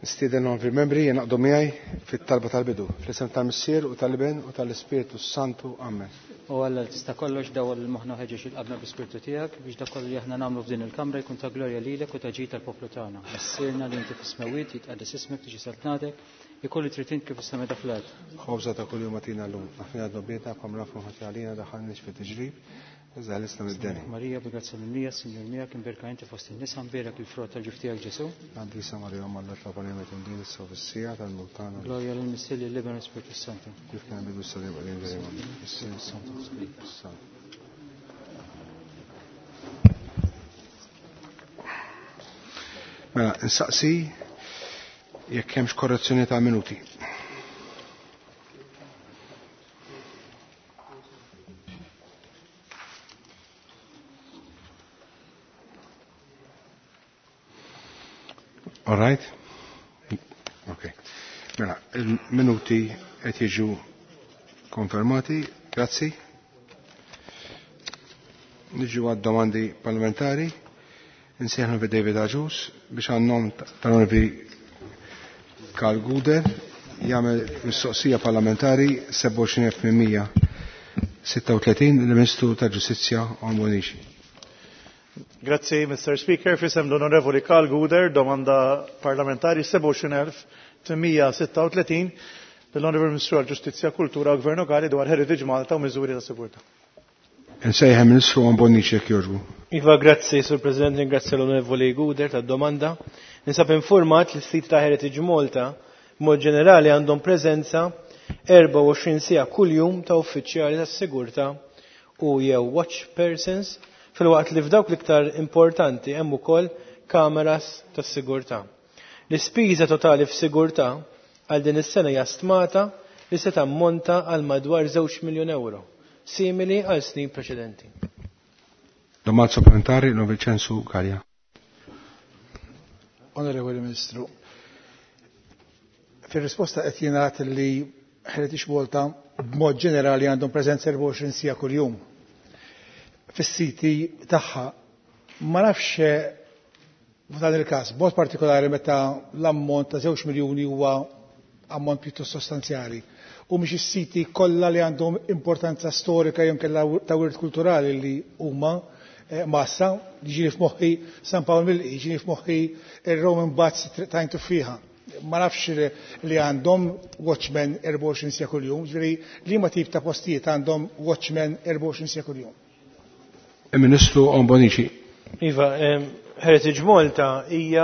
Nistieden onorevoli membri jenaqdu miegħi fit-talba tal-bidu fl-isem tal-Missier u tal-Iben u tal-Ispiritu Santu. Amen. U Alla tista' kollox daw il-moħħna ħeġġeġ il-qalbna bl-Ispirtu tiegħek biex dak kollu li aħna nagħmlu f'din il-kamra jkun ta' glorja lilek u ta' ġid tal-poplu tagħna. Issirna li inti fis-smawiet jitqaddis ismek tiġi saltnatek ikolli trid kif is-sema fl-ard. Ħobża ta' kuljum atina llum. Aħna għadna bieta kom rafu ħati għalina daħalniex fit-tiġrib. Iżda l-isna mid-deni. Marija bigrazza mill-Mija, Sinjur miegħek imberka inti fost in-nisa mberek il-frott tal-ġuf tiegħek Ġesu. Għandi Isa Marija Malla ta' Parimet indin is-sovissija tal-Multana. Glorja lill-Missier lill-Liben Spiritu Santu. Kif kien bidu s-salim għalin dejjem is-Sin Santu Spiritu Santu. Mela, insaqsi jekk hemmx korrezzjoni ta' minuti. All right? Okay. Mela, il-minuti qed jiġu konfermati. Grazzi. Niġu għad-domandi parlamentari. Insejħnu fi David Aġus biex għannom tal-onorevoli Karl Guder jagħmel mistoqsija parlamentari 27,136 l-Ministru tal-Ġustizzja Ombonici. Grazie, Mr. Speaker. Fisem l-Onorevoli Karl Guder, domanda parlamentari 27,136 l-Onorevoli Ministru għal-Ġustizzja, Kultura u Gvern Lokali dwar Heritage Malta u miżuri ta' sigurtà. Nsejħem Ministru Ombonici jekk jogħġbu. Iva, grazzi, Sur President, ringrazzja l-Onorevoli Guder tad-domanda. Ninsab informat li s-sit ta' Heritage Malta mod ġenerali għandhom preżenza 24 sija kuljum ta' uffiċjali tas-sigurtà u jew watch persons fil-waqt li f'dawk l-iktar importanti hemm ukoll kameras tas-sigurtà. L-ispiża totali f'sigurtà għal din is-sena hija stmata li se tammonta għal madwar 2 miljun euro, simili għal snin preċedenti. Domanda supplementari Novicenzu Gallia. Onorevoli Ministru, fir-risposta qed jingħad li Heritage Malta b'mod ġenerali għandhom preżenza 24 sija kuljum fis-siti tagħha. Ma nafx f'dan il-każ, b'mod partikolari meta l-ammont ta' 2 miljuni huwa ammont pjuttost sostanzjali. U mhix is-siti kollha li għandhom importanza storika jew kellha ta' wirt kulturali li huma massa, jiġieli f'moħħi San Pawl Milqi, jiġieli f'moħħi ir-Roman Baths tajntu fiha. Ma nafx li għandhom watchmen 24 sija kuljum, ġifieri liema tip ta' postijiet għandhom watchmen 24 sija kuljum. Il-Ministru Ombonici. Iva, Heritage Malta hija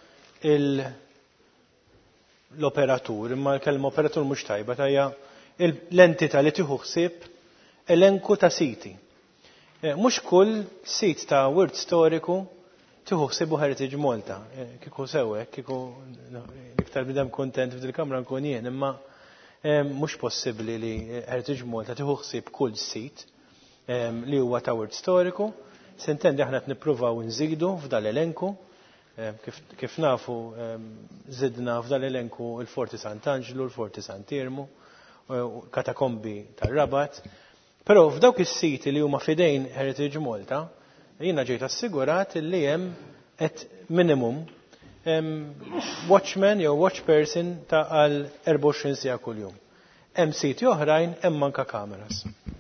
l-operatur, imma l-kelma operatur mhux tajba, hija l-entità li tieħu ħsieb elenku ta' siti. Mhux kull sit ta' wirt storiku tieħu ħsiebu Heritage Malta. Kieku sewwek, kieku iktar bidem kontent f'dil-kamra nkun jien, imma mhux possibbli li Heritage Malta tieħu ħsieb kull sit li huwa ta' wirt storiku. Sintendi aħna qed nippruvaw nżidu f'dal-elenku. Kif nafu żidna f'dal-elenku il-Forti Sant'Angelo, il-Forti Sant'Irmu, katakombi tar-Rabat. Però f'dawk is-siti li huma fidejn Heritage Malta, jiena ġejt assigurat li hemm at minimum watchman jew watch person ta' għal 24 sija kuljum. Hemm siti oħrajn hemm anke kameras.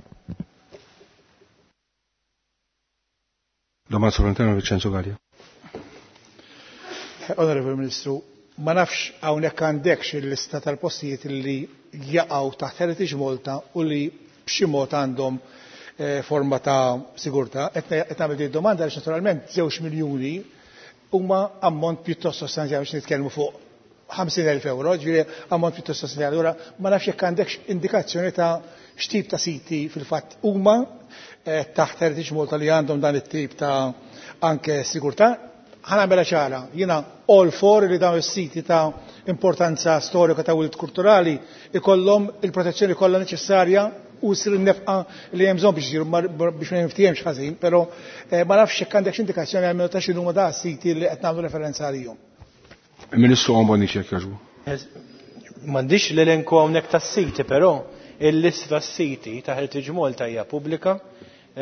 Domanda supplementari Novicenzu Gallia. Onorevoli Ministru, ma nafx hawnhekk għandekx il-lista tal-postijiet li jaqgħu taħt Heritage Malta u li b'xi mod għandhom forma ta' sigurtà. Qed nagħmel din domanda għaliex naturalment 2 miljuni huma ammont pjuttost sostanzjali biex nitkellmu fuq 50,000 euro, ġifieri ammont pjuttost sostanzjali. Allura ma nafx jekk għandekx indikazzjoni ta' x'tip ta' siti fil-fatt huma taħt Heritage Malta li għandhom dan it-tip ta' anke sigurtà. Ħanamela ċara, jiena all for li dawn is-siti ta' importanza storika ta' wilt kulturali ikollhom il-protezzjoni kollha neċessarja u jsir nefqa li hemm bżonn biex isiru biex ma jinftihemx ħażin, però ma nafx jekk għandek indikazzjoni għal ta' x'inhuma da' siti li qed nagħmlu referenza għalihom. Il-Ministru Ombonici jekk jogħġbu. M'għandix l-elenku hawnhekk tas-siti, però il-lista tas-siti ta' Heritage Malta hija pubblika.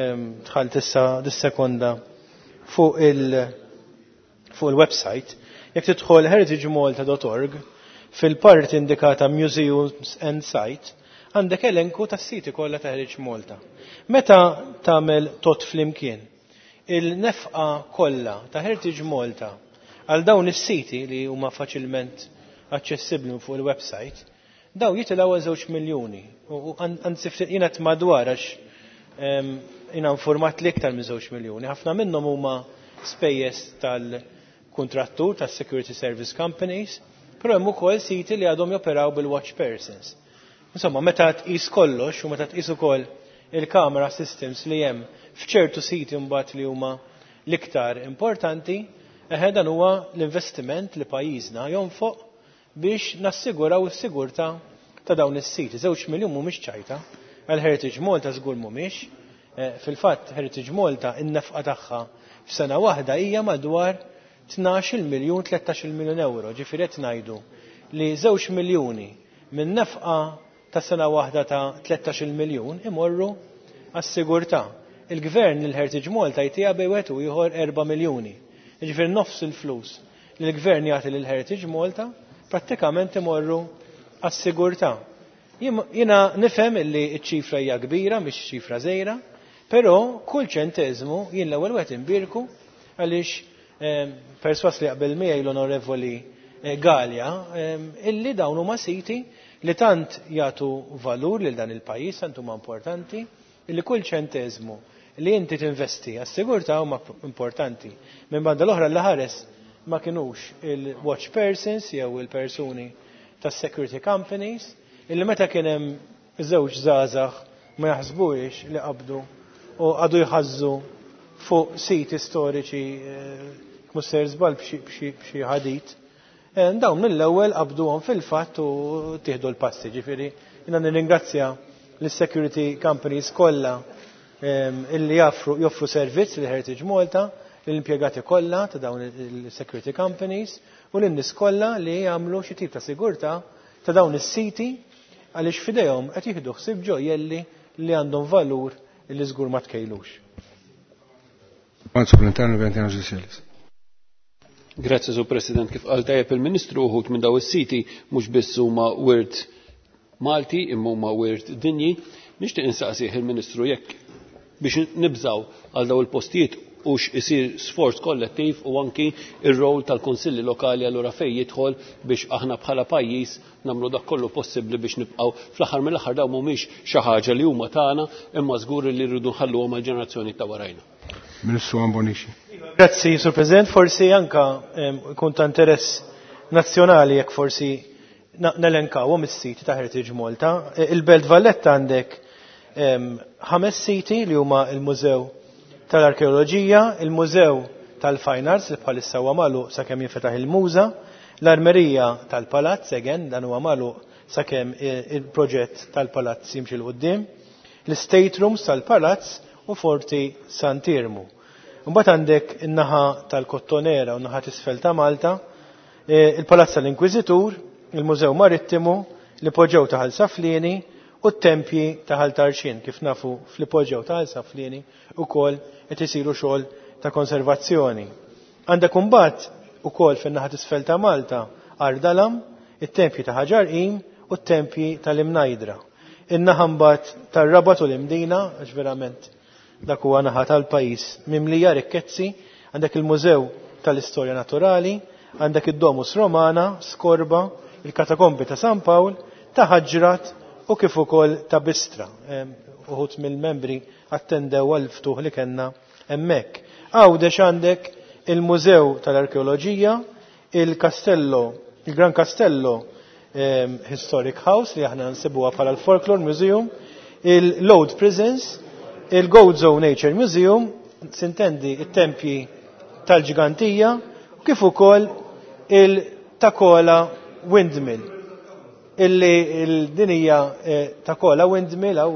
Dħalt issa dis-sekonda fuq il-website. Jekk tidħol heritagemalta.org fil-parti indikata Museums and Site għandek elenku tas-siti kollha ta' Heritage Malta. Meta tagħmel tot flimkien il-nefqa kollha ta' Heritage Malta għal dawn is-siti li huma faċilment aċċessibbli fuq il-website, daw jitilgħu 2 miljuni. U anzi jiena madwar għax jiena informat li iktar minn 2 miljuni. Ħafna minnhom huma spejjeż tal-kuntrattur tas-security service companies, però hemm ukoll siti li għadhom joperaw bil-watch persons. Insomma, meta tqis kollox u meta tqis ukoll il-camera systems li hemm f'ċertu siti mbagħad li huma l-iktar importanti, dan huwa l-investiment li pajjiżna jonfoq biex nassiguraw is-sigurtà ta' dawn is-siti. 2 miljun mhumiex ċajta, għal Heritage Malta żgur mhumiex. Fil-fatt Heritage Malta in-nefqa tagħha f'sena waħda hija madwar 12 miljun 13 miljun euro. Ġifieri qed ngħidu li 2 miljuni minn nefqa ta' sena waħda ta' 13 miljun imorru għas-sigurtà. Il-gvern l-Heritage Malta jtija bejwet u ieħor 4 miljuni. Ġifier nofs il-flus li l-gvern jagħti lill-Heritage Malta prattikament imorru għas-sigurtà. Jiena nifhem illi ċ-ċifra hija kbira mhix ċifra żgħira, però kull ċenteżmu jien l-ewwel wieħed inbirku għaliex perswas li qabel miegħi l-Onorevoli Galja illi dawn huma siti li tant jagħtu valur lil dan il-pajjiż tant huma importanti illi kull ċenteżmu li inti tinvesti għas-sigurtà huma importanti. Minn banda l-oħra li ħares ma kinux il-watch persons jew il-persuni tas-security companies illi meta kien hemm żewġ żgħażagħ ma jaħsbuhiex li qabdu u għadu jħazzu fuq siti storiċi musser żball b'xi ħadit. Dawn mill-ewwel qabduhom fil-fatt u tieħdu l-passi. Ġifieri jiena nirringrazzja lis-security companies kollha illi joffru servizz lil Heritage Malta, lill-impjegati kollha ta' dawn il-security companies u lin-nies kollha li jagħmlu xi tip ta' sigurtà ta' dawn is-siti għaliex f'idejhom qed jieħdu ħsieb ġojjelli li għandhom valur li żgur ma tkejlux. Grazzi, Sur President. Kif qal tajjeb il-Ministru uħud minn daw is-siti mhux biss huma wirt Malti imma huma wirt dinji. Nixtieq insaqsih il-Ministru jekk biex nibżaw għal daw il-postijiet hux isir sforz kollettiv u anki ir-rol tal-Kunsilli Lokali allura fejn jidħol biex aħna bħala pajjiż nagħmlu dak kollu possibbli biex nibqgħu fl-aħħar mill-aħħar dawn mhumiex xi ħaġa li huma tagħna imma żgur li rridu nħalluhom għall-ġenerazzjoni ta' warajna. Ministru Ambonixi. Grazzi, Sur President. Forsi anka jkun ta' interess nazzjonali jekk forsi nelenkawhom is-siti ta' Heritage Malta. Il-Belt Valletta għandek 5 siti li huma il-Mużew tal-Arkeoloġija, il-Mużew tal-Fine Arts li bħalissa huwa magħluq sakemm jinfetaħ il-Muża, l-Armerija tal-Palazz dan huwa magħluq sakemm il-proġett tal-Palazz jimxi l qudiem, l-State Rooms tal-Palazz u Forti Sant'Irmu. Mbagħad għandek in-naħa tal-Kottonera u n-naħa t'isfel ta' Malta, il-Palazz tal-Inkwiżitur, il-Mużew Marittimu, l-Ipoġġew ta' Ħal Saflieni u t-tempji ta' Ħal Tarxien. Kif nafu fl-Ipoġġew ta' Ħal Saflieni ukoll qed isiru xogħol ta' konservazzjoni. Għandek imbagħad ukoll fin-naħa t'isfel ta' Malta Ardalam, it-tempji ta' Ħaġar-Qim u t-tempji tal-Imnajdra. In-naħa mbagħad tar-Rabat u l-Imdina għax verament dak huwa naħa tal-pajjiż mimlija rikkezzi, għandek il-Mużew tal-Istorja Naturali, għandek id-Domus Romana, Skorba, il-Katakombi ta' San Pawl, ta' Ħaġrat u kif ukoll ta' Bistra. Uħud mill-membri attendew għal-ftuħ li kellna hemmhekk. Għawdex għandek il-Mużew tal-Arkeoloġija, il-Kastello, il-Gran Castello Historic House li aħna nsibuha bħala l-Folklore Museum, il-Lode Prisons, il-Gozo Nature Museum, sintendi it-tempji tal-ġigantija, u kif ukoll il-Takola Windmill. Illi il-dinija Takola Windmill għaw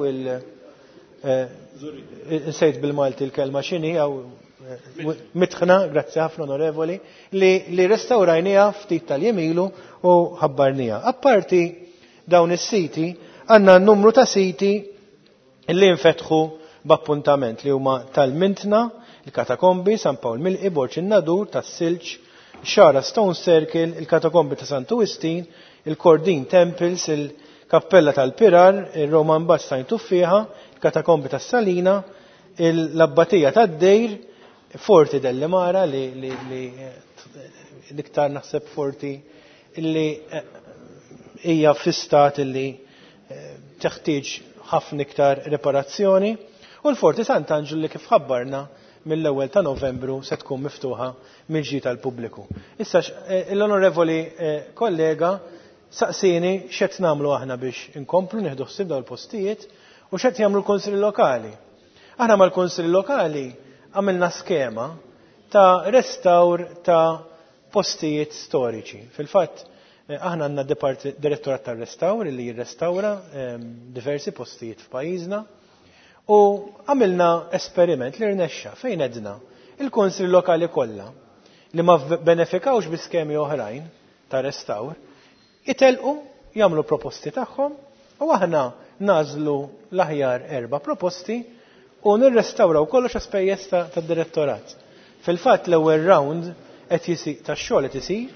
il-sejt bil-Malti il-kelma xini għaw mitħna, grazzi ħafna onorevoli, li restaurajnija ftit tal-jemilu u ħabbarnija. Apparti dawn is-siti, għanna numru ta' siti li nfetħu b'appuntament li huma tal-Mintna, il-Katakombi, San Pawl Milqi, Borċ in-Nadur, tas-Silġ Xara Stone Circle, il-Katakombi ta' Sant'Augustin, il-Cordin Temples, il-Kappella tal-Pirar, il-Roman Bath ta' Tuffiħa, il-Katakombi ta' Salina, l-Abbatija ta' Dejr, Forti dell-Mara li l-iktar naħseb Forti li hija fl-istat li teħtieġ ħafna iktar reparazzjoni, u l-Forti Sant'Angelo li kif ħabbarna mill-1 ta' Novembru se tkun miftuħa mill-ġid tal-pubbliku. Issa l-onorevoli kollega saqsini x'qed nagħmlu aħna biex inkomplu nieħdu ħsieb dawn il-postijiet u x'qed jagħmlu l-Kunsilli Lokali. Aħna mal-Kunsilli Lokali għamilna skema ta' restawr ta' postijiet storiċi. Fil-fatt, aħna għandna direttorat tar-restawr li jirrestawra diversi postijiet f'pajjiżna u għamilna esperiment li rnexxa fejn edna il-Kunsilli Lokali kollha li ma benefikawx bi skemi oħrajn ta' restawr itelqu jagħmlu proposti tagħhom u aħna nażlu l-aħjar 4 proposti u nirrestawraw kollox għaspejjeż tad-direttorat. Fil-fatt l-ewwel round qed isir tax-xogħol qed isir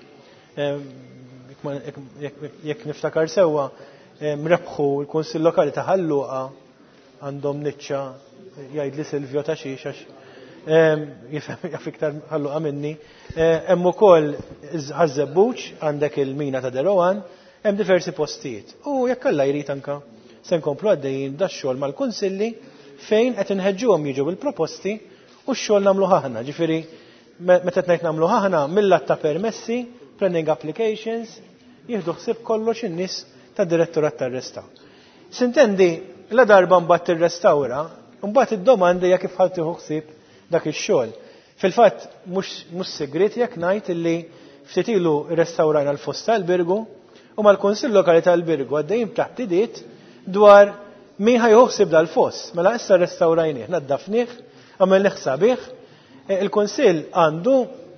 jekk niftakar sewwa mrebħu l-Kunsill Lokali ta' Ħalluqa għandhom niċċa jgħidli Silvio ta' xiex jaf iktar Ħalluqa minni. Hemm ukoll ħażebbuġ għandek il-mina ta' Derowan, hemm diversi postijiet. U jekk Alla jrid anke se nkomplu għaddejjin dax-xogħol mal-kunsilli fejn qed inħeġġuhom jiġu bil-proposti u x-xogħol nagħmlu aħna. Ġifieri meta qed ngħid nagħmlu aħna mill-att ta' permessi, planning applications, jieħdu ħsieb kollox in-nies tad-direttorat tar-restawr. Sintendi la darba mbagħad tirrestawra, mbagħad id-domanda hija kif ħadd tieħu ħsieb dak ix-xogħol. Fil-fatt mhux segret jekk ngħid illi ftit ilu rrestawrajna l-Foss tal-Birgu u mal-Kunsill Lokali tal-Birgu għaddejjin taħdidiet dwar min ħajħuħsib dal-foss, mela issa restawrajnieh, naddafnieh, għamilnieh sabiħ, il-Kunsill għandu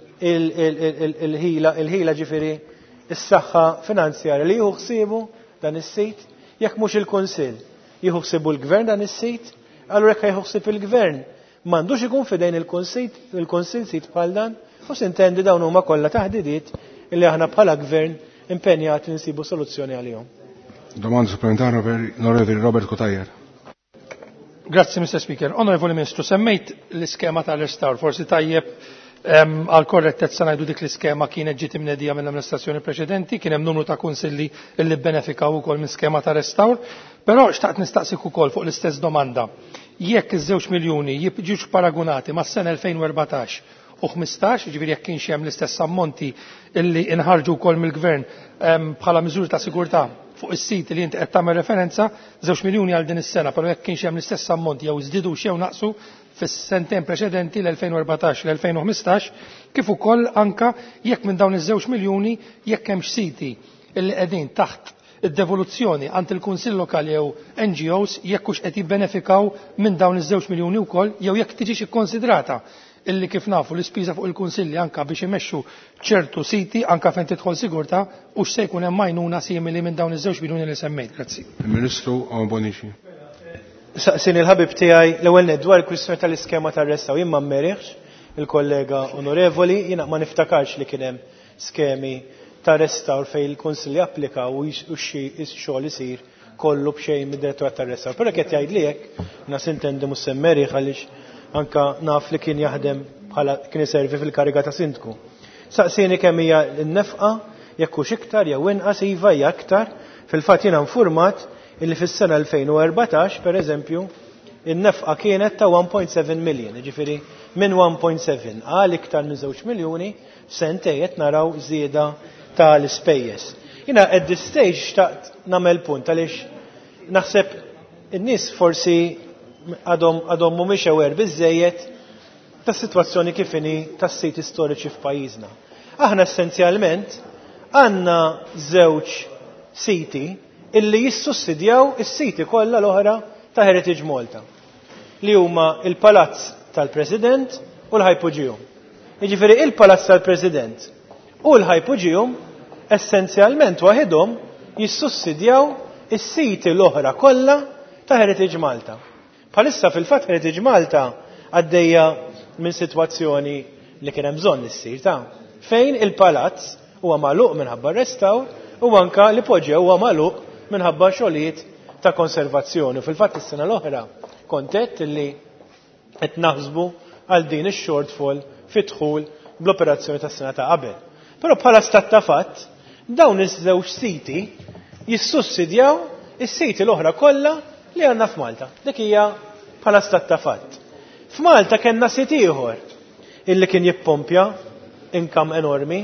il-ħila ġifieri is-saħħa finanzjarja li jieħu dan is-sit, jekk mhux il-Kunsill jieħu l-Gvern dan is-sit, allura jekk jieħu il-Gvern m'għandux ikun fidejn il-Kunsill sit bħal dan u sintendi dawn huma kollha taħdidiet li aħna bħala Gvern impenjati nsibu soluzzjoni għalihom. Domanda supplementare l'onorevole Robert Cotajer. Grazie, Mr. Speaker. Onorevoli Ministru, semmejt l-iskema tal-restawr. Forsi tajjeb għal korrettezza ngħidu dik l-iskema kienet ġiet imnedija mill-amministrazzjoni preċedenti, kien hemm numru ta' kunsilli li benefikaw ukoll mill-iskema ta' restawr, però xtaqt nistaqsik ukoll fuq l-istess domanda. Jekk iż-2 miljuni jiġux paragunati mas-sena 2014 u 15, ġifieri jekk kienx hemm l-istess ammonti illi inħarġu wkoll mill-Gvern bħala miżuri ta' sigurtà fuq is-sit li inti qed tagħmel referenza, 2 miljuni għal din is-sena, però jekk kienx hemm l-istess ammonti jew żdiedu jew naqsu fis-sentejn preċedenti l-2014 l-2015, kif ukoll anke jekk minn dawn iż-2 miljuni jekk hemm siti illi qegħdin taħt id-devoluzzjoni għand il-Kunsill Lokali jew NGOs jekk hux qed jibbenefikaw minn dawn iż-2 miljuni wkoll jew jekk tiġix ikkonsidrata illi kif nafu l-ispiża fuq il-Kunsilli anke biex imexxu ċertu siti anke fejn tidħol sigurtà u se jkun hemm għajnuna simili minn dawn iż-2 miljuni li semmejt. Grazzi. Il-Ministru Bonici. Saqsini l-ħabib tiegħi l-ewwel dwar il-kwistjoni tal-iskema tar-restaw jien ma mmeriħx il-kollega onorevoli jiena ma niftakarx li kien hemm skemi ta' restawr fejn il-Kunsill japplika u x-xogħol isir kollu b'xejn mid-direttorat tar-restawr. Però qed jgħidli hekk nas intendi mhux semmeriħ għaliex anka naf li kien jaħdem bħala kien iservi fil-kariga ta' sindku. Saqsini kemm hija n-nefqa jekk hux iktar jew inqas iva hija aktar, fil-fatt jiena infurmat illi fis-sena 2014 pereżempju in-nefqa kienet ta' 1.7 million, jiġifieri minn 1.7 għal iktar minn 2 miljuni f'sentejn qed naraw żieda tal-ispejjeż. Jiena at this stage xtaqt nagħmel punt għaliex naħseb in-nies forsi għadhom mhumiex aware biżżejjed tas-sitwazzjoni kif inhi tas-siti storiċi f'pajjiżna. Aħna essenzjalment għandna 2 siti illi jissussidjaw is-siti kollha l-oħra ta' Heritage Malta li huma il-Palazz tal-President u l-Hypogeum. Jiġifieri il-Palazz tal-President u l-Hypogeum essenzjalment waħedhom jissussidjaw is-siti l-oħra kollha ta' Heritage Malta. Bħalissa fil-fatt Heritage Malta għaddejja minn sitwazzjoni li kien hemm bżonn issir ta' fejn il-palazz huwa magħluq minħabba restawr u anke li poġġew huwa magħluq minħabba xogħlijiet ta' konservazzjoni. Fil-fatt is-sena l-oħra kontet li qed naħsbu għal din ix-shortfall fid-dħul bl-operazzjoni tas-sena ta' qabel. Però bħala stat ta' fatt dawn iż-żewġ siti jissussidjaw is-siti l-oħra kollha li għandna f'Malta. Dik hija bħala stat ta' fatt. F'Malta kellna sit ieħor illi kien jippompja income enormi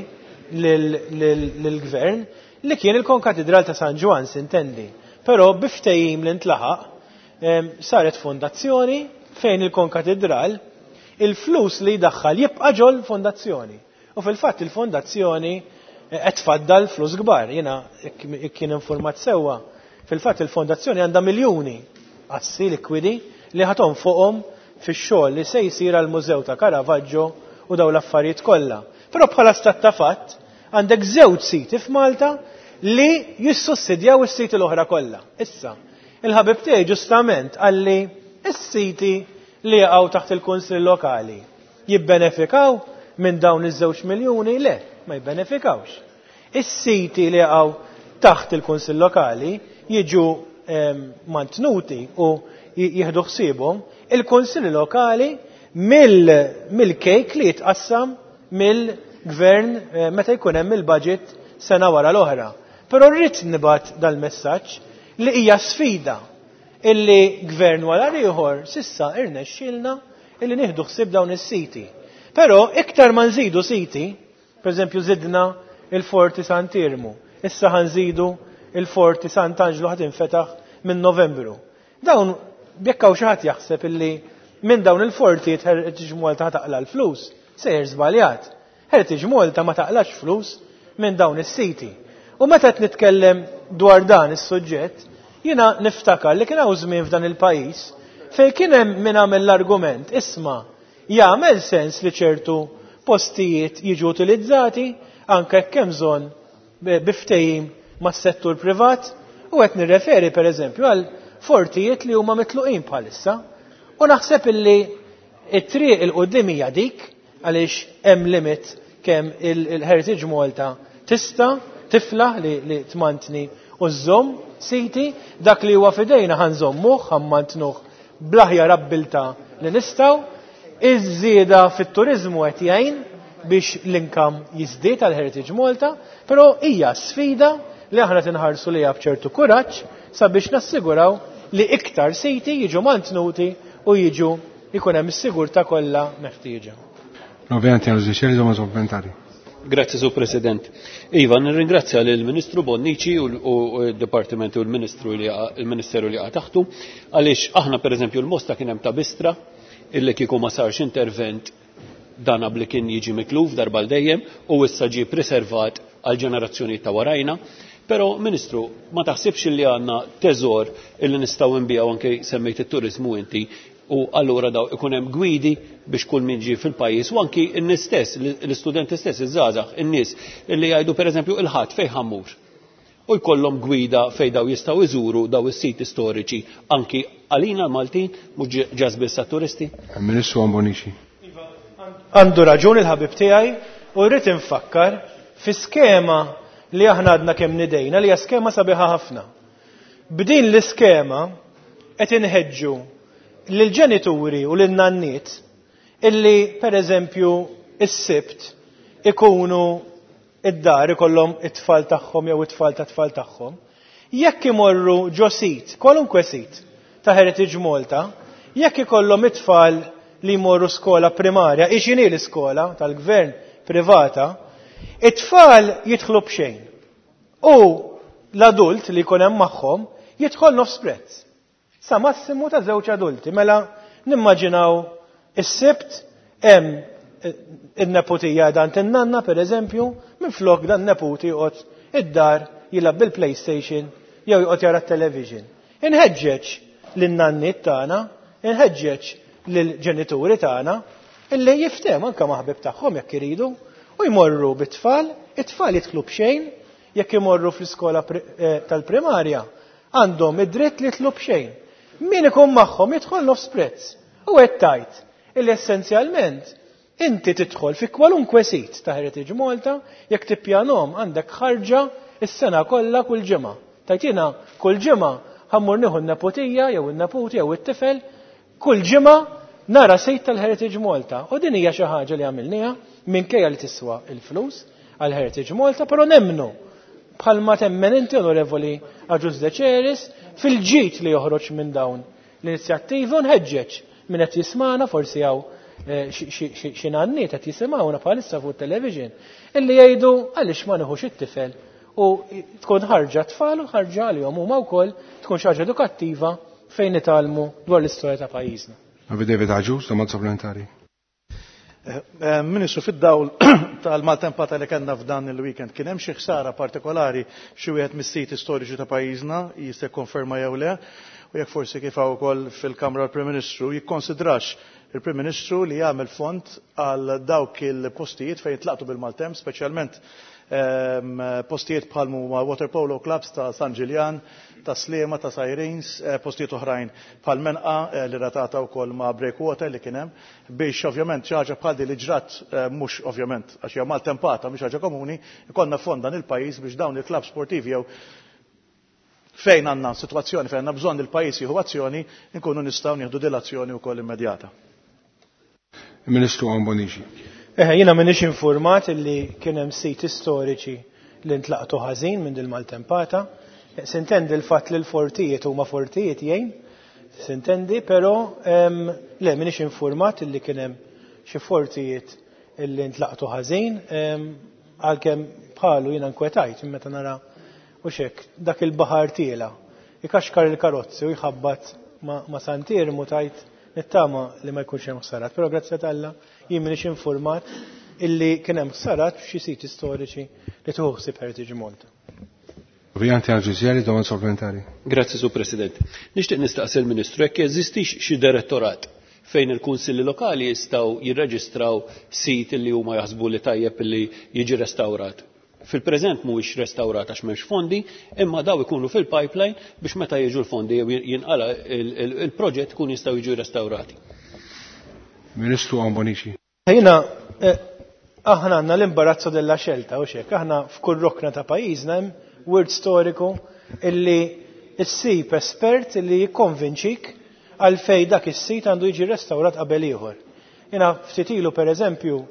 lill-gvern li kien il-Konkatedral ta' San Ġwan s'intendi. Però biftehim li ntlaħaq saret fondazzjoni fejn il-Konkatedral il-flus li jdaħħal jibqa' ġol fondazzjoni. U fil-fatt il-fondazzjoni qed tfaddal flus kbar. Jiena kien informat sewwa. Fil-fatt il-fondazzjoni għandha miljuni assi likwidi li ħaton fuqhom fix-xogħol li se jsir għall-Mużew ta' Caravaggio u dawn l-affarijiet kollha. Però bħala stat ta' fatt għandek żewġ siti f'Malta li jissussidjaw is-siti l-oħra kollha. Issa, il-ħabib tiegħi ġustament għalli is-siti li jaqgħu taħt il-Kunsill Lokali jibbenefikaw minn dawn iż-2 miljuni? Le, ma jibbenefikawx. Is-siti li jaqgħu taħt il-Kunsill Lokali jiġu mantnuti u jieħdu ħsiebhom il-Kunsill Lokali mill-kejk li jitqassam mill-gvern meta jkun hemm il-budget sena wara l-oħra. Però rrid nibgħat dal-messaġġ li hija sfida illi gvern wara ieħor sissa irnexxielna illi nieħdu ħsieb dawn is-siti. Però iktar ma nżidu siti, pereżempju żidna il-Forti Sant'Irmu, issa ħanżidu il-Forti Sant'Angelo ħadd infetaħ minn Novembru. Dawn jekk hawn xi ħadd jaħseb illi minn dawn il-fortijiet Heritage Malta taqla l-flus, sejjer żbaljat. Heritage Malta ma taqlax flus minn dawn is-siti. U meta qed nitkellem dwar dan is-suġġett, jiena niftakar li kien hawn żmien f'dan il-pajjiż fejn kien hemm min għamel l-argument isma' jagħmel sens li ċertu postijiet jiġu utilizzati anke hekk hemm bżonn biftehim mas-settur privat u qed nirreferi pereżempju għal fortijiet li huma mitluqin bħalissa. U naħseb illi it-triq il-qudiem hija dik għaliex hemm limit kemm il-Heritage Malta tista' tiflaħ li tmantni u żomm siti dak li huwa fidejna ħanżommuh ħammantnuh bl-aħjar abbilta li nistgħu. Iż-żieda fit-turiżmu qed jgħin biex l-inkam jiżdied għal Heritage Malta, però hija sfida li aħna tinħarsu liha b'ċertu kuraġġ sabiex nassiguraw li iktar siti jiġu mantnuti u jiġu jkun hemm is-sigurtà kollha meħtieġa. Ovvjament għal żixxeri żomma supplementari. Grazzi, Sur President. Iva, nirringrazzja lill-Ministru Bonnici u d-Dipartiment u l-Ministeru li qa' taħtu għaliex aħna pereżempju l-Mosta kien hemm ta' Bistra illi kieku ma sarx intervent dan qabel kien jiġi mikluf darba l-dejjem u issa ġie preservat għal ġenerazzjoni ta' warajna. Però, Ministru, ma taħsibx li għandna teżor illi nistgħu nbijaw anke semmejt it-turiżmu inti u allura daw ikun hemm gwidi biex kull min ġie fil-pajjiż u anki n-nies stess, l-istudenti stess, iż-żgħażagħ, in-nies illi jgħidu pereżempju il-ħadd fejn ħammur. U jkollhom gwida fejn daw jistgħu jżuru daw is-siti storiċi anki għalina l-Maltin mhux ġas biss għat-turisti. Ministru Bonnici. Għandu raġun il-ħabib tiegħi u rrid infakkar fi skema li aħna għadna kemm nidejna li hija skema sabiħa ħafna. B'din l-iskema qed inħeġġu lill-ġenituri u lin-nanniet illi pereżempju is-sibt ikunu id-dar ikollhom it-tfal tagħhom jew it-tfal ta' tfal tagħhom, jekk imorru ġo sit, kwalunkwe sit ta' Heritage Malta, jekk ikollhom it-tfal li jmorru skola primarja, ixini l-iskola tal-gvern privata, it-tfal jidħlu b'xejn. U l-adult li jkun hemm magħhom jidħol nofs prezz. Sa massimu ta' żewġ adulti. Mela nimmaġinaw is-sibt hemm in-neputija dan tin-nanna pereżempju, minflok dan neputi joqgħod id-dar jilgħab bil-PlayStation jew joqgħod jara t-television. Inħeġġeġ lin-nanniet tagħna, inħeġġeġ lill-ġenituri tagħna illi jiftehmu anke maħbib tagħhom jekk iridu u jmorru bit-tfal, it-tfal jidħlu b'xejn, jekk imorru fl-iskola tal-primarja għandhom id-dritt li jidħlu b'xejn. Min ikun magħhom jidħol nofs prezz. U qed tajt illi essenzjalment inti tidħol fi kwalunkwe sit ta' Heritage Malta jekk tippjanhom għandek ħarġa is-sena kollha kull ġimgħa. Tajtina kull ġimgħa ħammur nieħu n-neputija jew in-neputi jew it-tifel kull ġimgħa nara sit tal-Heritage Malta. U din hija xi ħaġa li għamilniha minkejja li tiswa il-flus għal Heritage Malta, però nemmnu bħalma temmen inti Onorevoli Aġus Deceris fil-ġid li joħroġ minn dawn l-inizjattivi u nħeġġeġ min qed jismana forsi hawn xi nanniet qed jisimgħuna bħalissa fuq television illi jgħidu għaliex ma nieħux it-tifel u tkun ħarġa tfal u ħarġa għalihom huma wkoll tkun xi ħaġa edukattiva fejn nitalmu dwar l-istorja ta' pajjiżna. David Aġus, domanda supplementari. Ministru, fid-dawl tal-maltempata li kellna f'dan il-weekend, kien hemm xi ħsara partikolari xi wieħed mis-siti storiċi ta' pajjiżna jista' jikkonferma jew le, u jekk forsi kif hawn ukoll fil-Kamra l-Prim Ministru jikkonsidrax il-Prim Ministru li jagħmel fond għal dawk il-postijiet fejn tlaqtu bil-Maltemp, speċjalment postijiet bħal water polo clubs ta' San Ġiljan, ta' Sliema, ta' Sirens, postijiet oħrajn bħal Menqa li ratata wkoll ma' Breakwater li kien hemm biex ovvjament xi ħaġa bħal li ġrat mhux ovvjament għax hija maltempata mhux ħaġa komuni, ikollna fond dan il-pajjiż biex dawn il-klab sportivi jew fejn għandna sitwazzjoni fejn għandna bżonn il-pajjiż jieħu azzjoni nkunu nistgħu nieħdu dil-azzjoni wkoll immedjata. Ministru Ambonixi. Jiena m'iniex infurmat li kien hemm siti storiċi li ntlaqtu ħażin minn dil-maltempata. Sintendi l-fatt li l-fortijiet huma fortijiet jgħin, sintendi, però le m'iniex infurmat li kien hemm xi fortijiet li ntlaqtu ħażin għalkemm bħalu jiena nkwetajt meta nara u xek dak il-baħar tiela ikaxkar il-karozzi u jħabbat ma santir mutajt nittama li ma jkunx hemm ħsarat. Però grazzi Alla jien m'iniex infurmat illi kien hemm ħsarat f'xi siti storiċi li tieħu ħsieb Heritage Malta. Vjanti Għal-Ġiżjari, domanda supplementari. Grazzi, Sur President. Nixtieq nistaqsi l-Ministru jekk jeżistix xi direttorat fejn il-kunsilli lokali jistgħu jirreġistraw sit li huma jaħsbu li tajjeb li jiġi restawrat. Fil-preżent mhuwiex restawrat għax m'hemmx fondi, imma daw ikunu fil-pipeline biex meta jiġu l-fondi jinqala il-proġett ikun jistgħu jiġu restawrati. Ministru Ambonixi. Jiena aħna għandna l-imbarazzo della xelta u xek, aħna f'kull rokna ta' pajjiżna hemm wirt storiku illi issib espert illi jikkonvinċik għalfej dak is-sit għandu jiġi restawrat qabel ieħor. Jiena ftit ilu pereżempju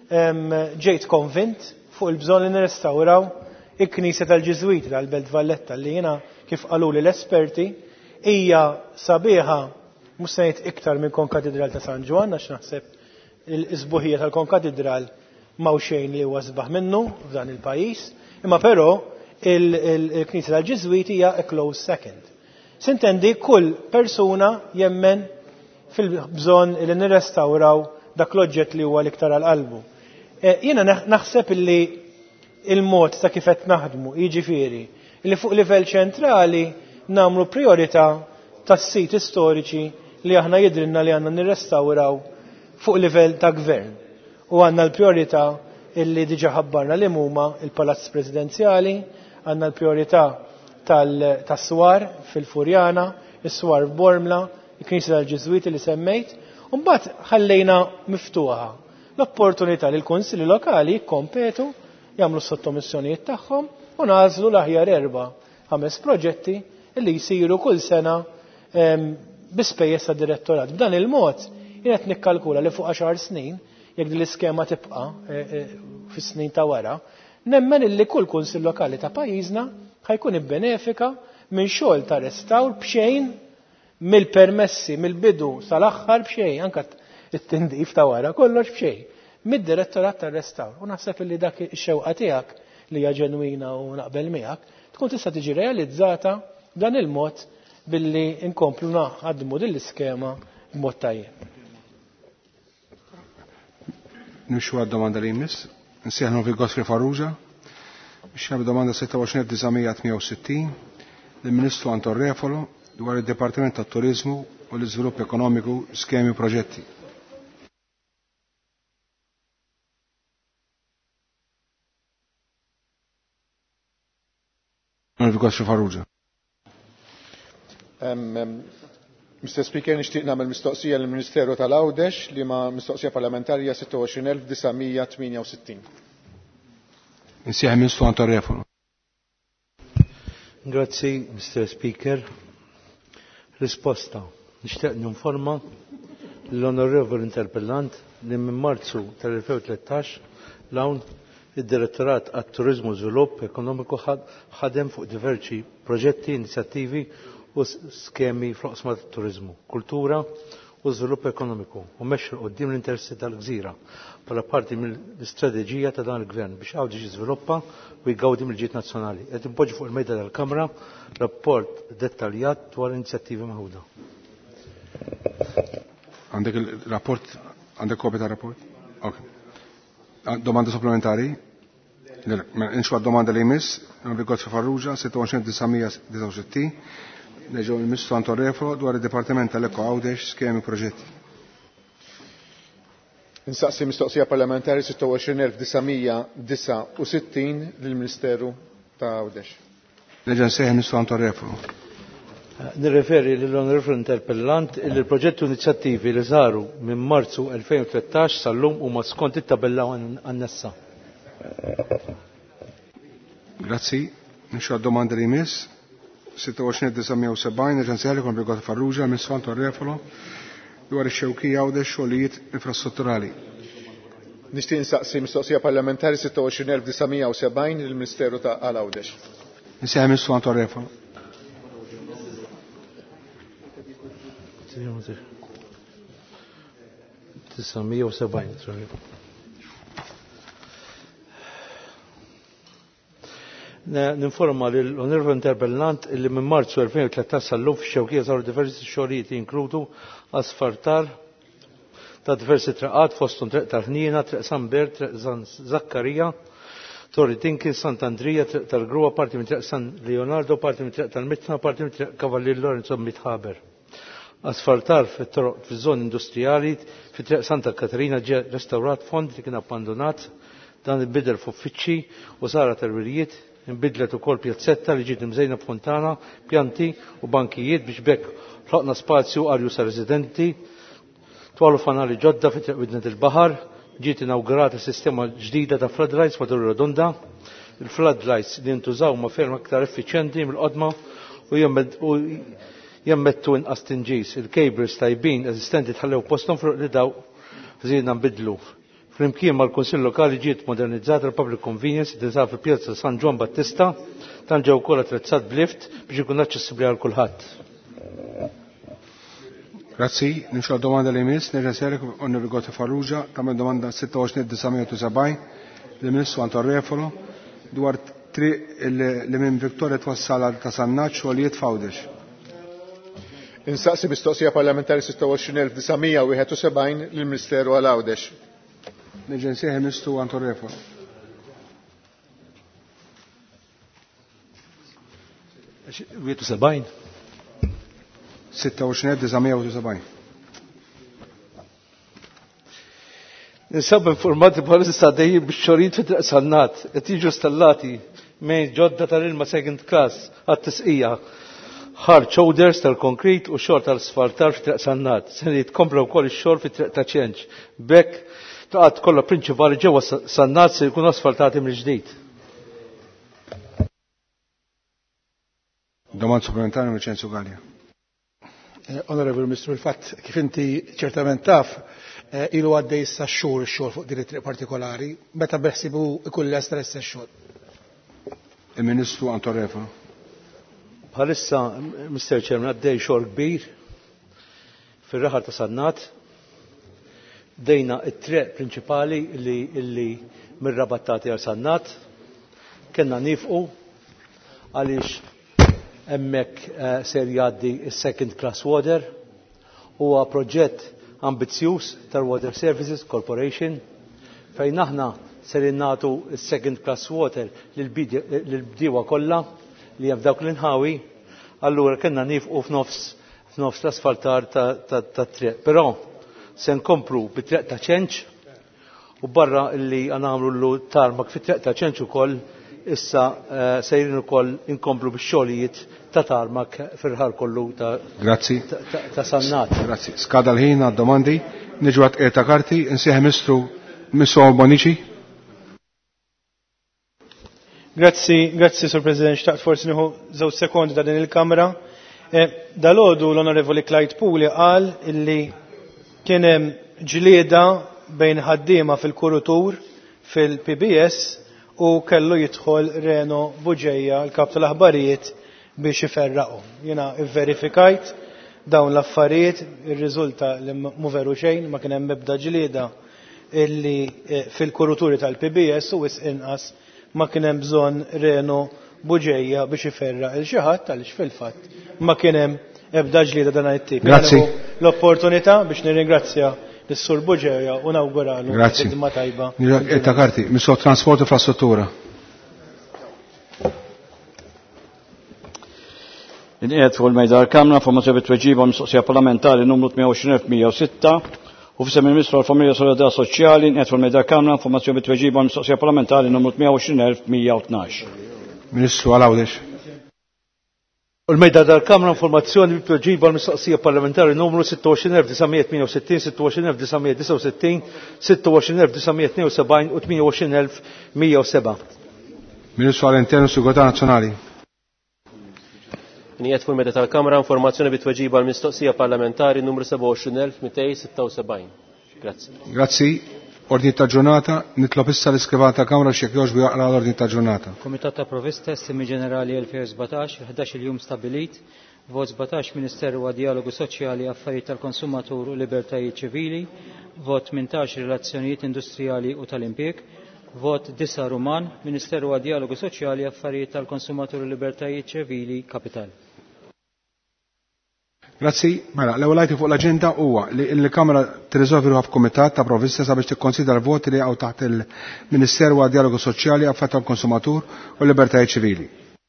ġejt konvint fuq il-bżonn li nirrestawraw il-Knisja tal-Ġiżwiti tal-Belt Valletta li jiena kif qaluli l-esperti hija sabiħa mhux se ngħid iktar minn konkatedral ta' San Ġwan għax naħseb il-isbuħija tal-konkatedral m'hawn xejn li huwa sbaħ minnu f'dan il-pajjiż, imma però il-Knisja tal-Ġiżwiti hija a close second. Sintendi kull persuna jemmen fil-bżonn li nirrestawraw dak l-oġġett li huwa l-iktar għal-qalbu. Jiena naħseb illi il-mod ta' kif qed naħdmu jiġifieri li fuq livell ċentrali nagħmlu priorità tas-siti storiċi li aħna jidrilna li għandna nirrestawraw fuq livell ta' gvern. U għandna l-priorità illi diġà ħabbarna li huma il-Palazz Presidenzjali, għandna l-priorità tas-swar fil-Furjana, is-swar f'Bormla, il-Knisja tal-Ġiżwiti li semmejt, u mbagħad ħallejna miftuħa l-opportunità li l-Kunsilli Lokali jikkompetu, jagħmlu s-sottomissjonijiet tagħhom u nażlu l-aħjar 4-5 proġetti li jsiru kull sena bispejjeż tad-direttorat. B'dan il-mod jien qed nikkalkula li fuq 10 snin jekk din l-iskema tibqa' fis-snin ta' wara, nemmen illi kull kunsill lokali ta' pajjiżna ħajkun ibbenefika minn xogħol ta' restawr b'xejn mill-permessi mill-bidu sal-aħħar b'xejn anke it-tindif ta' wara kollox b'xejn mid-direttorat tar-restawr. U naħseb illi dak ix-xewqa tiegħek li hija ġenwina u naqbel miegħek tkun tista' tiġi realizzata b'dan il-mod billi inkomplu naħdmu din l-iskema b'mod tajjeb. Nimxu għad-domanda li jmiss. Nsieħnu fi Godfrey Farrugia. Xab domanda 26-1968 lill-Ministru Anton Refolo dwar id-Dipartiment tat-Turiżmu u l-Iżvilupp Ekonomiku skemi u proġetti. Godfrey Farrugia. Mr. Speaker, nixtieq nagħmel mistoqsija lill-Ministeru tal-Għawdex li ma mistoqsija parlamentarja 26,968. Insieħ Ministru Anton Refolo. Grazzi, Mr. Speaker. Risposta. Nixtieq ninforma l-Onorevoli Interpellant li minn Marzu tal-2013 l-hawn id-Direttorat għat-Turizmu u Żvilupp Ekonomiku ħadem fuq diversi proġetti, inizjattivi u skemi fl-oqsma tat-turizmu, kultura u żvilupp ekonomiku u mexxu quddiem l-interessi tal-Gżira bħala parti mill-istrateġija ta' dan il-Gvern biex Għawdex jiżviluppa u jgawdi mill-ġid nazzjonali. Qed impoġġi fuq il-mejda tal-Kamra rapport dettaljat dwar inizjattivi maħuda. Għandek il-rapport, għandek kopja tar-rapport? Okay. Domanda supplementari? Nxu għad-domanda li jmiss, Gozzi Farrugia, 26,969, neġu il-Ministru Anton Refolo dwar il-Departiment tal-Eko Għawdex skemi proġetti. Insaqsi mistoqsija parlamentari 26,969 lill-Ministeru ta' Għawdex. Neġu nsejħ il-Ministru Anton Refolo. Nirreferi l-Onorevoli Interpellant li l-proġetti u inizjattivi li saru minn Marzu 2013 sal-lum huma skont it-tabella annessa. Grazzi. Nixu għad-domanda li jmiss. 26,970 neġenzjali kon Gozzi Farrugia, Ministru Anton Refolo dwar ix-xewkija Għawdex xogħlijiet infrastrutturali. Nixtieq insaqsi mistoqsija parlamentari 26,970 lill-Ministeru ta' Għawdex. Insejħ Ministru Anton Refolo. Ninforma l-Onorevoli Interpellant li minn Marzu 2013 sal-lum fix-xewkija saru diversi xogħlijiet jinkludu asfaltar ta' diversi traqat fosthom Treq tal-Ħniena, Treq San Bert, Treq San Zakkarija, Torri Tinki, Sant'Andrija, Treq tal-Grua, parti minn Treq San Leonardo, parti minn Treq tal-Mitna, parti minn Treq Kavallir Lorenzo Mitħaber. Asfaltar fiż-żoni industrijali fit-Treq Santa Katarina ġie restawrat fond li kien abbandonat, dan inbidel f'uffiċċji u saret terwirijiet, inbidlet ukoll pjazzetta li ġiet imżejna b'fontana, pjanti u bankijiet biex bekk ħloqna spazju għal jusa residenti, twalu fanali ġodda fit-Treq Widnet il-Baħar, ġiet inawgurata sistema ġdida ta' floodlights matul ir-Rodonda. Il-floodlights li ntużaw ma' ferm aktar effiċjenti mill-qodma u jammettu inqas tinġis. Il-cables tajbin eżistenti tħallew postom fuq li daw żiedna nbidlu. Flimkien mal-Kunsill Lokali ġiet modernizzata l-Public Convenience tinsab fil-Pjazza San Ġwan Battista dan ġew ukoll attrezzat blift biex ikun aċċessibbli għal kulħadd. Grazzi. Nimxu għad-domanda li jmiss, neġenzjali Onorevoli Gozzi Farrugia, tagħmel domanda 26,970 lill-Ministru Anton Refolo dwar triq li minn Viktorja twassal ta' Sannaġġ xogħlijiet f'Għawdex. Insaqsi mistoqsija parlamentari 26,971 lill-Ministeru għal Għawdex. Neġenzjali Ministru Anton Refolo. Wieħed 70. 26,970. Ninsab informati bħalissa dejjem bix-xogħlijiet fit-Treq Sannat qed jiġu installati mejn ġodda tal-ilma second class għat-tisqija hard shoulders tal-konkrit u xogħol tal-asfaltar fit-Treq Sannat. Se jitkompla wkoll ix-xogħol fit-Treq ta' Ċenġ. Bekk traqat kollha prinċipali ġewwa Sannat se jkunu asfaltati mill-ġdid. Domanda supplementari Vincenzo Gallia. Onorevoli Ministru, il-fatt kif inti ċertament taf ilu għaddej issa xhur ix-xogħol fuq din it-triq partikolari, meta beħsibu ikun lest issa x-xogħol. Il-Ministru Anton Refolo. Bħalissa, Mr. Chairman, għaddej xogħol kbir fir-raħal ta' Sannat. Dejna it-triq prinċipali li mir-rabattati għal Sannat. Kenna nifqu għaliex hemmhekk ser jgħaddi s-Second Class Water huwa proġett ambizzjuż tal-Water Services Corporation fejn aħna ser nagħtu s-Second Class Water lill-bdiewa kollha li hemm f'dawk l-inħawi, allura kellna nifqu f'nofs l-asfaltar tat-triq. Però se nkomplu bit-Treq ta' Ċenġ u barra li nagħmlu tarmak fit-Treq ta' Ċenġ ukoll issa sejrin ukoll inkomplu bix-xogħlijiet ta' tarmak fil-ħar kollu ta' Sannat. Grazzi. Skada l-ħin għad-domandi, niġu għat karti, insieħ Mistru Bonici. Grazzi, Sur President, xtaqt forsi nieħu żewġ sekondi ta' din il-Kamra. Dalgħodu l-Onorevoli Clyde Pooley qal illi kien hemm ġlieda bejn ħaddiema fil-kurutur fil-PBS u kellu jidħol Reno Buġejja l-kap tal-aħbarijiet biex iferraqhom. Jiena verifikajt dawn l-affarijiet, ir-riżulta li mu veru xejn, ma kien hemm ebda ġlieda illi fil-kuruturi tal-PBS u wis inqas ma kien hemm bżonn Reno Buġejja biex iferraq il xi ħadd għaliex fil-fatt ma kien hemm ebda ġlieda dan it-tip. Grazzi. L-opportunità biex nirringrazzja lis-Sur Buġejja u nawguralu ħidma tajba. Ta' karti, Ministru Trasport u Infrastruttura. Inqiegħed fuq il-mejda l-Kamra informazzjoni bit-tweġiba mistoqsija parlamentari numru 28,106 u f'isem il-Ministru għall-Familja u Solidarità Soċjali nqiegħed fuq il-mejda l-Kamra informazzjoni bit-tweġiba mistoqsija parlamentari numru 28,112. Ministru Għal-Għawdex. Il-mejda dal-Kamra informazzjoni bit-tweġiba mistoqsija parlamentari numru 26,968, 26,969, 26,972 u 28,107. Ministru għall-Internu u Sigurtà Nazzjonali. Nijiet fuq meta tal-Kamra informazzjoni bit-tweġiba l-mistoqsija parlamentari numru 27,276. Grazzi. Grazzi. Ordni ta' ġurnata, nitlob issa l-iskrivata Kamra x'jekk jogħġbu jaqra l-ordni ta' ġurnata. Komitat ta' Provvista, Estimi Ġenerali 2017, 11 il-jum stabilit, vot 17 Ministeru għad Dialogu Soċjali, Affarijiet tal-Konsumatur u Libertajiet Ċivili, vot 18 Relazzjonijiet Industrijali u tal-Impjeg, vot 9 Ruman, Ministeru għad Dialogu Soċjali, Affarijiet tal-Konsumatur u Libertajiet Ċivili, Kapital. Grazzi, mela, l-ewwel item fuq l-aġenda huwa li l-Kamra tirriżolvi ruħha f'Kumitat ta' Provvista sabiex tikkonsidra l-voti li għaw taħt il-Ministeru għad Dialogu Soċjali, Affarijiet tal-Konsumatur u Libertajiet Ċivili.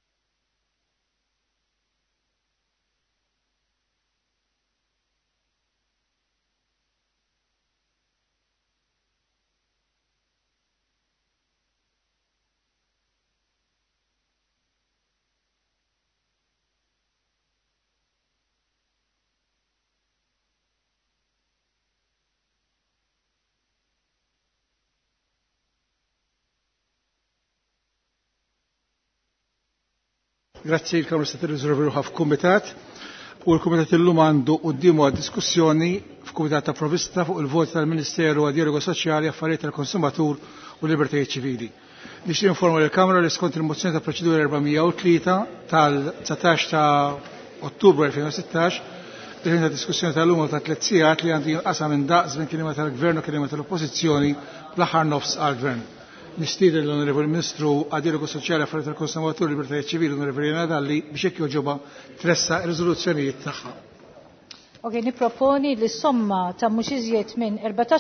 Grazzi, il-Kamra se tirriżolvi ruħha f'Kumitat u l-Kumitat illum għandu qudiemu għad-diskussjoni f'Kumitat ta' Provvista fuq il-voti tal-Ministeru għad Dialogu Soċjali, Affarijiet tal-Konsumatur u Libertajiet Ċivili. Nixtieq informa lill-Kamra li skont il-mozzjoni ta' proċedura 403 tal-19 ta' Ottubru 2016 il-ħin ta' diskussjoni tal-lum ta' 3 sigħat li għandu jinqasam minn daqs minn kelima tal-Gvern u kelima tal-Oppożizzjoni bl-aħħar nofs għall-Gvern. Nistieden l-Onorevoli Ministru għad Dialogu Soċjali, Affarijiet tal-Konsumatur u Libertajiet Ċivili l-Onorevoli Nadalli biex hekk joġoba tressa r-riżoluzzjonijiet tagħha. Nipproponi li s-somma ta' mhux iżjed minn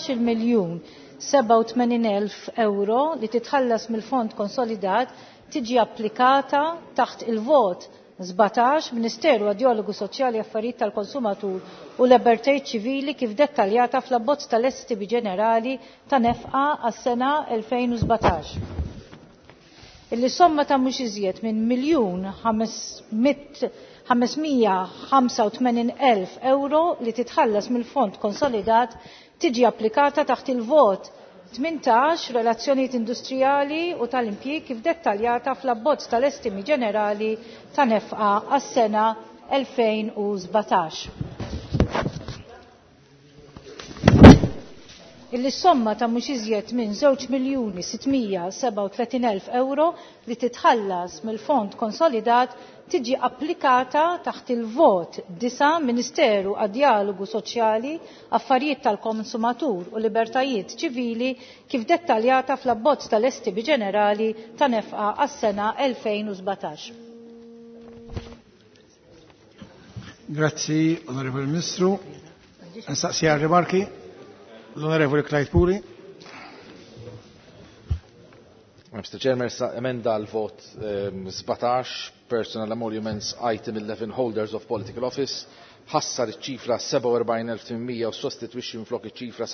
14,087,000 euro li titħallas mill-Fond Konsolidat tiġi applikata taħt il-vot 17 Ministeru għad Dialogu Soċjali, Affarijiet tal-Konsumatur u Libertajiet Ċivili kif dettaljata fl-abbozz tal-Estimi Ġenerali ta' nefqa għas-sena 2017. Illi somma ta' mhux iżjed minn 1,585,000 euro li titħallas mill-Fond Konsolidat tiġi applikata taħt il-vot 18 Relazzjonijiet Industrijali u tal-Impjieg kif dettaljata fl-abbozz tal-Estimi Ġenerali ta' nefqa għas-sena 2017. Illi somma ta' mhux iżjed minn 2,637,000 euro li titħallas mill-Fond Konsolidat tiġi applikata taħt il-vot 9 Ministeru għad Dialogu Soċjali, Affarijiet tal-Konsumatur u Libertajiet Ċivili kif dettaljata fl-abbozz tal-Estimi Ġenerali ta' nefqa għas-sena 2017. Grazzi, Onorevoli Ministru. Nsaqsija rimarki, l-Onorevoli Clyde Pooley. Mr. Chairman, emenda l-vot 17, Personal Emoluments Item 11, Holders of Political Office, ħassar iċ-ċifra 47,800 u sostitwixxi minflok iċ-ċifra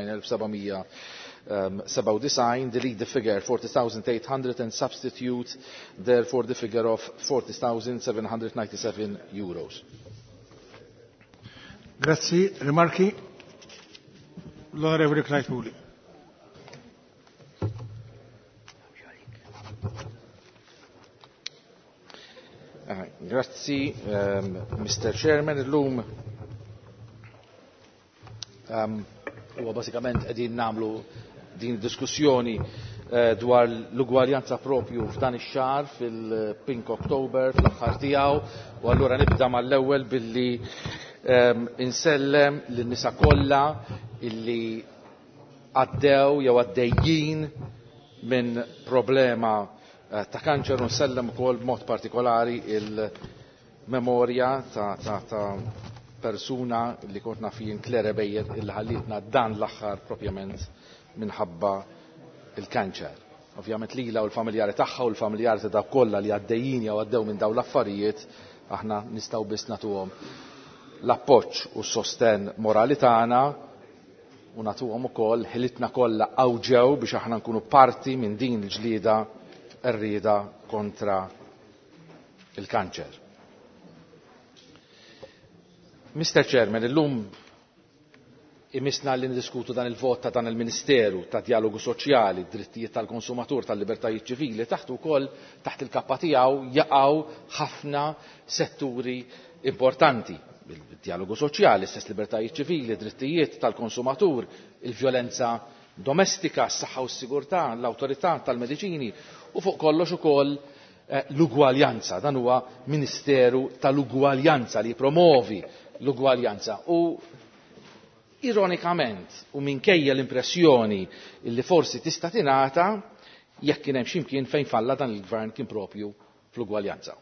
47,797, delete the figure 40,800 and substitute therefore the figure of 40,797 euros. Grazzi, rimarki? L'onorevole Clyde-Moody. Grazzi, Mr. Chairman. Illum huwa basikament qegħdin nagħmlu din diskussjoni dwar l-ugwaljanza propju f'dan ix-xahar fil-Pink October fl-aħħar tiegħu, u allura nibda mal-ewwel billi insellem lin-nisa kollha illi għaddew jew għaddejjin minn problema ta' kanċer, u nsellem ukoll b'mod partikolari il-memorja ta' persuna li kont naf jien Claire Bejjer illi ħallitna dan l-aħħar propjament minħabba il-kanċer. Ovvjament lila u l-familjari tagħha u l-familjari ta' dawk kollha li għaddejjin jew għaddew minn dawn l-affarijiet aħna nistgħu biss nagħtuhom l-appoġġ u s-sosten morali tagħna u nagħtuhom ukoll ħilitna kollha awġew biex aħna nkunu parti minn din il-ġlieda rrieda kontra il-kanċer. Mr. Chairman, illum imisna li ndiskutu dan il-vot ta' dan il-Ministeru ta' Dialogu Soċjali, drittijiet tal-konsumatur, tal-libertajiet ċivili, taħt ukoll taħt il-kappa tiegħu jaqgħu ħafna setturi importanti. Il-dialogu soċjali, stess libertajiet ċivili, drittijiet tal-konsumatur, il-vjolenza domestika, s-saħħa u s-sigurtà, l-awtorità tal-mediċini u fuq kollox ukoll l-ugwaljanza. Dan huwa Ministeru tal-Ugwaljanza li promovi l-ugwaljanza. U ironikament u minkejja l-impressjoni li forsi tista' tingħata jekk kien hemm x'imkien fejn falla dan il-gvern kien propju fl-ugwaljanza.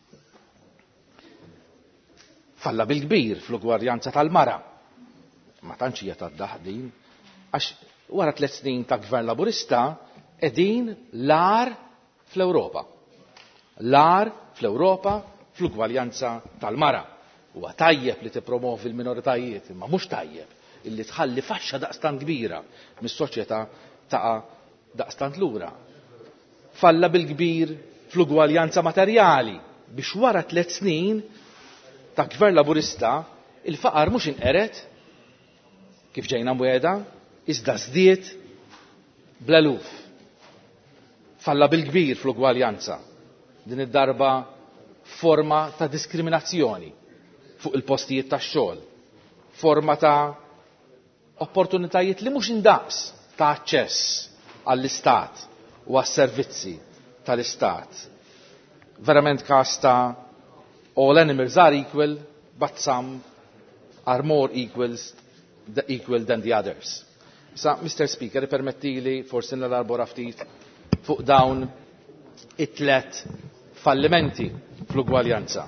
Falla bil-kbir fl-ugwaljanza tal-mara. Ma tantx hija tad-daħdin għax wara 3 snin ta' gvern laburista qegħdin l-ar fl-Ewropa. L-ar fl-Ewropa fl-ugwaljanza tal-mara. Huwa tajjeb li tippromovi l-minoritajiet, imma mhux tajjeb illi tħalli faxxa daqstant kbira mis-soċjetà taqa' daqstant lura. Falla bil-kbir fl-ugwaljanza materjali biex wara 3 snin ta' gvern laburista il-faqar mhux inqeret kif ġejna mwiegħda, iżda żdied bl-eluf. Falla bil-kbir fl-ugwaljanza. Din id-darba forma ta' diskriminazzjoni fuq il-postijiet tax-xogħol, forma ta' opportunitajiet li mhux indaqs ta' aċċess għall-istat u għas-servizzi tal-istat. Verament każ ta' all animals are equal, but some are more equal than the others. Sa, Mr. Speaker, permettili forsi nellarbora ftit fuq dawn it-tlet fallimenti fl-ugwaljanza.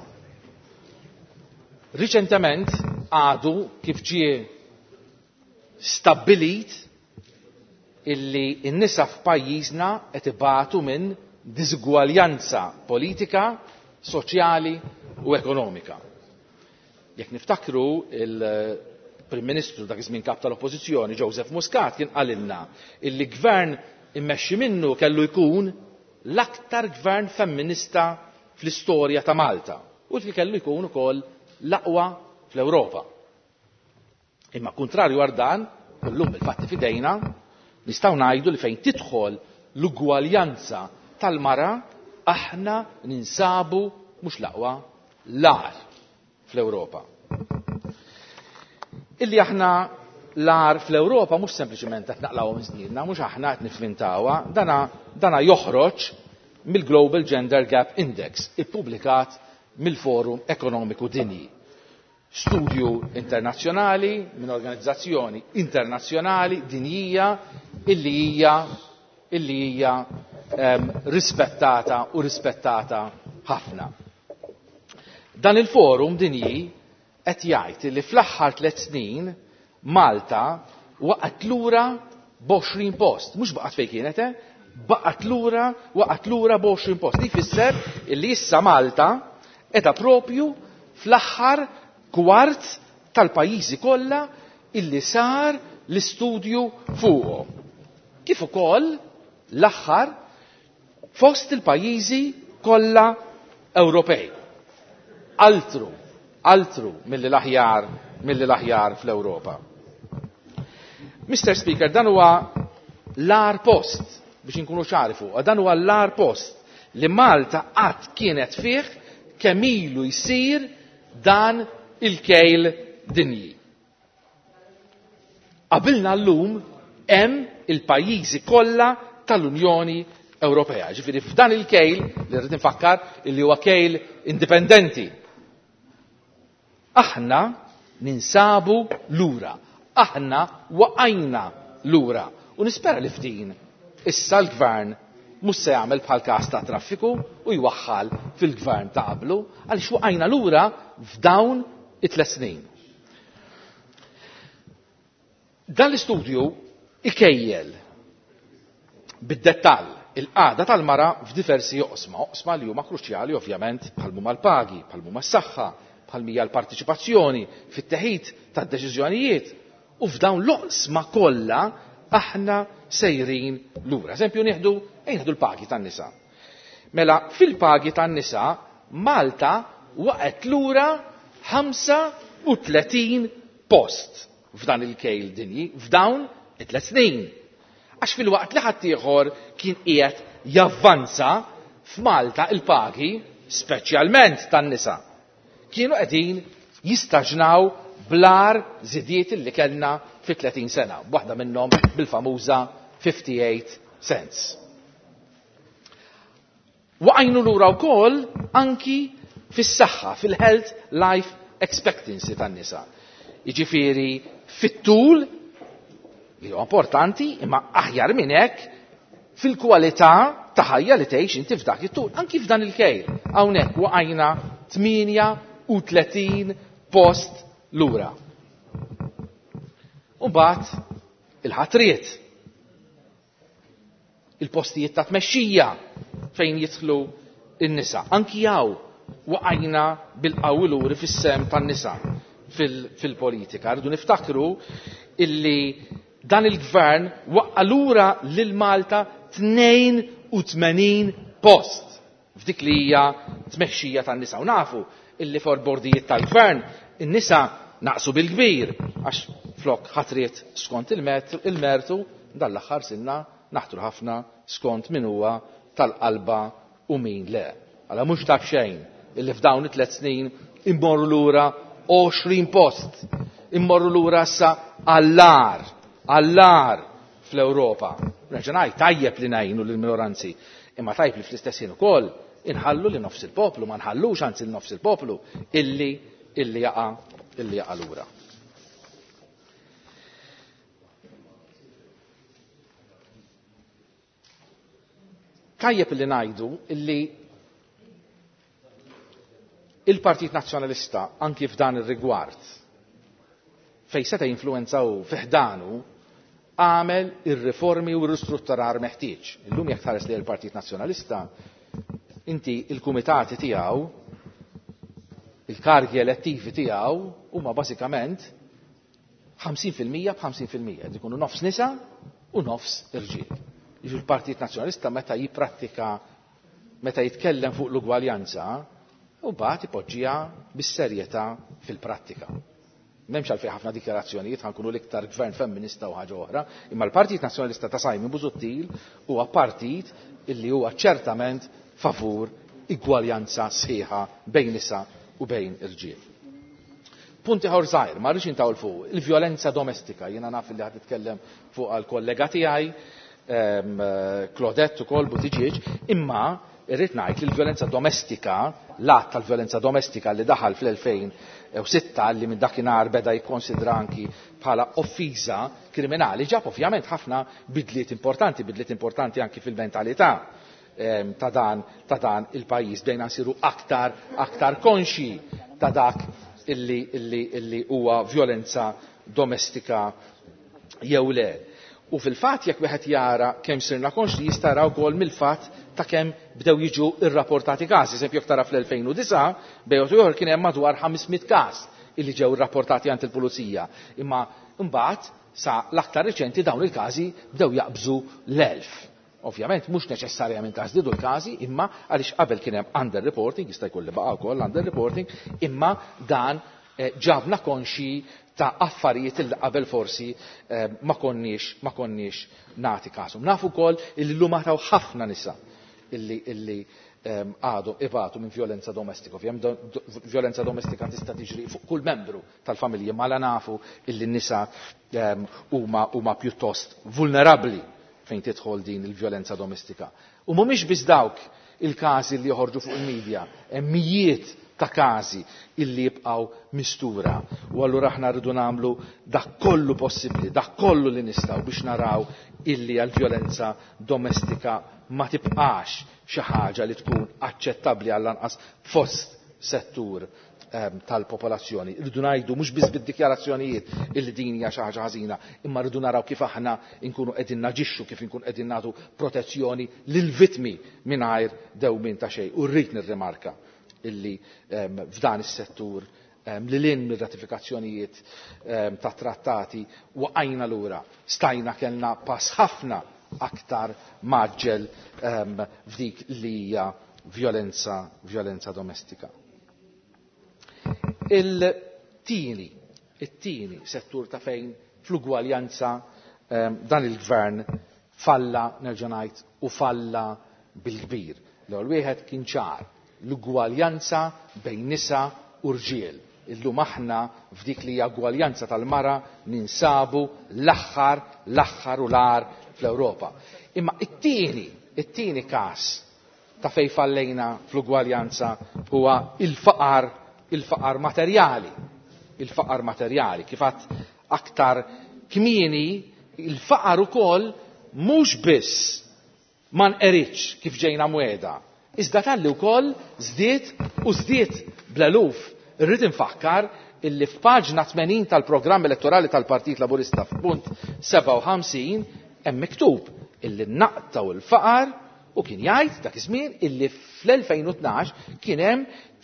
Riċentement għadu kif ġie stabbilit illi n-nisa f'pajjiżna qed ibatu minn diżgwaljanza politika, soċjali u ekonomika. Jekk niftakru il-Prim Ministru dak iż-żmien kap tal-Oppożizzjoni Joseph Muscat kien qalilna illi gvern immexxi minnu kellu jkun l-aktar gvern femminista fl-istorja ta' Malta u li kellu jkun ukoll l-aqwa fl-Ewropa. Imma kontrarju għal dan, illum il-fatti fidejna, nistgħu ngħidu li fejn tidħol l-ugwaljanza tal-mara aħna ninsabu mhux l-aqwa l-ar fl-Ewropa. Illi aħna l-ar fl-Ewropa mhux sempliċement qed naqlawhom żniedna, mhux aħna qed nifvintawha, dana joħroġ mill-Global Gender Gap Index, ippubblikat mill-Forum Ekonomiku Dinji. Studju internazzjonali minn organizzazzjoni internazzjonali dinjija illi hija rispettata ħafna. Dan il-forum dinji qed jgħid li fl-aħħar 3 snin Malta waqgħet lura b'20 post, mhux baqgħet fejn kienet, waqgħet lura b'20 post. Li jfisser illi issa Malta qiegħda propju fl-aħħar kwart tal-pajjiżi kollha illi sar l-istudju fuqhom. Kif ukoll l-aħħar fost il-pajjiżi kollha Ewropej. Altru mill-aħjar fl-Ewropa. Mr. Speaker, dan huwa l-ar post biex inkunu ċari fuq, dan huwa l-ar post li Malta qatt kienet fih kemm ilu jsir dan il-kejl dinji. Qabilna llum hemm il-pajjiżi kollha tal-Unjoni Ewropea. Ġifieri f'dan il-kejl li rrid infakkar li huwa kejl indipendenti. Aħna ninsabu lura. Aħna waqajna lura. U nispera li f'din issa l-gvern mhux se jagħmel bħal każ ta' traffiku u jwaħħal fil-gvern ta' qablu għaliex waqajna lura f'dawn it-3 snin. Dan l-istudju ikejjel bid-dettall il-qagħda tal-mara f'diversi oqsma li huma kruċjali ovvjament bħal huma l-pagi, bħal huma s-saħħa, bħal mija l-partiċipazzjoni fit-teħid tad-deċiżjonijiet u f'dawn l-oqsma kollha aħna sejrin lura. Eżempju nieħdu l-pagi tan-nisa. Mela fil-pagi tan-nisa Malta waqgħet lura 35 post f'dan il-kejl dinji f'dawn it-3 snin. Għax fil-waqt li ħadd ieħor kien qiegħed javvanza f'Malta il-pagi, speċjalment tan-nisa, kienu qegħdin jistaġnaw blar żidiet li kellna fi 30 sena, waħda minnhom bil-famuża 58 cents. Waqajnu lura wkoll anki fis-saħħa, fil-health life expectancy tan-nisa. Jiġifieri fit-tul li huwa importanti imma aħjar minn hekk fil-kwalità ta' ħajja li tgħix inti f'dak it-tul. Anki f'dan il-kejl hawnhekk waqajna 38 post lura. U mbagħad il-ħatriet. Il-postijiet ta' tmexxija fejn jidħlu n-nisa. Anki hawn waqajna bil-qawluri fis-sem tan-nisa fil-politika. Rridu niftakru illi dan il-gvern waqqa lura lil Malta 82 post f'dik li hija tmexxija tan-nisa. U nafu illi for-bordijiet tal-gvern in-nisa naqsu bil-kbir għax flok ħatriet skont il-mertu dan l-aħħar sinna naħtru ħafna skont min huwa tal-qalba u min le. Għala mhux taf xejn illi f'dawn it-3 snin immorru lura 20 post. Immorru lura issa għallar fl-Ewropa. Reġanaj tajjeb li ngħinu lill-minoranzi, imma tajjeb li fl-istess ħin ukoll inħallu li nofs il-poplu, ma nħallux anzi li nofs il-poplu illi jaqa' lura. Tajjeb li ngħidu illi il-Partit Nazzjonalista anki f'dan ir-rigward fejn seta' jinfluwenzaw fiħdanu għamel ir-riformi u r-ristrutturar meħtieġ. Illum jekk tħares li l-Partit Nazzjonalista inti il-kumitati tiegħu il-kargi elettivi tiegħu huma bażikament 50% b'50%. Ikunu nofs nisa u nofs irġiel. Il-Partit Nazzjonalista meta jipprattika meta jitkellem fuq l-ugwaljanza u mbagħad ipoġġiha bis-serjetà fil-prattika. M'hemmx għalfejn ħafna dikjarazzjonijiet ħankunu l-iktar gvern femminista u ħaġa oħra, imma l-Partit Nazzjonalista ta' Simon Busuttil huwa partit illi huwa ċertament favur igwaljanza sħiħa bejn nisa u bejn irġiel. Punti ħor żgħir, ma rridx intawl fuq il-vjolenza domestika, jiena naf li ħad titkellem fuq għall-kollega tiegħi Claudette ukoll Buttigieg, imma irrid ngħid li l-vjolenza domestika, l-att tal-vjolenza domestika li daħal fl-2006 li minn dakinhar beda jikkonsidra anki bħala offiża kriminali ġab ovvjament ħafna bidliet importanti anki fil-mentalità ta' dan il-pajjiż bdejna nsiru aktar konxi ta' dak illi huwa vjolenza domestika jew le. U fil-fatt jekk wieħed jara kemm sirna konxi jista' jara wkoll mill-fatt ta' kemm bdew jiġu irrapportati każi. Eżempju jekk tara fl-2009 bejgħet ieħor kien hemm madwar 500 każ illi ġew rapportati għand il-pulizija. Imma mbagħad sa l-aktar reċenti dawn il-każi bdew jaqbżu l-1000. Ovvjament mhux neċessarjament żdiedu l-każi, imma għaliex qabel kien hemm underreporting, jista' jkun li baqa' wkoll underreporting, imma dan ġabna konxi ta' affarijiet li qabel forsi ma konniex nagħti każhom. Nafu wkoll illi llum ataw ħafna nisa illi għadu ibatu minn violenza domestika. Ovvjament violenza domestika tista' tiġri fuq kull membru tal-familja, ma la nafu illi n-nisa huma pjuttost vulnerabbli fejn tidħol din il-violenza domestika. U mhumiex biss dawk il-każi li joħorġu fuq il-medja, hemm mijiet ta' każi illi jibqgħu mistura. U allura aħna rridu nagħmlu dak kollu possibbli, dak kollu li nistgħu biex naraw illi għall-violenza domestika ma tibqax xi ħaġa li tkun aċċettabbli għall-anqas fost settur tal-popolazzjoni. Rridu ngħidu mhux biss bid-dikjarazzjonijiet illi din hija xi ħaġa ħażina, imma rridu naraw kif aħna nkunu qegħdin naġixxu, kif inkun qegħdin nagħtu protezzjoni lill-vittmi mingħajr dewmien ta' xejn. U rrid nirrimarka illi f'dan is-settur li lin mir-ratifikazzjonijiet ta' trattati waqajna lura. Stajna kellna pass ħafna aktar maġġel f'dik li hija violenza domestika. Il-tieni settur ta' fejn fl-ugwaljanza dan il-gvern falla nerġa' ngħid u falla bil-kbir. L-ewwel wieħed kien ċar l-ugwaljanza bejn nisa u rġiel. Illum aħna f'dik li hija ugwaljanza tal-mara ninsabu l-aħħar u l-ar fl-Ewropa. Imma it-tieni każ ta' fejn fallejna fl-ugwaljanza huwa il-faqar materjali. Il-faqar materjali. Kif għadt aktar kmieni il-faqar ukoll mhux biss ma nqeritx kif ġejna mweda. Iżda talli wkoll żdied bl-eluf. Irrid infakkar illi f'paġna 80 tal-programm elettorali tal-Partit Laburista f'punt 57 hemm miktub illi naqtaw il-faqar u kien jgħid dak iż-żmien illi fl-2012 kien hemm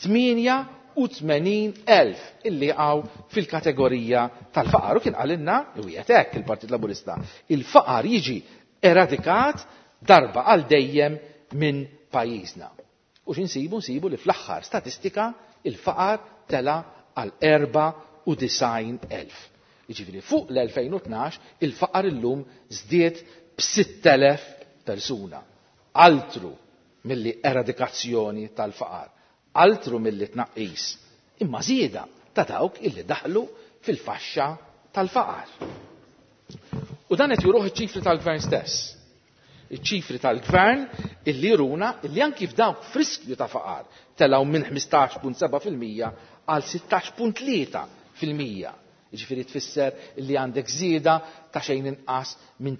88,000 illi għaw fil-kategorija tal-faqar u kien qalilna u qiegħed hekk il-Partit Laburista. Il-faqar jiġi eradikat darba għal dejjem minn pajjiżna. U x'insibu nsibu li fl-aħħar statistika il-faqar tela għal 94,000. Jiġifieri fuq l-2012 il-faqar illum żdied b'6,000 persuna. Altru milli eradikazzjoni tal-faqar, altru milli tnaqqis, imma żieda ta' dawk illi daħlu fil-faxxa tal-faqar. U dan qed juruh iċ-ċifri tal-gvern stess. Iċ-ċifri tal-gvern illi juruna illi anki f'dawk friskju ta' faqar telgħu minn 15.7% għal 16.3%. Jiġifieri tfisser illi għandek żieda ta' xejn inqas minn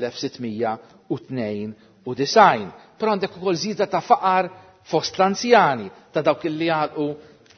3,692. Però għandek ukoll żieda ta' faqar fost l-anzjani ta' dawk illi għalqu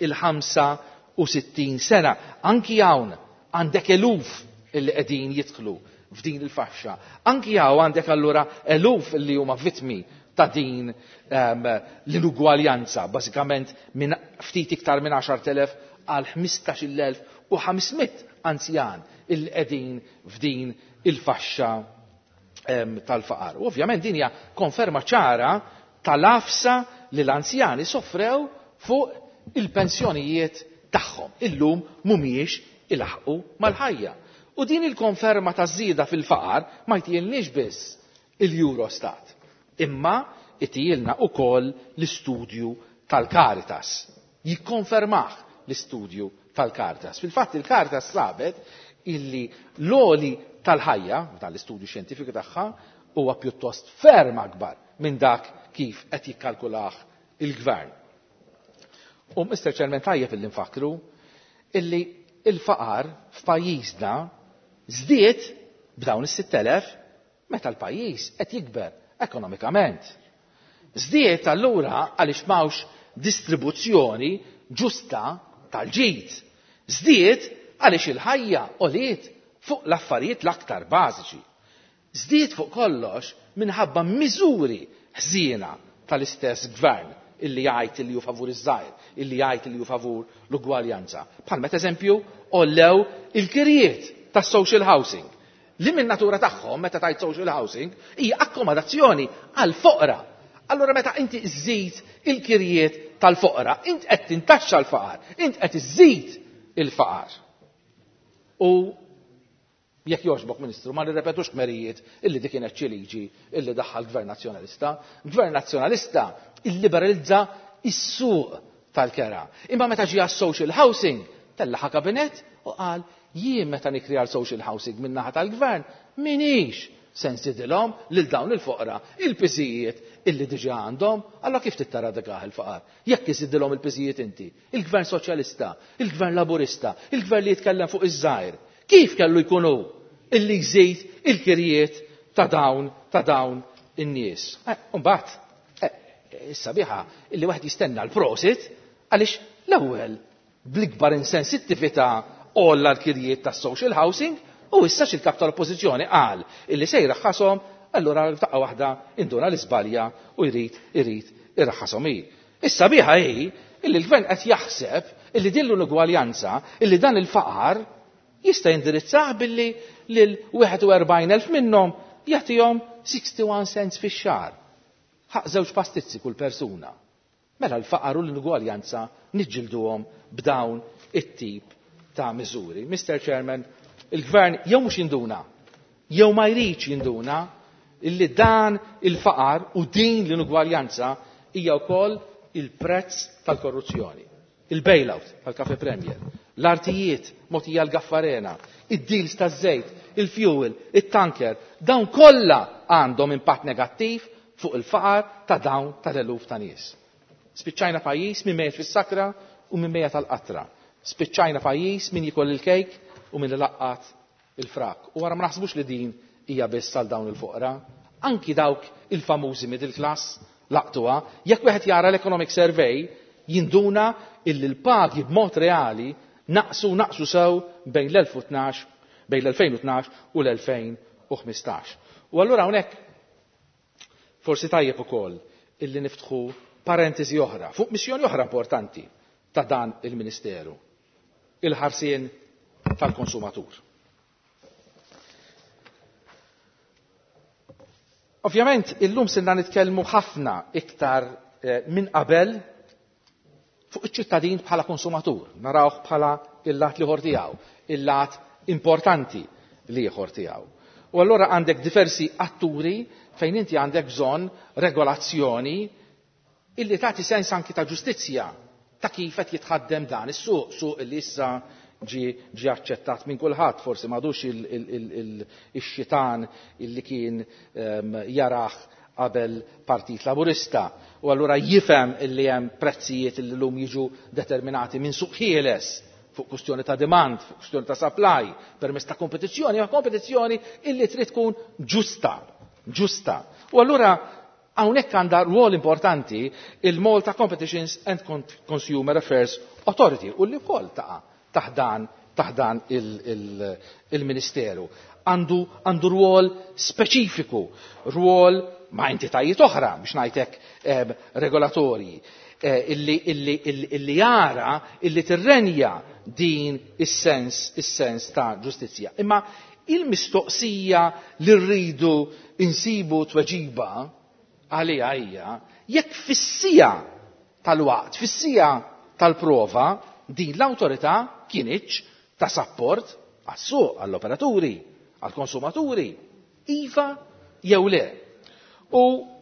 il-65 sena. Anki hawn għandek eluf illi qegħdin jidħlu f'din il-faxxa. Anki hawn għandek allura eluf illi huma vittmi ta' din l-inugwaljanza, bażikament minn ftit iktar minn 10,000 għal 15,500 anzjan illi qegħdin f'din il-faxxa tal-faqar. U ovvjament din hija konferma ċara tal-afsa li l-anzjani soffrew fuq il-pensjonijiet tagħhom. Illum mhumiex ilaħqu mal-ħajja. U din il-konferma ta' żieda fil-faqar ma jtielniex biss il-Eurostat, imma jtielna wkoll l-istudju tal-Caritas. Jikkonfermah l-istudju tal-Caritas. Fil-fatt il-Caritas sabet illi l-oli tal-ħajja, tal-istudju xjentifiku tagħha, huwa pjuttost ferm akbar minn dak kif qed jikkalkulah il-gvern. U Mr. Chairman tajjeb illi nfakru illi il-faqar f'pajjiżna żdied b'dawn is-6,000 meta l-pajjiż qed jikber ekonomikament. Żdied allura għaliex m'hawnx distribuzzjoni ġusta tal-ġid. Żdied għaliex il-ħajja għoliet fuq l-affarijiet l-aktar bażiċi. Żdied fuq kollox minħabba miżuri ħżiena tal-istess gvern illi jgħid illi hu favur iż-żgħir, illi jgħid illi hu favur l-ugwaljanza. Bħal meta eżempju ollew il-kirjiet tas-social housing. Li min natura tagħhom meta tgħid social housing hija akkomodazzjoni għal foqra. Allura meta inti żżid il-kirjiet tal-foqra, int qed tintaxxa l-faqar, int qed iżżid il-faqar. U jekk jogħġbok Ministru, ma nirrepetux kmerijiet illi dik kienet xi liġi illi daħħal Gvern Nazzjonalista. Gvern Nazzjonalista illiberalizza is-suq tal-kera. Imma meta ġie għas-social housing tellaħa kabinett u qal jien meta nikkrea l-social housing min-naħa tal-Gvern minix se nsidilhom lil dawn il-foqra il-piżijiet illi diġà għandhom, allora kif tittara dagaħ il-faqar? Jekk isidilhom il-piżijiet inti, il-Gvern Soċjalista, il-Gvern Laburista, il-Gvern li jitkellem fuq iż-żgħir, kif kellu jkunu illi jżid il-kirjiet ta' dawn in-nies? Mbagħad is-sabiħa illi waħed jistenna l-prosit għaliex l-ewwel bl-ikbar insensittività olla l-kirjiet tas-social housing u issa il-kap tal-oppożizzjoni qal illi se jraħħashom, allura f'daqqa waħda induna l-iżbalja u jrid irraħħashom hi. Is-sabiħa hi illi l-gvern qed jaħseb illi din l-ugwaljanza, illi dan il-faqar jista' jindirizzah billi lil 41,000 minnhom jagħtihom 61 cents fix-xahar. Ħaq żewġ pastizzi kull persuna. Mela l-faqar u l-ugwaljanza niġġilduhom b'dawn it-tip ta' miżuri. Mr. Chairman, il-gvern jew mhux jinduna, jew ma jridx jinduna illi dan il-faqar u din l-inugwaljanza hija wkoll il-prezz tal-korruzzjoni. Il-bailout tal-Cafe Premier, l-artijiet mogħtija l-Gaffarena, id-deals taż-żejt, il-fuel, it-tanker, dawn kollha għandhom impatt negattiv fuq il-faqar ta' dawn tal-eluf ta' nies. Spiċċajna pajjiż min mejjed fis-sakra u min mejjed tal-qatra. Spiċċajna pajjiż min jikol il-kejk u min ilaqqat il-frak. U wara ma naħsbux li din hija biss għal dawn il-foqra, anki dawk il-famużi middle class laqtuha, jekk wieħed jara l-Economic Survey jinduna illi l-pagi b'mod reali naqsu sew bejn l-2012 u l-2015. U allura hawnhekk forsi tajjeb ukoll illi niftħu parentesi oħra fuq missjoni oħra importanti ta' dan il-Ministeru, il-ħarsien tal-konsumatur. Ovvjament, illum sinna nitkellmu ħafna iktar minn qabel fuq iċ-ċittadin bħala konsumatur, narawh bħala il-lat liħor tiegħu, il-lat importanti li ieħor tiegħu. U allura għandek diversi atturi fejn inti għandek bżonn regolazzjoni illi tagħti sens anki ta' ġustizzja ta' kif qed jitħaddem dan is-suq, suq illi issa ġi aċċettat minn kulħadd, forsi m'għadux ix-xitan illi kien jarah qabel Partit Laburista, u allura jifhem illi hemm prezzijiet illi lum jiġu determinati minn suq ħieles fuq kwistjoni ta' demand, fuq kwistjoni ta' supply, permezz ta' kompetizzjoni, ma' kompetizzjoni illi trid tkun ġusta. U allura hawnhekk għandha rwol importanti il-Malta Competitions and Consumer Affairs Authority u li wkoll taħdan il-Ministeru. Għandu rwol speċifiku, rwol ma' entitajiet oħra biex ngħidlek regolatorji illi jara illi tirrenja din is-sens ta' ġustizzja. Imma il-mistoqsija li rridu insibu tweġiba għaliha hija jekk fis-sija tal-waqt, fis-sija tal-prova din l-awtorità kienitx ta' sapport għas-suq, għall-operaturi, għall-konsumaturi, iva jew le. U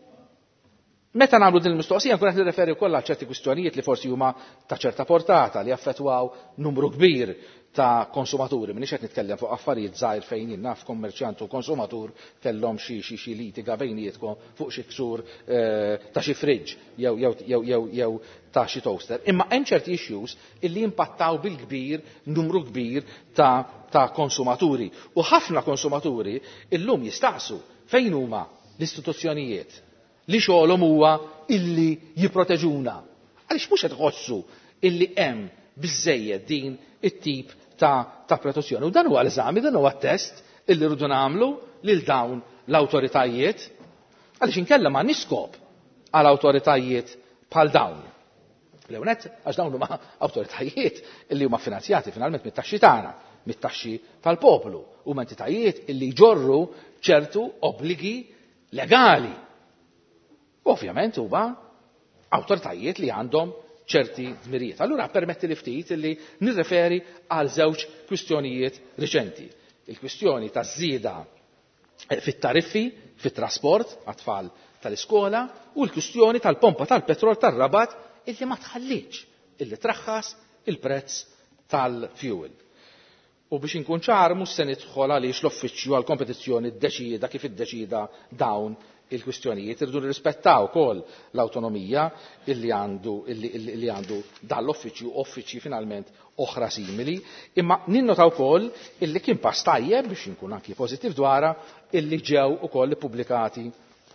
meta nagħmlu din il-mistoqsija nkun qed nirreferi wkoll għal ċerti kwistjonijiet li forsi huma ta' ċerta portata li affettwaw numru kbir ta' konsumaturi. Minix qed nitkellem fuq affarijiet żgħir fejn jien naf kommerċjant u konsumatur kellhom xi litiga bejnietkom fuq xi ksur ta' xi friġġ jew ta' xi toaster. Imma hemm ċerti issues illi impattaw bil-kbir numru kbir ta' konsumaturi. U ħafna konsumaturi illum jistaqsu fejn huma l-istituzzjonijiet li xogħolhom huwa illi jipproteġuna. Għaliex mhux qed iħossu illi hemm biżżejjed din it-tip ta' protezzjoni. U dan huwa l-eżami, dan huwa t-test illi rridu nagħmlu lil dawn l-awtoritajiet għaliex inkella ma niskop għal awtoritajiet bħal dawn. L-ewnet, għax dawn huma awtoritajiet illi huma finanzjati finalment mit-taxxi tagħna, mit-taxxi tal-poplu, huma entitajiet illi jġorru ċertu obbligi legali. Ovvjament huma awtoritajiet li għandhom ċerti dmirijiet. Allura permetti li ftit illi nirreferi għal żewġ kwistjonijiet riċenti. Il-kwistjoni ta' żieda fit-tariffi, fit-trasport, għat-tfal tal-iskola, u l-kwistjoni tal-pompa tal-petrol tar-Rabat illi ma tħallitx illi traħħas il-prezz tal-fuel. U biex inkun ċar mhux se nidħol għaliex l-uffiċċju għall kompetizzjoni ddeċieda kif iddeċida dawn il-kwistjonijiet, irridu nirrispettaw ukoll l-awtonomija illi għandu dal-uffiċċju uffiċċji finalment oħra simili, imma ninnotaw ukoll illi kien pass tajjeb biex inkun anki pożittiv dwarha illi ġew ukoll ippubblikati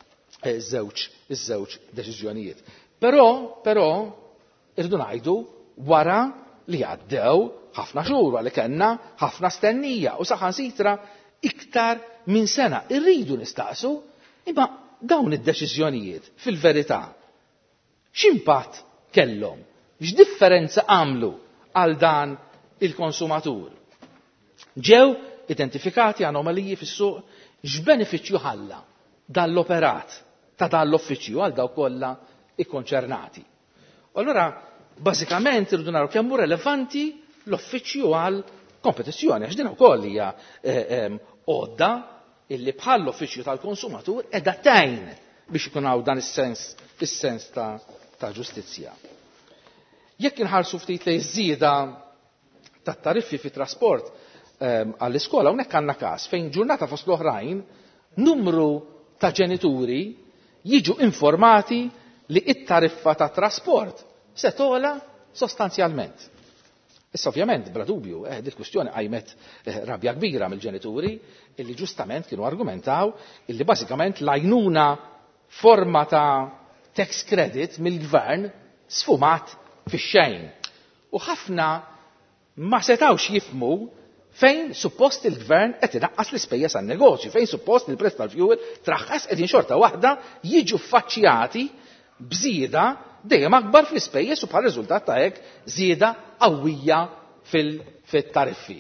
iż-żewġ deċiżjonijiet. Però irridu ngħidu wara li għaddew ħafna xhur għalli kellna ħafna stennija u saħansitra iktar minn sena. Irridu nistaqsu imma dawn id-deċiżjonijiet fil-verità x'impatt kellhom? X'differenza għamlu għal dan il-konsumatur? Ġew identifikati anomaliji fis-suq, x'benefiċċju ħalla dall-operat ta' dan l-uffiċċju għal dawk kollha ikkonċernati. Allura, bażikament irridu naraw kemm hu relevanti l-uffiċċju għal kompetizzjoni, għax din ukoll hija għodda illi bħal l-uffiċċju tal-konsumatur qiegħda tgħin biex ikun hawn dan is-sens ta' ġustizzja. Jekk inħarsu ftit lejn iż-żieda tat-tariffi fit-trasport għall-iskola hawnhekk għandna każ fejn ġurnata fost l-oħrajn numru ta' ġenituri jiġu informati li it-tariffa ta' trasport se tola sostanzjalment. Issa ovvjament, bla dubju, il-kwistjoni għajmet rabja kbira mill-ġenituri illi ġustament kienu argumentaw illi bażikament l-għajnuna forma ta' tax credit mill-gvern sfumat fix-xejn. U ħafna ma setawx jifmu fejn suppost il-gvern qed inaqqas l-ispejjeż għan-negozju, fejn suppost il-prezz tal-fuel traħħas qegħdin xorta waħda jiġu ffaċċjati bżieda dejjem akbar fl-ispejjeż u bħal riżultat ta' hekk żieda qawwija fit-tariffi.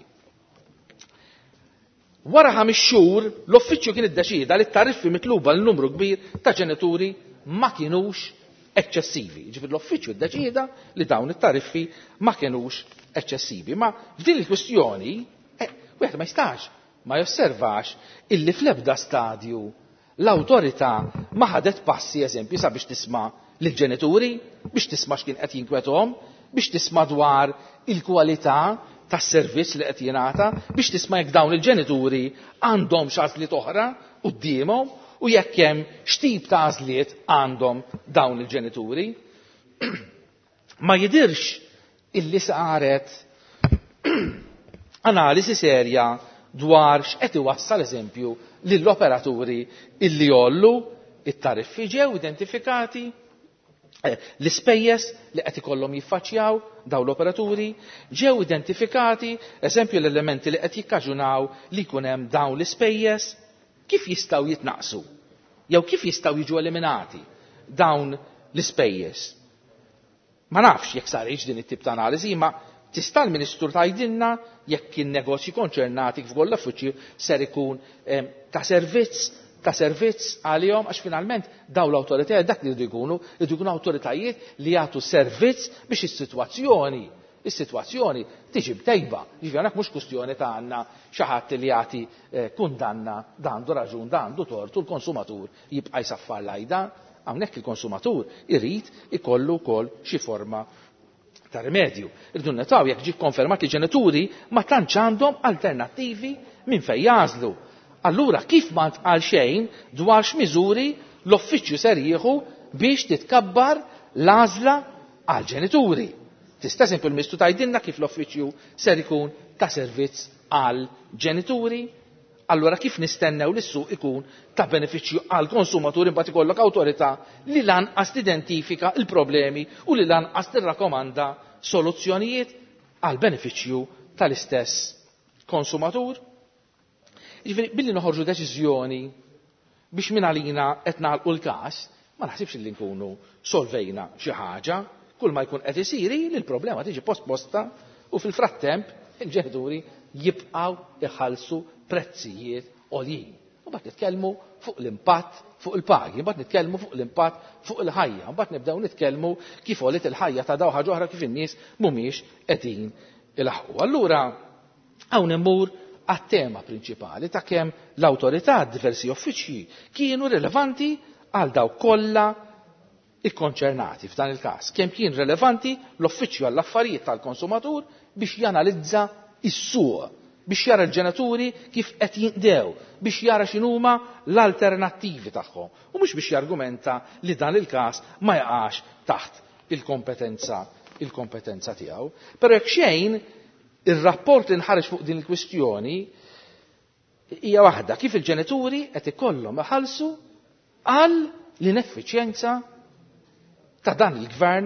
Wara 5 xhur l-uffiċċju kien iddeċida li t-tariffi mitluba l numru kbir ta' ġenituri ma kinux eċċessivi. Ġifier l-uffiċċju iddeċida li dawn it-tariffi ma kinux eċċessivi. Ma f'din il-kwistjoni wieħed ma jistax ma josservax illi fl-ebda stadju l-awtorità ma ħadet passi eżempju sabiex tisma' lill-ġenituri, biex tisma' x'kien qed jinkwethom, biex tisma' dwar il-kwalità tas-servizz li qed jingħata, biex tisma' jekk dawn il-ġenituri għandhom x'għażliet oħra qudiemhom u jekk hemm x'tip ta' għażliet għandhom dawn il-ġenituri. Ma jidirx illi saret analisi serja dwar x'qed iwassal eżempju lill-operaturi illi jollu it-tariffi ġew identifikati l-ispejjeż li qed ikollhom jiffaċċjaw dawn l-operaturi, ġew identifikati eżempju l-elementi li qed jikkaġunaw li jkun hemm dawn l-ispejjeż kif jistgħu jitnaqsu jew kif jistgħu jiġu eliminati dawn l-ispejjeż. Ma nafx jekk sarx din it-tip ta' analiżi, ma tista' l-Ministru tgħidilna jekk in-negozji konċernati kif ukoll l-uffiċċju ser ikun ta' servizz għalihom għax finalment dawn l-awtoritajiet dak li jkunu awtoritajiet li jagħtu servizz biex is-sitwazzjoni tiġi btejba. Ġifieri hekk mhux kwistjoni ta' għandna xi ħadd li jagħti kundanna għandu raġun għandu tort u l-konsumatur jibqa' jsaffar l-għajda. Hawnhekk il-konsumatur irid ikollu wkoll xi forma ta' rimedju. Irridu netaw jekk ġie konfermat li ġenituri ma tantx għandhom alternattivi minn fejn jażlu. Allura kif ma ntqal xejn dwar x'miżuri l-uffiċċju ser jieħu biex titkabbar l-għażla għal ġenituri. Tista' eżempju l-Ministru tgħidilna kif l-uffiċċju ser ikun ta' servizz għal ġenituri? Allura kif nistennew li s-suq ikun ta' benefiċċju għal konsumaturi imbagħad ikollok awtorità li lanqas tidentifika l-problemi u li lanqas tirrakkomanda soluzzjonijiet għal benefiċċju tal-istess konsumatur? Jiġifieri billi noħorġu deċiżjoni biex minn għalina qed nagħlqu l-każ ma naħsibx li nkunu solvejna xi ħaġa, kull ma jkun qed isiri li l-problema tiġi posposta u fil-frattemp il-ġenituri jibqgħu iħallsu prezzijiet għoljin. U mbagħad nitkellmu fuq l-impatt fuq il-pagi, mbagħad nitkellmu fuq l-impatt fuq il-ħajja, mbagħad nibdew nitkellmu kif olet il-ħajja ta' daw ħaġa oħra kif in-nies mhumiex qegħdin ilaħqu. Allura hawn immur għat-tema prinċipali ta' kemm l-awtorità diversi uffiċċji kienu rilevanti għal daw kollha ikkonċernati f'dan il-każ. Kemm kien rilevanti l-uffiċċju għall-affarijiet tal-konsumatur biex janalizza is-suq, biex jara l-ġenituri kif qed jinqdew, biex jara x'inhuma l-alternattivi tagħhom u mhux biex jargumenta li dan il-każ ma jaqax taħt il-kompetenza tiegħu. Però jekk xejn ir-rapport li nħareġ fuq din il-kwistjoni hija waħda kif il-ġenituri qed ikollhom iħallsu għal l-ineffiċjenza ta' dan il-gvern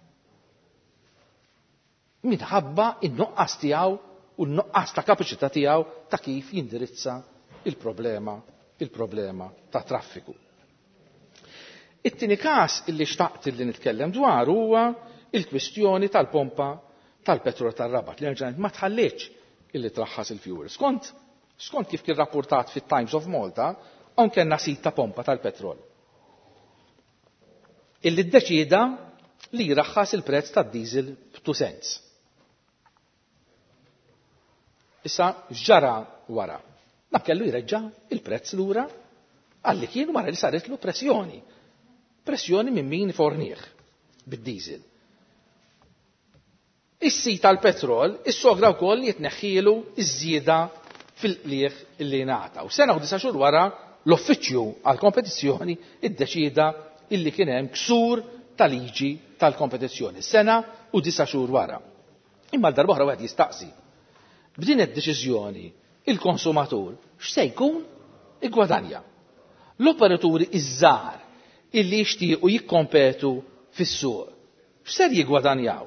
minħabba in-nuqqas tiegħu u n-nuqqas ta' kapaċità tiegħu ta' kif jindirizza il-problema ta' traffiku. It-tieni każ illi xtaqt illi nitkellem dwar huwa il-kwistjoni tal-pompa tal-petrol tar-Rabat li nerġa' ma tħallitx illi traħħas il-fuel. Skont kif kien rapportat fit-Times of Malta hawn kellna sit ta' pompa tal-petrol illi ddeċieda li jraħħas il-prezz tad-diesel b'2 cents. Issa x'ġara wara? Ma kellu jreġġa' il-prezz lura għalli kien wara li saretlu pressjoni minn min fornih bid-diesel. Is-sit tal-petrol is-sogra wkoll jitneħħielu iż-żieda fil-qliegħ illi ngħata. U sena u 9 xhur wara l-uffiċċju għall-kompetizzjoni iddeċieda illi kien hemm ksur tal-liġi tal-kompetizzjoni sena u 9 xhur wara. Imma l-darba oħra wieħed jistaqsi. B'din id-deċiżjoni il-konsumatur x'se jkun igwadanja. L-operaturi iż-żgħar illi jixtiequ jikkompetu fis-suq x'ser jiggwadanjaw?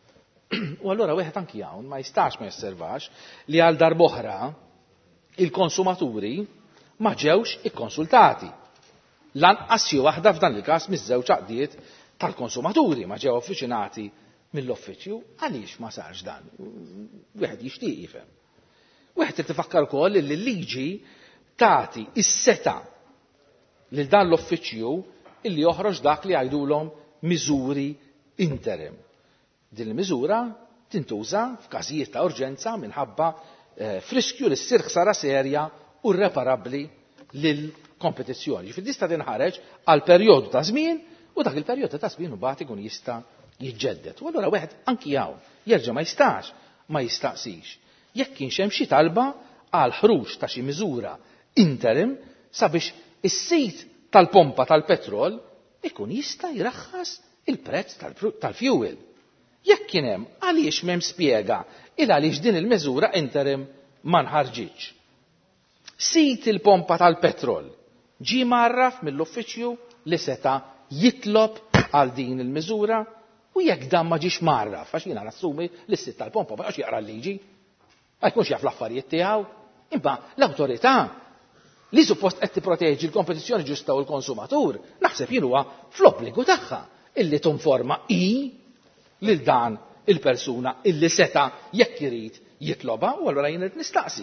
U allura wieħed anki hawn ma jistax ma josservax li għal darba oħra il-konsumaturi ma ġewx ikkonsultati. Lanqas xi waħda f'dan il-każ miż-żewġ għaqdiet tal-konsumaturi ma ġew affiċinati mill-uffiċċju għaliex ma sarx dan. Wieħed jixtieq jifhem. Wieħed irid ifakkar ukoll li l-liġi tagħti is-seta' lil dan l-uffiċċju illi joħroġ dak li jgħidulhom miżuri interim. Din il-miżura tintuża f'każijiet ta' urġenza minħabba friskju li ssir ħsara serja u irreparabbli lill-kompetizzjoni. Ġifieri tista' tinħareġ għal perjodu ta' żmien u dak il-perjodu ta' żmien mbagħad ikun jista' jiġġedded. U allura wieħed anki hawn jerġa' ma jistax ma jistaqsix. Jekk kienx hemm xi talba għal ħruġ ta' xi miżura interim sabiex is-sit tal-pompa tal-petrol ikun jista' jraħħas il-prezz tal-fuel. Jekk kien hemm għaliex m'hemm spjega il għaliex din il-miżura interim ma nħarġitx. Sit il-pompa tal-petrol ġie marraf mill-uffiċċju li seta' jitlob għal din il-miżura u jekk dan ma ġiex marraf għax jiena nassumi li s-sit tal-pompa ma jaqgħux jaqra l-liġi, ma jkunx jaf l-affarijiet tiegħu, imma l-awtorità li suppost qed tipproteġi l-kompetizzjoni ġusta u l-konsumatur naħseb jien huwa fl-obbligu tagħha illi tinforma lil dan il-persuna illi seta' jekk irid jitloba u allura jien irid nistaqsi.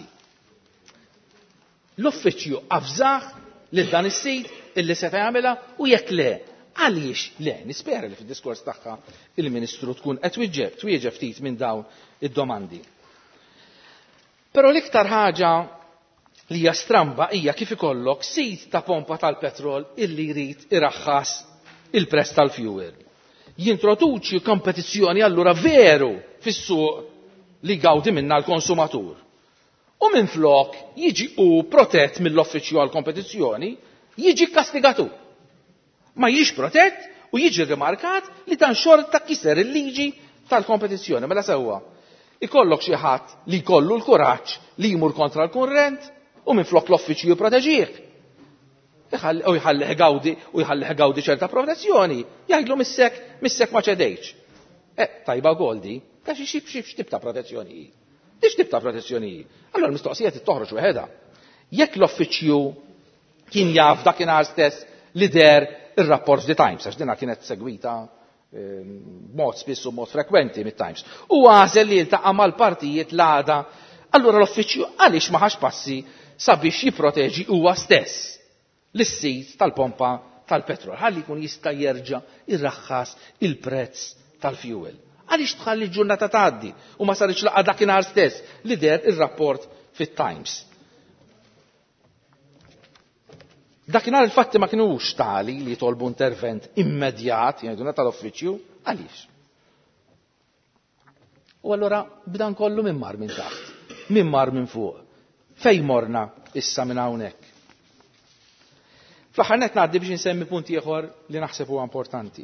L-uffiċċju avżaħ lil dan is-sit illi seta' jagħmilha u jekk le, għaliex le, nispera li fid-diskors tagħha il-Ministru tkun qed twieġeb ftit minn dawn id-domandi. Però l-iktar ħaġa li hija stramba hija kif ikollok sit ta' pompa tal-petrol illi jrid iraħħas il-prezz tal-fuel. Jintroduċi kompetizzjoni allura veru fis-suq li gawdi minna l-konsumatur. U minflok jiġi protett mill-uffiċċju għall-kompetizzjoni, jiġi kastigatu. Ma jiġix protett u jiġi rimarkat li dan xorta kiser il-liġi tal-kompetizzjoni. Mela sewwa, ikollok xi ħadd li jkollu l-kuraġġ li jmur kontra l-kurrent u minflok l-uffiċċju jipproteġih. U jħallih gawdi ċerta protezzjoni, jgħidlu missek ma ċedejx. Tajba goldi, ta' x'tib ta' protezzjoni. X'tib ta' protezzjoni. Allora l-mistoqsija tittoħroġ weħeda. Jekk l-uffiċċju kien jaf dakinhar stess li der ir-rapport The Times, għax dinha kienet segwita mod spiss u mod frekwenti mit-Times. U għażel li jiltaqa' mal-partijiet l-għada, allura l-uffiċċju għaliex ma ħax passi sabiex jipproteġi huwa stess l-sit tal-pompa tal-petrol, ħalli jkun jista' jerġa' irraħħas il-prezz tal-fuel. Għaliex tħalli ġurnata tgħaddi u ma saritx laqgħa dakinhar stess li der ir-rapport fit-Times. Dakinhar il-fatti ma kinux tali li jitolbu intervent immedjat, jgħiduna tal-uffiċċju, għaliex. U allura bdan kollu minn mar minn taħt, minn mar minn fuq. Fej morna issa minn hawnhekk. Fl-aħħar nett ngħaddi biex insemmi punti ieħor li naħseb huwa importanti.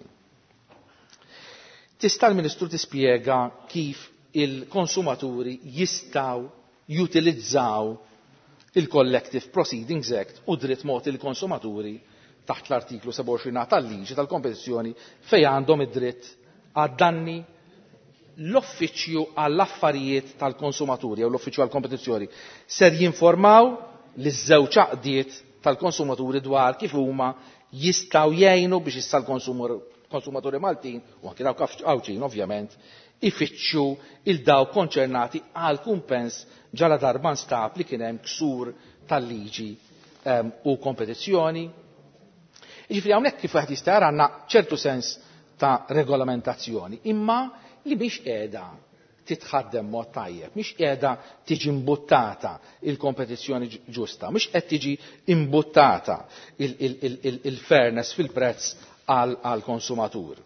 Tista' l-Ministru tispjega kif il-konsumaturi jistgħu jutilizzaw il-Collective Proceedings Act u dritt mod il-konsumaturi taħt l-artiklu 27 tal-liġi tal-kompetizzjoni fejn għandhom id-dritt għad-danni l-Uffiċċju għall-affarijiet tal-konsumaturi u l-Uffiċċju għall-kompetizzjoni ser jinformaw liż-żewġ għaqdiet tal-konsumaturi dwar kif huma jistgħu jgħinu biex issa l-konsumaturi Maltin u anke dawk Awċin ovvjament ifittxu il-daw konċernati għal kumpens ġala darba nstab li kien hemm ksur tal-liġi u kompetizzjoni. Jiġifieri hawnhekk kif wieħed jista' jara għandna ċertu sens ta' regolamentazzjoni, imma li mhix qiegħda titħaddem mod tajjeb, mhix qiegħda tiġi imbuttata il-kompetizzjoni ġusta, mhix qed tiġi imbuttata il-fairness fil-prezz għal konsumatur.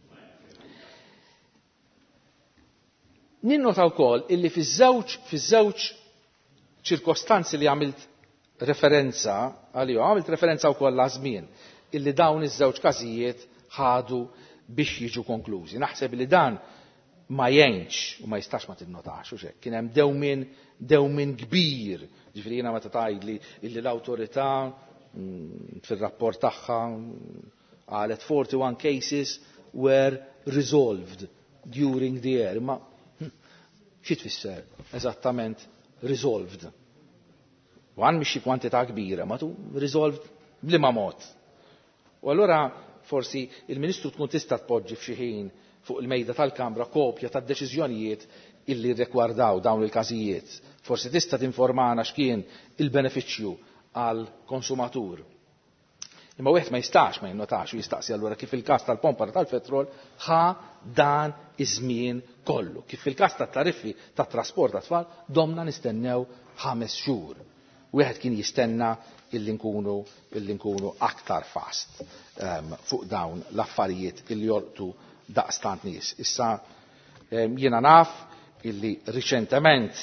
Ninnota wkoll illi fiż-żewġ ċirkostanzi li għamilt referenza għalihom, għamilt referenza wkoll għaż-żmien illi dawn iż-żewġ każijiet ħadu biex jiġu konklużi. Naħseb li dan ma jgħinx u ma jistax ma tinnotax u xek. Kien hemm dewmien kbir, ġifieri jiena meta tgħidli illi l-awtorità fir-rapport tagħha qalet 41 cases were resolved during the year. Ma xi tfisser eżattament resolved? Għan mhix xi kwantità kbira, ma tu resolved bliema mod. U allura forsi il-Ministru tkun tista' tpoġġi f'xi ħin fuq il-mejda tal-Kamra kopja tad-deċiżjonijiet illi rrekwardaw dawn il-każijiet. Forsi tista' tinformana x'kien il-benefiċċju għal konsumatur. Imma wieħed ma jistax ma jinnotax u jistaqsi allura kif il-każ tal-pompa tal-petrol ħa dan iż-żmien kollu. Kif il-każ tat-tariffi tat-trasport tat-tfal domna nistennew 5 xhur. Wieħed kien jistenna illi nkunu aktar fast fuq dawn l-affarijiet illi jolqtu daqstant nies. Issa jiena naf illi riċentement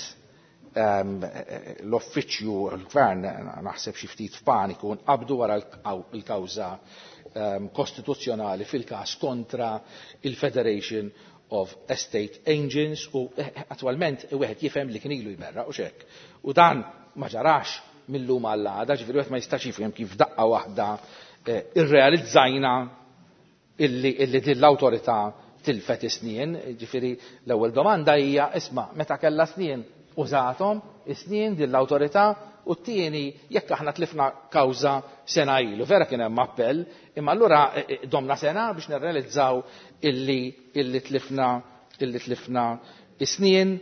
l-uffiċċju l-gvern naħseb xi ftit f'paniku nqabdu wara l-kawża kostituzzjonali fil-każ kontra il-Federation of Estate Agents u attwalment wieħed jifhem li kien ilu jmerra u xekk. U dan ma ġarax mill-lum għall-għada, ġifieri wieħed ma jistax jifhem kif daqqa waħda irrealizzajna illi din l-awtorità tilfet is-snien. Ġifieri l-ewwel domanda hija isma' meta kellha snien użathom is-snien din l-awtorità u t-tieni jekk aħna tlifna kawża sena ilu. Vera kien hemm appell, imma allura domna sena biex nirrealizzaw illi tlifna is-snien.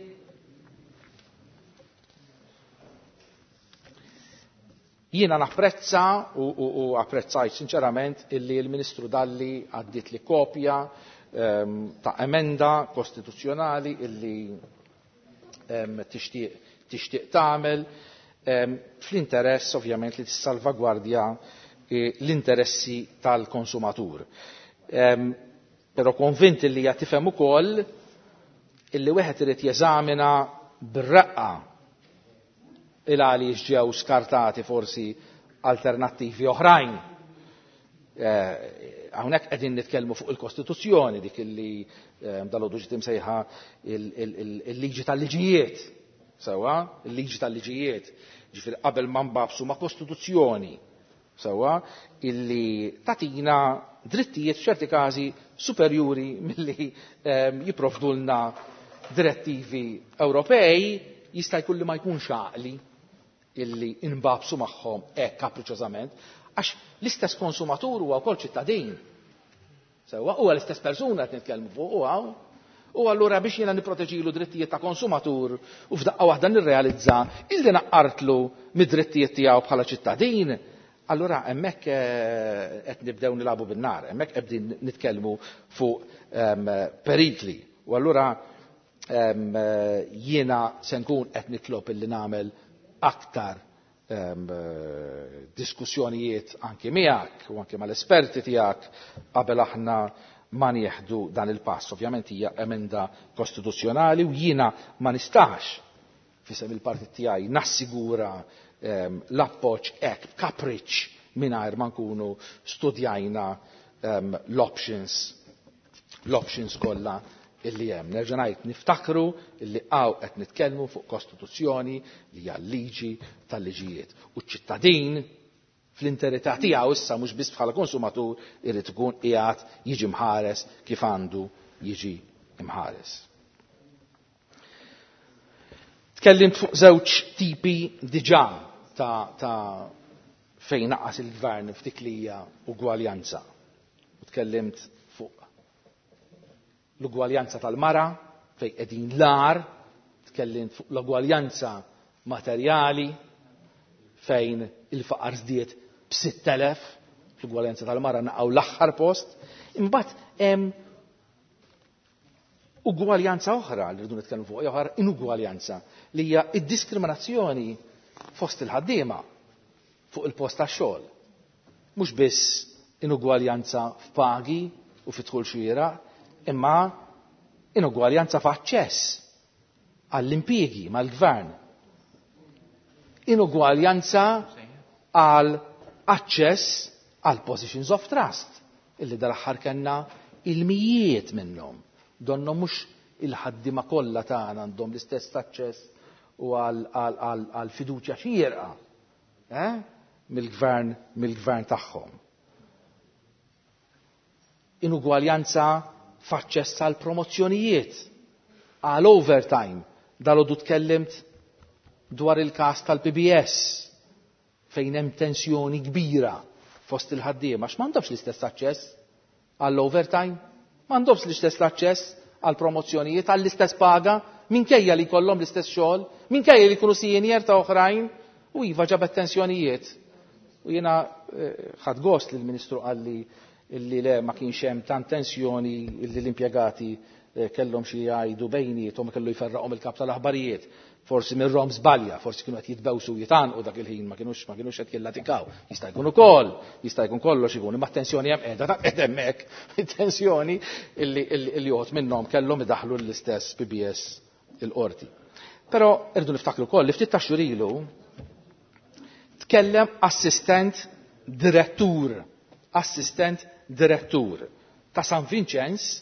Jiena napprezza u apprezzajt sinċerament illi l-Ministru Dalli għaddiet li kopja ta' emenda kostituzzjonali illi tixtieq tagħmel fl-interess ovvjament li tissalvagwardja l-interessi tal-konsumatur. Però konvint li hija tifhem ukoll illi wieħed irid jeżamina bir-raqqa il għaliex ġew skartati forsi alternattivi oħrajn. Hawnhekk qegħdin nitkellmu fuq il-Kostituzzjoni dik illi dal-għodu ġiet imsejħa il-liġi tal-liġijiet. Sewwa, il-liġi tal-liġijiet. Ġifieri qabel ma nbabsu ma' Kostituzzjoni. Sewwa, illi tatina drittijiet f'ċerti każi superjuri milli jipprovdulna direttivi Ewropej jista' jkun li ma jkunx għaqli illi inbabsu magħhom hekk kapriċċjożament, għax l-istess konsumatur huwa wkoll ċittadin. Sewwa huwa l-istess persuna qed nitkellmu fuq u allura biex jiena nipproteġilu drittijiet ta' konsumatur u f'daqqa waħda nirrealizza illi naqqartlu mid-drittijiet tiegħu bħala ċittadin, allura hemmhekk qed nibdew nilagħbu bin-nar, hemmhekk qegħdin nitkellmu fuq perikli. U allura jiena se nkun qed nitlob illi nagħmel aktar diskussjonijiet anke miegħek u anke mal-esperti tiegħek qabel aħna ma nieħdu dan il-pass. Ovvjament hija emenda kostituzzjonali u jiena ma nistax fisem il-partit tiegħi nassigura l-appoġġ hekk b'kapriċċ mingħajr ma nkunu studjajna l-options kollha illi hemm. Nerġa' ngħid niftakru illi qed nitkellmu fuq kostituzzjoni li hija liġi tal-liġijiet. U ċ-ċittadin fl-interità tiegħu issa mhux biss bħala konsumatur irid ikun qiegħed jiġi mħares kif għandu jiġi mħares. Tkellimt fuq żewġ tipi diġà ta' fejn naqqas il-gvern f'dik li hija ugwaljanza. U tkellimt fuq l-ugwaljanza tal-mara fejn qegħdin l-ar, tkellimt fuq l-ugwaljanza materjali fejn il-faqar żdied b'6,000, l-ugwaljanza tal-mara naqgħu l-aħħar post. Imbagħad hemm ugwaljanza oħra li rridu nitkellmu fuq oħra inugwaljanza li hija d-diskriminazzjoni fost il-ħaddiema fuq il-post tax-xogħol. Mhux biss inugwaljanza f'pagi u fi dħul xieraq, imma inugwaljanza f'aċċess għall-impjiegi mal-gvern. Inugwaljanza għal aċċess għal positions of trust illi dal-aħħar kellna il-mijiet minnhom. Donnom mhux il-ħaddiema kollha tagħna għandhom l-istess aċċess u għal fiduċja xierqa mill-gvern tagħhom. Inugwaljanza f'aċċess għal promozzjonijiet, għal overtime. Dalgħodu tkellimt dwar il-każ tal-PBS fejn hemm tensjoni kbira fost il-ħaddiema għax m'għandhomx l-istess aċċess għall-overtime, m'għandhomx l-istess aċċess għal promozzjonijiet, għall-istess paga, minkejja li jkollhom l-istess xogħol, minkejja li jkunu senior ta' oħrajn, u iva ġabet tensjonijiet. U jiena ħadd gost li l-Ministru qalli illi le ma kienx hemm tant tensjoni illi l-impjegati kellhom xi jgħidu bejniethom kellu jferraqhom il-kap tal-aħbarijiet. Forsi mirrom żbalja, forsi kienu qed jitbewsu jitanqu dak il-ħin ma kienux qed jillatikaw. Jista' jkun ukoll, jista' jkun kollox ikun, imma t-tensjoni hemm qiegħda taqgħed hemmhekk, it-tensjoni illi joħod minnhom kellhom idaħħlu l-istess PBS il-qorti. Però irdu niftakru wkoll li ftit ta' xhur ilu tkellem assistent direttur ta' San Vincenz,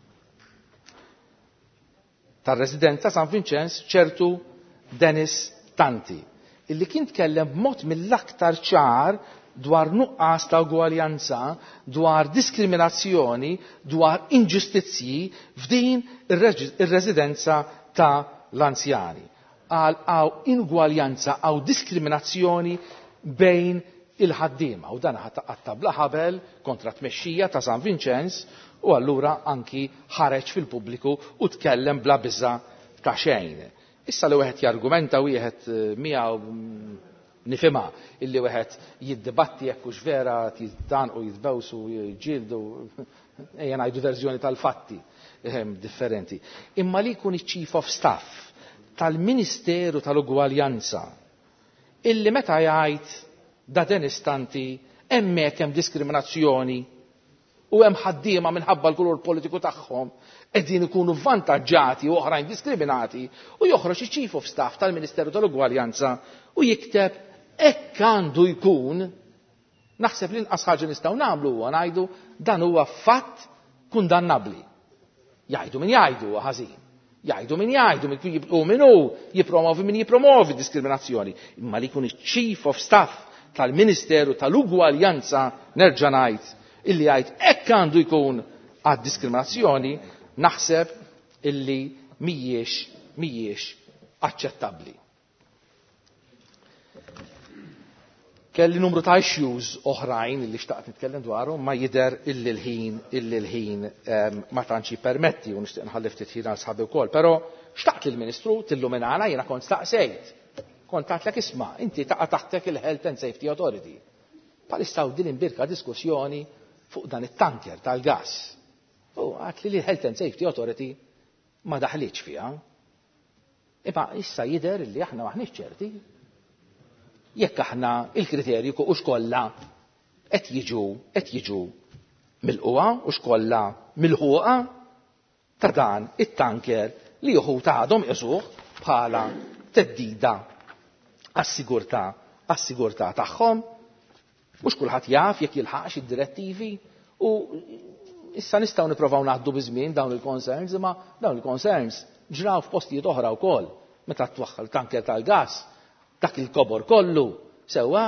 tar-resident ta' San Vincenz, ċertu Dennis Tanti, illi kien tkellem b'mod mill-aktar ċar dwar nuqqas ta' ugwaljanza, dwar diskriminazzjoni, dwar inġustizzji f'din ir-residenza ta' l-anzjani. Għaw inugwaljanza għaw diskriminazzjoni bejn il-ħaddiema u dan ħattabla ħabel kontra tmexxija ta' San Vincenz u allura anki ħareġ fil-pubbliku u tkellem bla biża ta' xejn. Issa li wieħed jargumenta wieħed miegħu nifhimha illi wieħed jiddibatti jekk hux vera jittanqu jitbewsu jġieldu ejja ngħidu verżjoni tal-fatti differenti. Imma li jkun iċ-Chief of Staff tal-Ministeru tal-Ugwaljanza illi meta jgħid da Dennis Tanti hemmhekk hemm diskriminazzjoni u hemm ħaddiema minħabba l-kulur politiku tagħhom qegħdin ikunu vvantaġġati u oħrajn diskriminati u joħroġ iċ-Chief of Staff tal-Ministeru tal-Ugwaljanza u jikteb hekk għandu jkun. Naħseb li l-inqas ħaġa nistgħu nagħmlu huwa ngħidu dan huwa fatt kundannabbli. Jgħidu min jgħidu huwa ħażin. Jgħidu min jgħidu min jibqgħu minnu jippromovi min jippromovi diskriminazzjoni. Imma li jkun iċ-Chief of Staff tal-Ministeru tal-Ugwaljanza nerġa' ngħid illi jgħid hekk għandu jkun għad-diskriminazzjoni naħseb illi mhijiex aċċettabbli. kelli numru ta' issues oħrajn li xtaqt nitkellem dwarhom ma jidher illi l-ħin ma tantx jippermetti u nixtieq nħalli ftit ħin għal sħabi wkoll. Però xtaqt lill-Ministru tilluminana jiena kont staqsejt. Kont għatlek isma' inti taqa' taħtek il-Health and Safety Authority. Bħalissa din imbirka diskussjoni fuq dan it-tanker tal-gass. U għat li l-Health and Safety Authority ma daħliċ fiha. Imma issa jidher li aħna maħniex ċerti jekk aħna il-kriterju u x'kollha qed jiġu mill-qwa u x'kollha mill-ħuqa ta' dan it-tanker li jieħu għadhom isuh bħala teddida għas-sigurtà tagħhom. Mhux kulħadd jaf jekk jilħaqx id-direttivi u issa nistgħu nippruvaw naħdu biżmien dawn il-concerns, imma dawn il-concerns ġraw f'postijiet oħra wkoll meta twaħħal tanker tal-gass dak il-kobor kollu sewwa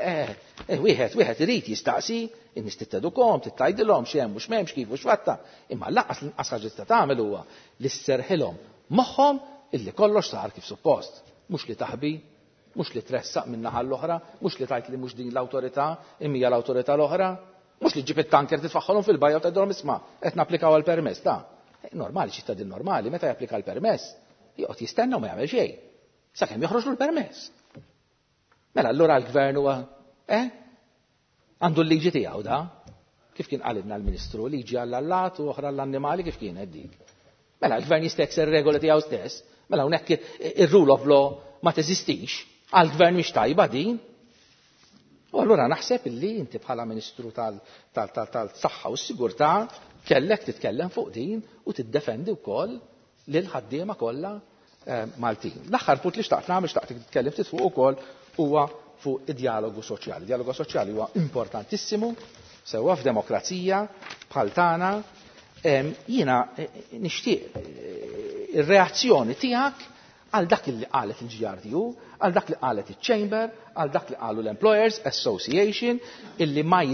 wieħed irid jistaqsi in-nies tittedukhom, titgħidilhom x'hemm u x'm'hemmx kif u x'fatta, imma lanqas ħaġa tista' tagħmel huwa li sserħilhom moħħhom illi kollox sar kif suppost. Mhux li taħbi, mhux li tressaq min naħa l-oħra, mhux li tajt li mhux din l-awtorità imma l-awtorità l-oħra, mhux li ġib it-tanker titfaħħolhom fil-bajja u tgħidilhom isma' qed napplikaw għall-permess ta'. Normali ċittadin normali meta japplika l-permess joqgħod jistenna u ma jagħmel xejn sakemm joħroġlu l-permess. Mela allura l-gvern huwa għandu l-liġi tiegħu da. Kif kien qalilna l-Ministru, liġi għall-allat u oħra l-annimali kif kienet dik. Mela l-gvern jistekser ir-regoli tiegħu stess. Mela hawnhekk ir-rule of law ma teżistix. Għall-gvern mhix tajba din. U allura naħseb illi inti bħala Ministru tal-Saħħa u s-Sigurtà kellek titkellem fuq din u tiddefendi wkoll lil ħaddiema kollha Maltin. L-aħħar punt li xtaqt titkellem ftit fuq ukoll huwa fuq id-dialogu soċjali. Dialogu soċjali huwa importantissimu sewwa f'demokrazija bħal tagħna. Jiena nixtieq ir-reazzjoni tiegħek għal dak li qalet il-GRDU, għal dak li qalet iċ-Chamber, għal dak li qalu l-Employers Association illi ma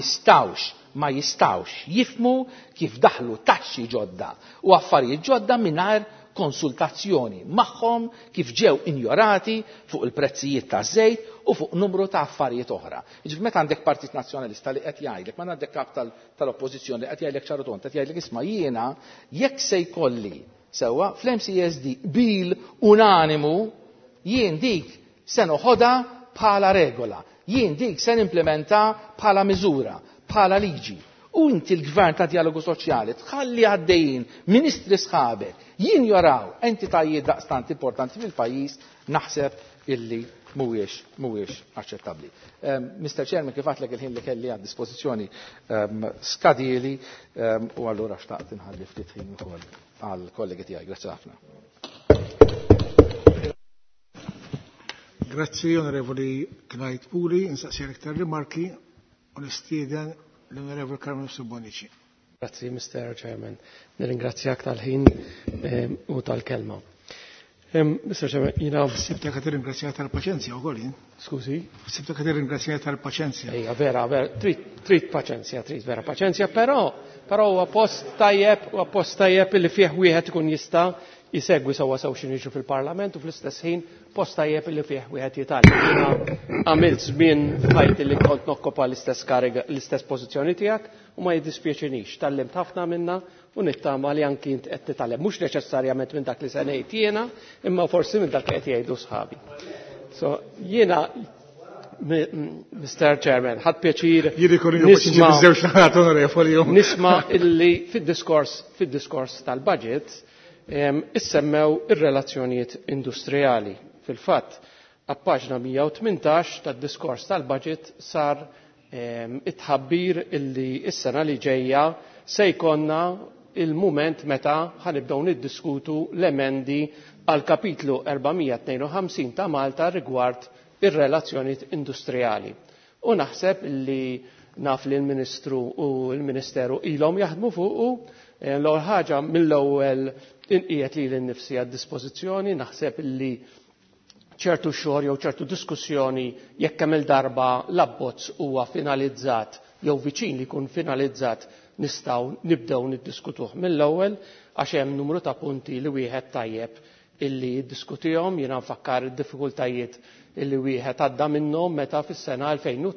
jistawx jifmu kif daħlu taxxi ġodda u affarijiet ġodda mingħajr konsultazzjoni magħhom kif ġew injorati fuq il-prezzijiet taż-żejt u fuq numru ta' affarijiet oħra. Jiġifieri meta għandek Partit Nazzjonalista li qed jgħidlek, ma għandek kap tal-Oppożizzjoni li qed jgħidlek ċarutont, qed jgħidlek isma' jiena jekk se jkolli sewwa fl-MCSD bil unanimu jien dik se noħodha bħala regola, jien dik se nimplementa bħala miżura, bħala liġi. U inti l-gvern ta' dialogu soċjali tħalli għaddejjin ministri sħabek jinjoraw entitajiet daqstant importanti fil-pajjiż naħseb illi mhuwiex aċċettabbli. Mr. Chairman, kif għatlek il-ħin li kelli għad dispożizzjoni skadili u allura xtaqt inħalli ftit ħin ukoll għal kollegi tiegħi. Grazzi ħafna. Grazzi onorevoli Knajt Puri, insaqsir iktar rimarki u nistieden l-Onorevole Carmen Subbonici. Grazzi, Mr. Chairman. Nirringrazzjak tal-ħin u tal-kelma. Mr. Chairman, jina... Sibta ka tirringrazzjak tal-paċenzja u għolin. Skużi? Sibta ka tirringrazzjak tal-paċenzja. Ija, vera, trid paċenzja, trid vera paċenzja, però huwa post tajjeb li fih wieħed ikun jista' jisegwi sewwa x'inhu fil-Parlament u fl-istess ħin post tajjeb li fih wieħed jitgħallem. Jiena għamilt żmien f'ħajti li kont nokkopa l-istess kariga, l-istess pożizzjoni tiegħek u ma jiddispjaċinix. Tallimt ħafna minna u nittama li anki int qed titgħallem mhux neċessarjament minn dak li se ngħid jiena, imma forsi minn dak li qed jgħidu sħabi. So jiena Mr. Chairman, ħadd pjaċir nisma' illi fid-diskors tal-budget issemmew ir-relazzjonijiet industrijali. Fil-fatt, għapaġna 118 tad-diskors tal-budget sar itħabbir illi is-sena li ġejja se jkollna il-mument meta ħanibdew niddiskutu l-emendi għal kapitlu 452 ta' Malta rigward ir-relazzjonijiet industrijali. U naħseb illi naf li l-Ministru u l-Ministeru ilhom jaħdmu fuqu l-ewwel ħaġa mill-ewwel inqiegħed li l-nifsi għad-dispożizzjoni naħseb illi ċertu xogħol jew ċertu diskussjoni jekk kemm il-darba l-abbozz huwa finalizzat jew viċin li jkun finalizzat nistgħu nibdew niddiskutuh mill-ewwel għax hemm numru ta' punti li wieħed tajjeb illi jiddiskutihom. Jiena nfakkar id-diffikultajiet illi wieħed għadda minnhom meta fis-sena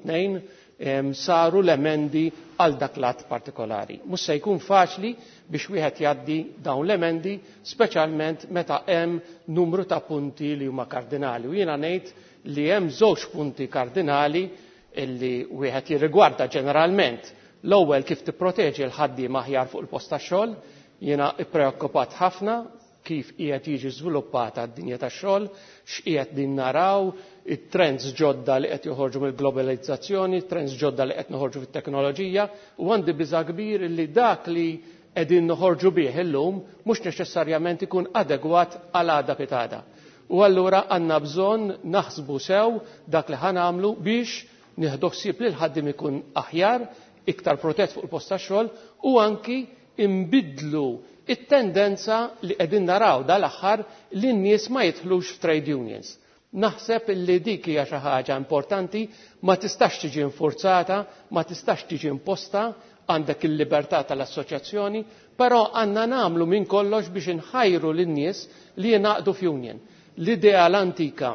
2002 saru l-emendi għal dak l-att partikolari. Mhux se jkun faċli biex wieħed jgħaddi dawn l-emendi, speċjalment meta hemm numru ta' punti li huma kardinali. U jiena ngħid li hemm żewġ punti kardinali illi wieħed jirrigwarda ġeneralment. L-ewwel kif tipproteġi l-ħaddiem aħjar fuq il-post tax-xogħol, jiena ppreokkupat ħafna kif qiegħed jiġi żviluppata d-dinja tax-xogħol, x'qiegħed din naraw, it-trends ġodda li qed joħorġu mill-globalizzazzjoni, trends ġodda li qed noħorġu fit-teknoloġija, u għandi biża' kbir li dak li qegħdin noħorġu bih illum mhux neċessarjament ikun adegwat għal għada pitada. U allura għandna bżonn naħsbu sew dak li ħanamlu biex nieħdu ħsieb li l-ħaddiem ikun aħjar, iktar protett fuq il-post tax-xogħol u anki imbidlu it-tendenza li qegħdin naraw dal-aħħar li n-nies ma jidħlux f'trade unions. Naħseb li dik hija xi ħaġa importanti, ma tistax tiġi infurzata, ma tistax tiġi imposta, għandek il-libertà tal-assoċjazzjoni, però għandna nagħmlu minn kollox biex inħajru lin-nies li jingħaqdu f'union. L-idea l-antika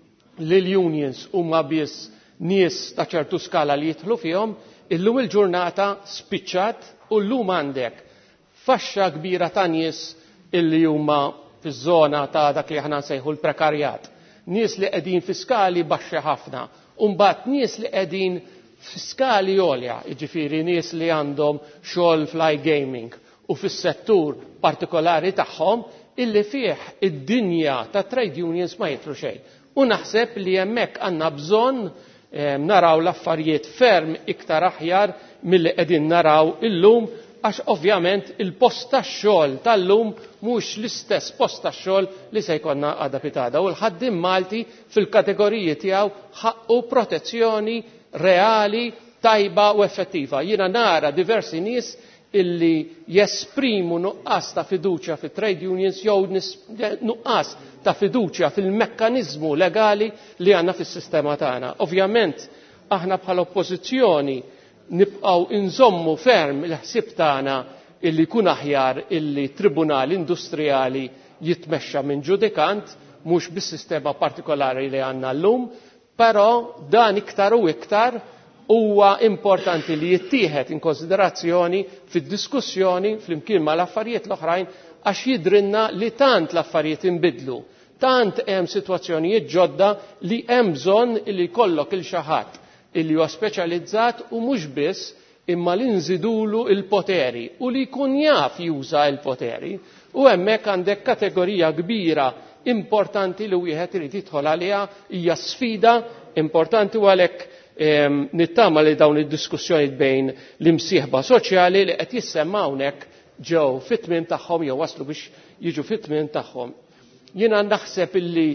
li l-unions huma biss nies ta' ċertu skala li jidħlu fihom, illum il-ġurnata spiċċat u llum għandek faxxa kbira ta' nies illi huma fiż-żona ta' dak li aħna nsejħu l-prekarjat. Nies li qegħdin fi skali baxxi ħafna, u mbagħad nies li qegħdin fi skali għolja, jiġifieri nies li għandhom xogħol fl-iGaming u fis-settur partikolari tagħhom illi fih id-dinja ta' trade unions ma jitlu xejn. U naħseb li hemmhekk għandna bżonn naraw l-affarijiet ferm iktar aħjar milli qegħdin naraw illum, għax ovvjament il-post tax-xogħol tal-lum mhux l-istess post tax-xogħol li se jkollna għada pitada. U l-ħaddiem Malti fil-kategoriji tiegħu ħaqqu protezzjoni reali, tajba u effettiva. Jiena nara diversi nies illi jesprimu nuqqas ta' fiduċja fit-trade unions jew nuqqas ta' fiduċja fil-mekkaniżmu legali li għandna fis-sistema tagħna. Ovvjament aħna bħala oppożizzjoni nibqgħu inżommu ferm il-ħsieb tagħna illi jkun aħjar illi tribunal industrijali jitmexxa minn ġudikant mhux bis-sistema partikolari li għandna llum, però dan iktar u iktar huwa importanti li jittieħed in konsiderazzjoni fid-diskussjoni flimkien mal-affarijiet l-oħrajn għax jidrinna li tant l-affarijiet inbidlu, tant hemm sitwazzjonijiet ġodda li hemm bżonn li jkollok il xi ħadd illi huwa speċjalizzat u mhux biss imma li nżidulu l-poteri u li jkun jaf juża l-poteri, u hemmhekk għandek kategorija kbira importanti li wieħed irid jidħol għaliha, hija sfida importanti u għalhekk nittama li dawn id-diskussjoni bejn l-imsieħba soċjali li qed jissemma hawnhekk ġew fit-tmiem tagħhom jew waslu biex jiġu fit-tmiem tagħhom. Jiena naħseb illi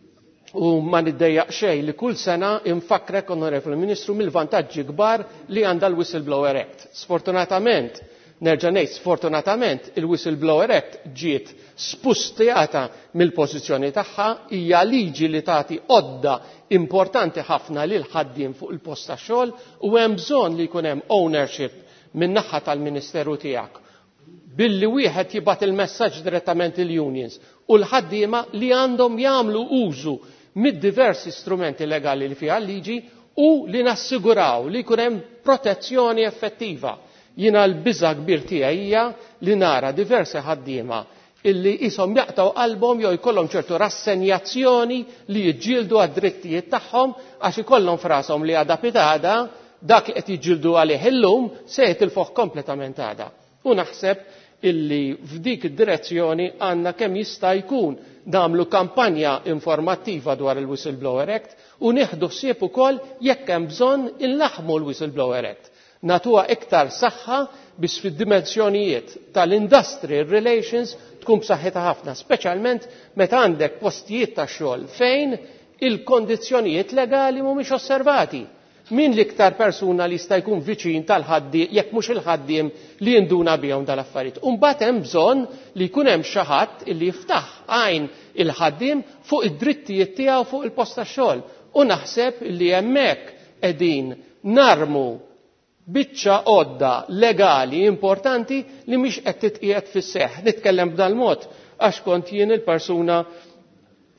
u ma niddejjaq xejn li kull sena infakrek, Onorevoli Ministru, mill-vantaġġi kbar li għandha l-Whistleblower Act. Sfortunatament, nerġa' ngħid sfortunatament, il-Whistleblower Act ġiet spustjata mill-pożizzjoni tagħha, hija liġi li tagħti għodda importanti ħafna lil ħaddiem fuq il-post tax-xogħol u hemm bżonn li jkun hemm ownership min-naħa tal-Ministeru tiegħek billi wieħed jibgħat il-messaġġ direttament il-unions u l-ħaddiema li għandhom jagħmlu użu mid-diversi strumenti legali li fiha l-liġi u li nassiguraw li jkun hemm protezzjoni effettiva. Jiena l-biża' kbir tiegħi hija li nara diversi ħaddiema illi jisom jaqtaw qalbhom jew jkollhom ċertu rassenjazzjoni li jiġġieldu għad-drittijiet tagħhom għax ikollhom f'rashom li għada pitada dak li qed jiġġieldu għalih illum se jitilfuh kompletament għada. U naħseb illi f'dik id-direzzjoni għandna kemm jista' jkun nagħmlu kampanja informattiva dwar il-Whistleblower Act u nieħdu ħsieb ukoll jekk hemm bżonn inlaħħmu l-Whistleblower Act. Natuha iktar saħħa biex fid-dimensjonijiet tal-industrial relations tkun b'saħħitha ħafna, speċjalment meta għandek postijiet ta' xogħol fejn il-kondizzjonijiet legali mhumiex osservati. Min l-iktar persuna li jista' jkun viċin tal-ħaddiem jekk mhux il-ħaddiem li jinduna bihom dal-affarijiet. U mbagħad hemm bżonn li jkun hemm xi ħadd li jiftaħ għajn il-ħaddiem fuq id-drittijiet tiegħu fuq il-post tax-xogħol. U naħseb li hemmhekk qegħdin narmu biċċa għodda legali importanti li mhix qed titqiegħed fis-seħħ. Nitkellem b'dal mod għax kont jien il-persuna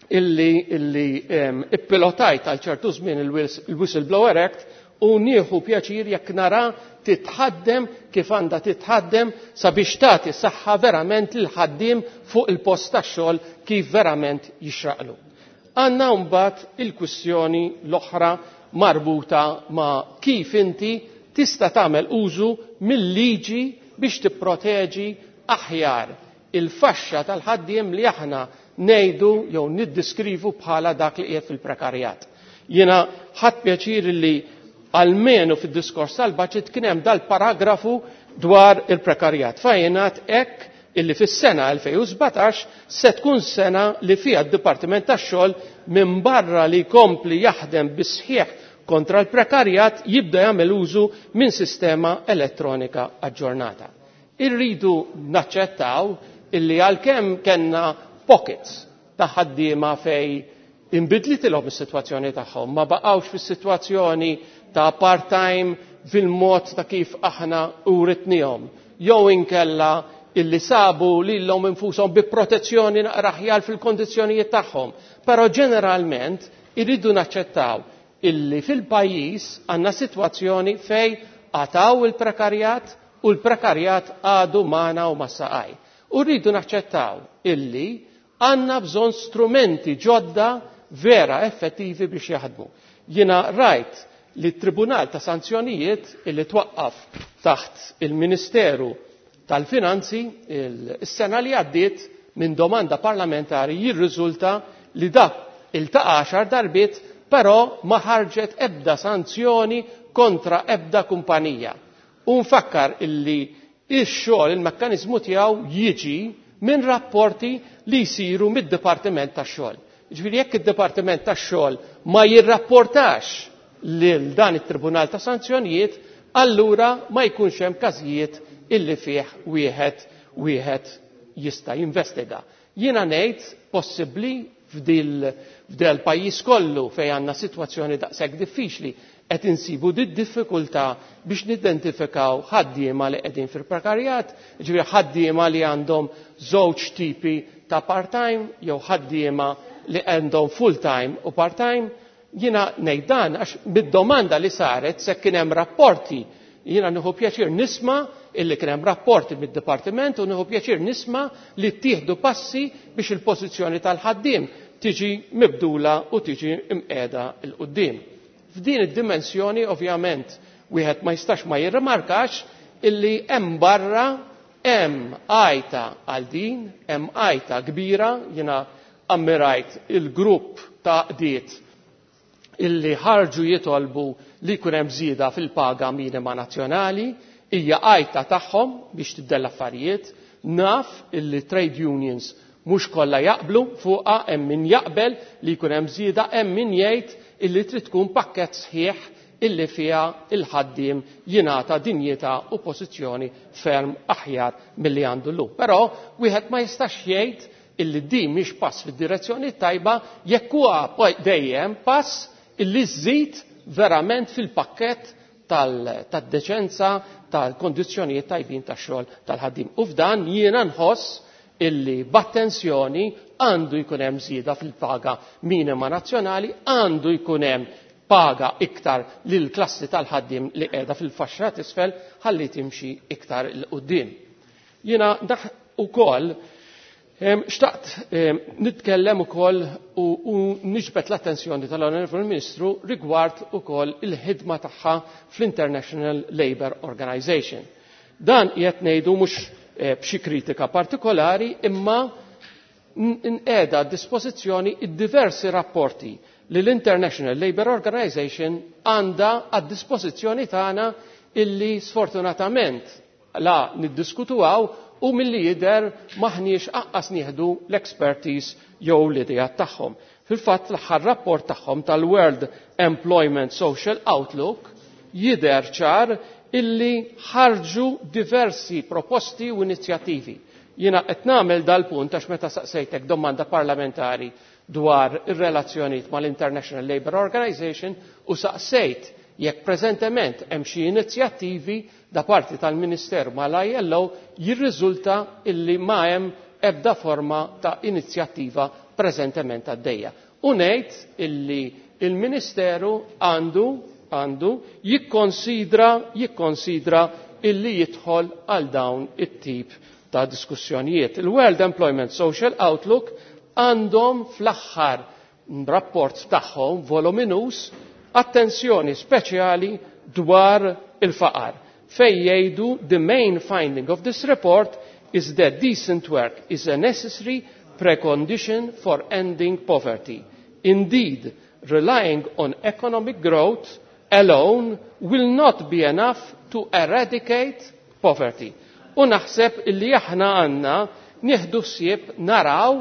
illi ippilotajt għal ċertu żmien il-Whistleblower Act u nieħu pjaċir jekk nara titħaddem kif għandha titħaddem sabiex tagħti saħħa verament lil ħaddiem fuq il-post tax-xogħol kif verament jixraqlu. Għandna mbagħad il-kwistjoni l-oħra marbuta ma' kif inti tista' tagħmel użu mill-liġi biex tipproteġi aħjar il-faxxa tal-ħaddiem li aħna ngħidu jew niddiskrivu bħala dak li qiegħed fil-prekarjat. Jiena ħadd pjaċir li almenu fid-diskors tal-baġit kien hemm dal-paragrafu dwar il-prekarjat. Fajjenat hekk illi fis-sena 2017 se tkun sena li fiha d-Dipartiment tax-xogħol minn barra li jkompli jaħdem bisħieħ kontra l-prekarjat jibda jagħmel użu minn sistema elettronika aġġornata. Irridu naċċettaw illi għalkemm kellna pockets ta' ħaddiema fej inbidlitilhom is-sitwazzjoni tagħhom, ma baqgħux fis-sitwazzjoni ta' part-time fil-mod ta' kif aħna uritnihom, jew inkella illi sabu lilhom infushom bi protezzjoni naqra aħjar fil-kondizzjonijiet tagħhom. Però ġeneralment irridu naċċettaw illi fil-pajjiż għandna sitwazzjoni fej għataw il-prekarjat u l-prekarjat għadu magħna u ma' saqaj. U rridu naċċettaw illi għandna bżonn strumenti ġodda vera effettivi biex jaħdmu. Jiena rajt li t-Tribunal ta' Sanzjonijiet illi twaqqaf taħt il-Ministeru tal-Finanzi is-sena li għaddiet minn domanda parlamentari jirriżulta li dak il-ta' 10 darbiet però ma ħarġet ebda sanzjoni kontra ebda kumpanija. U nfakkar illi ix-xogħol il-mekkaniżmu tiegħu jiġi minn rapporti li jsiru mid-Dipartiment tax-xogħol. Ġifieri jekk id-Dipartiment tax-xogħol ma jirrapportax lil dan it-Tribunal ta' Sanzjonijiet, allura ma jkunx hemm każijiet illi fih wieħed jista' jinvestiga. Jiena ngħid possibbli f'del pajjiż kollu fejn għandna sitwazzjoni daqshekk diffiċli qed insibu diffikultà biex nidentifikaw ħaddiema li qegħdin fil-prekarjat, ġifieri ħaddiema li għandhom żewġ tipi ta' part-time jew ħaddiema li għandhom full-time u part-time. Jiena ngħid dan għax bid-domanda li saret se kien hemm rapporti. Jiena nieħu pjaċir nisma' illi kien hemm rapporti mid-Dipartiment u nieħu pjaċir nisma' li ttieħdu passi biex il-pożizzjoni tal-ħaddiem tiġi mibdula u tiġi imqiegħda l quddiem. F'din id-dimensjoni ovvjament wieħed ma jistax ma jirrimarkax illi hemm barra hemm għajta għal din, hemm għajta kbira, jiena ammirajt il-grupp ta' qdiet illi ħarġu jitolbu li jkun hemm żieda fil-paga minima nazzjonali, hija għajta tagħhom biex tibdel l-affarijiet, naf illi trade unions mhux kollha jaqblu fuqha, hemm min jaqbel li jkun hemm żieda, hemm min jgħid illi trid tkun pakkett sħiħ illi fiha il-ħaddiem jingħata dinjità u pożizzjoni ferm aħjar milli għandu llum. Però wieħed ma jistax jgħid illi din mhix pass fid-direzzjoni tajba jekk huwa dejjem pass illi żżid verament fil-pakkett tad-deċenza tal-kondizzjonijiet tajbin tax-xogħol tal-ħaddiem. U f'dan jiena nħoss illi b'attenzjoni għandu jkun hemm żieda fil-paga minima nazzjonali, għandu jkun hemm paga iktar lil klassi tal-ħaddiem li qiegħda fil-faxxa t'isfel ħalli timxi iktar il quddiem. Jiena ukoll xtaqt nitkellem ukoll u niġbed l-attenzjoni tal-Onorevoli Ministru rigward ukoll il-ħidma tagħha fl-International Labour Organization. Dan qiegħed ngħidu mhux b'xi kritika partikolari imma nqiegħda dispożizzjoni id-diversi rapporti li l-International Labour Organization għandha għad-dispożizzjoni tagħna illi sfortunatament la niddiskutuhaw u milli jidher maħniex aqqas nieħdu l-expertise jew l-idejat tagħhom. Fil-fatt l-aħħar rapport tagħhom tal-World Employment Social Outlook jidher ċar illi ħarġu diversi proposti u inizjattivi. Jiena qed nagħmel dal-punt għax meta saqsejtek domanda parlamentari dwar ir-relazzjonijiet mal-International Labour Organization u saqsejt jekk preżentement hemm xi inizjattivi da parti tal-Ministeru mal-ILO jirriżulta illi ma hemm ebda forma ta' inizjattiva preżentement għaddejja. U ngħid illi il-Ministeru għandu jikkonsidra illi jidħol għal dawn it-tip ta' diskussjonijiet. Il-World Employment Social Outlook għandhom fl-aħħar rapport tagħhom voluminus attenzjoni speċjali dwar il-faqar fejn jgħidu the main finding of this report is that decent work is a necessary precondition for ending poverty. Indeed, relying on economic growth alone will not be enough to eradicate poverty. U naħseb illi aħna għandna nieħdu ssieb naraw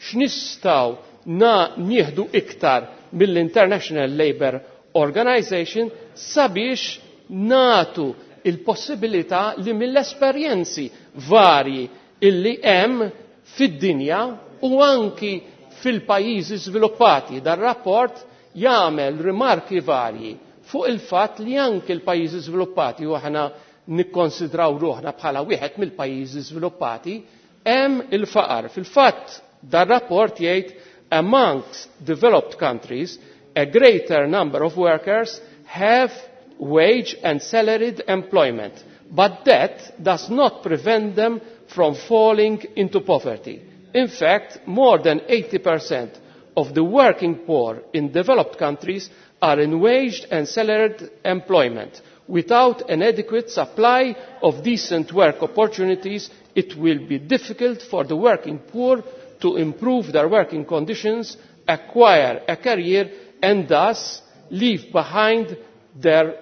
x'nistgħu nieħdu iktar mill-International Labour Organization sabiex natu il-possibilità li mill-esperjenzi varji illi hemm fid-dinja u anki fil-pajjiżi żviluppati. Dar-rapport jagħmel rimarki varji fuq il-fatt li anki l-pajjiżi żviluppati u aħna nikkonsidraw ruħna bħala wieħed mill-pajjiżi żviluppati hemm il-faqar. Fil-fatt dar-rapport jgħid amongst developed countries a greater number of workers have wage and salaried employment, but that does not prevent them from falling into poverty. In fact, more than 80% of the working poor in developed countries are in wage and salaried employment. Without an adequate supply of decent work opportunities, it will be difficult for the working poor to improve their working conditions, acquire a career, and thus leave behind their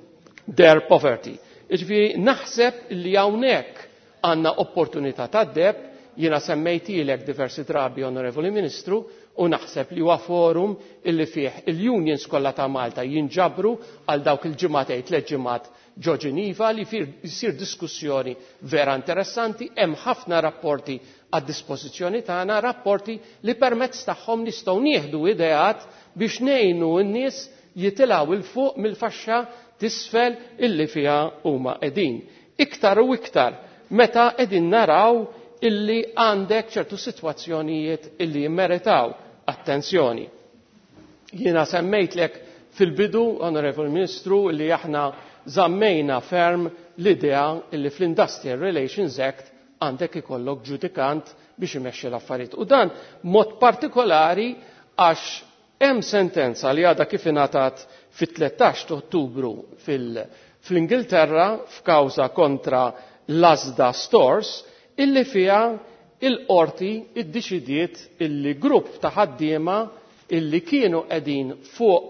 poverty. Iġifieri naħseb li hawnhekk għandna opportunità tad-deb, jiena semmejtilek diversi drabi, Onorevoli Ministru, u naħseb li huwa forum illi fih il-unions kollha ta' Malta jinġabru għal dawk il-ġimgħatejn tliet ġimgħat ġo Ġeniva li jsir diskussjoni vera interessanti, hemm ħafna rapporti għad-dispożizzjoni tagħna, rapporti li permezz tagħhom nistgħu nieħdu ideat biex ngħinu n-nies jitilgħu il fuq mill-faxxa tisfel illi fiha huma qegħdin. Iktar u iktar meta qegħdin naraw illi għandek ċertu sitwazzjonijiet illi jimmeritaw attenzjoni. Jiena semmejtlek fil-bidu, Onorevoli Ministru, li aħna żammejna ferm l-idea illi fl-Industrial Relations Act għandek ikollok ġudikant biex imexxi l-affarijiet. U dan mod partikolari għax hemm sentenza li għadha kif ingħatat fit-13 Ottubru fl-Ingilterra f'kawża kontra l-Asda Stores illi fiha il-qorti iddeċidiet illi grupp ta' ħaddiema illi kienu qegħdin fuq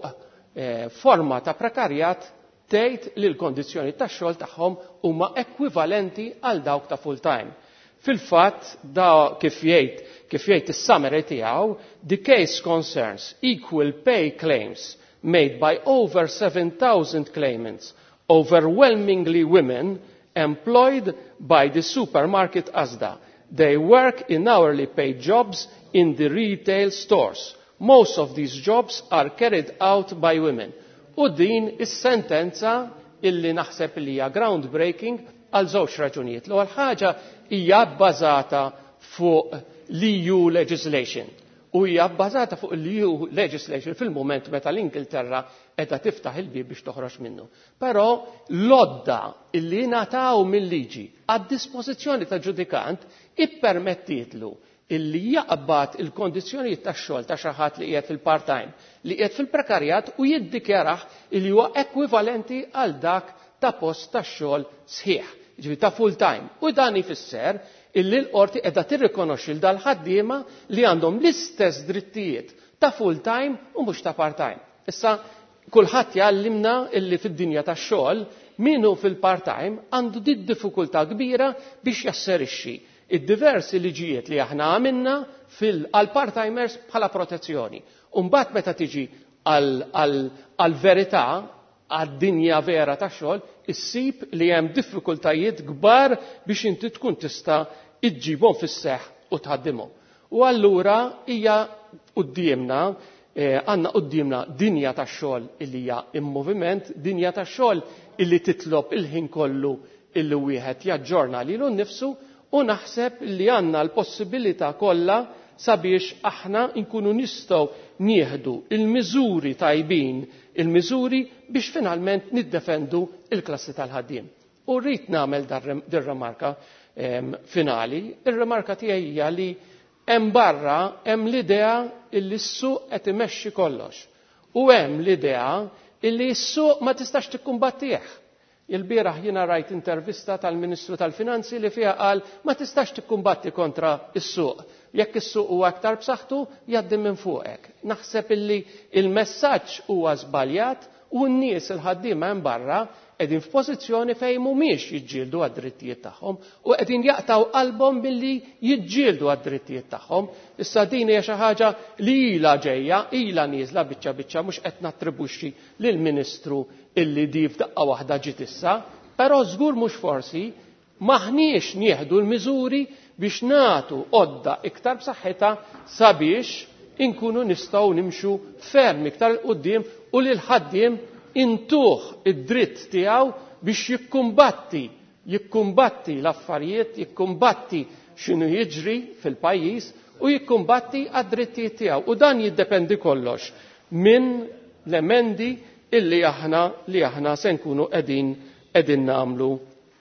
forma ta' prekarjat tgħid li l-kondizzjoni tax-xogħol tagħhom huma ekwivalenti għal dawk ta' full time. Fil-fatt da kif jgħid is-summary tiegħu, the case concerns equal pay claims made by over 7,000 claimants, overwhelmingly women employed by the supermarket Asda. They work in hourly paid jobs in the retail stores. Most of these jobs are carried out by women. U din is-sentenza illi naħseb li hija groundbreaking għal żewġ raġunijiet. L-ewwel ħaġa hija bbażata fuq l-EU legislation. U hija bbażata fuq l-EU legislation fil-mument meta l-Ingilterra qiegħda tiftaħ il-bieb biex toħroġ minnu. Però l-odda illi ngħataw mill-liġi għad-dispożizzjoni ta' ġudikant ippermettietlu illi jaqbad il-kondizzjonijiet tax-xogħol ta' xi ħadd li qiegħed fil-part-time, li qiegħed fil-prekarjat u jiddikjarah illi huwa ekwivalenti għal dak ta' post tax-xogħol sħiħ, ġifieri ta' full-time. U dan ifisser illi l-qorti qiegħda tirrikonoxxi l dal-ħaddiema li għandhom l-istess drittijiet ta' full-time u mhux ta' part-time. Issa kulħadd jgħallimna illi fid-dinja tax-xogħol minu fil-part-time għandu di diffikultà kbira biex jasserixxi id-diversi liġijiet li aħna għamilna għal-part-timers bħala protezzjoni. Mbagħad meta tiġi għal-verità, għad-dinja vera tax-xogħol, issib li hemm diffikultajiet kbar biex inti tkun tista' iġġibhom fis-seħħ u tħaddimhom. U allura hija qudiemna għandna qudiemna dinja tax-xogħol illi hija in-moviment, dinja tax-xogħol illi titlob il-ħin kollu illi wieħed jaġġorna lilu nnifsu u naħseb li għandna l-possibilità kollha sabiex aħna nkunu nistgħu nieħdu il-miżuri tajbin, il-miżuri biex finalment niddefendu il-klassi tal-ħaddiem. U rrid nagħmel din remarka finali. Ir-remarka tiegħi hija li hemm barra hemm l-idea li s-suq qed imexxi kollox. U hemm l-idea li s-suq ma tistax tikkumbattih. Il-bieraħ jiena rajt intervista tal-Ministru tal-Finanzi li fiha qal ma tistax tikkumbatti kontra s-suq. Jekk is-suq huwa aktar b'saħħtu jgħaddi minn fuqek. Naħseb illi il-messaġġ huwa żbaljat u n-nies il-ħaddiema hemm barra qegħdin f'pożizzjoni fejn mhumiex jiġġieldu għad-drittijiet tagħhom u qegħdin jaqtaw qalbhom billi jiġġieldu għad-drittijiet tagħhom. Issa din hija xi ħaġa li ilha ġejja, ilha nieżla biċċa mhux qed nattribwixxi lill-Ministru illi di f'daqqa waħda ġiet issa, però żgur mhux forsi maħniex nieħdu l-miżuri biex nagħtu għodda iktar b'saħħitha sabiex inkunu nistgħu nimxu ferm iktar il quddiem u lil ħaddiem intuh id-dritt tiegħu biex jikkumbatti l-affarijiet, jikkumbatti x'inhu jiġri fil-pajjiż u jikkumbatti għad-drittijiet tiegħu. U dan jiddependi kollox minn l-emendi illi aħna se nkunu qegħdin nagħmlu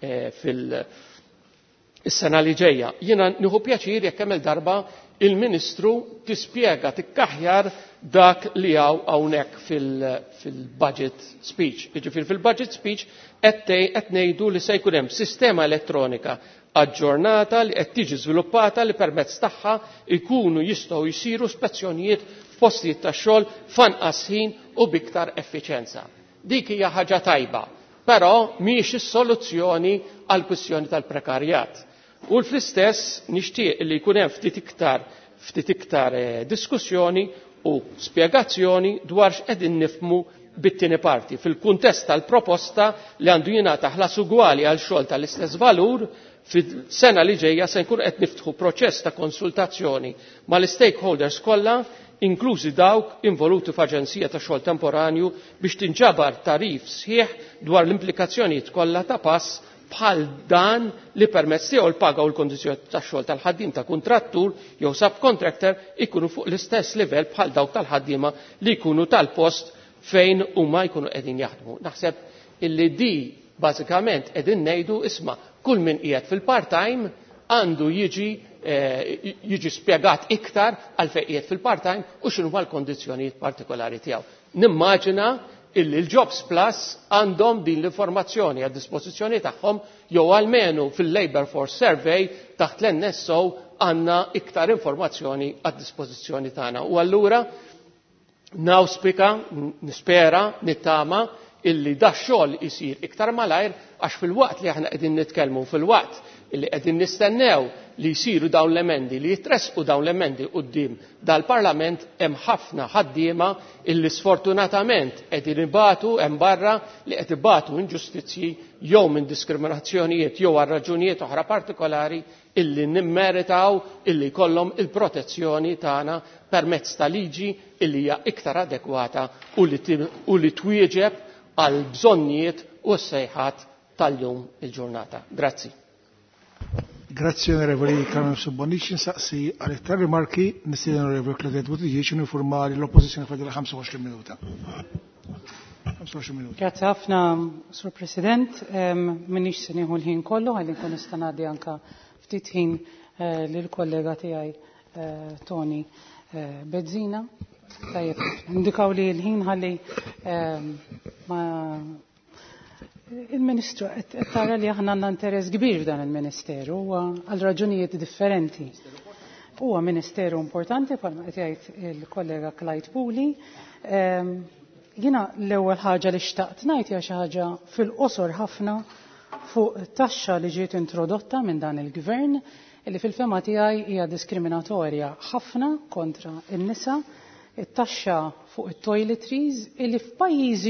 fil-sena li ġejja. Jiena nieħu pjaċir jekk hemm darba il-Ministru tispjega tikkaħjar dak li hawnhekk fil-budget speech. Jiġifieri fil-budget speech qed ngħidu li se jkun hemm sistema elettronika aġġornata li qed tiġi żviluppata li permezz tagħha jkunu jistgħu jsiru spezzjonijiet f'postijiet tax-xogħol f'anqas ħin u biktar effiċjenza. Dik hija ħaġa tajba, però mhijiex is-soluzzjoni għall kwistjoni tal-prekarjat. U fl-istess nixtieq li jkun hemm ftit iktar diskussjoni u spjegazzjoni dwar x'qegħdin nifhmu bit-tieni parti. Fil-kuntest tal-proposta li għandu jingħata ħlas ugwali għal xogħol tal-istess valur, fis-sena li ġejja se nkunu qed niftħu proċess ta' konsultazzjoni mal-stakeholders kollha, inklużi dawk involuti f'aġenzija ta' xogħol temporanju biex tinġabar tarif sħiħ dwar l-implikazzjonijiet kollha ta' pass bħal dan li permezz tiegħu l-paga u l-kondizzjoni tax-xogħol tal-ħaddiem ta' kuntrattur jew subcontractor ikunu fuq l-istess livell bħal dawk tal-ħaddiema li jkunu tal-post fejn huma jkunu qegħdin jaħdmu. Naħseb illi di bażikament qegħdin ngħidu isma' kull min qiegħed fil-part-time għandu jiġi spjegat iktar għal fejn qiegħed fil-part-time u x'inhuma l-kondizzjonijiet partikolari tiegħu. Nimmaġina illi l-Jobs Plus għandhom din l-informazzjoni għad dispożizzjoni tagħhom jew almenu fil-Labour Force Survey taħt l-NSO għandna iktar informazzjoni għad dispożizzjoni tagħna. U allura nawspika, nispera, nittama illi da xogħol isir iktar malajr għax fil-waqt li aħna qegħdin nitkellmu fil-waqt illi qegħdin nistennew li jsiru dawn l-emendi, li jitresqu dawn l-emendi quddiem dal-Parlament hemm ħafna ħaddiema illi sfortunatament qegħdin ibatu hemm barra li qed ibatu inġustizzji jew minn diskriminazzjonijiet jew għal raġunijiet oħra partikolari illi nimmeritaw illi jkollhom il-protezzjoni tagħna permezz ta' liġi illi hija iktar adekwata u li twieġeb għal bżonnijiet u s-sejħat tal-jum il-ġurnata. Grazzi. Grazie onorevoli Carmen Subbonici, nsaqsi għal iktar rimarki nistieden onorevoli Claudette Buttigieg informali l-Oppożizzjoni fadila 25 minuta. 25 minuta. Grazie ħafna, Sur President. Minix se nieħu l-ħin kollu ħalli nkun nista' ngħaddi anke ftit ħin lill-kollega tiegħi Tony Bezzina. Tajjeb, indikaw li l-ħin ħalli ma il-Ministru qed tara li aħna għandna interess kbir f'dan il-Ministeru għal raġunijiet differenti. Huwa Ministeru importanti bħalma qed jgħid il-kollega Clyde Puli. Jiena l-ewwel ħaġa li xtaqt ngħid hija xi ħaġa fil-qosor ħafna fuq taxxa li ġiet introdotta minn dan il-Gvern illi fil-fema tiegħi hija diskriminatorja ħafna kontra n-nisa, it-taxxa fuq it-toiletries illi f'pajjiżi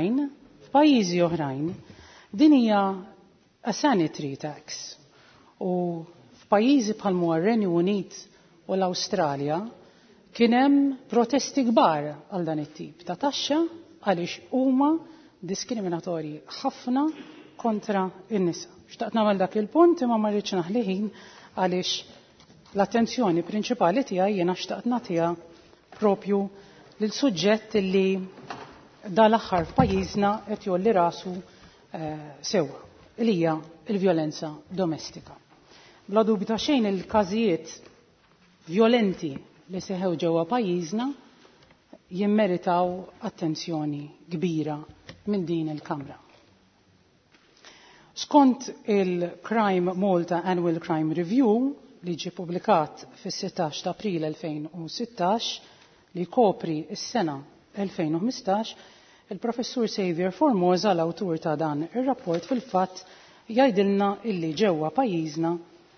oħrajn din hija a sanitary tax u f'pajjiżi bħal Renju Unit u l-Awstralja kien hemm protesti kbar għal dan it-tip ta' taxxa għaliex huma diskriminatorji ħafna kontra n-nisa. Xtaqt nagħmel dak il-punt imma ma rridx naħli ħin għaliex l-attenzjoni prinċipali tiegħi jiena xtaqt nagħtiha propju lil suġġett li dal-aħħar f'pajjiżna qed jolli rasu sewwa li hija l-vjolenza domestika. Bla dubju ta' xejn il-każijiet vjolenti li seħew ġewwa pajjiżna jimmeritaw attenzjoni kbira minn din il-Kamra. Skont il-Crime Malta Annual Crime Review li ġie pubblikat fis-16 ta' April 2016 li kopri s-sena 2015, il-Professur Xavier Formosa, l-awtur ta' dan ir-rapport, fil-fatt jgħidilna illi ġewwa pajjiżna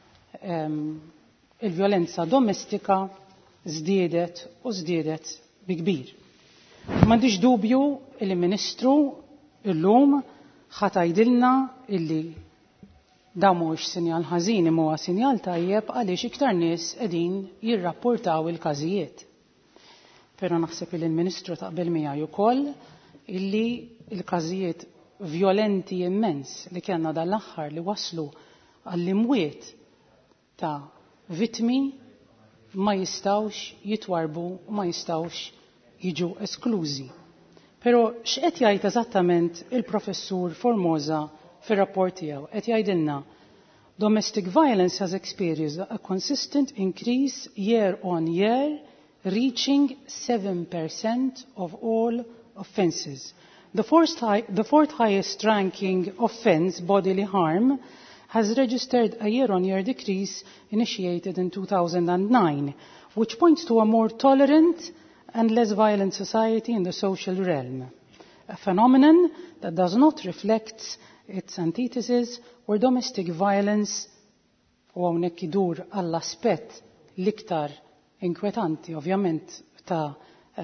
il-vjolenza domestika żdiedet bi kbir. M'għandix dubju il-Ministru illum ħatajdilna illi da mhux sinjal ħażin imma huwa sinjal tajjeb għaliex iktar nies qegħdin jirrapportaw il-każijiet. Però naħseb li l-Ministru taqbel miegħi wkoll illi il-każijiet vjolenti immens li kellna dal-aħħar li waslu għall-imwiet ta' vittmi ma jistawx jitwarbu u ma jistawx jiġu esklużi. Però x'qed jgħid eżattament il-Professur Formosa fir-rapport tiegħu? Qed jgħidilna domestic violence has experienced a consistent increase year on year, reaching 7% of all offences. The fourth highest ranking offence, bodily harm, has registered a year-on-year decrease initiated in 2009, which points to a more tolerant and less violent society in the social realm, a phenomenon that does not reflect its antithesis where domestic violence, u hawnhekk idur għall-aspett l-iktar inkwetanti ovvjament ta'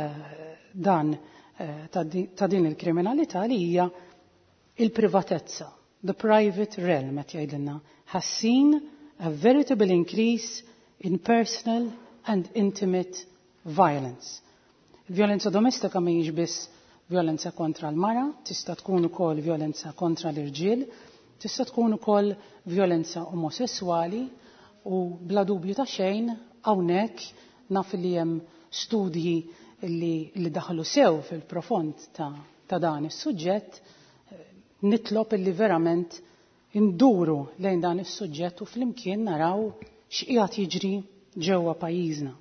din il-kriminalità li hija il-privatezza, the private realm qed jgħidilna, has seen a veritable increase in personal and intimate violence. Il-vjolenza domestika mhijiex biss vjolenza kontra l-mara, tista' tkun ukoll vjolenza kontra l-irġiel, tista' tkun ukoll vjolenza omosessuali u bla dubju ta' xejn hawnhekk naf li hemm studji li daħlu sew fil-profond ta' dan is-suġġett, nitlob illi verament induru lejn dan is-suġġett u flimkien naraw x'qiegħed jiġri ġewwa pajjiżna.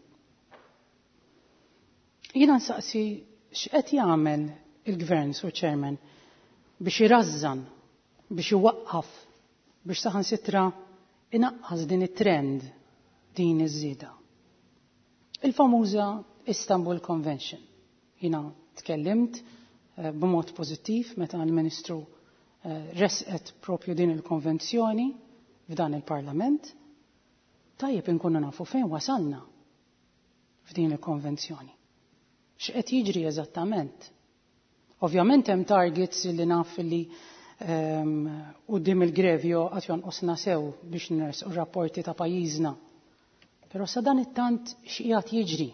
Jiena nsaqsi x'qed jagħmel il-Gvern, Sur Chairman, biex irażżan, biex iwaqqaf, biex saħansitra inaqqas din it-trend din iż-żieda. Il-famuża Istanbul Convention. Jiena tkellimt b'mod pożittiv meta l-Ministru resqet propju din il-konvenzjoni f'dan il-Parlament. Tajjeb inkunu nafu fejn wasalna f'din il-konvenzjoni. X'qed jiġri eżattament? Ovvjament hemm targets li naf li quddiem il-grevjo qatt jonqosna sew biex nersqu rapporti ta' pajjiżna. Però sa dan it-tant x'qiegħed jiġri.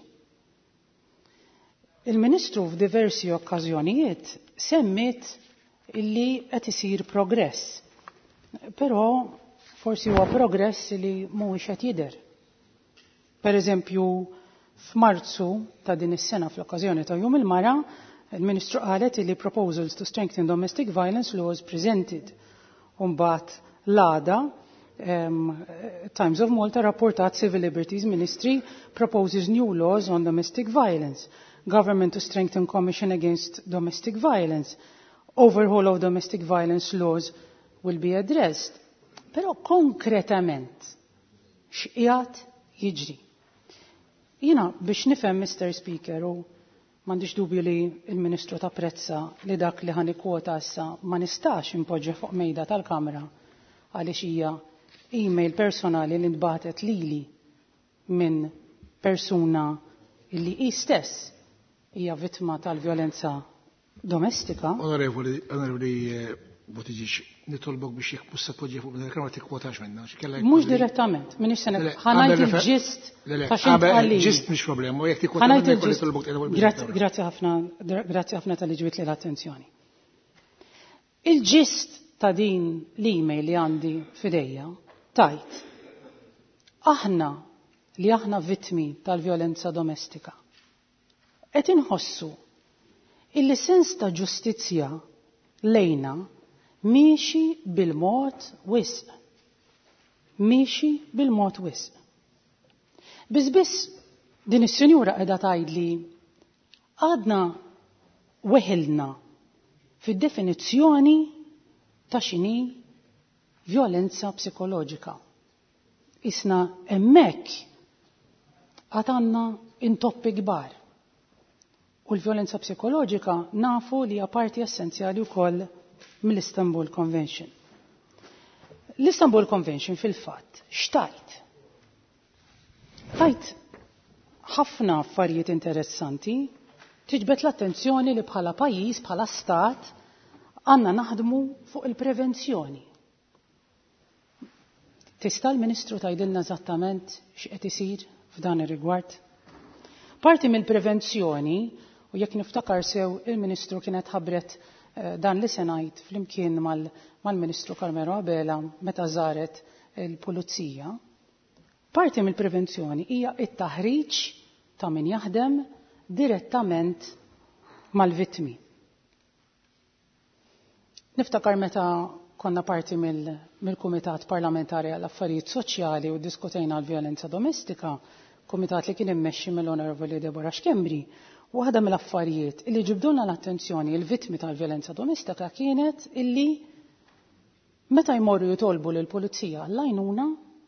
Il-Ministru f'diversi okkażjonijiet semmiet illi qed isir progress. Però forsi huwa progress li mhuwiex qed jidher. Pereżempju, f'Marzu ta' din is-sena fl-okkażjoni ta' Jum il-Mara, il-Ministru qalet li proposals to strengthen domestic violence laws presented. Mbagħad l-għada Times of Malta rapportat Civil Liberties Ministry proposes new laws on domestic violence. Government to strengthen Commission against domestic violence. Overhaul of domestic violence laws will be addressed. Però konkretament x'qiegħed jiġri. Jiena biex nifhem, Mr. Speaker, u m'għandix dubju li l-Ministru tapprezza li dak li ħanikwota issa ma nistax impoġġi fuq mejda tal-Kamra għaliex hija email personali li ntbagħtet lili minn persuna illi hi stess hija vittma tal-vjolenza domestika. Onorevoli Buttigieg, nitolbok biex jekk mhux se tpoġġi fuq il-Kamra tikkwotax minnha. Mhux direttament, minix se ħanajt il-ġist ta' xejn tqalli. Ġist mhix problema, u jekk tikkwota Grazzi ħafna tal-li ġbit li l-attenzjoni. Il-ġist ta' din l-email li għandi fidejja tajt. Aħna li aħna vittmi tal-vjolenza domestika qed inħossu illi sens ta' ġustizzja lejna miexi bil-mod wisq. Miexi bil-mod wisq. Biss din is-sinjura qiegħda tgħidli għadna weħilna fid-definizzjoni ta' x'inhi vjolenza psikoloġika. Isna hemmhekk għad għandna intoppi kbar. U l-vjolenza psikoloġika nafu li hija parti essenzjali wkoll mill-Istanbul Convention. L-Istanbul Convention fil-fatt xtajt? Tajt ħafna affarijiet interessanti, tiġbed l-attenzjoni li bħala pajjiż, bħala stat, għandna naħdmu fuq il-prevenzjoni. Tista' l-Ministru tgħidilna eżattament x'qed isir f'dan ir-rigward? Parti mill-prevenzjoni, u jekk niftakar sew il-Ministru kienet ħabbret dan li se ngħid flimkien mal-Ministru Carmelo Abela meta żaret il-Pulizija. Parti mill-prevenzjoni hija t-taħriġ ta' min jaħdem direttament mal-vittmi. Niftakar meta konna parti mill-Kumitat Parlamentari għall-Affarijiet Soċjali u diskutejna l-vjolenza domestika, kumitat li kien immexxi mill-Onorevoli Deborah Xkembri, u waħda mill-affarijiet illi ġibdulna l-attenzjoni il-vittmi tal-vjolenza domestika kienet illi meta jmorru jitolbu lill-pulizija għall-għajnuna,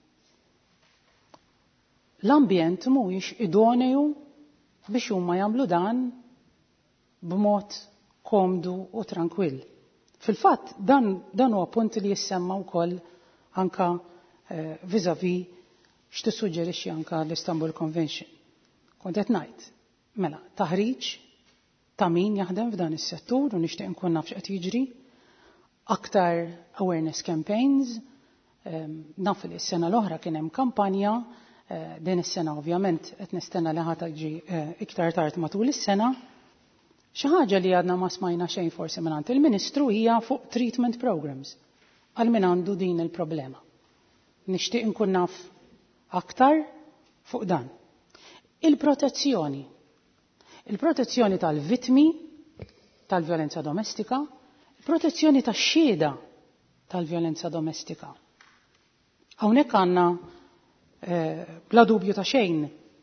l-ambjent mhuwiex idoneu biex huma jagħmlu dan b'mod komdu u tranquill. Fil-fatt dan huwa punt li jissemma wkoll anka vis-à-vis x'tissuġġerixxi anka l-Istanbul Convention. Kont qed ngħid, mela, taħriġ ta' min jaħdem f'dan is-settur u nixtieq nkun naf x'qed jiġri, aktar awareness campaigns, naf li s-sena l-oħra kien hemm kampanja, din is-sena ovvjament qed nistenna li ħadd tiġi iktar tard matul is-sena. Xi ħaġa li għadna ma smajna xejn forsi mingħand il-Ministru hija fuq treatment programs għal min għandu din il-problema. Nixtieq nkun naf aktar fuq dan. Il-protezzjoni tal-vittmi tal-vjolenza domestika, il-protezzjoni tax-xhieda tal-vjolenza domestika. Hawnhekk għandna bla dubju ta' xejn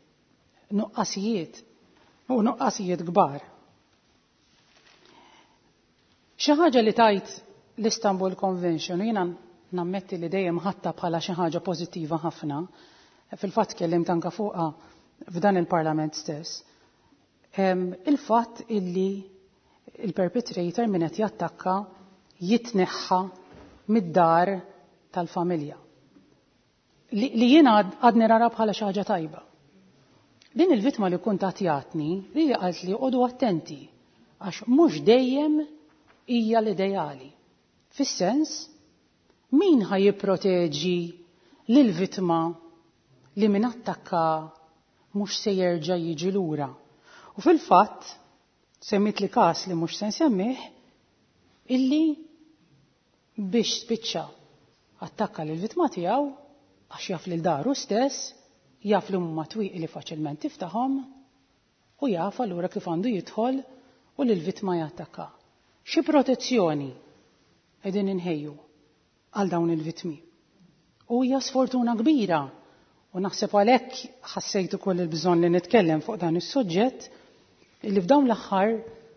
nuqqasijiet kbar. Xi ħaġa li tajt l-Istanbul Convention, u jiena nammetti li dejjem ħatta bħala xi ħaġa pożittiva ħafna, fil-fatt kellimt anke fuqha f'dan il-Parlament stess, il-fatt illi il-perpetrator min qed jattakka jitneħħa mid-dar tal-familja. Li jiena għadni rara bħala xi ħaġa tajba. Din il-vittma li kuntattjatni li qalt li qodu attenti għax mhux dejjem hija l-ideali. Fis-sens min ħajjipproteġi lill-vittma li min attakka mhux se jerġa' jiġi lura. U fil-fatt semmit li każ li mhux se nsemmih illi biex spiċċa attakka lill-vittma tiegħu għax jaf lil daru stess, jaf li huma twieqi li faċilment tiftaħhom u jaf allura kif għandu jidħol u lill-vittma jattakka. Xi protezzjoni qegħdin inħejju għal dawn il-vittmi. U hija sfortuna kbira u naħseb għalhekk ħassejt ukoll il-bżonn li nitkellem fuq dan is-suġġett illi f'dawn l-aħħar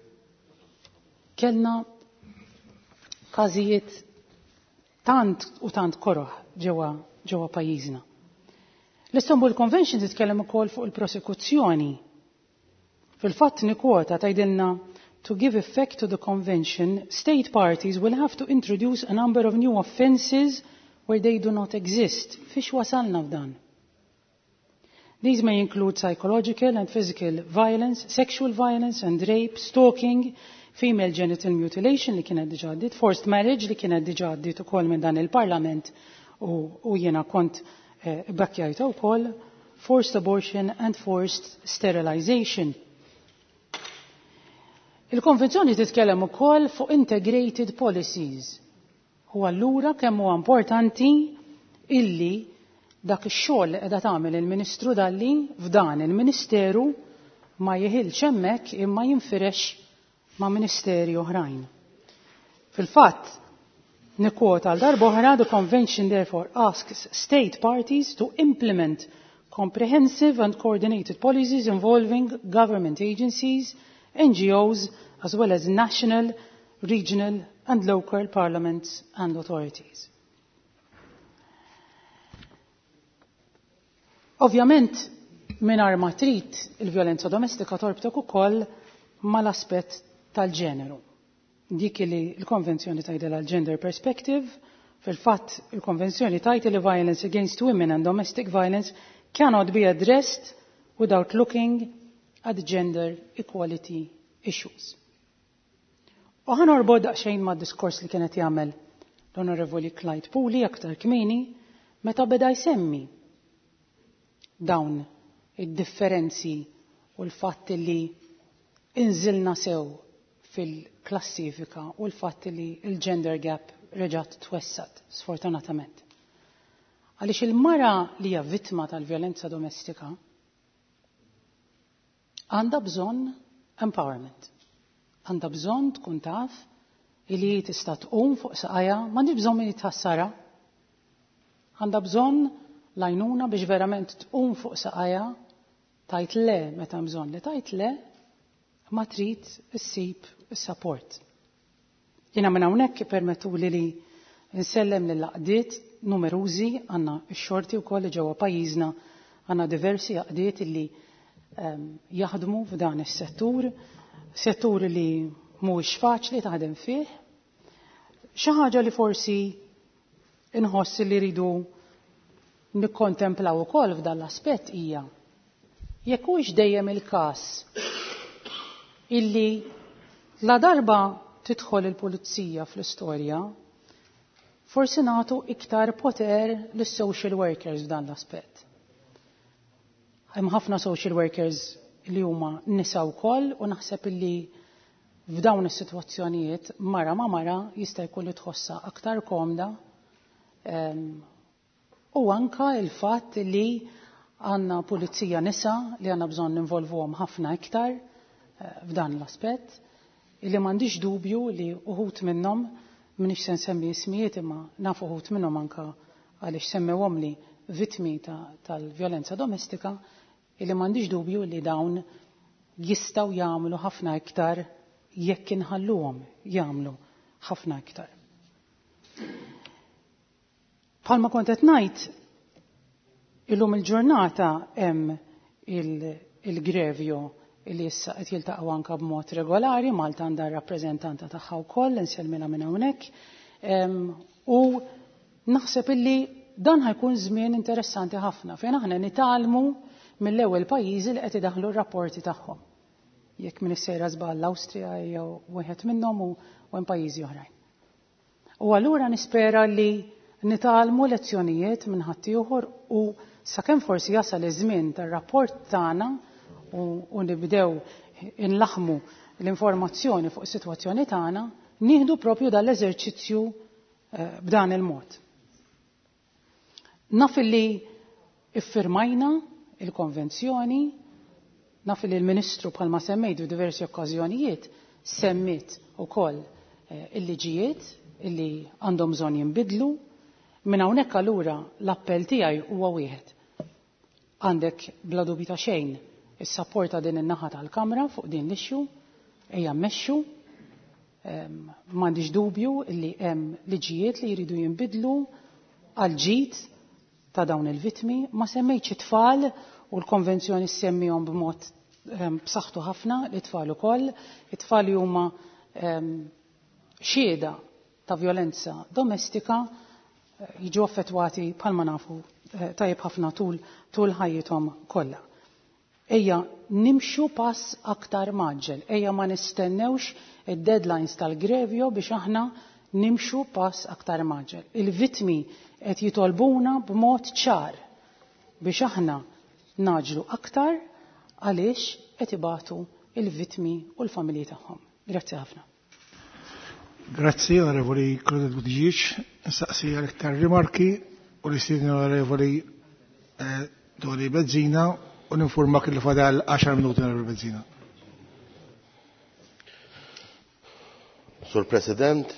kellna każijiet tant u tant koroħ ġewwa pajjiżna. L-Istanbul Convention titkellem ukoll fuq il-prosekuzzjoni. Fil-fatt nikwota tgħidilna to give effect to the convention, state parties will have to introduce a number of new offences where they do not exist. Fiex wasalna f'dan? These may include psychological and physical violence, sexual violence and rape, stalking, female genital mutilation li kienet diġà għaddiet, forced marriage li kienet diġà għaddiet ukoll minn dan il-Parlament u jiena kont bakkjajta wkoll, forced abortion and forced sterilization. Il-konvenzjoni titkellem ukoll fuq integrated policies. U allura kemm huwa importanti illi dak ix-xogħol li qiegħda tagħmel il-Ministru Dalli f'dan il-Ministeru ma jiħilx hemmhekk imma jinfirex ma' ministeri oħrajn. Fil-fatt, nikkwota għal darba oħra, the Convention therefore asks state parties to implement comprehensive and coordinated policies involving government agencies, NGOs, as well as national, regional and local parliaments and authorities. Ovvjament, mingħajr ma trid il-vjolenza domestika torbtok ukoll mal-aspett tal-ġeneru. Dik li l-konvenzjoni tgħidilha l-gender perspective, fil-fatt il-konvenzjoni tgħid li violence against women and domestic violence cannot be addressed without looking at gender equality issues. U ħanorbod daqsxejn ma' diskors li kienet jagħmel l-Onorevoli Clyde Pooley aktar kmieni meta beda jsemmi dawn id-differenzi u l-fatt li inżilna sew fil-klassifika u l-fatt li l-gender gap reġgħet twessat sfortunatament. Għaliex il-mara li hija vittma tal-vjolenza domestika għandha bżonn empowerment. Għandha bżonn tkun taf li tista' tqum fuq saqajja, m'għandix bżonn min jitħassara. Għandha bżonn lajnuna biex verament tqum fuq saqajja, tajt le meta bżonn li tajt le, ma trid issib is-support. Jiena minn hawnhekk ippermettuli li nsellem lil laqdiet numerużi, għandna x-xorti wkoll li ġewwa pajjiżna għandna diversi laqdiet illi jaħdmu f'dan is-settur, settur li mhuwiex faċli taħdem fih. Xi ħaġa li forsi inħoss li ridu nikkontemplaw ukoll f'dan l-aspett hija jekk huwiex dejjem il-każ illi la darba tidħol il-pulizija fl-istorja forsi nagħtu iktar poter lis-social workers f'dan l-aspett. Hemm ħafna social workers li huma nisa wkoll u naħseb illi f'dawn is-sitwazzjonijiet mara ma mara jista' jkun li tħossha aktar komda u anka il-fatt li għandna pulizija nisa li għandna bżonn ninvolvuhom ħafna iktar f'dan l-aspett illi m'għandix dubju li uħud minnhom minix se nsemmi ismijiet imma nafu uħud minnhom anka għaliex semmewhom li vittmi tal-vjolenza domestika illi m'għandix dubju li dawn jistgħu jagħmlu ħafna iktar jekk inħalluhom jagħmlu ħafna iktar. Bħalma kont qed ngħid illum il-ġurnata hemm il-grevju li issa qed jiltaqgħu anke b'mod regolari, Malta għandha rappreżentanta tagħha wkoll insellmilha minn hawnhekk u naħseb illi dan ħajkun żmien interessanti ħafna fejn aħna nitgħallmu mill-ewwel pajjiżi li qed idaħħlu r-rapporti tagħhom. Jekk min issejra żball l-Awstrija jew wieħed minnhom u hemm pajjiżi oħrajn. U allura nispera li nitgħallmu lezzjonijiet minn ħadd ieħor u sakemm forsi jasal iż-żmien tar-rapport tagħna u nibdew inlaħmu l-informazzjoni fuq is-sitwazzjoni tagħna, nieħdu propju dal-eżerċizzju b'dan il-mod. Naf li iffirmajna il-konvenzjoni, naf li l-Ministru bħalma semmejt f'diversi okkażjonijiet semmit ukoll il-liġijiet illi għandhom bżonn jinbidlu. Minn hawnhekk allura l-appell tiegħi huwa wieħed. Għandek bla dubju ta' xejn is-sapport ta' din in-naħa tal-Kamra fuq din l-issue, ejja mmexxu, m'għandix dubju illi hemm liġijiet li jridu jinbidlu għal ġid ta' dawn il-vittmi, ma semmejtx it-tfal u l-konvenzjoni semmihom b'mod b'saħħtu ħafna l-tfal ukoll, it-tfal li huma xieda ta' vjolenza domestika jiġu affettwati bħalma nafu tajjeb ħafna tul ħajjithom kollha. Ejja nimxu pass aktar maġġel, ejja ma nistennewx id-deadlines tal-grevju biex aħna nimxu pass aktar maġġel. Il-vittmi qed jitolbuna b'mod ċar biex aħna naġlu aktar għaliex qed ibatu il-vittmi u l-familji tagħhom. Grazzi ħafna. Grazzi, onorevoli Claudette Buttigieg. Nsaqsi għal iktar rimarki u l-istudni onorevoli Dori Bezzina u ninformak li fadal 10 minuti Dori Bezzina. Sur President,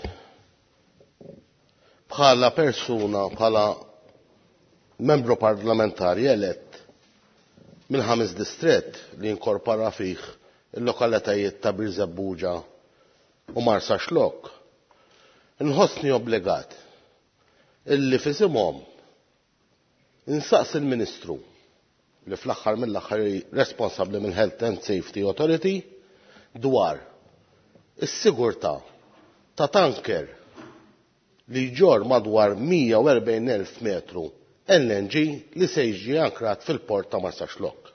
bħala persuna, bħala membru parlamentari elett minn 5 distret li inkorpora fih il-lokalitajiet ta' Birzebbuġa u Marsa Xlok, nħossni obbligat illi fisimhom insaqs il-Ministru li fl-aħħar mill-aħħar responsabbli mill Health and Safety Authority dwar is-sigurtà ta' tanker li ġor madwar 140,000 metru LNG li se jiġi ankrat fil-port ta' Marsa Xlok.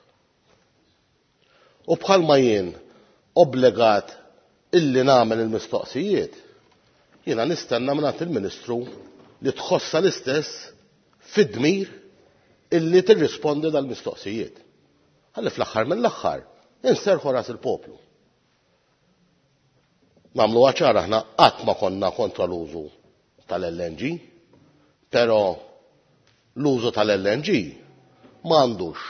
U bħalma jien obbligat illi nagħmel il-mistoqsijiet, jiena nistenna mingħand il-Ministru li tħossa l-istess fid-dmir illi tirrispondi dal-mistoqsijiet. Ħalli fl-aħħar mill-aħħar inserħu ras il-poplu. Namlu ċara aħna qatt ma konna kontra l-użu tal-LNG, però l-użu tal-LNG m'għandux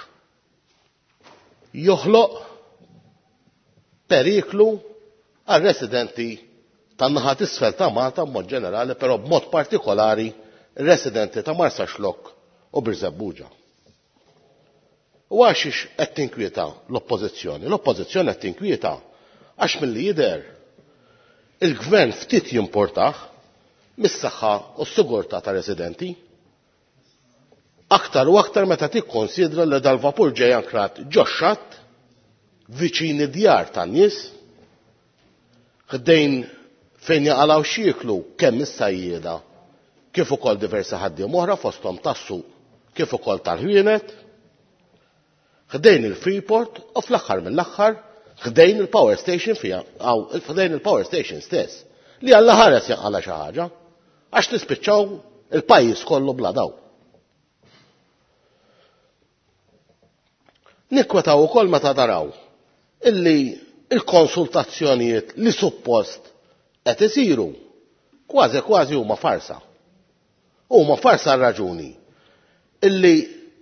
joħloq periklu għal residenti tan-naħa t'isfel ta' Malta b'mod ġenerali, però b'mod partikolari residenti ta' Marsa Xlok u Birzebbuġa. U għaxix qed tinkwieta l-oppożizzjoni? L-oppożizzjoni qed tinkwieta għax milli jidher il-gvern ftit jimportaħ mis-saħħa u s-sigurtà ta' residenti. Aktar u aktar meta tikkonsidra li dal-vapur ġej ankrat ġoxxat viċini djar tan-nies ħdejn fejn jaqalaw xieklu kemm is-sajjieda kif ukoll diversi ħaddiem oħra fosthom tas-suq kif ukoll tal-ħwienet, ħdejn il-Freeport u fl-aħħar mill-aħħar ħdejn il-power station fija, ħdejn il-power station stess, li Alla ħares jaqala xi ħaġa, għax tispiċċaw il-pajjiż kollu bla daw. Nikkwetaw ukoll meta taraw illi il-konsultazzjonijiet li suppost qed isiru kważi huma farsa. Huma farsa raġuni illi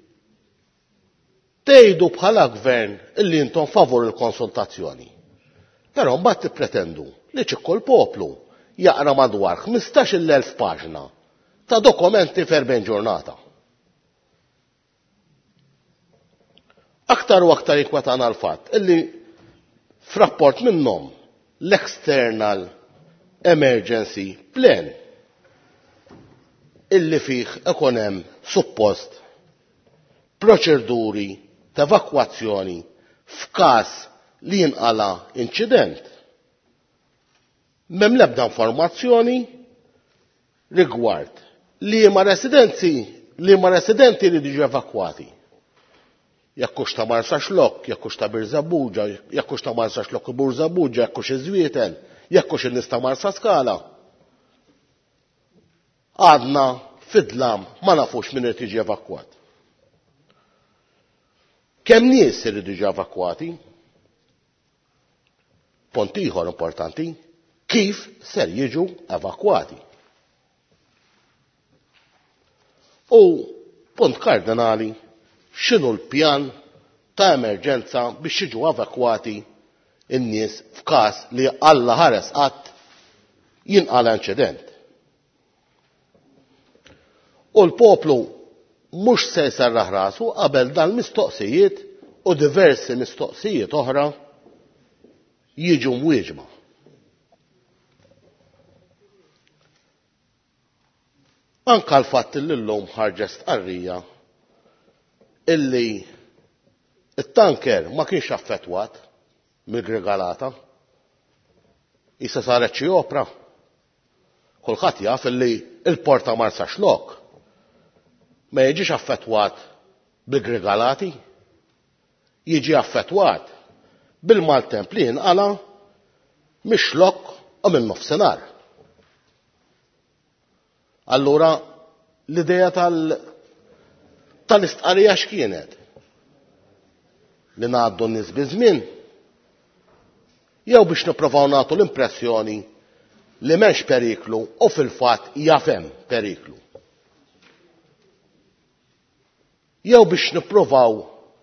tgħidu bħala gvern illi intom favur il-konsultazzjoni. Però mbagħad tippretendu li ċikku l-poplu jaqra madwar 15,000 paġna ta' dokumenti f'erbejn ġurnata. Aktar u aktar jinkwetana l-fatt illi f'rapport minnhom l-External Emergency Plan illi fih ikun hemm suppost proċeduri ta' evakwazzjoni f'każ li jinqala inċident. M'hemm l-ebda informazzjoni rigward li ma residenti li diġu evakwati. Jekkux ta' Marsa Xlok, jekkux ta' Birzebbuġa, jekkux ta' Marsa Xlok u Birzebbuġa, jekkux iż-Żwieten, jekkux in-nies ta' Marsa Skala. Għadna fidlam ma nafux min irid jiġi evakwat. Kemm nies iridu jiġu evakwati? Punt ieħor importanti, kif ser jiġu evakwati? U punt kardinali, x'inhu l-pjan ta' emerġenza biex jiġu evakwati in-nies f'każ li Alla ħares qatt jinqala inċident. U l-poplu mhux se jserraħ rasu qabel dal-mistoqsijiet u diversi mistoqsijiet oħra jiġu mwieġba. Anka l-fatt li llum ħarġet stqarrija illi it-tanker ma kienx affettwat mill-Grigalata, issa saret xi opra. Kulħadd jaf illi il-port ta' Marsa Xlok ma jiġix affettwat bil-Grigalati, jiġi affettwat bil-maltemp li jinqala mix-Xlok u minn nofsinhar. Allura l-idea tal-istqarrija x'kienet? Li ngħaddu n-nies biżmien? Jew biex nippruvaw nagħtu l-impressjoni li m'hemmx periklu u fil-fatt jaf hemm periklu. jew biex nippruvaw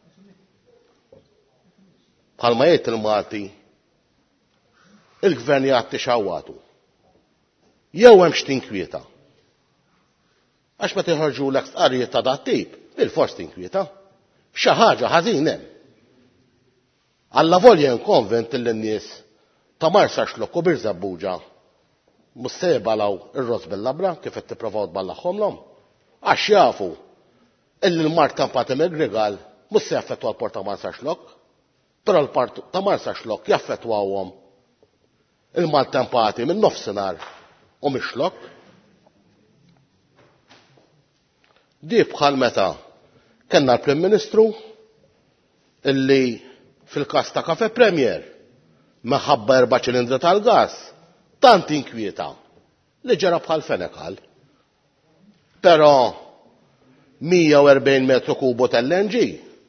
bħalma jgħid il-Malti il-gvern jagħti xawwatu. Jew hemm x'tinkwieta. Għax meta jħorġulek stqarrijiet ta' dat tip, bil-fors tinkwieta. Xi ħaġa ħażin hemm. Alla volja konvent l-nies ta' Marsaxlokk u Birzebbuġa mhux se jibalaw ir-ross bil-labra kif qed tippruvaw tballaħħomlhom. Għax jafu illi l-Mart Tempati Megregal mhux se jaffettwa l-port ta' Marsaxlokk, però l-port ta' Marsaxlokk jaffettwawhom il-Malt Tempati minn nofsinhar u mixlok. Di bħal meta kellna l-Prim Ministru illi fil-każ ta' Cafe Premier meħabba 4 ċilindri tal-gas tant inkwieta li ġara bħal fenekal. Però 140 metru kubu tal-LNG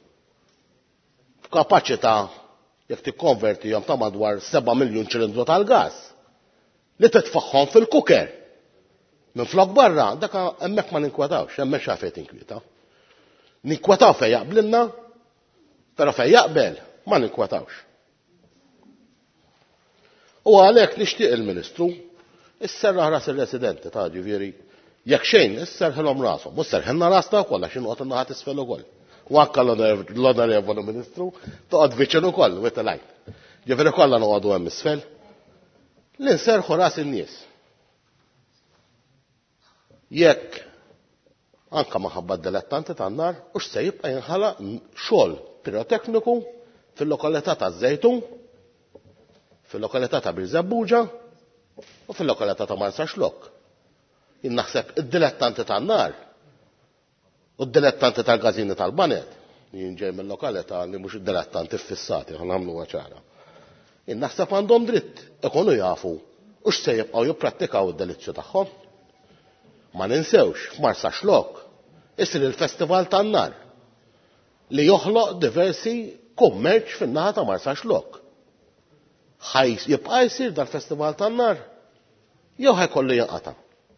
f'kapaċità jekk tikkonvertihom ta' madwar 7 miljun ċilindru tal-gas li titfaħħom fil-kuker. Minn flok barra, dak hemmhekk ma ninkwetawx, hemmhekk xafet inkwieta. Ninkwetaw fejn jaqblilna, però fejn jaqbel ma ninkwetawx. U għalhekk nixtieq il-Ministru isserraħ ras ir-residenti ta' ġifieri jekk xejn isserħilhom rashom, mhux serħilna rasna wkoll għax inqgħod in-naħa t'isfel ukoll. U anke l-Onorevoli Ministru toqgħod viċin ukoll wit lajn. Ġifieri kollha noqogħdu hemm isfel. Li nserħu ras in-nies. Jekk anke maħabba d-dilettanti tan-nar u x'se jibqa' jinħala xogħol pirotekniku fil-lokalità taż-Żejtun, fil-lokalità ta' Birzebbuġa u fil-lokalità ta' Marsaxlokk. Jien naħseb id-dilettanti tan-nar u d-dilettanti tal-gażini tal-banet, jien ġej mill-lokalità li mhux id-dilettanti fissati, nagħmluha ċara. Jien naħseb għandhom dritt ikunu jafu u x'se jibqgħu jipprattikaw id-delizzju tagħhom. Ma ninsewx f'Marsaxlokk isir il-Festival tan-nar li joħloq diversi kummerċ fin-naħa ta' Marsaxlokk. Jibqa' jsir dal-Festival tan-nar jew ħajkollu jinqata'.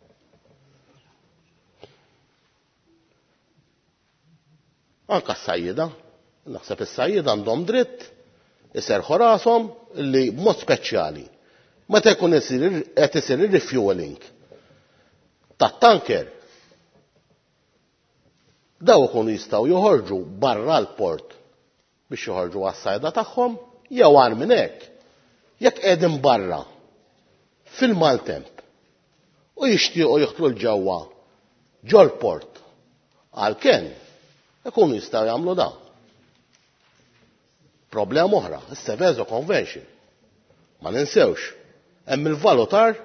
Anke s-sajjida, naħseb is-sajjida għandhom dritt iserħu rashom li b'mod speċjali meta jkun qed isir ir-refueling tat-tanker daw ikunu jistgħu joħorġu barra l-port biex joħorġu għas-sajda tagħhom jew għal minn hekk jekk qegħdin barra fil-maltemp u jixtiequ jieħdu l-ġewwa ġol-port għalkemm ikunu jistgħu jagħmlu dan. Problema oħra, is-Seveso Convention. Ma ninsewx, hemm il-valutar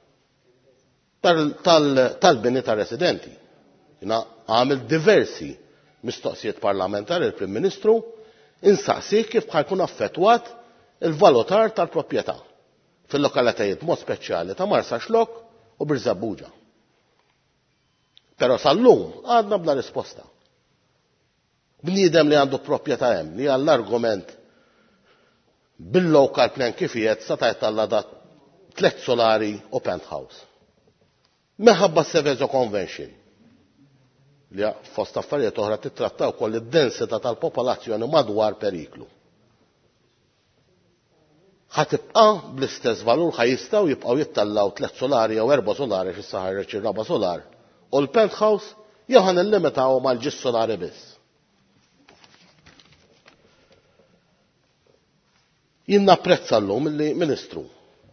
tal-bini tar-residenti. Jiena għamil diversi mistoqsijiet parlamentari il-Prim Ministru insaqsih kif ħajkun affettwat il-valutar tal-proprjetà fil-lokalitajiet mod speċjali ta' Marsaxlokk u Birzebbuġa. Però sal-lum għadna bla risposta. Bniedem li għandu proprjetà hemm li għall-argument bil-local plan kif jgħid sa tajtalla da 3 solari u penthouse. Meħabba Seveso Convention li fost affarijiet oħra titrattaw ukoll id-densità tal-popolazzjoni madwar periklu. Ħatibqa' bl-istess valur ħajjistgħu jibqgħu jittallaw 3 solari jew 4 solari x'issa ħareġ ir-4 solar u l-penthouse jew ħanillimitaw mal-ġis solari biss. Jien napprezza llum il-Ministru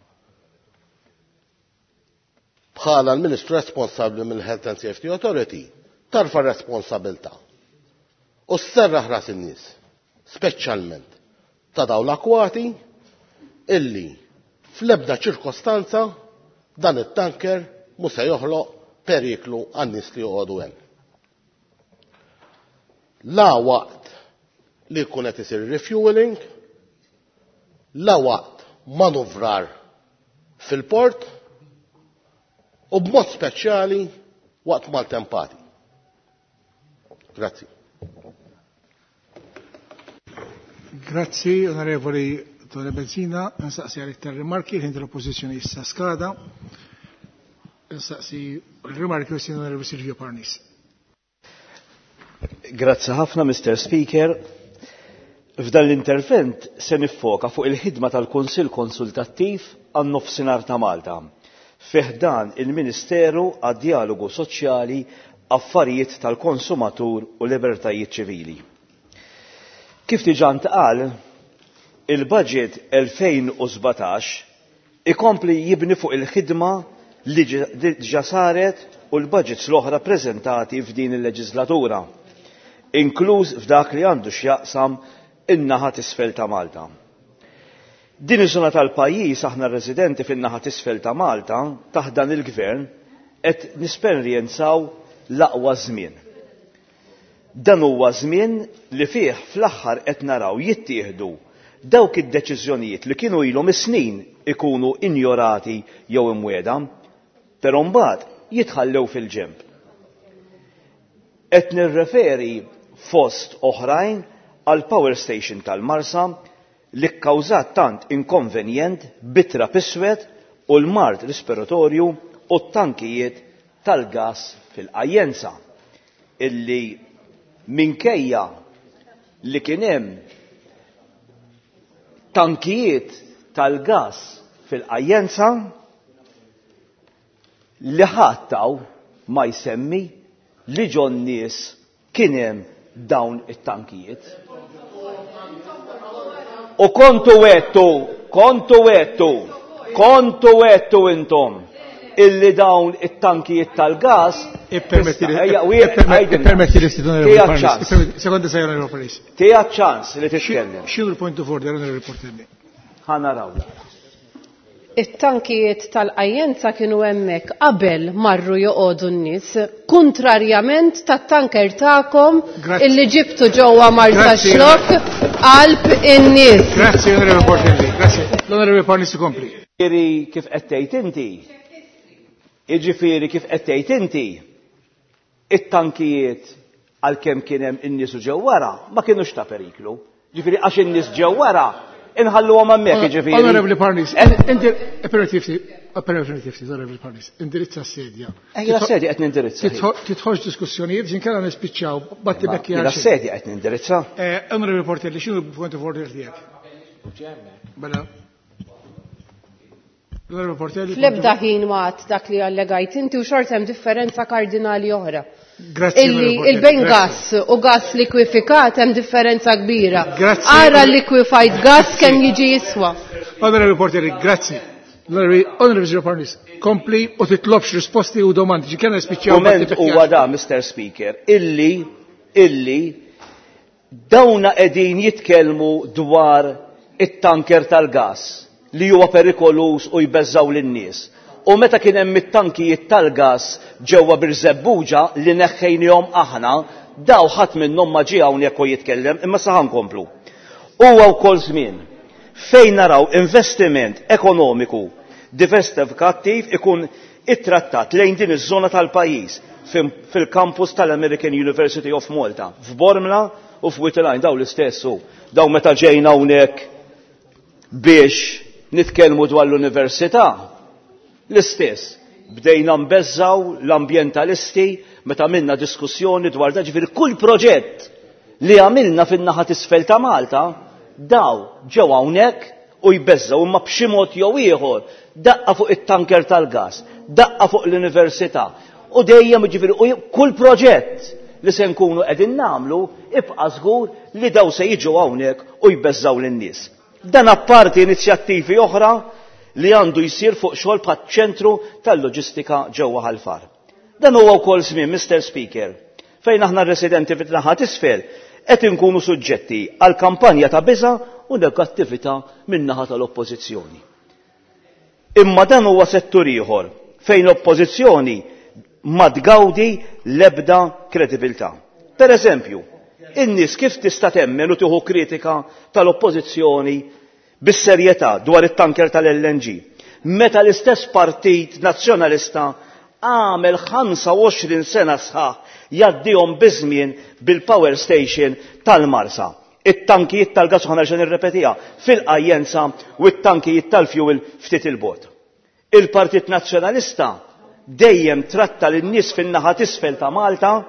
bħala l-Ministru responsabbli mill-Health and Safety Authority tarfa' responsabilità u sserraħ ras in-nies, speċjalment ta' dawn l-akwati illi fl-ebda ċirkostanza dan it-tanker mhux se joħloq periklu għan-nies li joqogħdu hemm. La waqt li jkun qed isir refueling, la waqt manuvrar fil-port u b'mod speċjali waqt maltempati. Grazzi. Grazzi, onorevoli Dore Benzina. Nsaqsi għal iktar rimarki, ħin l-oppozizjoni issa skada. Nsaqsi l-rimarki u s-sinu onorevoli Silvio Parnis. Grazzi ħafna, Mr. Speaker. F'dan l-intervent se niffoka fuq il-ħidma tal-Kunsill Konsultattiv għan-nofsinhar ta' Malta fih dan il-Ministeru għad-Dialogu Soċjali, Affarijiet tal-Konsumatur u Libertajiet Ċivili. Kif diġà ntqal, il-budget 2017 ikompli jibni fuq il-ħidma li diġà saret u l-budgets l-oħra preżentati f'din il-leġislatura, inkluż f'dak li għandu x'jaqsam in-naħa t'isfel ta' Malta. Din iż-żona tal-pajjiż aħna residenti fin-naħa t'isfel ta' Malta taħt dan il-gvern qed nisperjenzaw l-aqwa żmien. Dan huwa żmien li fih fl-aħħar qed naraw jittieħdu dawk id-deċiżjonijiet li kienu ilhom is-snin ikunu injorati jew imwieda, però mbagħad jitħallew fil-ġemb. Qed nirreferi fost oħrajn għal power station tal-Marsa li kkawżat tant inkonvenjent bitra piswed u l-mart respiratorju u t-tankijiet tal-gas fil-qajjenza illi minkejja li kien hemm tankijiet tal-gas fil-qajjenza li ħattaw ma jsemmi li ġon nies kien hemm dawn it-tankijiet. U kontu wettu intom illi dawn it-tankijiet tal-gas tija ċans li titkellem. X'inhu l-point of order on reporter? Ħana rawla. It-tankijiet tal-qajjenza kienu hemmhekk qabel marru joqogħdu n-nies, kontrarjament tat-tanker tagħkom illi ġibtu ġewwa Marsa Xlok qalb in-nies. Grazzi, Onorevole Portelli. Grazzi. L-Onorevole Parnis ikompli. Kif qed tgħid inti, jiġifieri kif qed tgħid inti, it-tankijiet għalkemm kien hemm in-nies ġew wara ma kinux ta' periklu. Ġifieri għax in-nies ġew wara inħallu għam għammek, ġifiri. Onorevoli Parnis, Onorevoli Parnis, indirizza s-sedja. La sedja għet nindirizza. Titħoġ diskussjonijiet, ġin kalla nispiċċaw, batti bekki għax. La sedja għet nindirizza. Onorevoli Portelli, xinu point of order tijak? Bella. Onorevoli Portelli. Flebda ħin maħt dak li għallegajt inti u xortem differenza kardinali oħra. Il-bejn gas u gas likwifikat hemm differenza kbira. Ara liquefied gas kemm jiġi jiswa. Onorevoli Portelli, grazzi. Onorevoli Parnis, kompli u titlobx risposti u domandi. Ġikena spiċċjaw. Moment huwa da, Mr. Speaker, illi dawna qegħdin jitkellmu dwar it-tanker tal-gas li huwa perikolus u jbeżżaw lin-nies. U meta kien hemm it-tankijiet tal-gas ġewwa Birzebbuġa li neħħejnihom aħna, daw ħadd minnhom ma ġie hawnhekk u jitkellem, imma sa ħankomplu. Huwa wkoll żmien fejn naraw investiment ekonomiku diversifikattiv ikun ittrattat lejn din iż-żona tal-pajjiż fil-kampus tal-American University of Malta, f'Bormla u f'Witline daw l-istessu. Daw meta ġejna hawnhekk biex nitkellmu dwar l-università, l-istess, bdejna nbeżżaw l-ambjentalisti meta għamilna diskussjoni dwar da, ġifieri kull proġett li għamilna fin-naħa t'isfel ta' Malta daw ġew hawnhekk u jbeżżaw imma b'xi mod jew ieħor daqqa fuq it-tanker tal-gas, daqqa fuq l-università u dejjem ġifieri kull proġett li se nkunu qegħdin nagħmlu ibqa' żgur li daw se jiġu hawnhekk u jbeżżaw lin-nies. Dan apparti inizjattivi oħra li għandu jsir fuq xogħol bħaċ-ċentru tal-loġistika ġewwa Ħalfar. Dan huwa wkoll żmien, Mr. Speaker, fejn aħna residenti fit-naħa t'isfel qed inkunu suġġetti għal kampanja ta' biża' u negattività min-naħa tal-oppożizzjoni. Imma dan huwa settur ieħor fejn l-oppożizzjoni ma tgawdi l-ebda kredibilità. Pereżempju, in-nies kif tista' temmen u tieħu kritika tal-oppożizzjoni bis-serjetà dwar it-tanker tal-LNG, meta l-istess partit nazzjonalista għamel 25 sena sħaħ jaddihom biżmien bil-power station tal-Marsa. It-tankijiet tal-gas ħana ġen irrepetija fil-qajjenza u it-tankijiet tal-fuel ftit il-bot. Il-Partit Nazzjonalista dejjem tratta lin-nies fin-naħa t'isfel ta' Malta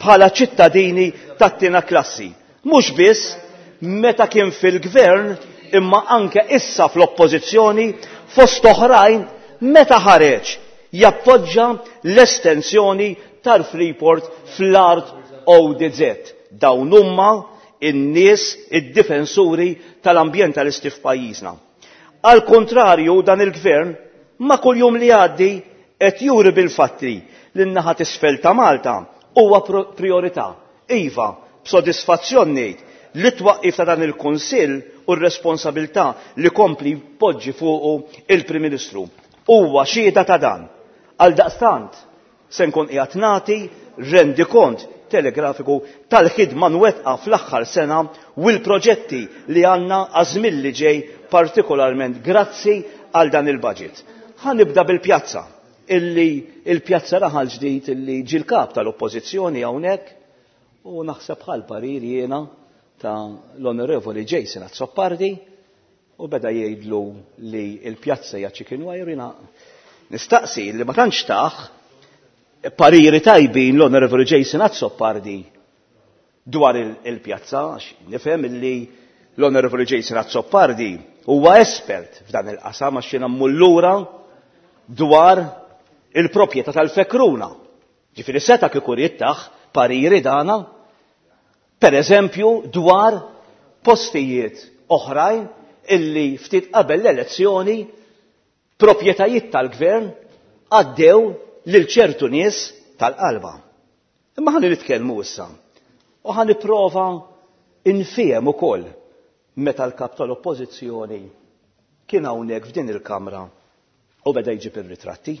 bħala ċittadini tat-tiena klassi. Mhux biss meta kien fil-gvern imma anke issa fl-oppożizzjoni fost oħrajn meta ħareġ jappoġġa l-estensjoni tal-Freeport fl-art ODZ. Dawn huma in-nies id-difensuri tal-ambjentalisti f'pajjiżna. Al kontrarju dan il-gvern ma kuljum li għaddi qed juri bil-fatti li n-naħa t'isfel ta' Malta huwa priorità. Iva, b'sodisfazzjon ngħid li twaqqif ta' dan il-Kunsill u r-responsabilità li kompli poġġi fuqu il-Prim Ministru. Huwa xhieda ta' dan. Għal daqstant se nkun qiegħed nagħti rendikont telegrafiku tal-ħidma nwettqa fl-aħħar sena u l-proġetti li għandna għażmien li ġej partikolarment grazzi għal dan il-budget. Ħanibda bil-pjazza, il-pjazza raħal ġdid illi ġi l-kap tal-oppożizzjoni hawnhekk u naħseb bħal parir jiena ta' l-Onorevoli Jason Azzoppardi u beda jgħidlu li l-pjazza hija chicken wire jiena nistaqsi li ma tantx taħ pariri tajbin l-Onorevoli Jason Azzoppardi dwar il-pjazza għax nifhem illi l-Onorevoli Jason Azzoppardi huwa espert f'dan il-qasam għax jiena mmullura dwar il-proprjetà tal-Fekruna. Ġifieri seta' kieku jittaħ pariri dana pereżempju dwar postijiet oħrajn illi ftit qabel l-elezzjoni proprjetajiet tal-gvern għaddew lil ċertu nies tal-qalba. Imma ħan nitkellmu issa u ħan nipprova infiem ukoll meta l-kap tal-oppożizzjoni kien hawnhekk f'din il-Kamra u beda jġib ir-ritratti.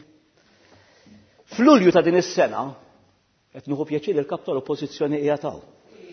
F'Lulju ta' din is-sena qed nieħu pjaċir il-kap tal-oppożizzjoni qiegħed hawn.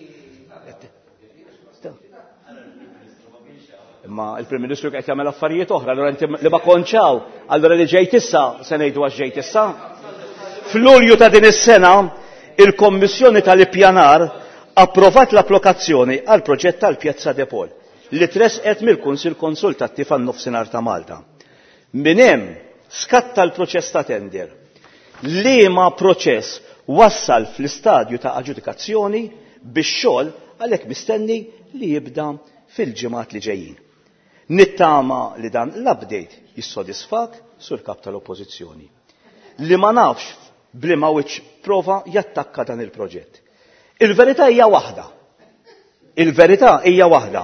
Imma il-Prim Ministru qed jagħmel affarijiet oħra, allura inti li ma konċaw, allura li ġejt issa se ngħidu għax ġejt issa. F'Lulju ta' din is-sena il-Kommissjoni tal-Ippjanar approvat l-approvazzjoni għal proġett tal-Pjazza de Pol li tresqet mill-Kunsill Konsultattiv għan-Nofsinhar ta' Malta. Min hemm skatta l-proċess ta' tender. Liema proċess wassal fl-istadju ta' aġġudikazzjoni biex xogħol għalhekk mistenni li jibda fil-ġimgħat li ġejjin. Nittama li dan l-update jissodisfak sur kap tal-oppożizzjoni. Li ma nafx bliema wiċċ prova jattakka dan il-proġett. Il-verità hija waħda. Il-verità hija waħda.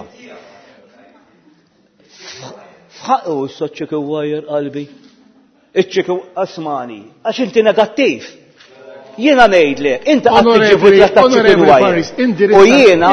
F'ħaqqu s-soċċiku wajr qalbi. Iċċiku asmani, għax inti negattiv. Jiena ngħidlek, inti qatt tiġibu ta' chicken wire. U jiena,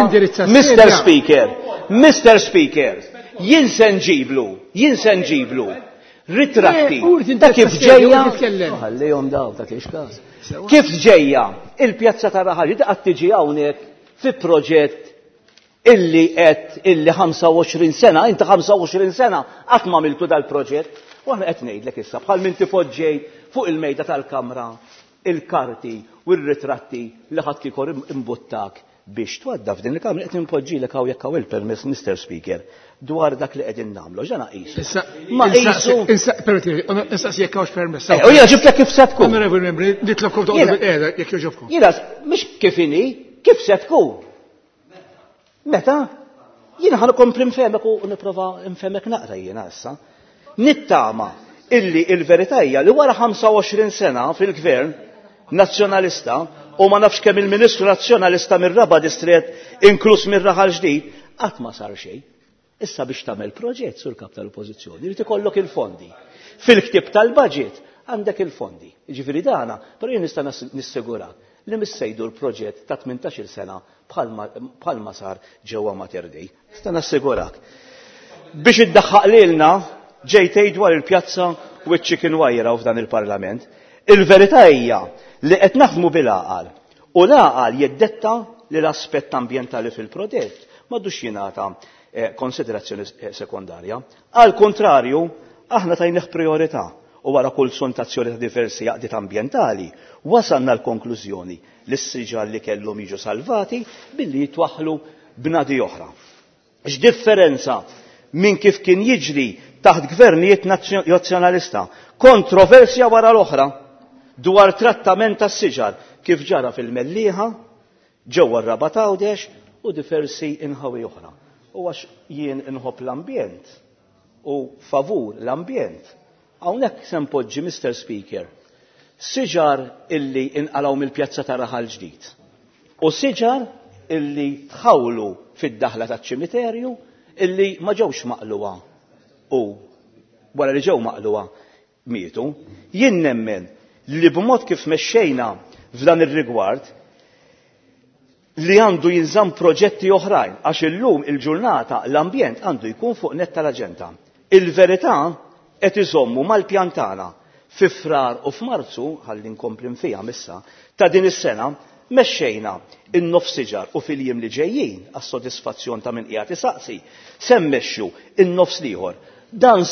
Mr. Speaker, jien se nġiblu ritratti ta' kif ġejja. Ħallihom daw ta' kiex każ. Kif ġejja il-pjazza ta' Raħali qatt tiġi hawnhekk fi proġett illi 25 sena, inti 25 sena qatt ma għamiltu dal-proġett. U aħna qed ngħidlek issa bħal min tifoġġej fuq il-mejda tal-Kamra il-karti u r-ritratti li ħadd kieku imbuttak biex twadda f'din il-Kamra qed impoġġilek hawn jekk hawn il-permess Mr. Speaker dwar dak li qegħdin nagħmlu. Ġana qisu. Ma qisu. Issa jekk hawnx permess. U jiena ġibtek kif se tkun. Onorevoli Membri, nitlobkom toqgħodu bil-qiegħda jekk jogħġobkom. Jiena mhux kif inhi, kif se tkun. Meta? Jiena ħankompli nfehmek u nipprova nfehmek naqra jiena issa. Nittama illi il-verità hija li wara 25 sena fil-gvern nazzjonalista u ma nafx kemm il-Ministru Nazzjonalista mir-Raba Distret inkluż mir-Raħal ġdid qatt ma sar xejn. Issa biex tagħmel proġett sur kap tal-Oppożizzjoni irid ikollok il-fondi. Fil-ktieb tal-budget għandek il-fondi. Jiġifieri dana, però jien nista' nissigurak li missejdu l-proġett ta' 18-il sena bħalma sar ġewwa Mater Dei. Nista' nassigurak. Biex iddaħħaq lilna ġejtej dwar il-pjazza u chicken wire f'dan il-Parlament. Il-verità hija li qed naħdmu bil-għaqal u l-għaqal jiddetta li l-aspett ambjentali fil-proġett m'għadux jingħata konsiderazzjoni sekondarja. Al kontrarju, aħna tajnieh priorità u wara konsultazzjoni ta' diversi jaqdiet ambjentali wasalna l-konklużjoni li s-siġar li kellhom jiġu salvati billi jitwaħħlu b'nadi oħra. X'differenza minn kif kien jiġri taħt gvernijiet nazzjonalista, kontroversja wara l-oħra dwar trattament tas-siġar kif ġara fil-Mellieħa ġewwa r-Raba Tawdex u diversi inħawi oħra. U għax jien inħobb l-ambjent u favur l-ambjent. Hawnhekk se npoġġi, Mr. Speaker, siġar illi inqalgħu mill-pjazza ta' Raħal ġdid u siġar illi tħawlu fid-daħla taċ-ċimiterju illi ma ġewx maqluwa u wara li ġew maqluwa mietu. Jien nemmen li b'mod kif mexxejna f'dan ir-rigward li għandu jinżamm proġetti oħrajn għax illum il-ġurnata l-ambjent għandu jkun fuq net tal-aġenda. Il-verità qed iżommu mal-pjantana fi frar u f'Marzu, ħalli nkompli mfija missa, ta' din is-sena mexxejna in-nofs siġar u fil-jiem li ġejjin għas-sodisfazzjon ta' min qiegħed isaqsi se mmexxu in-nofs ieħor. Dan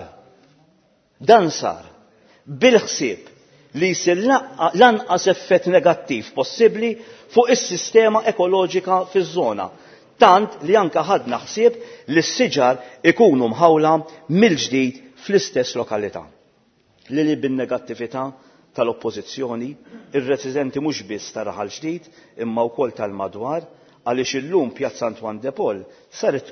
sar bil-ħsieb li jsir lanqas effett negattiv possibbli fuq is-sistema ekoloġika fiż-żona, tant li anke ħadna ħsieb li s-siġar ikunu mħawla mill-ġdid fl-istess lokalità. Li bin-negattività tal-oppożizzjoni, ir-residenti mhux biss ta' Raħal ġdid imma wkoll tal-madwar għaliex illum Pjazza Antoine de Paul saret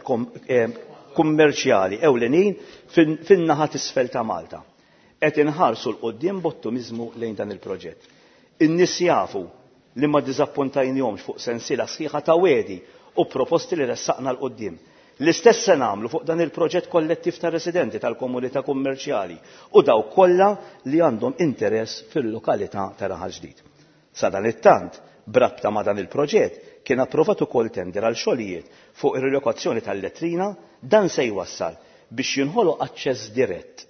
kummerċjali ewlenin fin-naħa t'isfel ta' Malta. Qed inħarsu l-qudiem b'ottimizmu lejn dan il-proġett. In-nies jafu li ma ddiżappuntajnihomx fuq sensiela sħiħa ta' wedi u proposti li ressaqna l-qudiem. L-istess se nagħmlu fuq dan il-proġett kollettiv ta' residenti tal-komunità kummerċjali u dawk kollha li għandhom interess fil-lokalità ta' Raħal ġdid. Sa dan it-tant, brabta ma' dan il-proġett kien approvat ukoll tender għal xogħlijiet fuq ir-relokazzjoni tal-lettrina, dan se jwassal biex jinħoloq aċċess dirett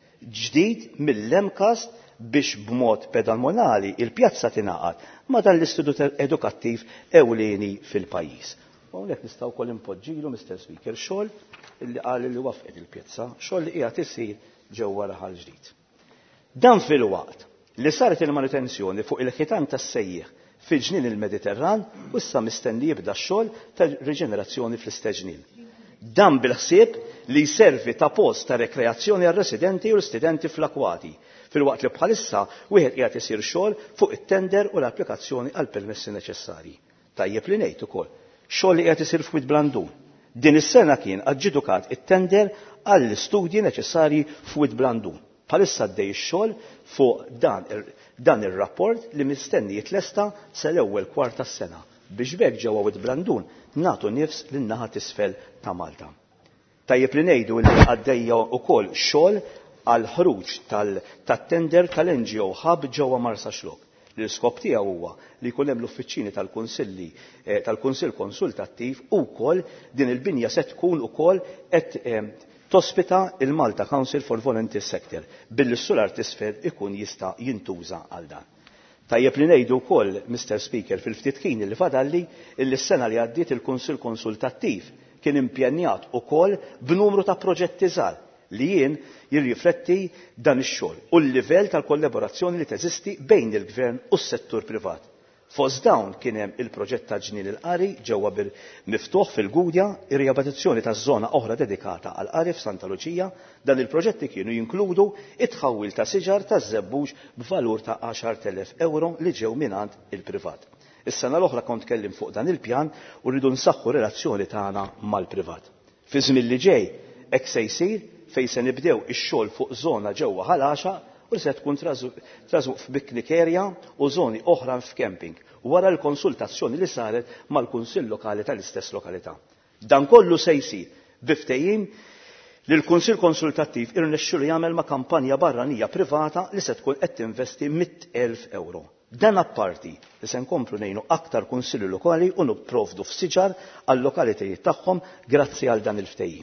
ġdid mill-Lemkas biex b'mod pedonali il-pjazza tingħaqad ma' dan l-istitut edukattiv ewlieni fil-pajjiż. Hawnhekk nistgħu wkoll impoġġilu, Mr. Speaker, xogħol illi qal li wafqet il-pjazza, xogħol li qiegħed isir ġewwa Raħal ġdid. Dan fil-waqt li saret il-manutenzjoni fuq il-ħitan tas-sejjieħ fil-ġnien il-Mediterran u issa mistenni jibda x-xogħol ta' riġenerazzjoni fl-isteġnien. Dan bil-ħsieb li jservi ta' post ta' rekreazzjoni għal residenti u l-studenti fl-akwati, fil-waqt li bħalissa wieħed qiegħed isir xogħol fuq it-tender u l-applikazzjoni għal permessi neċessarji. Tajjeb li ngħid ukoll xogħol li qiegħed isir f'Wid Blandun. Din is-sena kien aġġudikat it-tender għall-istudji neċessarji f'Wid Blandun. Bħalissa għaddej ix-xogħol fuq dan ir-rapport li mistenni jitlesta sal-ewwel kwart tas-sena biex bekk ġewwa Wid Blandun nagħtu nifs lin-naħa t'isfel ta' Malta. Tajjeb li ngħidu li għaddejja wkoll xogħol għal ħruġ tat-tender tal-NGO Hub ġewwa Marsa Xlok. L-iskop tiegħu huwa li jkun hemm l-uffiċċini tal-Kunsill Konsultattiv u wkoll din il-binja se tkun ukoll qed tospita il-Malta Council for Volunteer Sector billi s-solar t'isfel ikun jista' jintuża għal dan. Tajjeb li ngħidu wkoll, Mr. Speaker, fil-ftit kien li fadalli illi s-sena li għaddiet il-Kunsill Konsultattiv kien impjenjat ukoll b'numru ta' proġetti żgħar li jien jirrifletti dan ix-xogħol u l-livell tal-kollaborazzjoni li teżisti bejn il-Gvern u s-settur privat. Fost dawn kien hemm il-proġett ta' Ġnien il-Qari ġewwa miftuħ fil-Gudja, ir-riabilitazzjoni taż-żona oħra dedikata għal qari f'Santa Luċija. Dan il-proġetti kienu jinkludu it-tħawwil ta' siġar ta' żebbuġ b'valur ta' 10,000 euro li ġew mingħand il-privat. Is-sena l-oħra kont tkellim fuq dan il-pjan u rridu nsaħħu relazzjoni tagħna mal-privat. Fi żmien li ġej hekk se jsir fejn se nibdew ix-xogħol fuq żona ġewwa Ħalaxa u se tkun trażuq f'picnic area u żoni oħra f'camping wara l-konsultazzjoni li saret mal-Kunsill Lokali tal-istess lokalità. Dan kollu se jsir biftehim li l-Kunsill Konsultattiv irnexxielu jagħmel ma' kampanja barranija privata li se tkun qed tinvesti 100,000 euro. Dan apparti li se nkomplu ngħinu aktar kunsilli lokali u nipprovdu f'siġar għall-lokalitajiet tagħhom grazzi għal dan il-ftehim.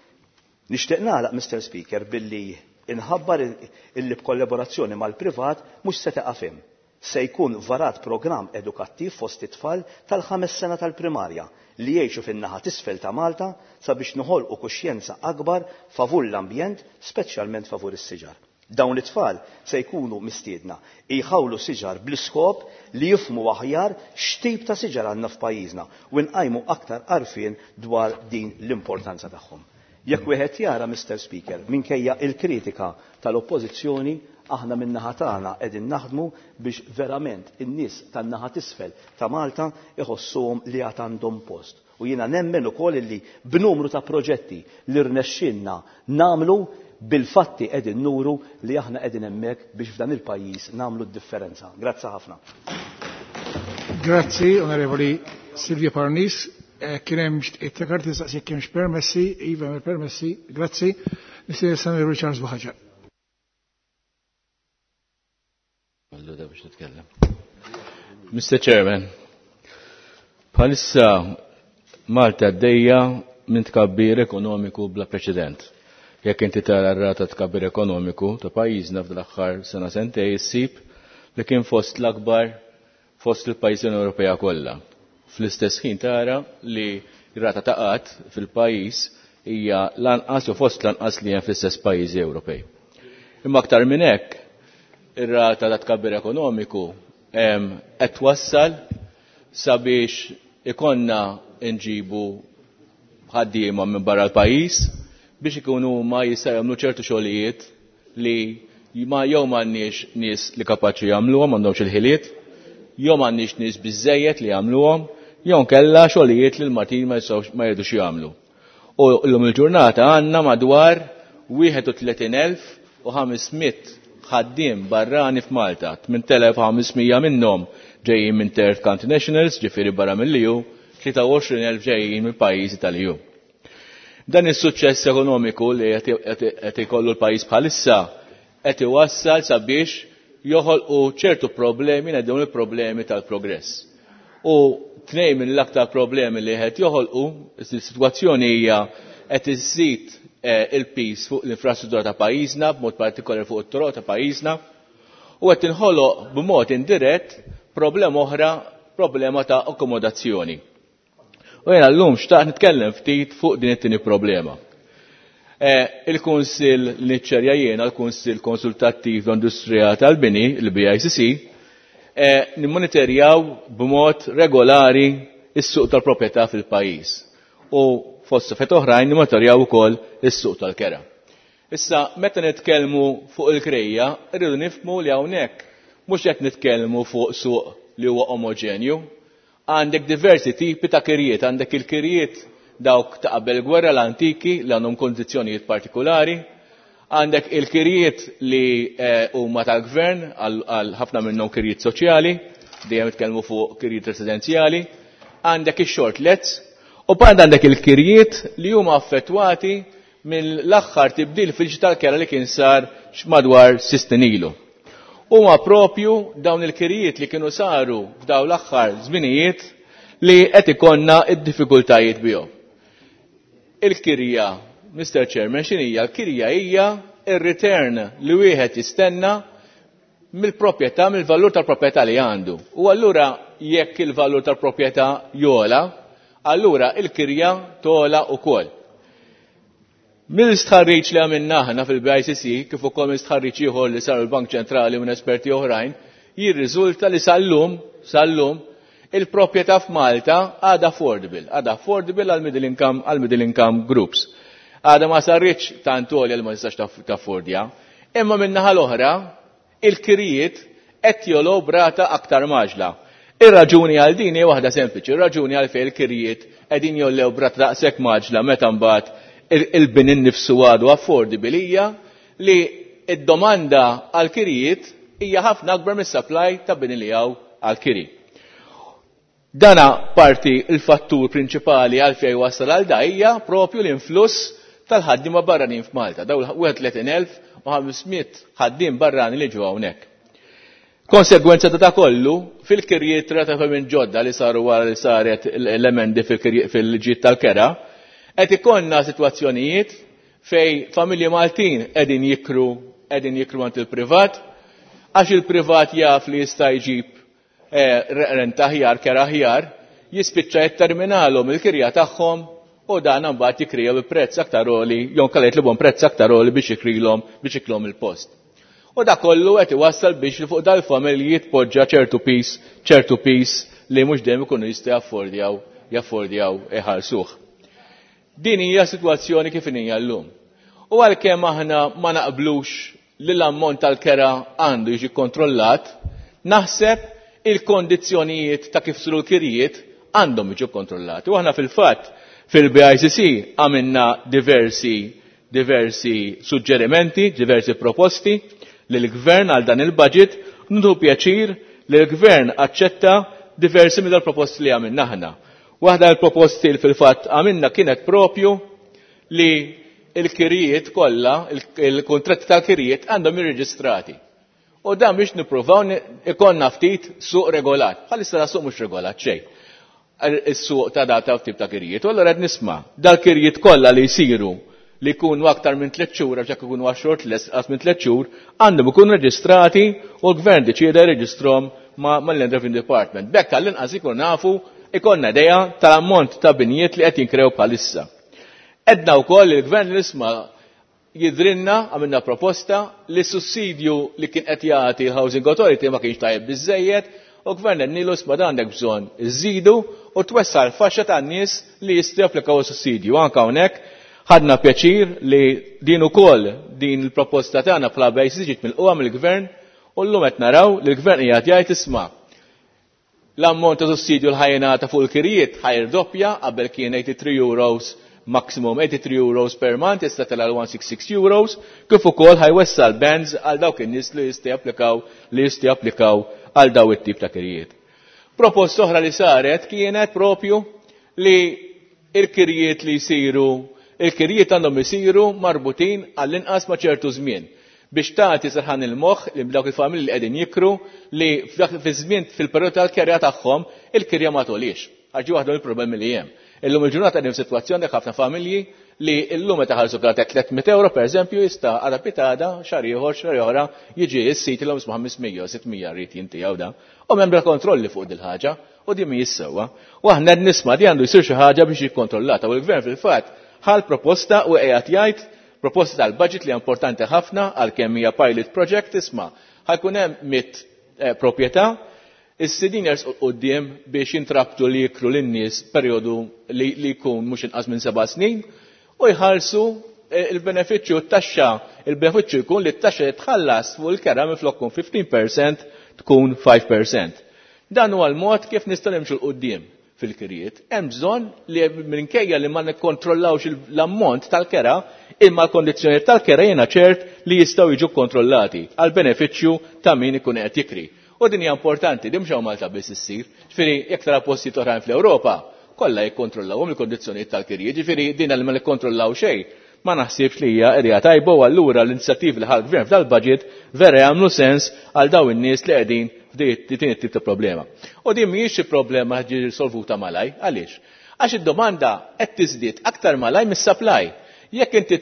Nixtieq nagħlaq, Mr. Speaker, billi inħabbar illi b'kollaborazzjoni mal-privat mhux se teqa' hemm. Se jkun varat programm edukattiv fost it-tfal tal-5 sena tal-primarja li jgħixu fin-naħa t'isfel ta' Malta sabiex noħolqu kuxjenza akbar favur l-ambjent, speċjalment favur is-siġar. Dawn it-tfal se jkunu mistiedna jħawlu siġar bl-iskop li jifhmu aħjar x'tip ta' siġar għandna f'pajjiżna u nqajmu aktar għarfien dwar din l-importanza tagħhom. Jekk wieħed jara, Mr. Speaker, minkejja il-kritika tal-Oppożizzjoni aħna min-naħa tagħna qegħdin naħdmu biex verament in-nies tan-naħa t'isfel ta' Malta iħossuhom li għad għandhom post. U jiena nemmen ukoll li b'numru ta' proġetti li rnexxinna nagħmlu bil-fatti qegħdin nuru li aħna qegħdin hemmhekk biex f'dan il-pajjiż nagħmlu d-differenza. Grazzi ħafna. Grazzi, onorevoli Silvia Parnis. Kien hemm it-tekarti saqsi kienx permessi, iva permessi, grazzi. Nisir Samuel Richards Baħaġa. Mr. Chairman, bħalissa Malta għaddejja minn tkabbir ekonomiku bla preċedent. Jekk inti tara r-rata tkabbir ekonomiku ta' pajjiżna fl-aħħar sena sentej issib li kien fost l-akbar fost il-pajjiżi Ewropea kollha. Fl-istess ħin tara li r-rata ta' qatt fil-pajjiż hija lanqas u fost lanqas li hemm fl-istess pajjiżi Ewropej. Imma aktar minn hekk, ir-rata ta' tkabbir ekonomiku qed twassal sabiex ikonna nġibu ħaddiema minn barra l-pajjiż biex ikunu ma jista' jagħmlu ċertu xogħlijiet li ma jew m'għandniex nies li kapaċi jagħmluhom m'għandhomx il-ħiliet, jew m'għandniex nies biżżejjed li jagħmluhom, jew kellha xogħlijiet li l-martin ma jridux jagħmlu. U llum il-ġurnata għandna madwar 31,500 ħaddiem barrani f'Malta, 8,500 minnhom ġejjin minn third country nationals, ġifieri barra mill-EU, 23,000 ġejjin mill-pajjiżi tal-EU. Dan is-suċċess ekonomiku li qed ikollu l-pajjiż bħalissa qed iwassal sabiex joħolqu ċertu problemi ngħidhom il-problemi tal-progress. U tnejn minn l-aktar problemi li qed joħolqu is-sitwazzjoni hija qed iżid il-pis fuq l-infrastruttura ta' pajjiżna b'mod partikolari fuq it-toroq ta' pajjiżna u qed inħoloq b'mod indirett problema oħra, problema ta' akkomodazzjoni. U jena l-lum xtaqt nitkellem ftit fuq din it-tieni problema. Il-Kunsill li niċċerja jiena, l-Kunsill Konsultattiv Industrijali tal-Bini, il-BICC, nimmonitorjaw b'mod regolari is-suq tal-proprjetà fil-pajjiż. U fost fet oħrajn nimmonitorjaw ukoll is-suq tal-kera. Issa meta nitkellmu fuq il-krejja, irridu nifhmu li hawnhekk mhux qed nitkellmu fuq suq li huwa omogenju. Għandek diversi tipi ta' kirjiet, għandek il-kirjiet dawk ta' qabel gwerra l-antiki li għandhom kondizzjonijiet partikolari, għandek il-kirjiet li huma tal-gvern għal ħafna minnhom kirjiet soċjali, dejjem nitkellmu fuq kirjiet residenzjali, għandek ix-shortlets, u bħal għandek il-kirjiet li huma affettwati mill-aħħar tibdil fil-ġi tal-kera li kien sar madwar sistin ilu. Huma propju dawn il-kirjiet li kienu saru f'dawn l-aħħar żminijiet li qed ikonna d-diffikultajiet bihom. Il-kirja, Mr. Chairman, x'inhija? L-kirja hija ir-return li wieħed jistenna mill-proprjetà, mill-valur tal-proprjetà li għandu. U allura jekk il-valur tal-proprjetà jola, allura il-kirja tola wkoll. Mill-istħarriġ li għamilna aħna fil-BICC, kif ukoll mill-istħarriġ ieħor li sar il-Bank Ċentrali minn esperti oħrajn, jirriżulta li sal-lum il-proprjetà f'Malta għadha affordable għal middle income groups. Għadha ma sarritx tant għolja li ma tistax taffordja, imma min-naħa l-oħra il-kirjiet qed jolgħu brata aktar maġla. Ir-raġuni għal din hija waħda sempliċi, ir-raġuni għal fejn il-kirjiet qegħdin jollew brata daqshekk maġla meta mbagħad il-bin innifsu għadu affordable hija li id-domanda għal-kirijiet hija ħafna akbar mis-supply ta' bini li hawn għal-kiri. Dana parti il-fattur prinċipali għal fejn wassal għal da hija propju l-influss tal-ħaddiema barranin f'Malta. Daw 31,500 ħaddiem barrani li ġew hawnhekk. Konsegwenza ta' kollu fil-kirjiet rata minn ġodda li saru wara li saret l-emendi fil-ġid tal-kera, qed ikonna sitwazzjonijiet fej familji Maltin qegħdin jikru għand il-privat, għax il-privat jaf li jista' jġib renta aħjar kera aħjar, jispiċċa jitterminalhom il-kirja tagħhom u dan mbagħad jikrija bi prezz aktar għoli, jew kallet li bon prezz aktar għoli biex iklhom il-post. U da kollu qed iwassal biex fuq dal-familji jitpoġġa ċertu pis li mhux dejjem ikunu jistgħu jaffordjaw iħallsuh. Din hija sitwazzjoni kif hija llum. U għalkemm aħna ma naqblux li l-ammont tal-kera għandu jiġi kontrollat, naħseb il-kondizzjonijiet ta' kif sulu l-kirijiet għandhom jiġu kontrollati. U aħna fil-fatt fil-BICC għamilna diversi suġġerimenti, diversi proposti li l-Gvern għal dan il-budget, ndu pjaċir li l-Gvern aċċetta diversi mill-proposti li għamilna aħna. Waħda l-proposti li fil-fatt għamilna kienet propju li il-kirijiet kollha, il-kontratti tal-kirijiet għandhom jirreġistrati. U dan biex nippruvaw ikonna ftit suq regolat. Bħalissa suq mhux regolat xejn. Is-suq ta' data u tip ta' kirijiet. U allura qed nisma' dal-kirijiet kollha li jsiru li jkunu aktar minn 3 xhur għax ikunu short less qas minn 3 xhur għandhom ikunu reġistrati u l-Gvern deċieda jreġistrhom mal-Land Revenue Department. Bekk tal-inqas ikun nafu ikonna idea tal-ammont ta' binijiet li qed jinkrew bħalissa. Edna wkoll il-Gvern nisma' jidrinna għamilna proposta li sussidju li kien qed jagħti Housing Authority ma kienx tajjeb biżejjed u Gvern nilu isma' għandek bżonn iżidu u twessa l-faxxa tan-nies li jistgħu japplikaw sussidju. Anke hawnhekk ħadna pjaċir li din ukoll din il-proposta tagħna bħala BICC ġiet milquha mill-Gvern u llum qed naraw li l-Gvern qiegħed jgħid isma' l-ammont ta' sussidju l-ħajnata fuq il-kirijiet ħajrdoppja qabel kien 83 euros maximum 83 euros per month issa tela 166 euros kif ukoll ħajwessa l-bands għal dawk in-nies li jistgħu japplikaw għal daw it-tip ta' kirijiet. Proposta oħra li saret kienet propju li il-kirijiet li jsiru il-kirijiet għandhom isiru marbutin għall-inqas ma' ċertu żmien biex tagħti serħan il-moħħ li dawk il-familji li qegħdin jikru li fi żmien fil-perjodu tal-kerja tagħhom il-kirja ma tolix. Għax waħda mill-problemi li hemm. Illum il-ġurnata qegħdin f'sitwazzjoni ħafna familji li llum meta ħarsu karatek 300 euro pereżempju jista' għal pitada xahar oħra jiġi s-sit il 500 600 rrid jintiegħu da. U m'hemm kontrolli fuq dil ħaġa u din mi jissewwa. U aħna qed nisma' di għandu jsir xi ħaġa biex jikkontrollata u l-Gvern fil-fatt ħal proposta u qiegħed jgħid proposta tal-budget li importanti ħafna għalkemm hija pilot project isma' ħajkun hemm 100 proprjetà is-sidiners quddiem biex jintrabtu li jikru lin-nies perjodu li jkun mhux inqas minn 7 snin u jħallsu il-benefiċċju t-taxxa il-benefiċċju jkun li t-taxxa tħallas fuq il-kera minflok tkun 15% tkun 5%. Dan huwa l-mod kif nistgħu nimxu l-quddiem fil-kirijiet. Hemm bżonn li minkejja li ma nikkontrollawx l-ammont tal-kera imma l-kondizzjonijiet tal-kera jiena ċert li jistgħu jiġu kontrollati għal benefiċċju ta' min ikun qed jikri. U din hija importanti, din mhux Malta biss issir. Ġifieri jekk tara postijiet oħrajn fl-Ewropa kollha jikkontrollawhom il-kondizzjonijiet tal-kirijiet, ġifieri din li ma nikkontrollaw xejn ma naħsibx li hija idea tajba u allura l-inizjattivi li ħal-Gvern f'dal-budget vera jagħmlu sens għal dawn in-nies li qegħdin f'din it-tip ta' problema. U din mhijiex xi problema ġi solvuta malaj, għaliex? Għax id-domanda qed tiżdied aktar malaj mis-supply. Jekk inti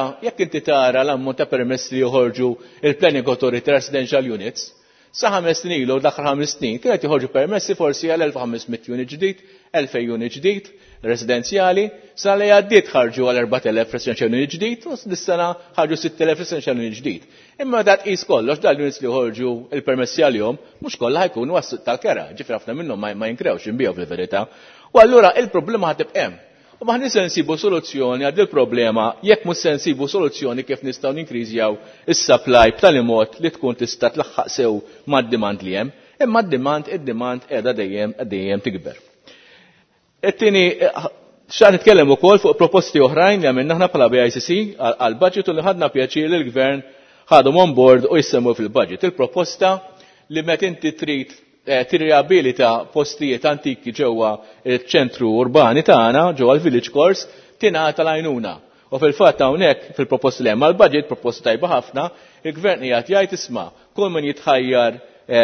tara l-ammont ta' permessi li joħorġu il-Planning Authority Residential Units, sa 5 snin ilu daħħal 5 snin kienet joħorġu permessi forsi għal 1500 unit ġdid, 2000 unit ġdid residenzjali, sa li għaddiet ħarġu għal 4000 residential unit ġdid u dis-sena ħarġu 6000 residential unit ġdid. Imma dat qis kollox dal-units li ħorġu il-permessi għalihom mhux kollha ħajkunu għas-suq tal-kera, ġifier ħafna minnhom ma jinkrewx inbiegħu fil-verità. U allura il-problema ħatib hemm. U maħni se nsibu soluzzjoni għad il-problema jekk mhux se nsibu soluzzjoni kif nistgħu ninkriżjaw is-supply b'tali mod li tkun tista' tlaħħaq sew mad-demand li hemm, imma id-demand qiegħda dejjem tikber. It-tieni x'għad nitkellem ukoll fuq proposti oħrajn li għamilna aħna bħala BICC għall-budget u li ħadna pjaċir li l-Gvern ħadhom on board u jsemmu fil-budget. Il-proposta li meta inti trid tirriabilita postijiet antiki ġewwa il-ċentru urbani tagħna ġewwa l-village course tingħata l-għajnuna. U fil-fatt hawnhekk fil-proposti li hemm għall-budget proposta tajba ħafna, il-Gvern qiegħed jgħid isma' kull min jitħajjar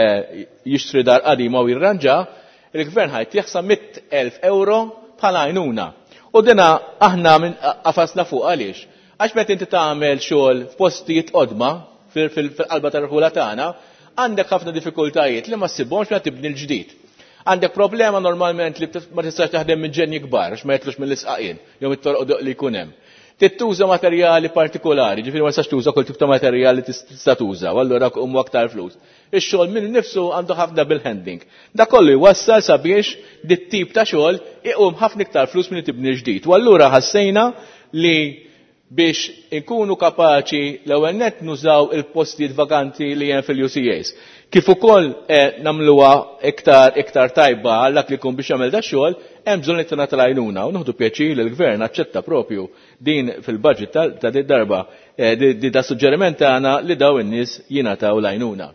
jixtri dar qadima u jirranġa, il-Gvern ħajt jaħsam 100,000 euro bħala għajnuna. U dina aħna minn qafasna fuq għaliex. Għax meta inti tagħmel xogħol f'postijiet qodma fil-qalba tar-rħula tagħna, għandek ħafna diffikultajiet li ma ssibhomx meta tibni l-ġdid. Għandek problema normalment li ma tistax taħdem minn ġenji kbar għax ma jitlux mill-isqaqien jew it-torqoq li jkun hemm. Tittuża materjali partikolari, ġifieri ma tistax tuża kull tip ta' materjali tista' tuża, u allura huma aktar flus. Ix-xogħol minn nifsu għandu ħafna bil-handling. Da kollu jwassal sabiex dit-tip ta' xogħol iqum ħafna iktar flus minn tibni ġdid. U allura ħassejna li biex inkunu kapaċi l-ewwel nett nużaw il-postijiet vakanti li hemm fil-UCAs. Kif ukoll nagħmluha iktar tajba għal dak li jkun biex jagħmel da xogħol, hemm bżonn li tingħata l-għajnuna u nieħdu pjaċir li l-Gvern aċċetta propju din fil-budget ta' din darba di da suġġeriment tagħna li daw in-nies jingħataw l-għajnuna.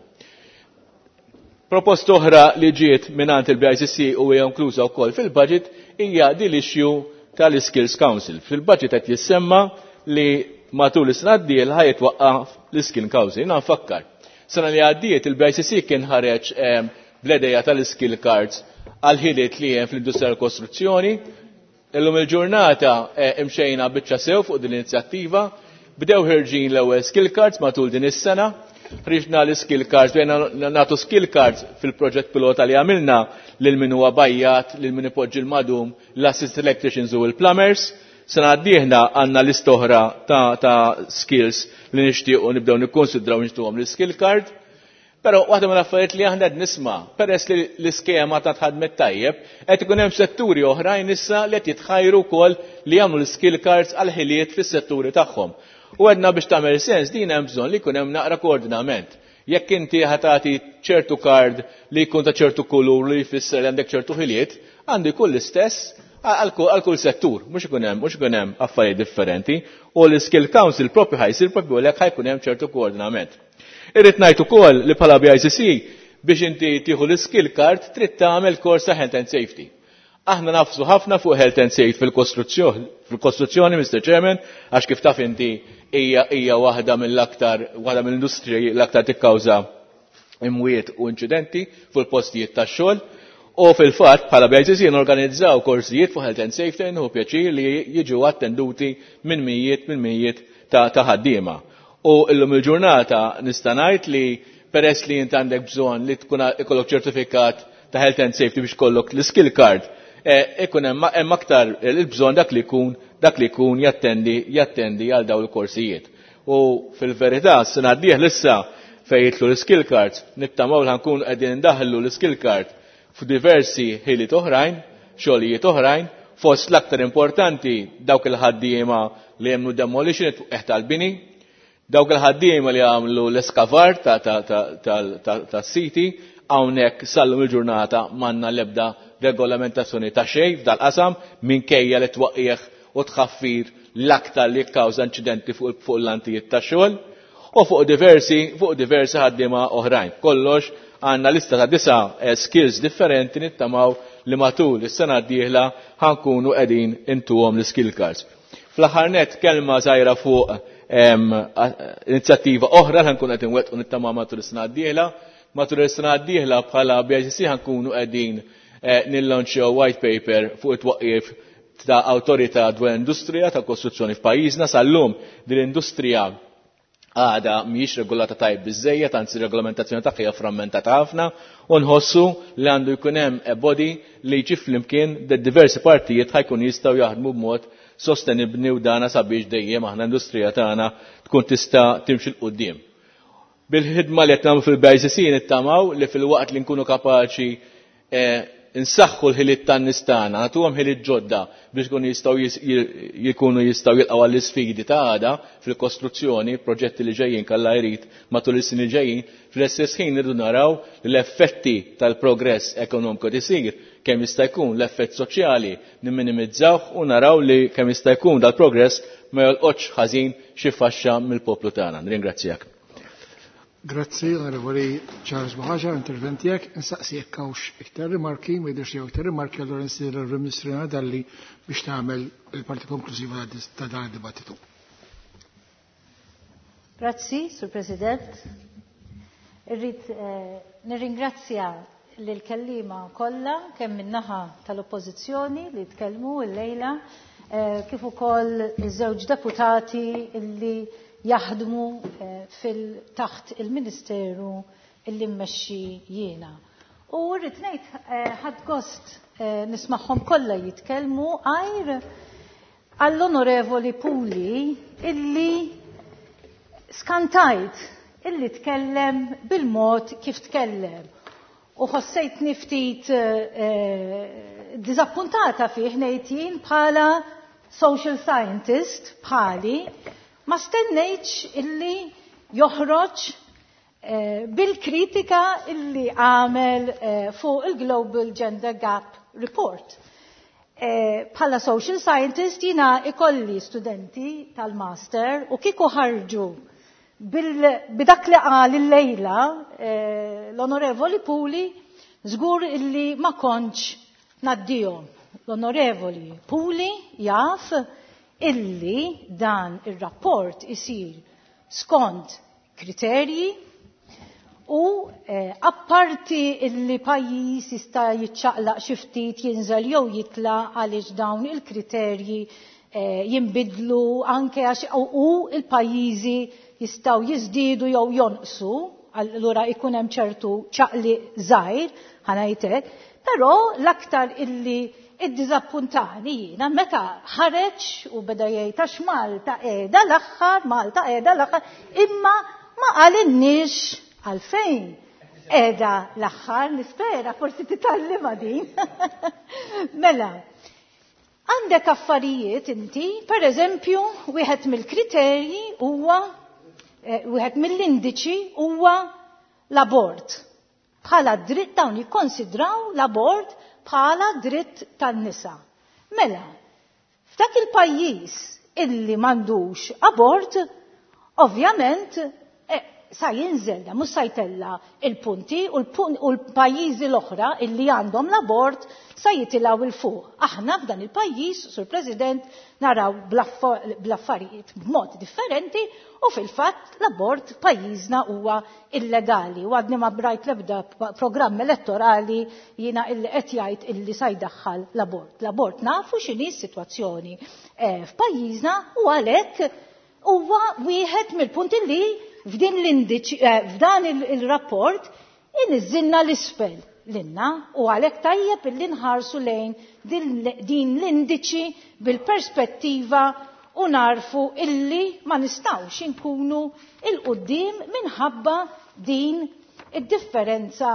Proposta oħra li ġiet mingħand il-BICC u hija inkluża wkoll fil-budget hija din l-issue tal-Skills Council. Fil-budget qed jissemma li matul is-sena d-dieħla ħajtwaqqaf l-Skill Council. Jiena nfakkar. Sena li għaddiet il-BICC kien ħareġ bl-edeja tal-skill cards għal ħiliet li hemm fl-industrija tal-kostruzzjoni. Illum il-ġurnata imxejna biċċa sew fuq din l-inizjattiva. Bdew ħirġin l-ewwel skill cards matul din is-sena. Ħriġna l-skill cards, bdejna nagħtu skill cards fil-proġett pilota li għamilna lil min huwa bajjat, lil min ipoġġi l-madum, l-assist electricians u l-plumbers. Sena d-dieħla għandna list oħra ta' skills li nixtiequ nibdew nikkonsidraw nixtuhom l-skill card. Però waħda mill-affarijiet li aħna qed nisma' peress li l-iskema ta' tħadmet tajjeb qed ikun hemm setturi oħrajn issa li qed jitħajru wkoll li jagħmlu l-skill cards għal ħiliet fis-setturi tagħhom. U għedna biex tagħmel sens din hemm bżonn li jkun hemm naqra koordinament. Jekk inti ħatati ċertu card li jkun ta' ċertu kulur li jfisser li għandek ċertu ħiliet, għandu jkun l-istess għal kull settur, mhux ikun hemm affarijiet differenti, u l-Skill Council propri ħajsir propri għalhekk ħajkun hemm ċertu koordinament. Irrid ngħid ukoll li bħala BICC biex inti tieħu l-skill card trid tagħmel kors ta' health and safety. Aħna nafsu ħafna fuq health and safety fil-kostruzzjoni, Mr. Chairman, għax kif taf inti hija waħda mill-industriji l-aktar tikkawża imwiet u inċidenti fuq il-postijiet tax-xogħol. U fil-fatt bħala BICC norganizzaw korsijiet fuq health and safety u pjaċir li jiġu attenduti minn mijiet ta' ħaddiema. U llum il-ġurnata nista' ngħid li peress li inti għandek bżonn li tkun ikollok ċertifikat ta' health and safety biex kollok l-skill card, ikun hemm aktar il-bżonn dak li jkun jattendi għal dawn il-korsijiet. U fil-verità s-sena d-dieħla issa fejn jitlu l-skill cards nittamaw li ħankun qegħdin indaħħlu l-skill card f'diversi ħiliet oħrajn, xogħlijiet oħrajn, fost l-aktar importanti dawk il-ħaddiema li jagħmlu demolition tal-bini, dawk il-ħaddiema li jagħmlu l-eskavar tas-siti, hawnhekk sallum il-ġurnata m'għandna l-ebda regolamentazzjoni ta' xejn f'dal-qasam minkejja li twaqqieħ u tħaffir l-aktar li kkawża inċidenti fuq l-antijiet tax-xogħol u fuq diversi ħaddiema oħrajn. Kollox għandna lista ta' 9 skills differenti nittamaw li matul is-sena d-dieħla ħankunu qegħdin intuhom l-skill cards. Fl-aħħar nett kelma żgħira fuq inizjattiva oħra ħankun qed inwettqu nittamaw matul is-sena d-dieħla. Matul is-sena d-dieħla bħala BICC ħankunu qegħdin nillanċjaw white paper fuq it-twaqqif ta' awtorità dwar industrija ta' kostruzzjoni f'pajjiżna sal-lum din l-industrija għada mhijiex regolata tajb biżejjed, anzi regolamentazzjoni tagħha hija frammentata ħafna u nħossu li għandu jkun hemm body li jiġi flimkien diversi partijiet ħajkun jistgħu jaħdmu b'mod sostenibbli u dana sabiex dejjem aħna industrija tagħna tkun tista' timxi l qudiem. Bil-ħidma li qed nagħmlu fil-BICC nittamaw li fil-waqt li nkunu kapaċi insaħħu l-ħiliet tan-nistana, nagħtuhom ħiliet ġodda biex jkunu jistgħu jilqgħu għall-isfidi ta' għada fil-kostruzzjoni, proġetti li ġejjin kalla jrid matul is-snin ġejjin, fl-istess ħin irridu naraw li l-effetti tal-progress ekonomiku li jsir kemm jista' jkun l-effett soċjali nimminimizzawh u naraw li kemm jista' jkun dal-progress ma jolqotx ħażin xi faxxa mill-poplu tagħna. Nringrazzjak. Grazzi, onorevoli Charles Baħaġa, interventi jek, nsaqsi jek kawx iktar rimarki, ma jidirx jew iktar rimarki, allora nsir il-Ministru Nadalli biex tagħmel il-parti konklusiva ta' dan id-dibattitu. Grazzi, Sur President. Irrid nirringrazzja lill-kellima kollha kemm min-naħa tal-Oppożizzjoni li tkellmu l-lejla kif ukoll iż-żewġ deputati illi jaħdmu taħt il-Ministeru illi mmexxi jiena. U rrid ngħid ħadd gost nismagħhom kollha jitkellmu għajr għall-Onorevoli Puli illi skantajt illi tkellem bil-mod kif tkellem. U ħossejtni ftit diżappuntata fih ngħid jien bħala social scientist bħali ma stennejtx illi joħroġ bil-kritika illi għamel fuq il-Global Gender Gap Report. Bħala social scientist jina ikolli studenti tal-master u kiku ħarġu bidak li qal il-lejla l-Onorevoli Puli żgur illi ma kontx naddihom. L-Onorevoli Puli jaf illi dan ir-rapport isir skont kriterji u apparti illi pajjiż jista' jiċċaqlaq xi ftit jinżel jew jitla għaliex dawn il-kriterji jinbidlu anke għax u il-pajjiżi jistgħu jiżdiedu jew jonqsu, allura jkun hemm ċertu ċaqli żgħir ħanajtek, però l-aktar illi id-diżappuntani jiena meta ħareġ u beda jgħid għax Malta qiegħda l-aħħar imma ma qalinniex għalfejn qiegħda l-aħħar, nispera forsi titgħallimha din. Mela, għandek affarijiet inti, pereżempju, wieħed mill-kriterji huwa wieħed mill-indiċi huwa l-abort. Bħala dritt dawn jikkonsidraw l-abort bħala dritt tan-nisa. Mela, f'dak il-pajjiż illi m'għandux abort, ovvjament sa jinżel, mhux sa jtella il-punti u l-pajjiżi l-oħra illi għandhom l-abort sa jitilgħu il-fuq. Aħna f'dan il-pajjiż, Sur President, naraw bl-affarijiet b'mod differenti u fil-fatt l-abort pajjiżna huwa illegali. U għadni ma brajt l-ebda programm elettorali jiena illi qed jgħid illi sa jdaħħal l-abort. L-abort nafu x'inhi s-sitwazzjoni f'pajjiżna u għalhekk huwa wieħed mill-punti li f'dan il-rapport iniżilna l-isfel l-inna u għalhekk tajjeb illi nħarsu lejn din l-indiċi bil-perspettiva u narfu illi ma nistgħux inkunu il-qudiem minħabba din id-differenza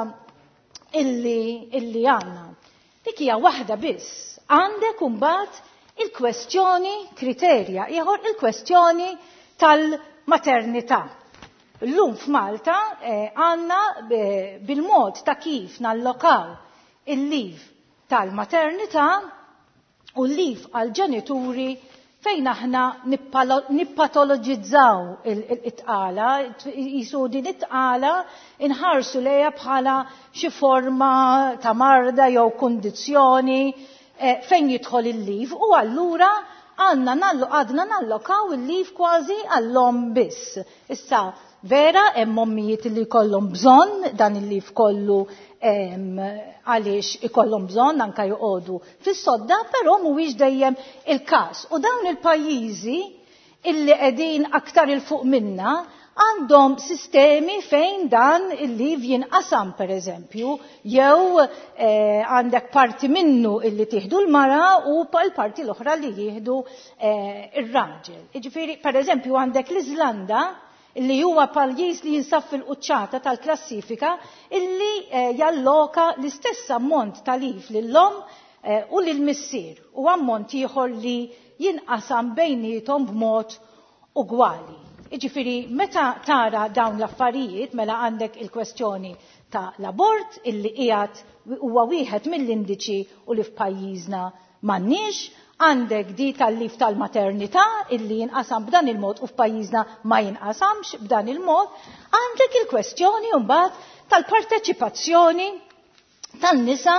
illi għandna. Dik hija waħda biss. Għandek imbagħad il-kwestjoni kriterja, ieħor il-kwestjoni tal-maternità. Llum f'Malta għandna bil-mod ta' kif nallokaw il-leave tal-maternità u l-leave għal-ġenituri fejn aħna nippatologizzaw il-itqala, jisu din it-tqala inħarsu lejha bħala xi forma ta' marda jew kundizzjoni fejn jidħol il-leave u allura għadna nallokaw il-leave kważi għall-om biss. Issa vera hemm ommijiet li jkollhom bżonn dan il-leave kollu għaliex ikollhom bżonn anke joqogħdu fis-sodda, però mhuwiex dejjem il-każ. U dawn il-pajjiżi illi qegħdin aktar il fuq minna għandhom sistemi fejn dan il-leave jinqasam pereżempju, jew għandek parti minnu illi tieħdu l-mara u l-parti l-oħra li jieħdu ir-raġel. Jiġifieri pereżempju għandek l-Iżlanda illi huwa pajjiż li jinsab fil-quċċata tal-klassifika illi jalloka l-istess ammont ta' leave lill-om u lill-missier u ammont ieħor li jinqasam bejniethom b'mod ugwali. Jiġifieri meta tara dawn l-affarijiet mela għandek il-kwestjoni ta' l-abort illi qiegħed huwa wieħed mill-indiċi u li f'pajjiżna m'għandniex, għandek di tal-leave tal-maternità illi jinqasam b'dan il-mod u f'pajjiżna ma jinqasamx b'dan il-mod, għandek il-kwestjoni mbagħad tal-parteċipazzjoni tan-nisa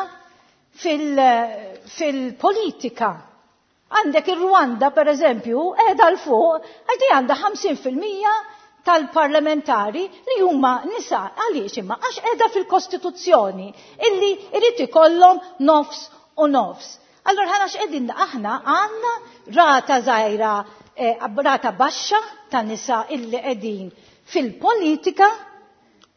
fil-politika. Għandek ir-Rwanda pereżempju qiegħda l fuq għax għandha 50% tal-parlamentari li huma nisa għaliex imma għax qiegħda fil-Kostituzzjoni illi jrid ikollhom nofs u nofs. Allora ħana x'qegħdin aħna għandna rata żgħira, rata baxxa ta' nisa illi qegħdin fil-politika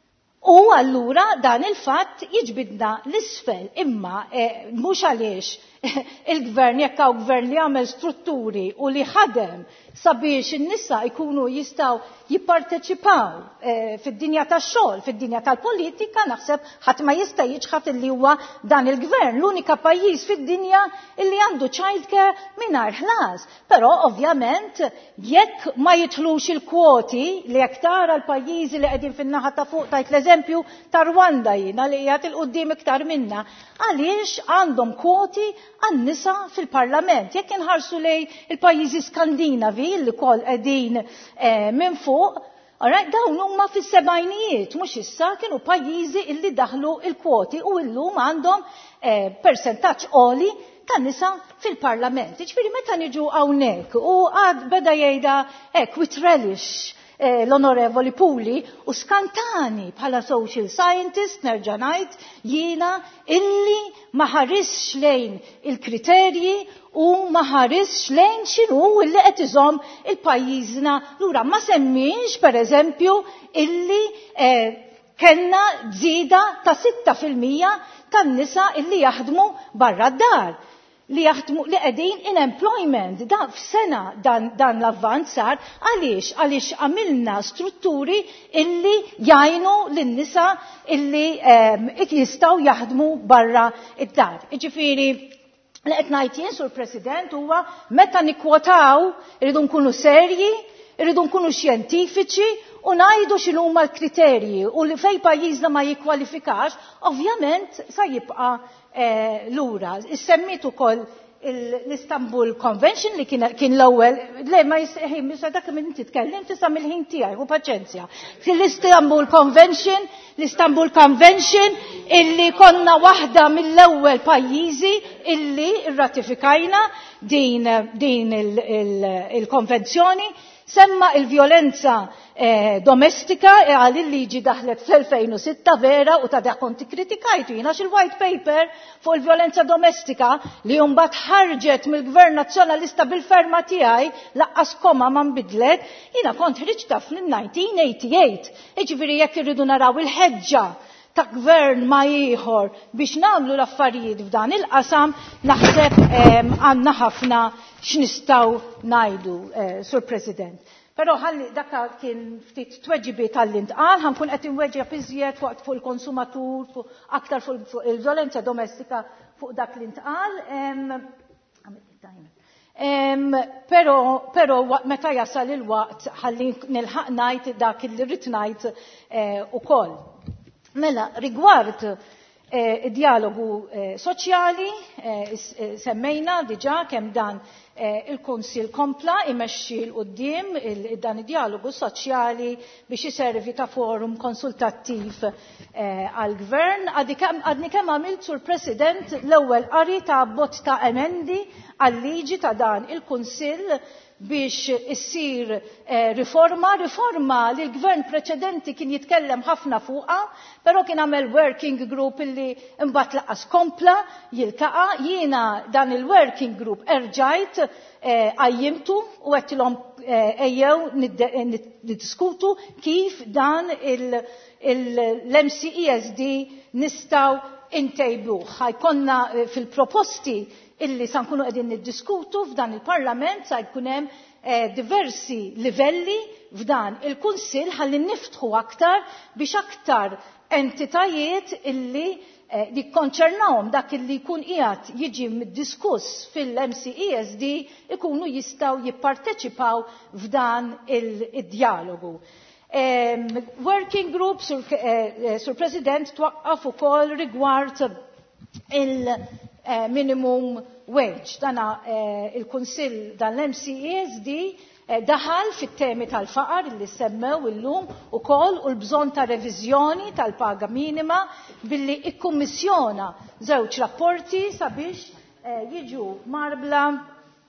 U allura dan il-fatt jiġbidna l-isfel, imma mhux għaliex il-gvern jekk hawn gvern li għamel strutturi u li ħadem sabiex in-nisa jkunu jistgħu jipparteċipaw fid-dinja tax-xogħol, fid-dinja tal-politika, naħseb ħadd ma jista' jiġħad li huwa dan il-gvern l-unika pajjiż fid-dinja li għandu childcare mingħajr ħlas. Però ovvjament jekk ma jidħlux il-kwoti li jekk tara l-pajjiżi li qegħdin fin-naħa ta' fuq tajt l-eżempju ta' Rwanda jiena li qiegħed il-qudiem iktar minna, għaliex għandhom kwoti għan-nisa fil-Parlament. Jekk inħarsu lej il-pajjiżi Skandinavi li kol qegħdin minn fuq, dawn huma fis-sebgħinijiet, mhux issa kienu pajjiżi illi daħlu il-kwoti u llum għandhom persentaġġ għoli ta' nisa fil-Parlament. Ġifieri meta niġu hawnhekk u għad beda jgħidha with relish l-Onorevoli Puli u skantani bħala social scientist nerġa' ngħid jiena illi ma ħarisx lejn il-kriterji u ma ħarisx lejn x'inhu illi qed iżomm il-pajjiżna lura. Ma semmix pereżempju illi kellna żieda ta' 6% tan-nisa illi jaħdmu barra d-dar. Li jaħdmu li qegħdin in employment da f'sena dan l-avvanz sar għaliex għamilna strutturi illi jgħinu lin-nisa illi jistgħu jaħdmu barra id-dar. Ġifieri li qed ngħid jien sur President huwa meta nikkwotaw irridu nkunu serji, irridu nkunu xjentifiċi u ngħidu x'inhuma l-kriterji u li fejn pajjiżna ma jikkwalifikax, ovvjament sa jibqa' lura. Issemmit ukoll l-Istanbul Convention li kien l-ewwel, le ma jistħi dak minn titkellem tista' mill-ħin tiegħi u paċenzja. L-Istanbul Convention illi konna waħda mill-ewwel pajjiżi illi rratifikajna din il-konvenzjoni. Semma il-violenza domestika għal il-liġi daħlet fl-2006 vera u ta' da' konti kritikajtu jina xil-white paper fuq il-violenza domestika li jumbat ħarġet mill-gvern nazzjonalista bil-ferma tiegħi laqqas koma ma nbidlet jina kont ħriġta fl-1988. Iġifieri jekk irridu naraw il-ħeġġa ta' gvern ma ieħor biex nagħmlu l-affarijiet f'dan il-qasam naħseb għandna ħafna x'nistgħu ngħidu, Sur President. Però ħalli dakka kien ftit tweġibi tal-intqal, ħankun qed inweġġeb iżjed fuq il-konsumatur, aktar fuq il-violenza domestika fuq dak l-intqal. Però meta jasal il-waqt ħalli nilħaq ngħid dak li rrid ngħid ukoll. Mela, rigward dialogu soċjali, semmejna diġà kemm dan il-Kunsill kompla imexxi l-qudiem dan id-dialogu soċjali biex iservi ta' forum konsultattiv għall-Gvern. Għadni kemm għamilt sur President l-ewwel qari ta' abbozz ta' emendi għal-liġi ta' dan il-Kunsill biex issir riforma li l-gvern preċedenti kien jitkellem ħafna fuqha, però kien għamel working group illi imbagħad laqas kompla jiltaqa'. Jiena dan il-working group erġajt għajjimtu u għettilhom ejjew niddiskutu kif dan l-MCESD nistgħu intejbuh. Ħajkonna fil-proposti illi sa nkunu qegħdin niddiskutu f'dan il-Parlament sa jkun hemm diversi livelli f'dan il-Kunsill ħalli niftħu aktar biex aktar entitajiet illi jikkonċernawhom dak illi jkun qiegħed jiġi middiskuss fil-MCESD ikunu jistgħu jipparteċipaw f'dan il-dialogu. Working group, Sur President, twaqqaf ukoll rigward minimum wage. Dana il-Kunsill dan l-MCESD daħal fit-temi tal-faqar li semmew illum ukoll u l-bżonn ta' reviżjoni tal-paga minima billi ikkummissjona żewġ rapporti sabiex jiġu marbla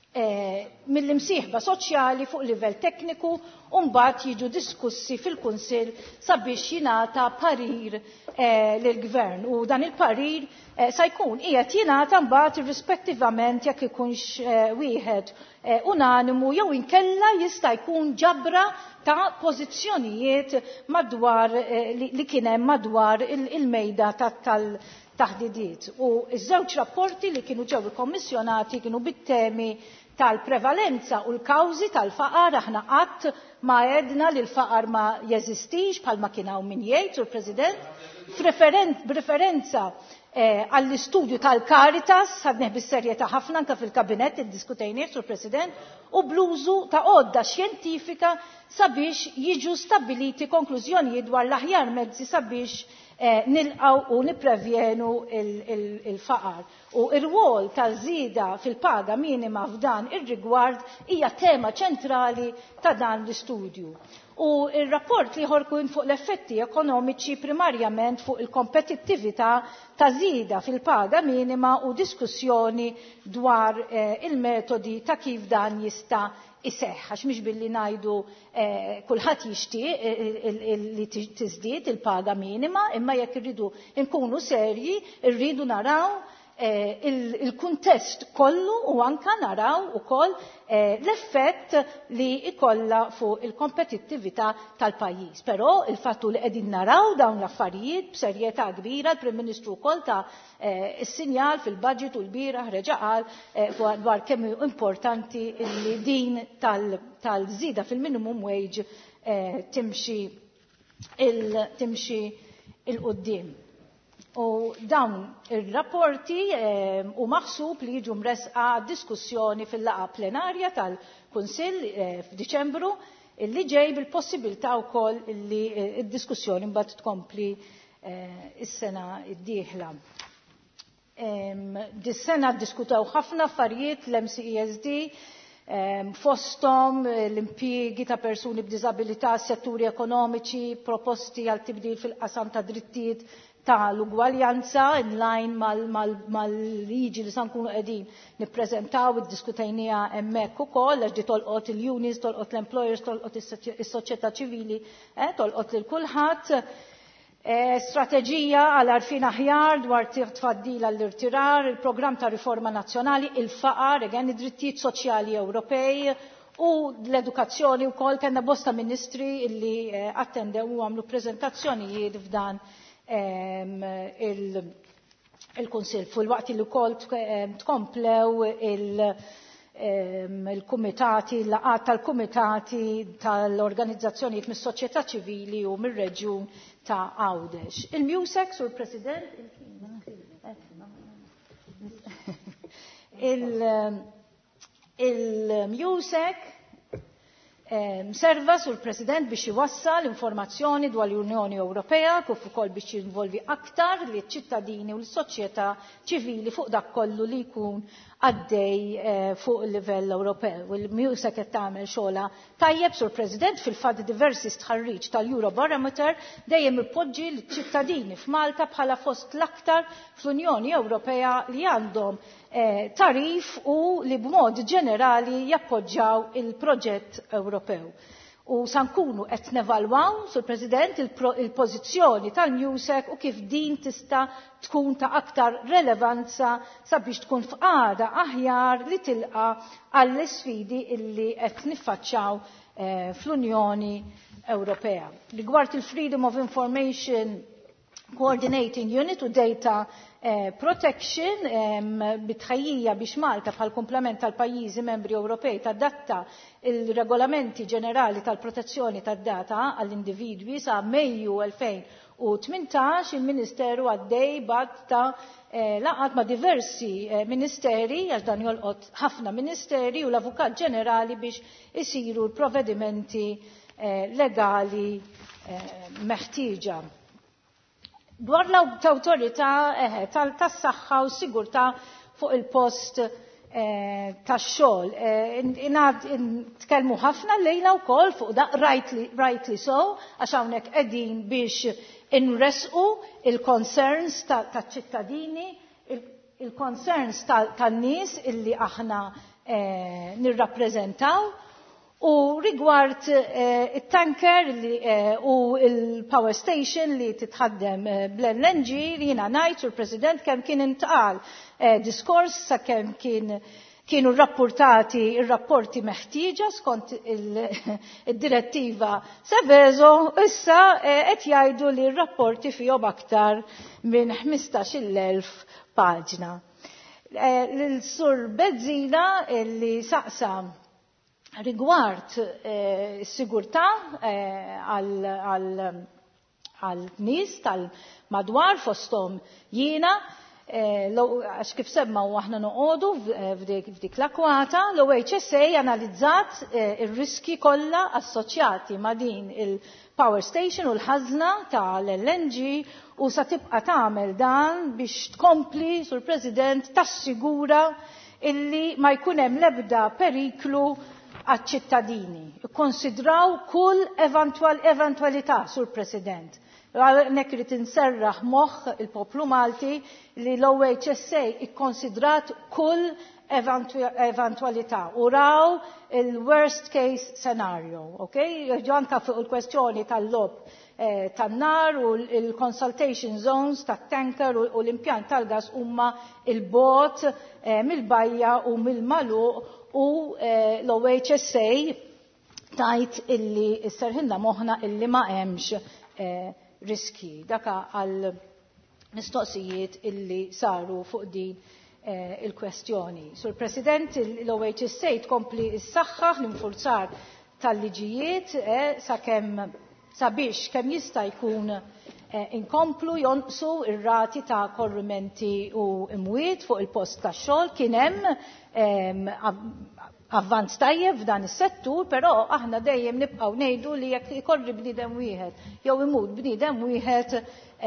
mill-imsieħba soċjali fuq livell tekniku u mbagħad jiġu diskussi fil-Kunsill sabiex jingħata parir lill-Gvern u dan il-parir se jkun qiegħed jingħata mbagħad irrispettivament jekk ikunx wieħed unanimu jew inkella jista' jkun ġabra ta' pożizzjonijiet madwar li kien hemm madwar il-mejda tal-taħdidiet. U ż-żewġ rapporti li kienu ġew ikkommissjonati kienu bit-temi tal-prevalenza u l-kawżi tal-faqar. Aħna qatt ma għedna li l-faqar ma jeżistix bħalma kien hawn min jgħid sur President b'referenza għall-istudju tal-Caritas ħadneħ bis-serjetà ħafna anke fil-kabinett iddiskutejnieh sur President u blużu ta' għodda xjentifika sabiex jiġu stabiliti konklużjonijiet dwar l-aħjar mezzi sabiex nilqaw u niprevjenu il-faqar. U ir-rwol tal-żieda fil-paga minima f'dan ir-rigward hija tema ċentrali ta' dan l-istudju. U il-rapport li ħorkun fuq l-effetti ekonomiċi primarjament fuq il-kompetittività ta' żieda fil-paga minima u diskussjoni dwar il-metodi ta' kif dan jista' iseħħ, għax mhix billi ngħidu kulħadd jixtieq li tiżdied il-paga minima, imma jekk irridu nkunu serji, irridu naraw il-kuntest kollu u anka naraw ukoll l-effett li ikolla fuq il-kompetittività tal-pajjiż. Però il-fattu li qegħdin naraw dawn l-affarijiet b'serjetà kbira, il-Prim Ministru wkoll ta' is-sinjal fil-budget u l-bieraħ reġa' qal dwar kemm importanti li din tal-żieda fil-minimum wage timxi il-qudiem. U dawn ir-rapporti u maħsub li jiġu mresqa diskussjoni fil-laqgħa plenarja tal-Kunsill f'Diċembru li ġej bil-possibilità wkoll li d-diskussjoni mbagħad tkompli is-sena d-dieħla. Dis-sena ddiskutaw ħafna affarijiet l-MCESD fosthom l-impjiegi ta' persuni b'diżabilità, setturi ekonomiċi, proposti għal tibdil fil-qasam ta' drittijiet ta' l-ugwaljanza in line mal-liġi li sankunu qegħdin nippreżentaw id-diskutejnija hemmhekk ukoll għax di tolqot il-unions, tolqot l-employers, tolqot is-soċjetà ċivili, tolqot lil kulħadd. Strateġija għal għarfien aħjar dwar tfaddil għall-irtirar, il-programm ta' riforma nazzjonali, il-faqar, id-drittijiet soċjali Ewropej u l-edukazzjoni wkoll kellna bosta ministri illi attendew u għamlu preżentazzjonijiet f'dan il-Kunsill fil-waqt li wkoll tkomplew il-kumitati, l-laqgħat tal-kumitati tal-organizzazzjonijiet mis-soċjetà ċivili u mir-reġjun ta' Għawdex. Il-Musec, sur President, il-Musec serva sur President biex iwassal informazzjoni dwar l-Unjoni Ewropea kif ukoll biex jinvolvi aktar li ċ-ċittadini u l-soċjetà ċivili fuq dak kollu li jkun għaddej fuq il-livell Ewropew. U l-Musec qed tagħmel xogħla tajjeb sur President fil-fatt diversi stħarriġ tal-Eurobarometer dejjem ippoġġi l-ċittadini f'Malta bħala fost l-aktar fl-Unjoni Ewropea li għandhom tarif u li b'mod ġenerali jappoġġjaw il-proġett Ewropew. U sankunu qed nevalwaw, sur President, il-pożizzjoni tal-Musec u kif din tista' tkun ta' aktar relevanza sabiex tkun f'qagħda aħjar li tilqa' għall-isfidi illi qed niffaċċjaw fl-Unjoni Ewropea. Rigward il-Freedom of Information Coordinating Unit u Data Protection bitħajjija biex Malta bħal komplement tal-pajjiżi membri Ewropej tadatta il-regolamenti ġenerali tal-protezzjoni tad-data għall-individwi sa' Mejju 2018 il-Ministeru għaddej bad ta' laqat ma' diversi ministeri għax dan jolqot ħafna ministeri u l-Avukat Ġenerali biex isiru l-provvedimenti legali meħtieġa. Dwar l-awtorità tas-saħħa u s-sigurtà fuq il-post tax-xogħol. Tkellmu ħafna lejla wkoll fuq da rightly so għax hawnhekk qegħdin biex inresqu il-concerns taċ-ċittadini, il-concerns tan-nies illi aħna nirrappreżentaw. U rigward it-tanker u il-power station li titħaddem bl-LNG li jiena ngħid sur President kemm kien intqal diskors sakemm kienu rrapportati ir-rapporti meħtieġa skont id-direttiva Seveso, issa qed jgħidu li r-rapporti fihom aktar minn 15,000 paġna. Lil-Sur Bezzina li saqsa rigward sigurtà għal-nies tal-madwar fosthom jiena, għax kif semmaw aħna noqogħdu f'dik l-akwata, l-OHSA analizzat ir-riski kollha assoċjati ma' din il-power station u l-ħażna tal-LNG u sa tibqa' tagħmel dan biex tkompli sur President tassigura illi ma jkun hemm l-ebda periklu għaċ-ċittadini. Konsidraw kull eventualità, Sur President. Nek rrid inserraħ moħħ il-poplu Malti li l-OHSA ikkonsidrat kull eventualità u raw il-worst case scenario. Okay? Ġanka fuq il-kwestjoni tal-lob tan-nar u il-consultation zones tat-tanker u l-impjant tal-gas huma il-bot mill-bajja u mill-maluq u l-OHSA tajt illi s-serħinna moħna illi ma hemmx riski. Daka għal mistoqsijiet illi saru fuq din il-kwestjoni. Sur President, l-OHSA tkompli s-saxħaħ l-infurzar tal-liġijiet sabiex kemm jista' jkun inkomplu jonqsu ir-rati ta' korrimenti u imwiet fuq il-post tax-xogħol. Kien hemm avvanz tajjeb f'dan is-settur, però aħna dejjem nibqgħu ngħidu li jekk ikorri bniedem wieħed jew imut bniedem wieħed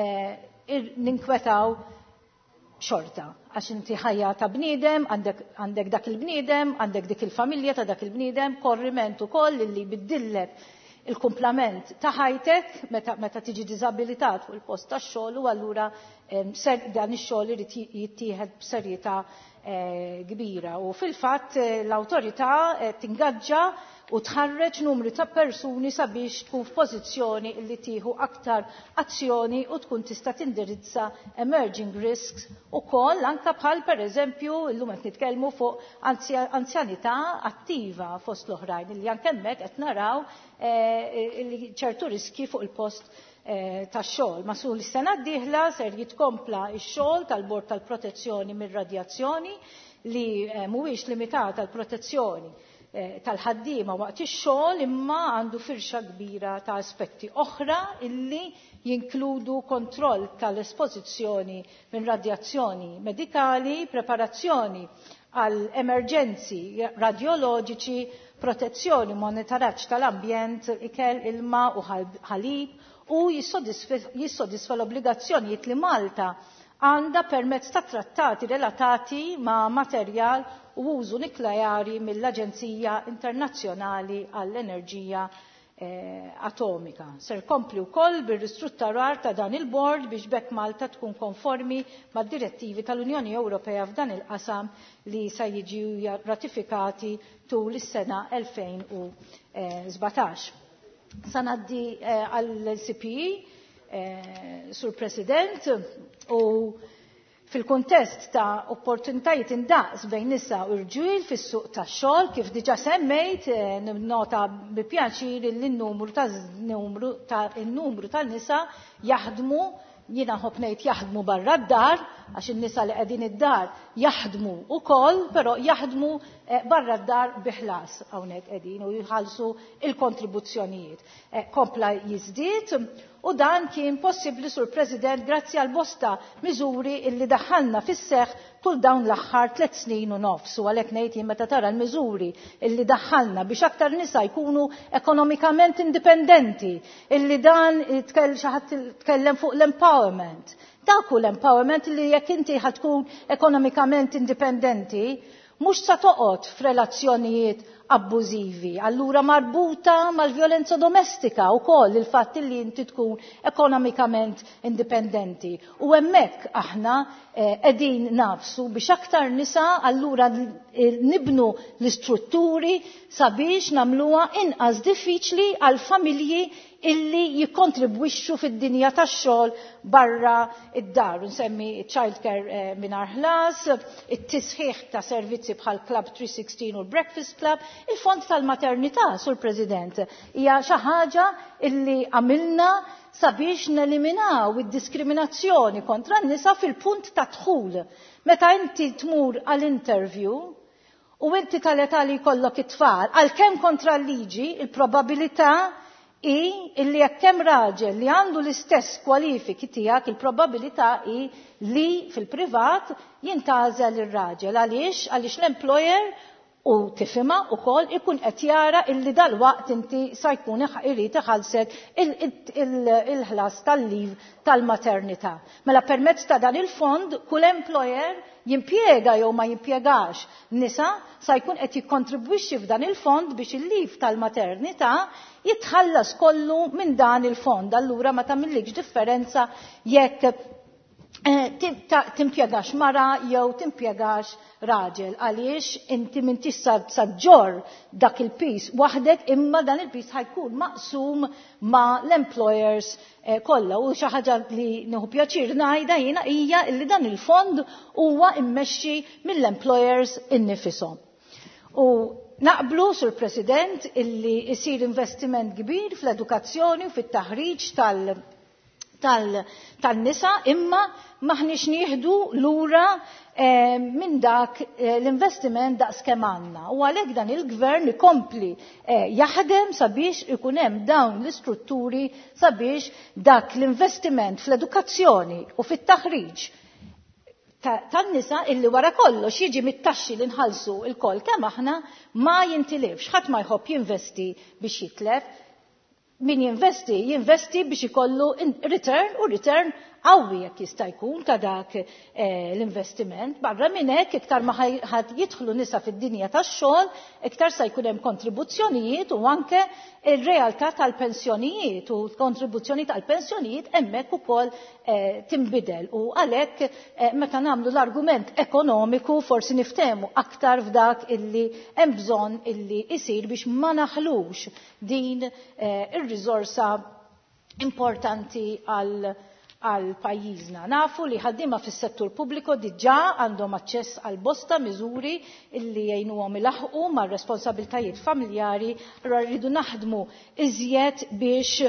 ninkwetaw xorta. Għax inti ħajja ta' bniedem, għandek dak il-bniedem, għandek dik il-familja ta' dak il-bniedem, korriment ukoll li biddillek il-kumplament ta' ħajtek meta tiġi diżabilitat fuq il-post tax-xogħol u allura dan ix-xogħol irid jittieħed b'serjetà kbira. U fil-fatt l-awtorità tingaġġa u tħarreġ numri ta' persuni sabiex tkun f'pożizzjoni li tieħu aktar azzjoni u tkun tista' tindirizza emerging risks ukoll anke bħal pereżempju llum qed nitkellmu fuq anzjanità attiva fost l-oħrajn li anke hemmhekk qed naraw ċertu riski fuq il-post tax-xogħol. Masul is-sena d-dieħla ser jitkompla x-xogħol tal-Bord tal-Protezzjoni mir-radjazzjoni li mhuwiex limitat tal-protezzjoni tal-ħaddiema waqt ix-xogħol imma għandu firxa kbira ta' aspetti oħra illi jinkludu kontroll tal-espożizzjoni minn radjazzjoni medikali, preparazzjoni għal emerġenzi radjoloġiċi, protezzjoni monitoraġġ tal-ambjent, ikel, ilma u ħalib u jissodisfa l-obbligazzjonijiet li Malta għandha permezz ta' trattati relatati ma' materjal u użu nukleari mill-Aġenzija Internazzjonali għall-Enerġija Atomika. Ser kompli wkoll bir-ristrutturar ta' dan il-bord biex bekk Malta tkun konformi mad-direttivi tal-Unjoni Ewropea f'dan il-qasam li se jiġu ratifikati tul is-sena 2017. Sanaddi għall-CPE, Sur President, u fil-kontest ta' opportunitajiet indaqs bejn nisa u rġiel fis-suq tax-xogħol kif diġà semmejt nota bi pjaċir li n-numru tan-nisa jaħdmu jiena ħobb ngħid jaħdmu barra d-dar għax in-nisa li qegħdin id-dar jaħdmu wkoll, però jaħdmu barra d-dar bi ħlas hawnhekk qegħdin u jħallsu il-kontribuzzjonijiet. Kompla jiżdied u dan kien possibbli Sur President grazzi għal bosta miżuri illi daħħalna fis-seħħ tul dawn l-aħħar 3 snin u nofs. U għalhekk ngħid jien meta tara l-miżuri illi daħħalna biex aktar nisa jkunu ekonomikament indipendenti, illi dan xi ħadd tkellem fuq l-empowerment. Dak hu l-empowerment li jekk inti ħad tkun ekonomikament indipendenti, mhux sa toqgħod f'relazzjonijiet abbużivi. Allura marbuta mal-vjolenza domestika wkoll il-fatt li inti tkun ekonomikament indipendenti. U hemmhekk aħna qegħdin nafsu biex aktar nisa allura nibnu l-istrutturi sabiex nagħmluha inqas diffiċli għal familji illi jikkontribwixxu fid-dinja tax-xogħol barra id-dar. Nsemmi child care mingħajr ħlas, it-tisħiħ ta' servizzi bħal Club 316 u l-Breakfast Club, il-fond tal-maternità, Sur President, hija xi ħaġa illi għamilna sabiex neliminaw id-diskriminazzjoni kontra n-nisa fil-punt ta' dħul. Meta inti tmur għall-interview u inti tal-età li jkollok it-tfal, għalkemm kontra l-liġi, il-probabilità illi jekk hemm raġel li għandu l-istess kwalifiki tiegħek, il-probabilità li fil-privat jintgħażel ir-raġel. Għaliex l-employer u tifhimha wkoll ikun qed jara illi dalwaqt inti sa jkun irid iħallsek il-ħlas tal-liv tal-maternità. Mela permezz ta' dan il-fond kull employer jimpjega jew ma jimpjegax nisa sa jkun qed jikkontribwixxi f'dan il-fond biex il-liv tal-maternità jitħallas kollu minn dan il-fond. Allura ma tagħmilx differenza jekk timpjegax mara jew timpjegax raġel, għaliex inti m'intix saġġor dak il-pis waħdek, imma dan il-pis ħajkun maqsum ma l-employers kollha. U xi ħaġa li nieħu pjaċir ngħidha jiena hija li dan il-fond huwa mmexxi mill-employers innifishom. U naqblu, Sur President, illi jsir investiment kbir fl-edukazzjoni u fit-taħriġ tal-nisa, imma maħniex nieħdu lura minn dak l-investiment daqskemm għandna. U għalhekk dan il-gvern ikompli jaħdem sabiex ikun hemm dawn l-istrutturi sabiex dak l-investiment fl-edukazzjoni u fit-taħriġ tan-nisa illi wara kollox jiġi mit-taxxi li nħallsu l-koll kemm aħna ma jintilifx. Ħadd ma jħobb jinvesti biex jitlef. Min jinvesti biex ikollu return u return qawwi jekk jista' jkun ta' dak l-investiment. Barra minn hekk iktar ma ħadd jidħlu nisa fid-dinja tax-xogħol, iktar se jkun hemm kontribuzzjonijiet u anke ir-realtà tal-pensjonijiet u l-kontribuzzjoni tal-pensjonijiet hemmhekk ukoll tinbidel. U għalhekk meta nagħmlu l-argument ekonomiku forsi niftehmu aktar f'dak illi hemm bżonn illi jsir biex ma naħlux din ir-riżorsa importanti għal pajjiżna. Nafu li ħaddiema fis-settur pubbliku diġà għandhom aċċess għal bosta miżuri illi jgħinuhom ilaħqu mar-responsabbiltajiet familjari, rridu naħdmu iżjed biex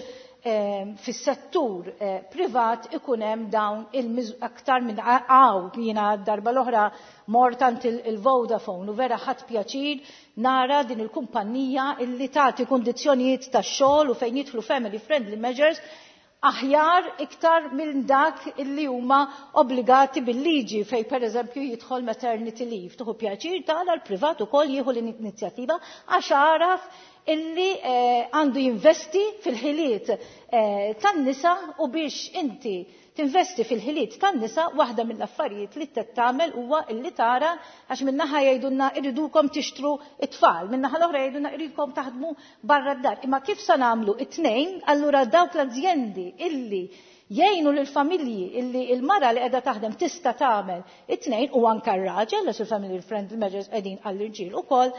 fis-settur privat ikun hemm dawn aktar minn jiena darba l-oħra mortant il-Vodafone u vera ħadd pjaċir nara din il-kumpanija illi tagħti kundizzjonijiet tax-xogħol u fejn jidħlu family friendly measures aħjar iktar minn dak illi huma obbligati bil-liġi fej pereżempju jidħol maternity leave. Tuħu pjaċir tara l-privat ukoll jieħu l-inizjattiva għax għaraf illi għandu jinvesti fil-ħiliet tan-nisa u biex inti tinvesti fil-ħiliet tan-nisa waħda mill-affarijiet li tagħmel huwa illi tara għax minnaħa jgħidulna irridukom tixtru it-tfal, minnaħa l-oħra jgħidulna irridukom taħdmu barra d-dar. Imma kif se nagħmlu it-tnejn, allura dawk l-azzjendi illi jgħinu lill-familji illi il-mara li qiegħda taħdem tista' tagħmel it-tnejn u anke r-raġel għax il-family friendly measures qegħdin għall-irġiel ukoll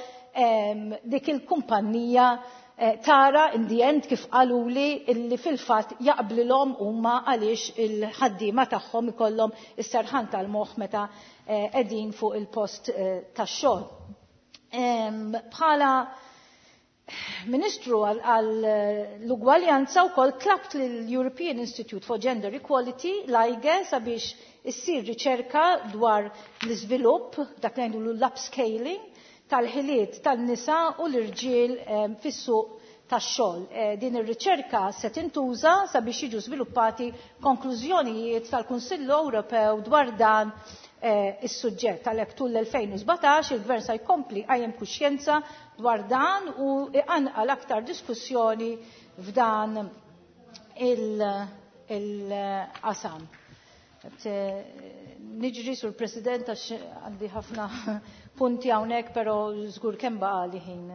dik il-kumpanija tara in the end kif qaluli illi fil-fatt jaqblilhom huma għaliex il-ħaddiema tagħhom ikollhom is-serħan tal-moħħ meta qegħdin fuq il-post tax-xogħol. Bħala Ministru għall-ugwaljanza wkoll tlabt lill-European Institute for Gender Equality l-IGE sabiex issir riċerka dwar l-iżvilupp dak li ngħidu l-upscaling tal-ħiliet tan-nisa u l-irġiel fis-suq tax-xogħol. Din ir-riċerka se tintuża sabiex jiġu żviluppati konklużjonijiet tal-Kunsill Ewropew dwar dan is-suġġett. Għalhekk tul l-2017 il-Gvern se jkompli qajjem kuxjenza dwar dan u iqanqal aktar diskussjoni f'dan il-qasam. niġri sur President għax għandi ħafna punti hawnhekk, però żgur kemm baqali ħin.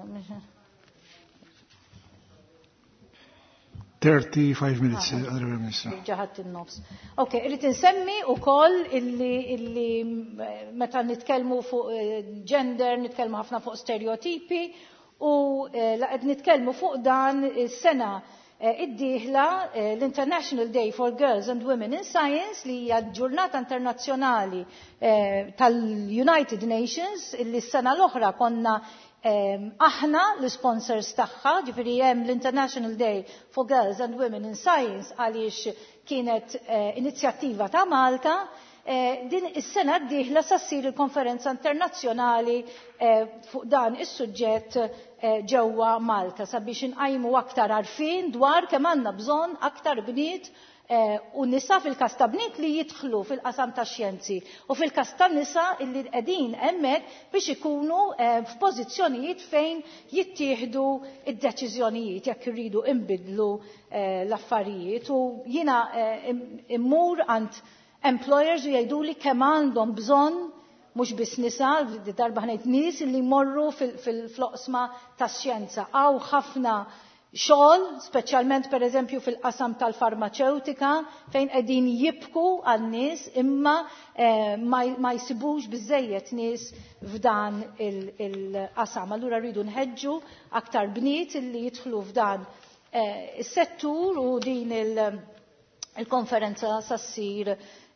35 minutes, Honorable Minister. Ġaħat il-nofs. Ok, irrid insemmi wkoll illi meta nitkellmu fuq gender, nitkellmu ħafna fuq stereotipi u qed nitkellmu fuq dan is-sena id-dieħla l-International Day for Girls and Women in Science li hija ġurnata internazzjonali tal-United Nations illi s-sena l-oħra konna aħna l-sponsors tagħha, ġifieri hemm l-International Day for Girls and Women in Science għaliex kienet inizjattiva ta' Malta. Din is-sena d-dieħla sa ssir il-konferenza internazzjonali fuq dan is-suġġett ġewwa Malta sabiex inqajmu aktar għarfien dwar kemm għandna bżonn aktar bniet u nisa fil-każ ta' bniet li jidħlu fil-qasam tax-xjenzi u fil-każ ta' nisa illi qegħdin hemmhekk biex ikunu f'pożizzjonijiet fejn jittieħdu id-deċiżjonijiet jekk irridu inbidlu l-affarijiet u jiena immur għand employers u jgħiduli kemm għandhom bżonn mhux biss nisa, darba ħnejt nies li jmorru fil-floqsma tax-xjenza. Hawn ħafna xogħol, speċjalment pereżempju fil-qasam tal-farmaceutika fejn qegħdin jibku għan-nies imma ma jsibux biżejjed nies f'dan il-qasam. Allura rridu nħeġġu aktar bniet li jidħlu f'dan is-settur u din il-konferenza sa ssir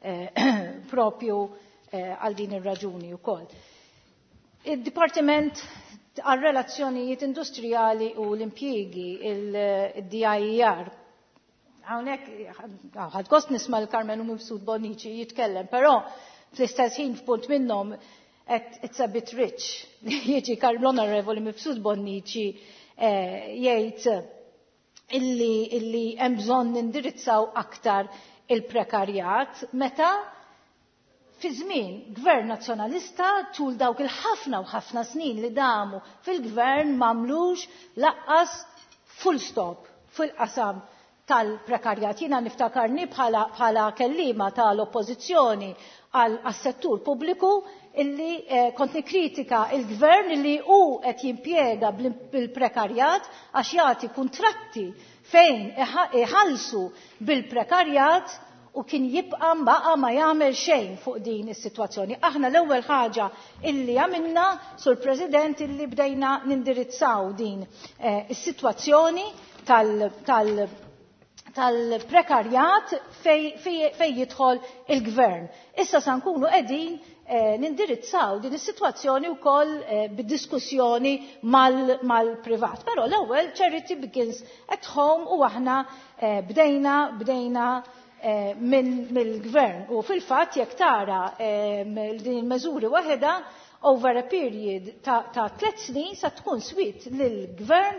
propju għal din ir-raġuni wkoll. Id-Dipartiment għal-Relazzjonijiet Industrijali u l-Impjiegi, il-DIER, hawnhekk ħadd gost nisma' l-Carmen Mifsud Bonnici jitkellem, però fl-istess ħin f'punt minnhom it's a bit rich li jiġi l-Onorevoli Mifsud Bonnici jgħid illi hemm bżonn nindirizzaw aktar il-prekarjat meta fi żmien gvern nazzjonalista tul dawk il-ħafna u ħafna snin li damu fil-gvern m'għamlux laqqas full stop fil-qasam tal-prekarjat. Jiena niftakarni bħala kellima tal-oppożizzjoni għas-settur pubbliku illi kont nikkritika il-gvern illi hu qed jimpjega bil-prekarjat għax jagħti kuntratti fejn iħallsu bil-prekarjat u kien jibqa' mbaqa' ma jagħmel xejn fuq din is-sitwazzjoni. Aħna l-ewwel ħaġa illi għamilna sur President illi bdejna nindirizzaw din is-sitwazzjoni tal-prekarjat fejn jidħol il-gvern. Issa se nkunu qegħdin nindirizzaw din is-sitwazzjoni wkoll bid-diskussjoni mal-privat. Però l-ewwel charity begins at home u aħna bdejna mill-gvern u fil-fatt jekk tara din il-meżuri waħedha over a period ta' 3 snin sa tkun swit lill-gvern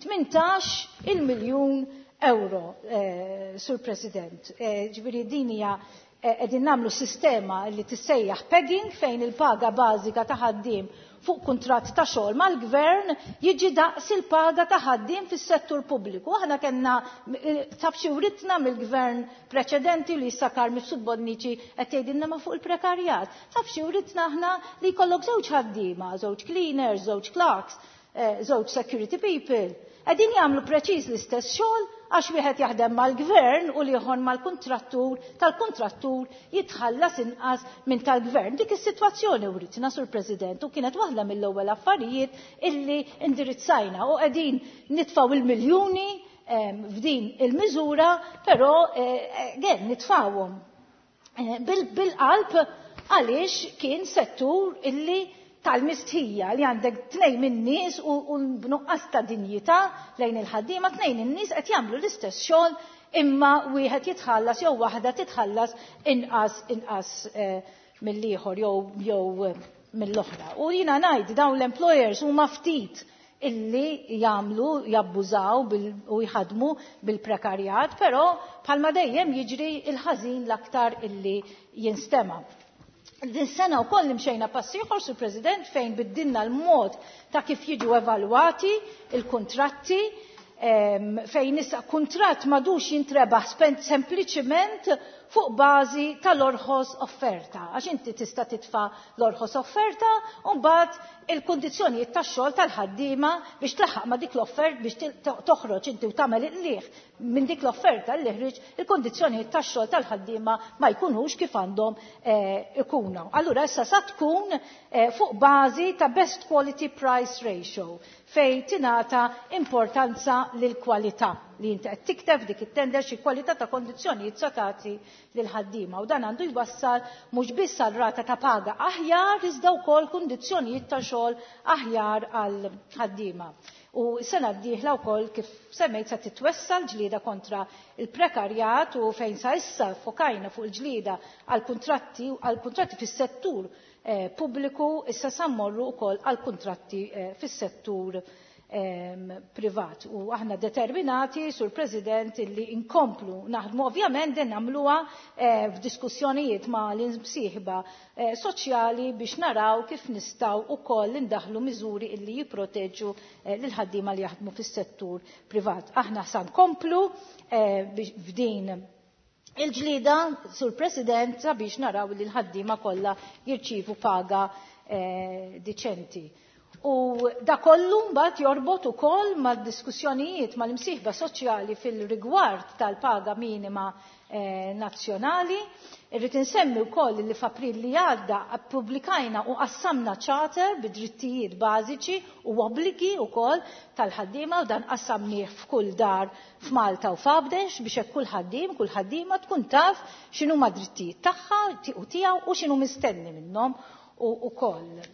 18 miljun euro, Sur President. Ġifieri din hija qegħdin nagħmlu sistema li tissejjaħ pegging fejn il-paga bażika ta' ħaddiem fuq kuntratt ta' xogħol mal-gvern jiġi daqs il-paga ta' ħaddiem fis-settur pubbliku. Aħna kellna taf xi writna mill-gvern preċedenti li issakar Mifsud Bonnici qed tgħidilna ma' fuq il-prekarjat. Taf xi writna aħna li jkollok żewġ ħaddiema, żewġ cleaners, żewġ clerks, żewġ security people. Qegħdin jagħmlu preċiż l-istess xogħol għax wieħed jaħdem mal-gvern u liħor tal-kontrattur jitħallas inqas minn tal-gvern. Dik is-sitwazzjoni writna Sur President u kienet waħda mill-ewwel affarijiet illi indirizzajna u qegħdin nitfgħu il-miljuni f'din il-miżura, però nitfgħuhom bil-qalb għaliex kien settur illi tal-mistħija li għandek 2 min-nies u b'nuqqas ta' dinjità lejn il-ħaddiema 2 in-nies qed jagħmlu l-istess xogħol imma wieħed jitħallas jew waħda titħallas inqas mill-ieħor jew mill-oħra. U jiena ngħid dawn l-employers huma ftit illi jabbużaw u jħadmu bil-prekarjat, però bħalma dejjem jiġri il-ħażin l-aktar illi jinstema'. Din sena wkoll imxejna pass ieħor Sur President fejn biddilna l-mod ta' kif jiġu evalwati il-kuntratti fejn issa kuntratt m'għadux jintrebaħ sempliċement fuq bażi tal-orħos offerta. Għax inti tista' titfa' l-orħos offerta u mbagħad il-kundizzjonijiet tax-xogħol tal-ħaddiema biex tlaħħaq ma' dik l-offert biex toħroġ inti u tagħmel il-liħ minn dik l-offerta li ħriġ il-kundizzjonijiet tax-xogħol tal-ħaddiema ma jkunux kif għandhom ikunu. Allura issa sa tkun fuq bażi ta' best quality price ratio fej tingħata importanza lil kwalità li inti qed tikteb dik it-tender xi kwalità ta' kondizzjonijiet sa tagħti lil ħaddiema u dan għandu jwassal mhux biss għal rata ta' paga aħjar iżda wkoll kundizzjonijiet ta' xogħol aħjar għal ħaddiema. U s-sena d-dieħla wkoll kif semmejt se titwessa l-ġlieda kontra il-prekarjat u fejn sa issa fokajna fuq il-ġlieda għal kuntratti fis-settur pubbliku issa sammorru wkoll għal kuntratti fis-settur privat. U aħna determinati, Sur President, illi inkomplu naħdmu ovvjament din nagħmluha f'diskussjonijiet ma' l-imsieħba soċjali biex naraw kif nistgħu wkoll indaħlu miżuri illi jipproteġġu lil ħaddiema li jaħdmu fis-settur privat. Aħna sa nkomplu f'din il-ġlida, Sur President, sabiex naraw li l-ħaddiema kollha jirċievu paga diċenti. U da kollu mbagħad jorbot ukoll mad-diskussjonijiet mal-imsieħba soċjali fil-rigward tal-paga minima nazzjonali. Irrid insemmi wkoll li f'April li għadda ppubblikajna u qassamna charter bid-drittijiet bażiċi u obbligi wkoll tal-ħaddiema u dan qassamnieh f'kull dar f'Malta u f'Abdex biex hekk kull ħaddiema tkun taf x'inhu ma drittijiet tagħha u tiegħu u x'inhu mistenni minnhom ukoll.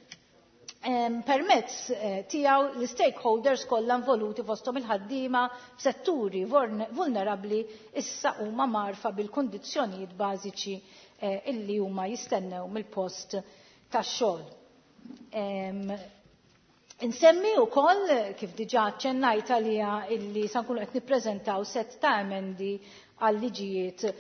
Permezz tiegħu l-stakeholders kollha involuti fosthom il-ħaddiema f'setturi vulnerabbli issa huma marfa bil-kundizzjonijiet bażiċi illi huma jistennew mill-post tax-xogħol. Insemmi wkoll kif diġà ċennajt għaliha illi se nkunu qed nippreżentaw set ta' emendi għal liġijiet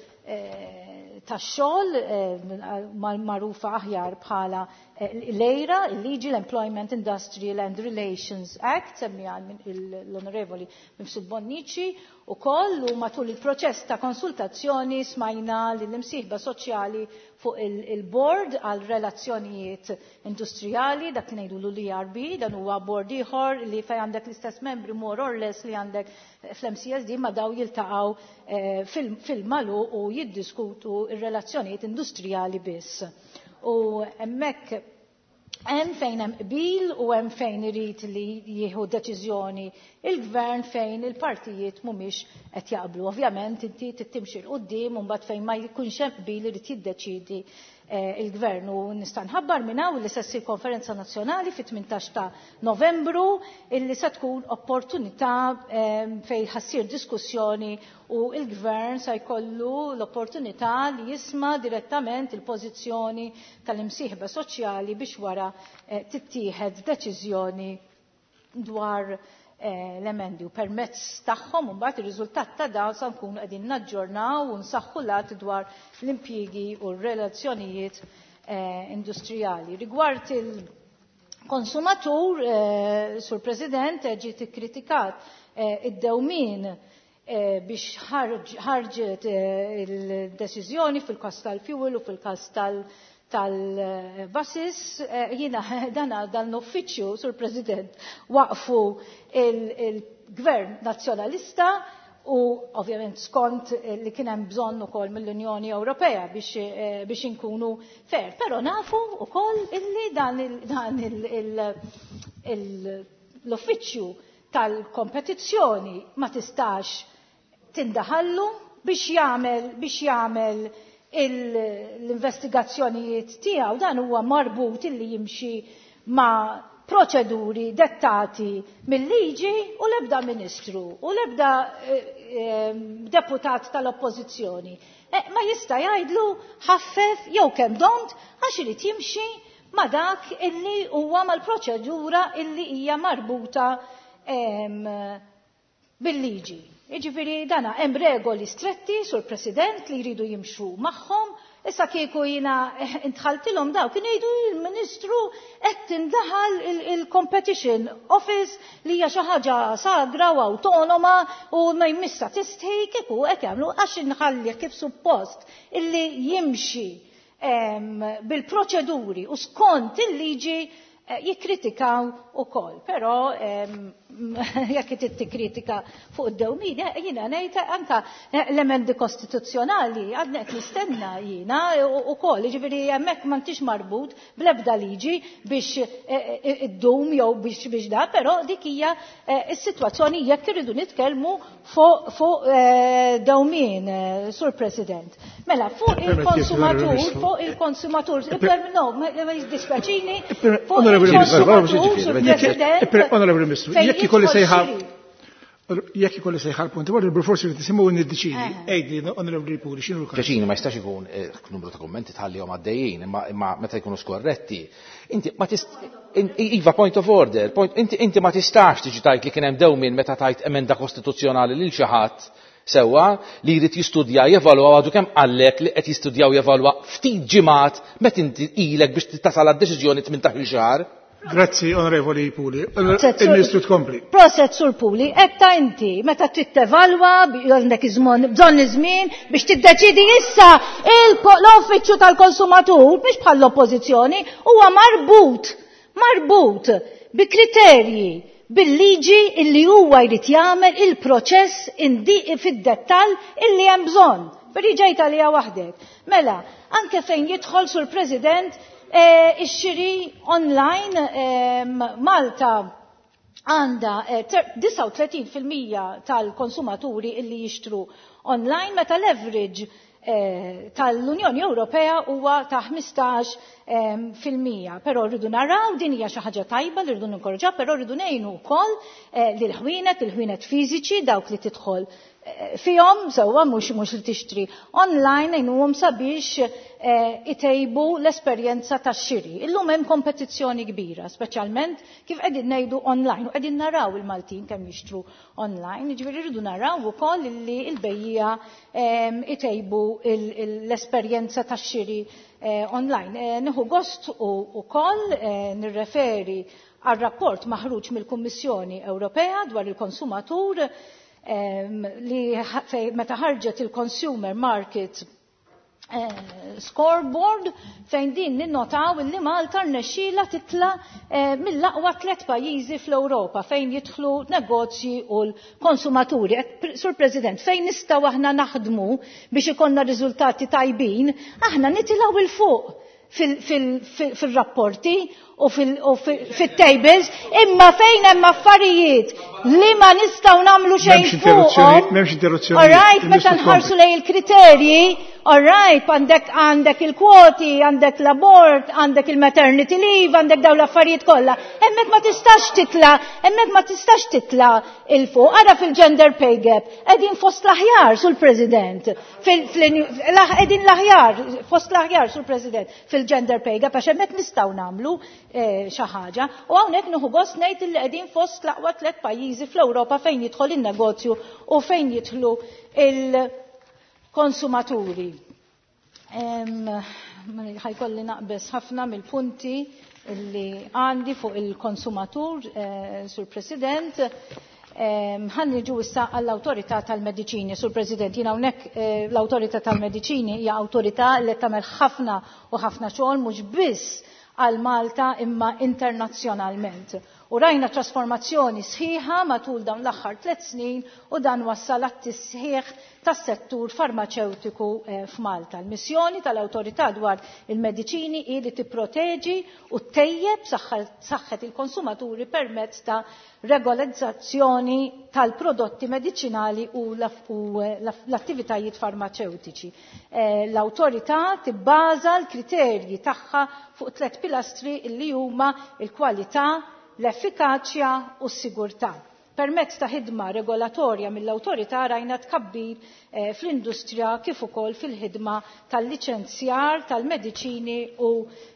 tax-xogħol magħrufa aħjar bħala l-EIRA, il-Liġi l-Employment Industrial and Relations Act, semmiha l-Onorevoli Mifsud Bonnici, ukoll u matul il-proċess ta' konsultazzjoni smajna lill-imsieħba soċjali fuq il-board għal relazzjonijiet industrijali, dak li ngħidu l-ERB, dan huwa board ieħor li fejn għandek l-istess membri more or less li għandek fl-MCSD ma daw jiltaqgħu fil-malu u jiddiskutu ir-relazzjonijiet industrijali biss. U hemmhekk hemm fejn hemm qbil u hemm fejn irid li jieħu deċiżjoni il-gvern fejn il-partijiet mhumiex qed jaqblu. Ovvjament inti tittimxi l quddiem u mbagħad fejn ma jkunx hemm qbil irid jiddeċiedi il-gvern u nista' nħabbar minn hawn li se ssir konferenza nazzjonali fit-18 ta' Novembru illi se tkun opportunità fejn ħassir diskussjoni u il-gvern se jkollu l-opportunità li jisma' direttament il-pożizzjoni tal-imsieħba soċjali biex wara tittieħed deċiżjoni dwar l-emendi u permezz tagħhom mbagħad ir-riżultat ta' dawn se nkunu qegħdin naġġornaw u nsaħħu lat dwar l-impjiegi u r-relazzjonijiet industrijali. Rigward il-konsumatur, Sur President, ġiet ikkritikat id-dewmien biex ħarġet il-deċiżjoni fil-każ tal-fuel u fil-każ tal-basis, jina dan uffiċċju, Sur President, waqfu il-Gvern Nazzjonalista u ovvjament skont li kien hemm bżonn ukoll mill-Unjoni Ewropea biex inkunu fair. Però nafu ukoll illi dan l-uffiċċju tal-kompetizzjoni ma tistax tindaħallu biex jagħmel l-investigazzjonijiet tiegħu dan huwa marbut illi jimxi ma' proċeduri dettati mill-liġi u l-ebda ministru u l-ebda deputat tal-oppożizzjoni. Ma jista' jgħidlu ħaffef jew kemm dont għax irid jimxi ma' dak illi huwa mal-proċedura illi hija marbuta bil-liġi. Jiġifieri dana hemm regoli stretti, Sur President, li jridu jimxu magħhom Issa kieku jiena intħaltilhom daw kien jgħidu il-Ministru qed tindaħal il-Competition Office li hija xi ħaġa sagra u awtonoma u ma jmissa tistħi kieku hekk jagħmlu għax inħallih kif suppost illi jimxi bil-proċeduri u skont il-liġi jikkritikaw ukoll, però jekk tikkritika fuq id-dewmien jiena ngħid anke l-emendi kostituzzjonali għadna qed nistenna jiena ukoll, jiġifieri hemmhekk m'intix marbut bl-ebda liġi biex iddum jew biex da, però dik hija s-sitwazzjoni jekk irridu nitkellmu fuq dewmien, Sur President. Mela, fuq il-konsumatur, no, ma jisdispjaċini, fuq Onorevole Ministru, jekk ikolli sejħal punti, wara bil-forsi li tisimgħu niddeċidi. Ejdi, Onorevole Puri, x'inhu l-każ? Ċaċini ma jistax ikun numru ta' kummenti tħallihom għaddejjin, imma meta jkunu skorretti. Inti ma iva point of order, inti ma tistax tiġi tajt li kien hemm dewmien meta tajt emenda kostituzzjonali lil xi ħadd sewwa li jrid jistudja jevalwa għadu kemm qallek li qed jistudjaw jevalwa ftit ġimgħat meta inti ilek biex tasal għad-deċiżjoni tmintaħ il-xahar. Grazzi, Onorevoli Puli. Il-Ministru tkompli. Proset Sur Puli, etta inti, meta trid tevalwa, għandek bżonn iż-żmien biex tiddeċidi issa l-Uffiċċju tal-Konsumatur biex bħal l-Oppożizzjoni huwa marbut bi kriterji bil-liġi illi huwa jrid jagħmel il-proċess fid-dettall illi hemm bżonn. Ġejta li waħdek. Mela, anke fejn jidħol Sur President ix-xiri online Malta għandha 39% tal-konsumaturi illi jixtru online meta l-average tal-Unjoni Ewropea huwa ta' 15%. Però rridu naraw din hija xi ħaġa tajba li rridu ninkorġa, però rridu ngħinu wkoll lil il-ħwienet fiżiċi dawk li tidħol fihom sewwa mhux li tixtri online għajnuhom sabiex itejbu l-esperjenza tax-xiri. Illum hemm kompetizzjoni kbira, speċjalment kif qegħdin ngħidu online u qegħdin naraw il-Maltin kemm jixtru online, jiġifieri rridu naraw ukoll li l-bejjija itejbu l-esperjenza tax-xiri online. Nieħu gost ukoll nirreferi għal rapport maħruġ mill-Kummissjoni Ewropea dwar il-konsumatur li meta ħarġet il-Consumer Market Scoreboard fejn din ninnotaw li Malta rnexxiela titla mill-aqwa 3 pajjiżi fl-Ewropa fejn jidħlu negozji u l-konsumaturi. Sur President, fejn nistgħu aħna naħdmu biex ikollna riżultati tajbin, aħna nitilgħu il fuq fil-rapporti u fil-tables, imma fejn hemm affarijiet li ma nistgħu nagħmlu xejn fuqhom. M'hemmx interruzzjoni. Alright, meta nħarsu lejn il-kriterji, alright, għandek il-kwoti, għandek l-abort, għandek il-maternity leave, għandek dawn l-affarijiet kollha. Hemmhekk ma tistax titla il-fuq. Ara fil-gender pay gap qegħdin fost l-aħjar Sur President. Qegħdin l-aħjar fost l-aħjar Sur President fil-gender pay gap għax hemmhekk nistgħu nagħmlu xi ħaġa. U hawnhekk nieħu gost ngħid li qegħdin fost l-aqwa 3 pajjiżi fl-Ewropa fejn jidħol in-negozju u fejn jidħlu il-konsumaturi. Ħajkolli naqbes ħafna mill-punti li għandi fuq il-konsumatur, Sur President. Ħanniġu issa għall-Awtorità tal-Mediċini, Sur President, jiena hawnhekk l-Awtorità tal-Mediċini hija awtorità li tagħmel ħafna u ħafna xogħol mhux biss għal Malta imma internazzjonalment. U rajna trasformazzjoni sħiħa matul dawn l-aħħar 3 snin u dan wassal għat-tisħiħ tas-settur farmaceutiku f'Malta. L-missjoni tal-Awtorità dwar il-mediċini hi li tipproteġi u tejjeb saħħet il-konsumaturi permezz ta' regolizzazzjoni tal-prodotti mediċinali u l-attivitajiet farmaceutiċi. L-Awtorità tibbaża l-kriterji tagħha fuq 3 pilastri li huma il-kwalità, l-effikaċja u s-sigurtà. Permezz ta' ħidma regolatorja mill-Awtorità rajna tkabbir fl-industrija kif ukoll fil-ħidma tal-liċenzjar tal-mediċini u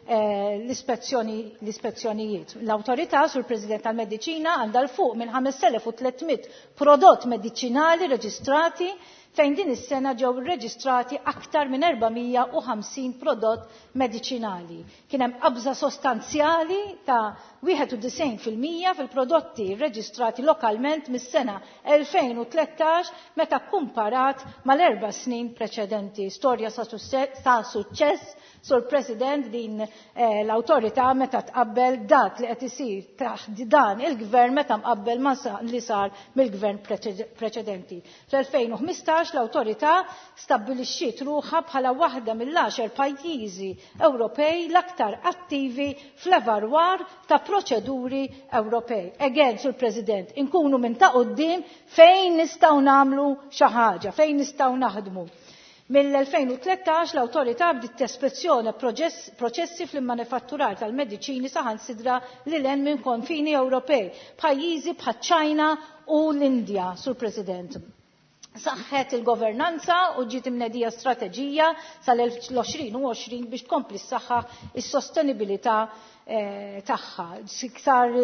l-ispezzjonijiet. L-Awtorità Sur President tal-Mediċina għandha l fuq minn 5300 prodott mediċinali reġistrati fejn din is-sena ġew irreġistrati aktar minn 450 prodott mediċinali. Kien hemm qabża sostanzjali ta' 91% fil-prodotti rreġistrati lokalment mis-sena 2013 meta kkumparat mal-4 snin preċedenti. Storja ta' suċċess, Sur President, din l-awtorità meta tqabbel dak li qed isir taħt dan il-gvern meta mqabbel ma li sar mill-gvern preċedenti. Fl-2015 l-awtorità stabbilixxiet ruħha bħala waħda mill-10 pajjiżi Ewropej l-aktar attivi fl-evalwar ta' proċeduri Ewropej. Again, Sur President, inkunu minn ta' quddiem fejn nistgħu nagħmlu xi ħaġa, fejn nistgħu naħdmu. Mill-2013 l-awtorità bdiet tespezzjona proċessi fl-immanifatturar tal-mediċini saħansitra lil hemm minn konfini Ewropej, pajjiżi bħaċ-Ċina u l-Indja, Sur President. Saħħet il-governanza u ġiet imnedija strateġija sal-2020 biex tkompli s-saħħa is-sostenibilità tagħha. Iktar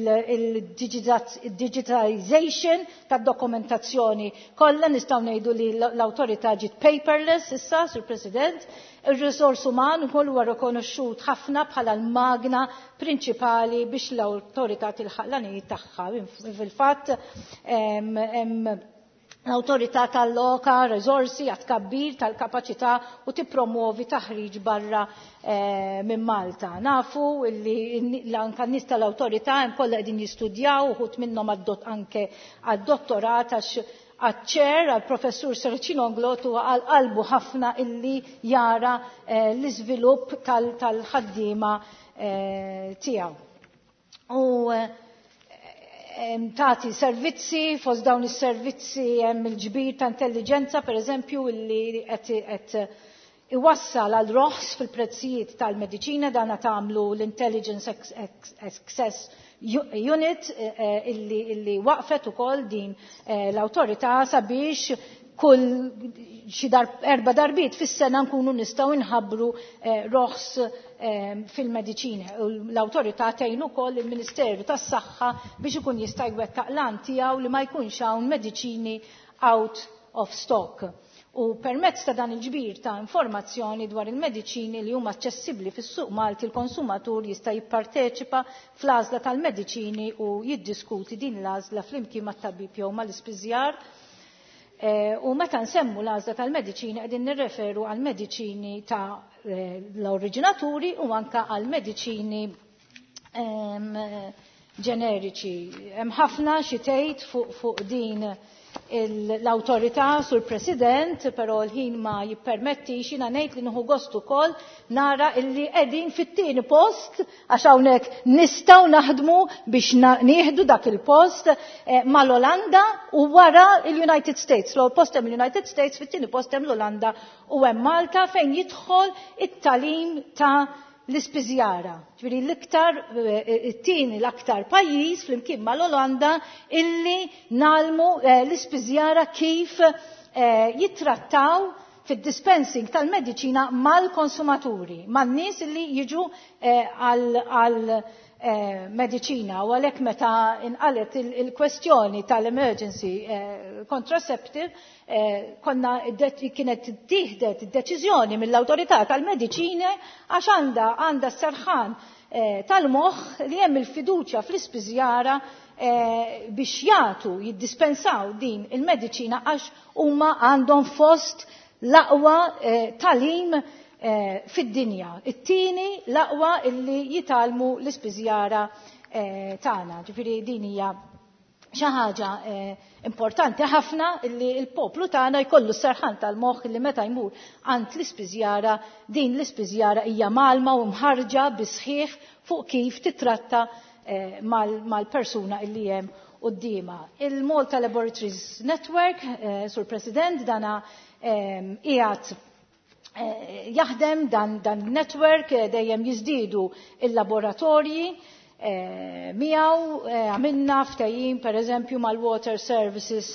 il-digitalization tad-dokumentazzjoni kollha nistgħu ngħidu li l-awtorità ġiet paperless issa, Sur President. Ir-risors uman ukoll huwa rikonoxxut ħafna bħala l-magna prinċipali biex l-awtorità tilħaq l-għanijiet tagħha. Fil-fatt l-awtorità talloka riżorsi għat tkabbir tal-kapaċità u tippromuovi taħriġ barra minn Malta. Nafu li anke nies tal-awtorità hemm kollha qegħdin jistudjaw uħud minnhom anke għad-dottorat għaċ-ċer għall-professur Sercino Nglotu għal-qalbu ħafna illi jara l-iżvilupp tal-ħaddiema tiegħu. Tagħti servizzi, fost dawn is-servizzi hemm il-ġbir ta' intelligenza pereżempju li qed iwassal għal roħs fil-prezzijiet tal-mediċina dan tagħmlu l-Intelligence Access Unit illi waqfet ukoll din l-awtorità sabiex kull xi 4 darbiet fis-sena nkunu nistgħu nħabbru roħs fil-mediċina. L-awtorità tgħin ukoll il-Ministeru tas-Saħħa biex ikun jista' jwettaq lan tiegħu li ma jkunx hawn mediċini out of stock. U permezz ta' dan il-ġbir ta' informazzjoni dwar il-mediċini li huma aċċessibbli fis-suq Malti, il-konsumatur jista' jipparteċipa fl-għażla tal-mediċini u jiddiskuti din l-għażla flimkien mat-tabib jew mal-ispiżjar. U meta nsemmu l-għażla tal-mediċini qegħdin nirreferu għal mediċini ta' l-oriġinaturi u anke għal mediċini ġeneriċi. Hemm ħafna xi tgħid fuq din l-awtorità, Sur President, però l-ħin ma jippermettix jiena ngħid li nieħu gost ukoll nara illi qegħdin fit-tieni post għax hawnhekk nistgħu naħdmu biex nieħdu dak il-post mal-Olanda u wara l-United States. L-ewwel post hemm l-United States, fit-tieni post hemm l-Olanda u hemm Malta fejn jidħol it-tagħlim ta' l-ispiżjara. Ġifieri l-iktar it-tieni l-aktar pajjiż flimkien mal-Olanda illi nagħmlu l-ispiżjara kif jittrattaw fid-dispensing tal-mediċina mal-konsumaturi, man-nies illi jiġu għal mediċina u għalhekk meta inqalet il-kwestjoni tal-emergency contraceptive kienet tieħdet id-deċiżjoni mill-awtorità tal-mediċina għax għandha s-serħan tal-moħħ li hemm il-fiduċja fl-ispiżjara biex jagħtu jiddispensaw din il-mediċina għax huma għandhom fost l-aqwa tagħlim fid-dinja. It-tieni l-aqwa illi jitalmu l-ispiżjara tagħna. Ġifieri din hija xi ħaġa importanti ħafna illi l-poplu tagħna jkollu s-serħan tal-moħħ li meta jmur għand l-ispiżjara din l-ispiżjara hija malma u mħarġa bi sħiħ fuq kif titratta mal-persuna illi hemm qudiema. Il-Malta Laboratories Network, Sur President, dana qiegħed jaħdem dan network dejjem jiżdiedu il-laboratorji miegħu għamilna ftehim pereżempju mal-Water Services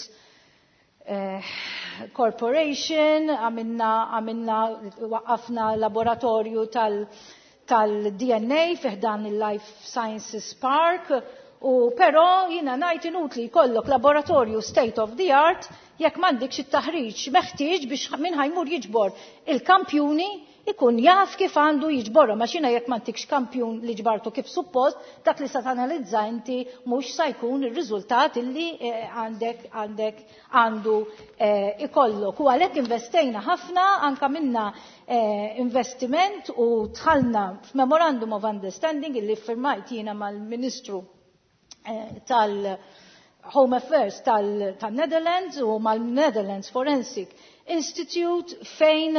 Corporation, għamilna waqqafna laboratorju tal-DNA fih dan il-Life Sciences Park u però jiena ngħid inutli jkollok laboratorju state of the art jekk m'għandekx it-taħriġ meħtieġ biex minn ħajmur jiġbor il-kampjuni ikun jaf kif għandu jiġborra, ma xina jekk m'għandekx kampjun li ġbartu kif suppost, dak li sa tanalizza inti mhux sa jkun ir-riżultat illi għandu ikollok. U għalhekk investejna ħafna, anka minna investiment u tħallna f'Memorandum of Understanding illi firmajt jiena mal-Ministru tal-Home Affairs tal-Netherlands u mal-Netherlands Forensic Institute fejn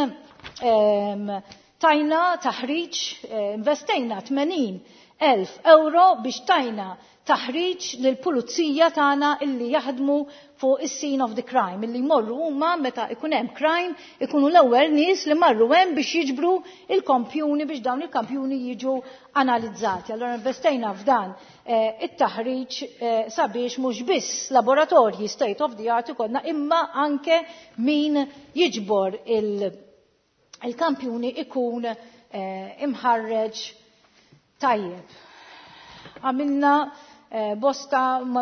tajna taħriġ, investejna 80,000 euro biex tajna taħriġ lill-pulizija tagħna illi jaħdmu fuq is-scene of the crime, illi jmorru huma meta ikun hemm crime ikunu l-ewwel nies li marru hemm biex jiġbru il-kompjuni biex dawn il-kampjuni jiġu analizzati. Allora investejna f'dan it-taħriġ sabiex mhux biss laboratorji state of the art ikollna imma anke min jiġbor il-kampjuni ikun imħarreġ tajjeb. Għamilna bosta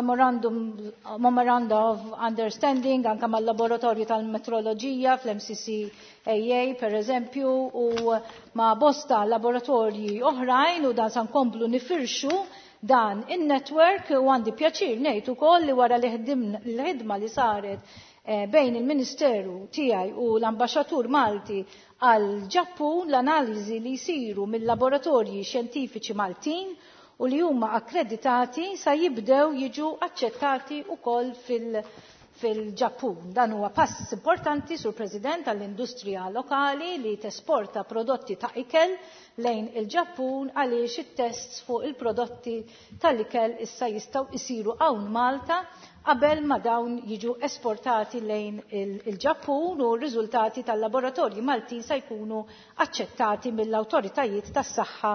memoranda of understanding anka mal-laboratorju tal-metroloġija fl-MCCAA per eżempju u ma' bosta laboratorji oħrajn u dan san komplu nifirxu dan in-network u għandi pjaċir ngħid ukoll li wara l-ħidma li saret bejn il-Ministeru tiegħi u l-Ambaxxatur Malti għal Ġappun l-analiżi li jsiru mill-laboratorji xjentifiċi Maltin u li huma akkreditati sa jibdew jiġu aċċettati wkoll fil-Ġappun. Dan huwa pass importanti sur President għall-industrija lokali li tesporta prodotti ta' ikel lejn il-Ġappun għaliex it-tests fuq il-prodotti tal-ikel issa jistgħu jsiru hawn Malta qabel ma dawn jiġu esportati lejn il-Ġappun u r-riżultati tal-laboratorji Maltin se jkunu aċċettati mill-awtoritajiet tas-saħħa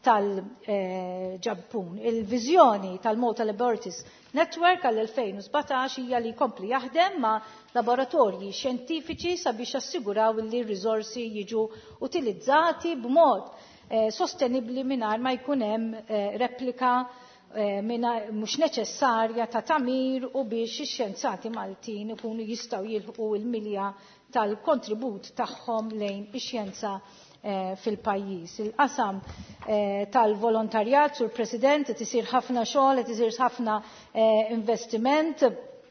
tal-Ġappun. Il-viżjoni tal-Malta Laboratories Network għall-2017 hija li jkompli jaħdem ma' laboratorji xjentifiċi sabiex assiguraw li r-riżorsi jiġu utilizzati b'mod sostenibbli mingħajr ma jkun hemm replika mhux neċessarja ta' tamir u biex ix-xjenzati Maltin ikunu jistgħu jilħqu l-milja tal-kontribut tagħhom lejn ix-xjenza fil-pajjiż. Il-qasam tal-volontarjat sur President qed isir ħafna xogħol, qed isir ħafna investiment.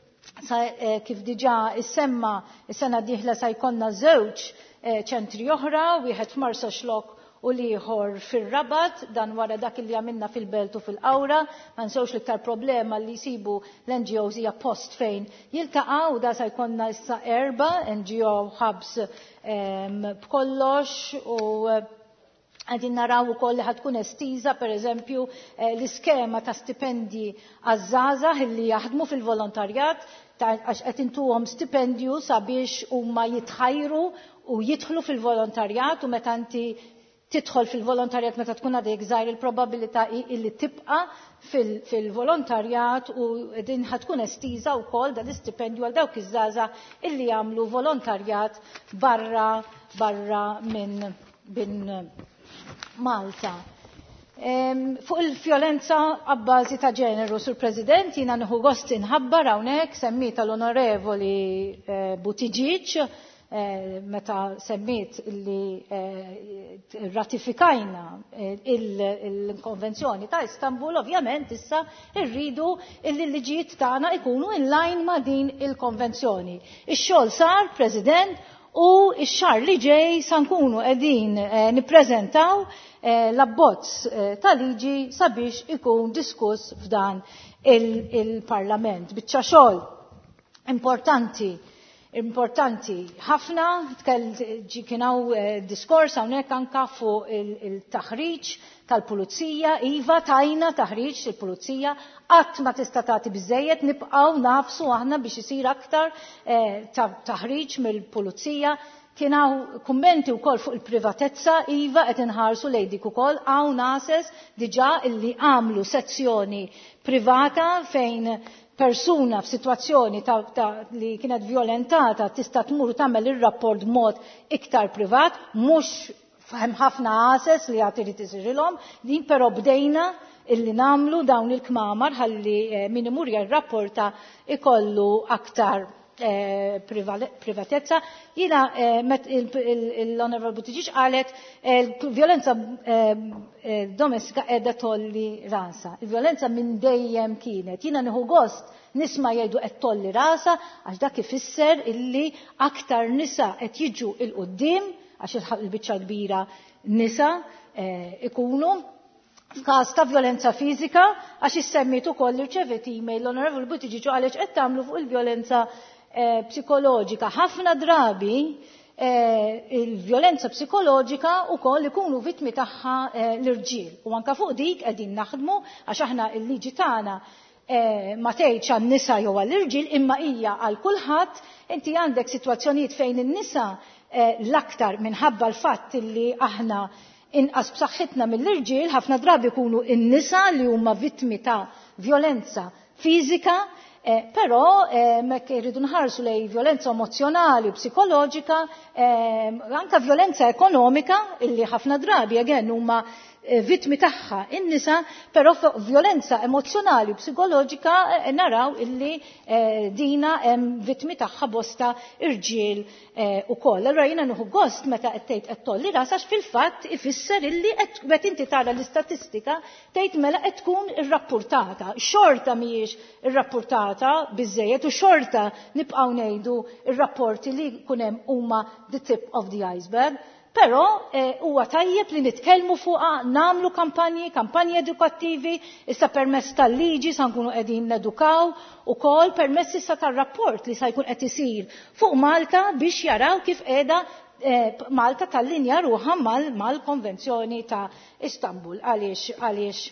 Kif diġà issemma is-sena d-dieħla se jkollna żewġ ċentri oħra, wieħed f'Marsa Xlok u liħor fil-Rabat, dan wara dak li għamilna fil-Belt u fil-Awra, ma nsewx l-iktar problema li jisibu l-NGOs hija post fejn jiltaqgħu, da se jkollna issa 4 NGO hubs b'kollox u għadin naraw ukoll li ħatkun estiża pereżempju l-iskema ta' stipendji għaż-żgħażagħ li jaħdmu fil-volontarjat għax qed intuhom stipendju sabiex huma jitħajru u jidħlu fil-volontarjat u meta inti tidħol fil-volontarjat meta tkun għadek żgħir il-probabilità illi tibqa' fil-volontarjat u din ħatkun estiża wkoll dan l-istipendju għal dawk iż-żgħażagħ illi jagħmlu volontarjat barra minn Malta. Fuq il-vjolenza għabbażi ta' ġeneru, Sur President, jiena nieħu gost inħabbar hawnhekk semmita l-Onorevoli Buttigieg meta semmiet li ratifikajna il-konvenzjoni ta' Istanbul, ovvjament issa rridu il-liġijiet tagħna jkunu in line ma' din il-konvenzjoni. Ix-xogħol sar, President, u x-xahar li ġej sa nkunu qegħdin nippreżentaw l-abbozz ta' liġi sabiex ikun diskuss f'dan il-Parlament. Biċċa xogħol importanti ħafna, kienaw diskors hawnhekk anke fuq il-taħriġ tal-pulizija, iva tajna taħriġ il-pulizija, qatt ma tista' tagħti biżejjed, nibqgħu nafsu aħna biex isir aktar taħriġ mill-pulizija. Kienaw kummenti wkoll fuq il-privatezza, iva qed inħarsu lejn dik ukoll hawn nases diġà illi għamlu sezzjoni privata fejn persuna f'sitwazzjoni li kienet violentata tista' tmur tagħmel ir-rapport b'mod iktar privat, mhux hemm ħafna għases li għad irid isirilhom, din però bdejna illi nagħmlu dawn il-kmamar ħalli min imur jirrapporta ikollu aktar privatezza. Jiena l-Honorable Buttigieg qalet il-violenza domestika qiegħda tolli rasa. Il-violenza minn dejjem kienet. Jiena nieħu gost nisma' jgħidu qed tolli rasa għax dak ifisser illi aktar nisa qed jiġu il-qudiem għax il-biċċa kbira nisa ikunu. F'każ ta' violenza fiżika għax issemmit ukoll irċevit email l-Honorable Buttigieg għaliex qed tagħmlu fuq il-violenza psikoloġika. Ħafna drabi il-violenza psikoloġika ukoll ikunu vittmi tagħha l-irġiel. U anke fuq dik qegħdin naħdmu għax aħna l-liġi tagħna ma tgħidx għan-nisa jew għall-irġiel imma hija għal kulħadd. Inti għandek sitwazzjonijiet fejn in-nisa l-aktar minħabba l-fatt li aħna inqas b'saħħitna mill-irġiel ħafna drabi jkunu n-nisa li huma vittmi ta' violenza fiżika, però mekk irridu nħarsu lej violenza emozjonali u psikoloġika, anke violenza ekonomika illi ħafna drabi huma vittmi tagħha in-nisa, però violenza emozjonali u psikoloġika naraw illi dina hemm vittmi tagħha bosta irġiel ukoll. Allura jiena nieħu gost meta qed tgħid qed tolli ras għax fil-fatt ifisser illi qed inti tara l-istatistika tgħid mela qed tkun irrappurtata. Xorta mhijiex irrappurtata biżżejjed u xorta nibqgħu ngħidu ir-rapporti li jkun hemm huma the tip of the iceberg. Però huwa tajjeb li nitkellmu fuqha, nagħmlu kampanji edukattivi, issa permezz tal-liġi sa nkunu qegħdin nedukaw ukoll permezz issa tar-rapport li sa jkun qed isir fuq Malta biex jaraw kif qiegħda Malta tal-linja ruħha mal-Konvenzjoni ta' Istanbul għaliex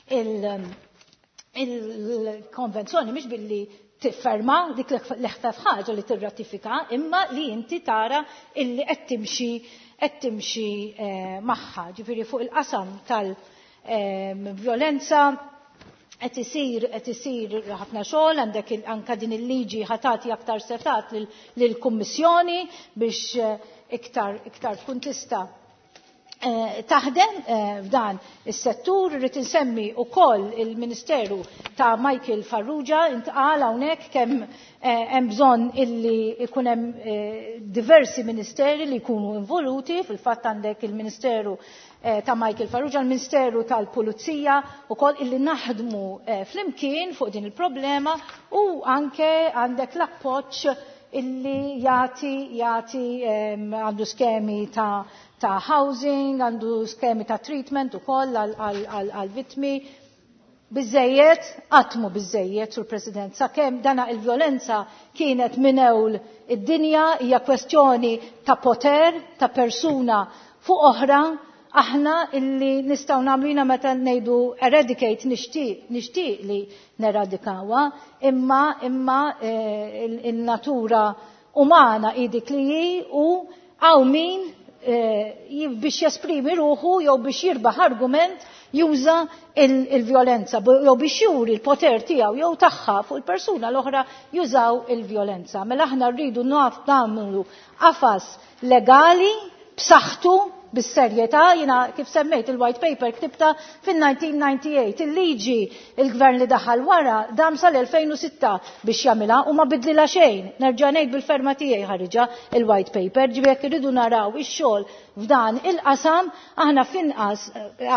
il-konvenzjoni mhix billi tifferma dik l-ħfef ħaġa li tirratifika imma li inti tara illi qed timxi magħha. Ġifieri fuq il-qasam tal-violenza qed isir ħafna xogħol għandek anke din il-liġi ħatati aktar setat lill-Kummissjoni biex iktar tkun tista' taħdem f'dan is-settur. Rrid insemmi wkoll il-Ministeru ta' Michael Farrugia intqal hawnhekk kemm hemm bżonn illi jkun hemm diversi ministeri li jkunu involuti. Fil-fatt għandek il-Ministeru ta' Michael Farrugia, il-Ministeru tal-Pulizija ukoll illi naħdmu flimkien fuq din il-problema u anke għandek l-appoġġ illi jagħti għandu skemi ta' housing, għandu skemi ta' treatment ukoll għal-vittmi. Biżejjed, għatmu biżejjed sur President, sakemm dana il-violenza kienet minewl id-dinja hija kwestjoni ta' poter, ta' persuna fuq oħra, aħna illi nistgħu nagħmlu jiena meta ngħidu eradicate nixtieq li neradikawha, imma il-natura umana dik li hi u hawn min biex jesprimi ruħu jew biex jirbaħ argument juża il-violenza jew biex juri l-poter tiegħu jew tagħha fuq il-persuna l-oħra jużaw il-violenza. Mela aħna rridu nagħmlu qafas legali b'saħħtu bis-serjetà. Jiena kif semmejt il-white paper ktibta fin-1998. Il-liġi il-gvern li daħal wara dam sal-2006 biex jagħmilha u ma bidlilha xejn. Nerġa' ngħid bil-ferma tiegħi ħariġa il-white paper. Ġifieri irridu naraw ix-xogħol f'dan il-qasam aħna finqas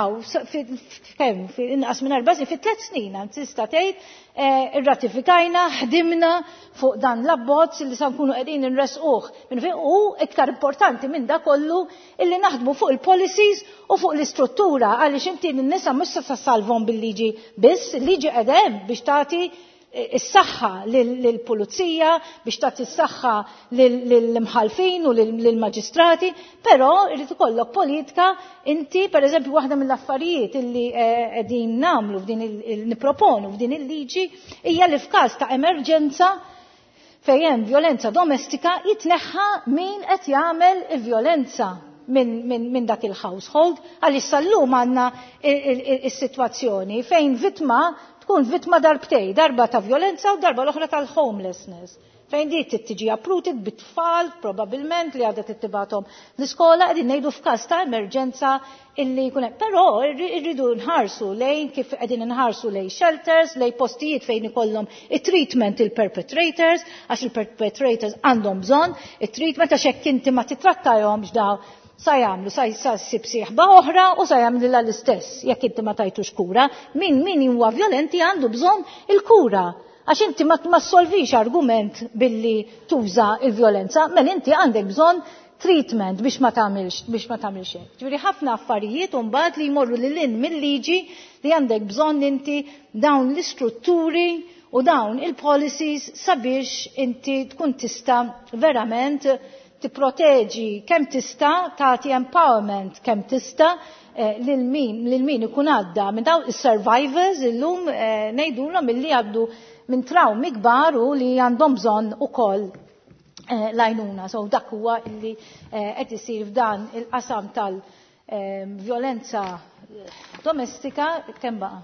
inqas minn 4 snin fi 3 snin anzi tista' tgħid irratifikajna, ħdimna fuq dan l-abbozz li sa nkunu qegħdin inresquh minn fejn u iktar importanti minn dak kollu illi naħdmu fuq il-policies u fuq l-istruttura għaliex inti n-nisa mhux se salvhom bil-liġi biss, il-liġi qiegħda hemm biex tagħti is-saħħa lill-pulizija, biex tagħti s-saħħa lill-imħalfin u lill-maġistrati, però irid ikollok politika. Inti pereżempju waħda mill-affarijiet illi qegħdin nagħmlu nipproponu f'din il-liġi hija li f'każ ta' emerġenza fejn hemm violenza domestika jitneħħa min qed jagħmel il-violenza minn dak il-household għaliex sallum għandna is-sitwazzjoni fejn vittma tkun vittma darbtej, darba ta' violenza u darba l-oħra tal-homelessness. fejn di tiġi approved bit-tfal probabbilment li għadha tittibathom l-iskola qegħdin ngħidu f'każ ta' emerġenza illi jkun hemm. Però rridu nħarsu lejn kif qegħdin inħarsu lejn shelters, lejn postijiet fejn ikollhom it-treatment il-perpetrators għax il-perpetrators għandhom bżonn it-treatment għax hekk inti ma titrattajhomx daw sa jagħmlu sa ssib sieħba oħra u sa jagħmlilha l-istess jekk inti ma tajtux kura. Min huwa violenti għandu bżonn il-kura. Għax inti ma solvix argument billi tuża il-violenza, mela inti għandek bżonn treatment biex ma tagħmilx hekk. Ġifieri ħafna affarijiet u mbagħad li jmorru lil hinn mill-liġi li għandek bżonn inti dawn l-istrutturi u dawn il-policies sabiex inti tkun tista' verament tipproteġi kemm tista' tagħti empowerment kemm tista' lil min ikun għadda minn dawn is-survivors illum ngħidulhom milli għaddu minn trawmi kbar u li għandhom bżonn ukoll l-għajnuna. So dak huwa li qed isir f'dan il-qasam tal-vjolenza domestika kemm baqa'?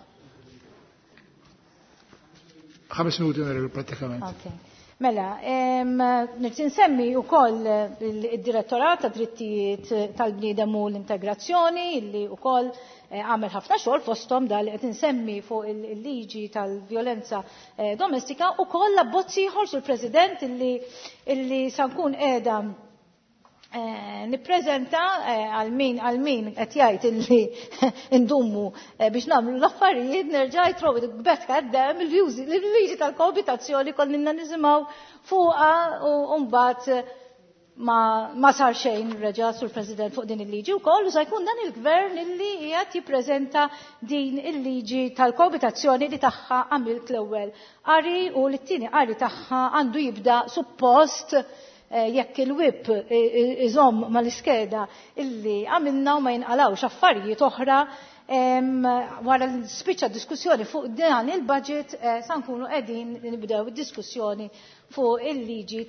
5 minuti nara pratikament. Okay. Mela, nirtin semmi u koll il-direttorat ta' drittijiet tal-bniedem u l-integrazzjoni illi u koll għamel ħafna xogħol fosthom dal qed insemmi fuq il-liġi tal-vjolenza domestika u koll abbozzi ieħor sur President illi sa nkun qiegħda nippreżenta għal min qed jgħid illi ndummu biex nagħmlu l-affarijiet nerġa' jtrovi bet qeddem il-liġi tal-koabitazzjoni kol minna nisimgħu fuqha u mbagħad ma sar xejn reġa' sur President fuq din il-liġi wkoll u se jkun dan il-gvern illi qiegħed jippreżenta din il-liġi tal-koabitazzjoni li tagħha għamilt l-ewwel qari u l-tieni qari tagħha għandu jibda suppost jekk il-wib iżomm mal-iskeda illi għamilna u ma jinqalawx affarijiet oħra wara l-spiċċa diskussjoni fuq dan il-budget sa nkunu qegħdin nibdew id-diskussjoni fuq il-liġi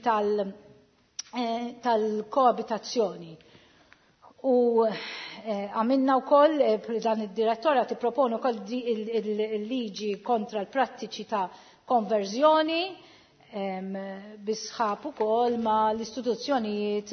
tal-koabitazzjoni. U għamilna wkoll dan id-direttora tipproponu wkoll il-liġi kontra l-prattiċi ta' konverżjoni bisħab ukoll ma l-istituzzjonijiet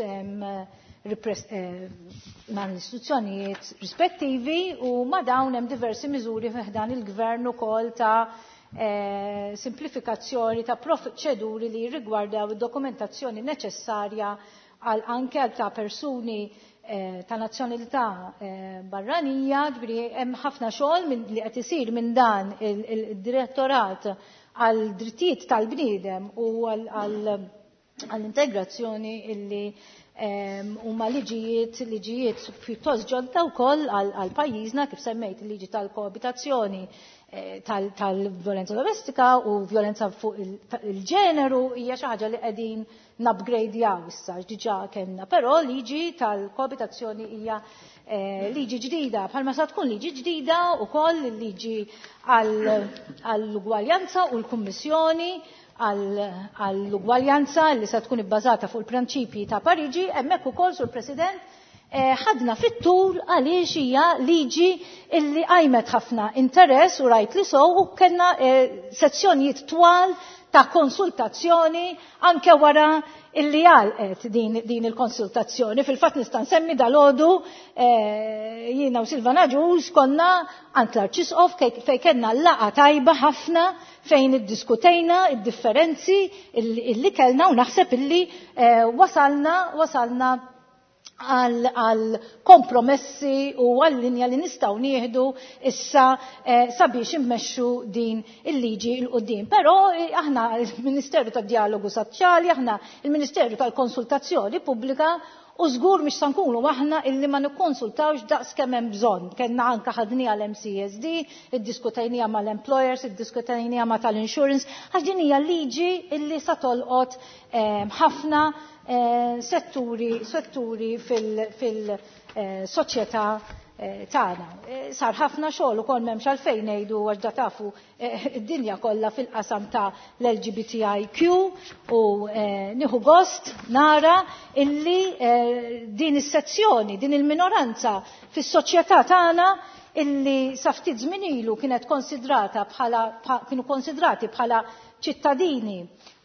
rispettivi u ma dawn hemm diversi miżuri f'dan il-gvern ukoll ta' simplifikazzjoni ta' proċeduri li rigwardaw id-dokumentazzjoni neċessarja anke għal ta' persuni ta' nazzjonalità barranija, hemm ħafna xogħol li qed isir minn dan il-direttorat għal drittijiet tal-bniedem u għall-integrazzjoni illi huma liġijiet pjuttost ġodda wkoll għal pajjiżna kif semmejt il-liġi tal-koabitazzjoni tal-violenza domestika u violenza fuq il-ġeneru hija xi ħaġa li qegħdin nupgradejaw issa diġà kellna, però liġi tal-koabitazzjoni hija liġi ġdida, bħalma sa tkun liġi ġdida ukoll liġi għall-ugwaljanza u l-Kummissjoni għall-ugwaljanza li se tkun ibbażata fuq il-prinċipji ta' Pariġi, hemmhekk ukoll sur President ħadna fit-tul għaliex hija liġi illi qajmet ħafna interess u rajt li u kellna sezzjonijiet twal ta' konsultazzjoni anke wara illi għalqet din il-konsultazzjoni. Fil-fatt nista' nsemmi dal-għodu jiena u Silvana Ġuż konna għand l-Arċisqof fejn kellna laqa tajba ħafna fejn iddiskutejna id-differenzi illi kellna u naħseb illi wasalna għal kompromessi u għall-linja li nistgħu nieħdu issa sabiex immexxu din il-liġi l-qudiem. Però aħna il-Ministeru tad-Dialogu Soċjali, aħna il-Ministeru tal-Konsultazzjoni Pubblika u żgur mhix se nkunu aħna illi ma nikkonsultawx daqskemm hemm bżonn. Kellna anke ħadniha l-MCSD, iddiskutejniha mal-employers, iddiskutejniha ma' tal-insurance, għax din hija liġi illi sa tolqot ħafna setturi fil-soċjetà tagħna. Sar ħafna xogħol ukoll m'hemmx għalfejn ngħidu għax da tafu id-dinja kollha fil-qasam ta' l-LGBTIQ u nieħu gost nara illi din is-sezzjoni, din il-minoranza fis-soċjetà tagħna illi sa ftit żmien ilu kienu konsidrati bħala ċittadini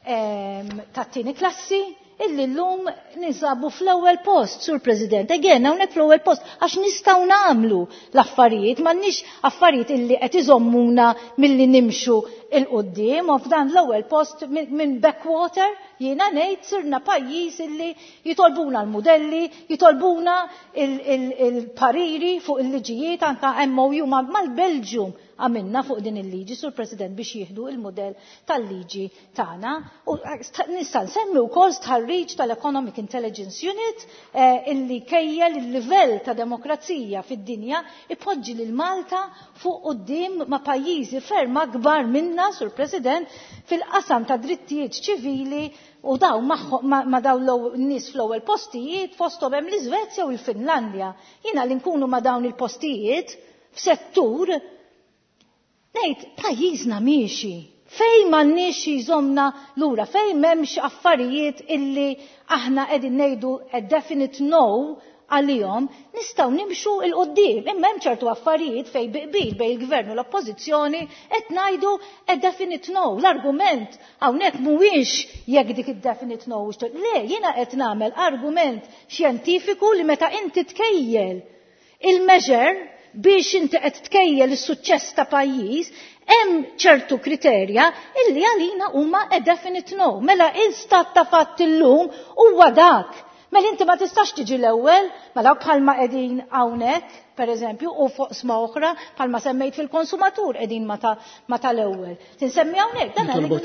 tat-tieni klassi illi llum nisabu fl-ewwel post, Sur President. Again, hawnhekk fl-ewwel post għax nistgħu nagħmlu l-affarijiet, m'għandniex affarijiet illi qed iżommuna milli nimxu il-qudiem u f'dan l-ewwel post minn backwater jiena ngħid sirna pajjiż illi jitolbuna l-modelli, jitolbuna il-pariri fuq il-liġijiet anke MOU mal-Belġium għamilna fuq din il-liġi, Sur President, biex jieħdu il-modell tal-liġi tagħna. U nista' nsemmi wkoll stħarriġ tal-Economic Intelligence Unit illi kejjel il-livell ta' demokrazija fid-dinja ipoġġi lil Malta fuq quddiem ma' pajjiżi ferm akbar minna, Sur President, fil-qasam ta' drittijiet ċivili u daw ma' daw n-nies fl-ewwel postijiet fosthom hemm l-Iżvezja u l-Finlandja. Jiena li nkunu ma' dawn il-postijiet f'settur ngħid pajjiżna miexi, fejn m'għandniex jżommna lura, fejn m'hemmx affarijiet illi aħna qegħdin ngħidu a definite no għalihom, nistgħu nimxu il qudiem. Imma hemm ċertu affarijiet fejn biqbil bejn il-Gvern u l-Oppożizzjoni qed ngħidu a definite no. L-argument hawnhekk mhuwiex jekk dik id-definite no le, jiena qed nagħmel argument xjentifiku li meta inti tkejjel il-measure biex inti qed tkejjel is-suċċess ta' pajjiż, hemm ċertu kriterja illi għalina huma a definite no. Mela il-stat ta' fatt illum huwa dak. Mela inti ma tistax tiġi l-ewwel, mela bħalma qegħdin hawnhekk, pereżempju, u fuq sma oħra bħalma semmejt fil-konsumatur qegħdin ma tal-ewwel. Tinsemmi hawnhekk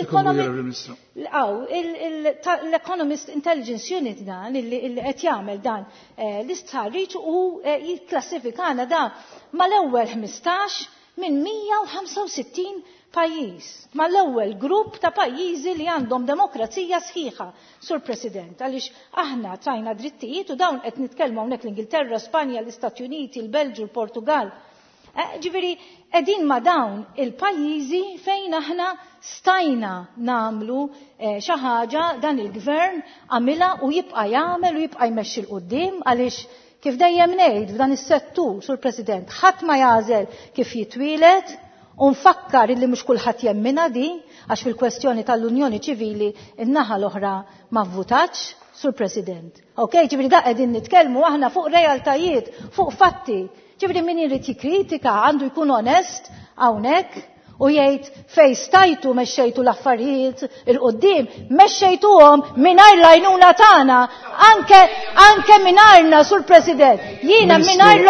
l-Economist Intelligence Unit dan illi qed jagħmel dan l-istħarriġ u jikklassifikana dan mal-ewwel 15 minn 165 pajjiż, mal-ewwel grupp ta' pajjiżi li għandhom demokrazija sħiħa, Sur President, għaliex aħna tajna drittijiet u dawn qed nitkellmu hawnhekk l-Ingilterra, Spanja, l-Istati Uniti, il-Belġu, l-Portugal. Ġifieri qegħdin ma' dawn il-pajjiżi fejn aħna stajna nagħmlu xi ħaġa dan il-Gvern għamilha u jibqa' jagħmel u jibqa' jmexxi l quddiem għaliex kif dejjem ngħid f'dan is-settur, Sur President, ħadd ma jagħżel kif jitwieled u nfakkar illi mhux kulħadd jemmina di għax fil-kwestjoni tal-Unjoni Ċivili in-naħa l-oħra ma vvutax, Sur President. Okay, ġifieri da qegħdin nitkellmu aħna fuq realtajiet, fuq fatti. Ġifieri min irid jikkritika għandu jkun onest hawnhekk u jgħid fejn stajtu mexxejtu l-affarijiet il-qudiem, mexxejtuhom mingħajr l-għajnuna tagħna, anke mingħajrna, Sur President. Jiena mingħajr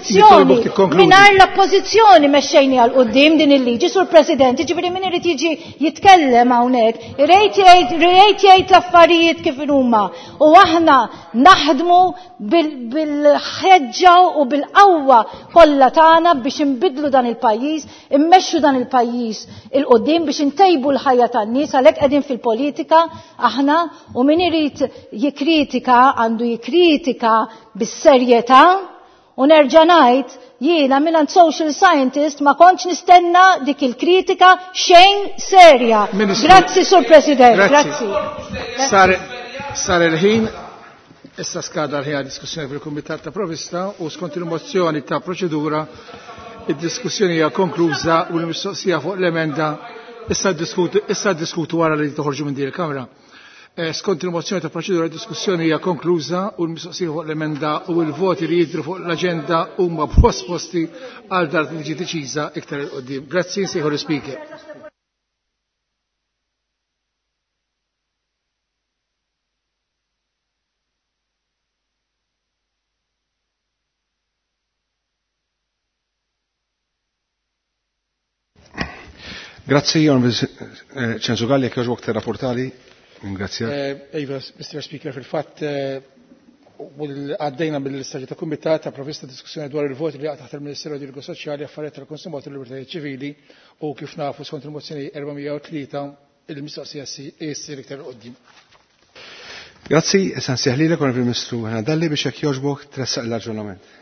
l-oppożizzjoni mexxejni għal qudiem din il-liġi, Sur President. Ġifieri min irid jiġi jitkellem hawnhekk, irid jgħid l-affarijiet kif huma. U aħna naħdmu bil-ħeġġa u bil-qawwa kollha tagħna biex inbidlu dan il-pajjiż, immexxu dan il-pajjiż il-qoddim biex intejbu l-ħajja tan-nies għalhekk qegħdin fil-politika aħna u min irid jikkritika għandu jikkritika bis-serjetà u nerġa' ngħid jiena mingħand social scientist ma kontx nistenna dik il-kritika xejn serja. Grazzi, Sur President. Grazzi. Sar il-ħin issa skada l-ħin diskussjoni fil-Kumitat ta' Provvista u skont il-mozzjoni ta' proċedura id-diskussjoni hija konkluża u l-mistoqsija fuq l-emenda issa diskutu wara li toħorġu minn din il-Kamra. Skont il-mozzjoni ta' proċedura id-diskussjoni hija konkluża u l-mistoqsija fuq l-emenda u l-voti li jidhru fuq l-aġenda huma posposti għal dar li ġiet deċiża iktar il qudiem. Grazzi, Sejħu Speaker. Grazzi, ċensu Galli, jek joġbok t-rapportali. Grazie. Eva, Mr. Speaker, fil-fat għaddejna bil-istagġi ta' Kumitat ta' provvista diskussjoni dwar il-voti li għataħt il-Ministeru Dialogu Soċjali affarijiet tal-konsumatur u libertajiet ċivili u kif nafu skont il-mozzjoni 403 il-mistoqsija issir iktar qoddim. Grazzi, san seħlilek kon il-Ministru Dalli biex jek joġbok tressaq l-aġġornament.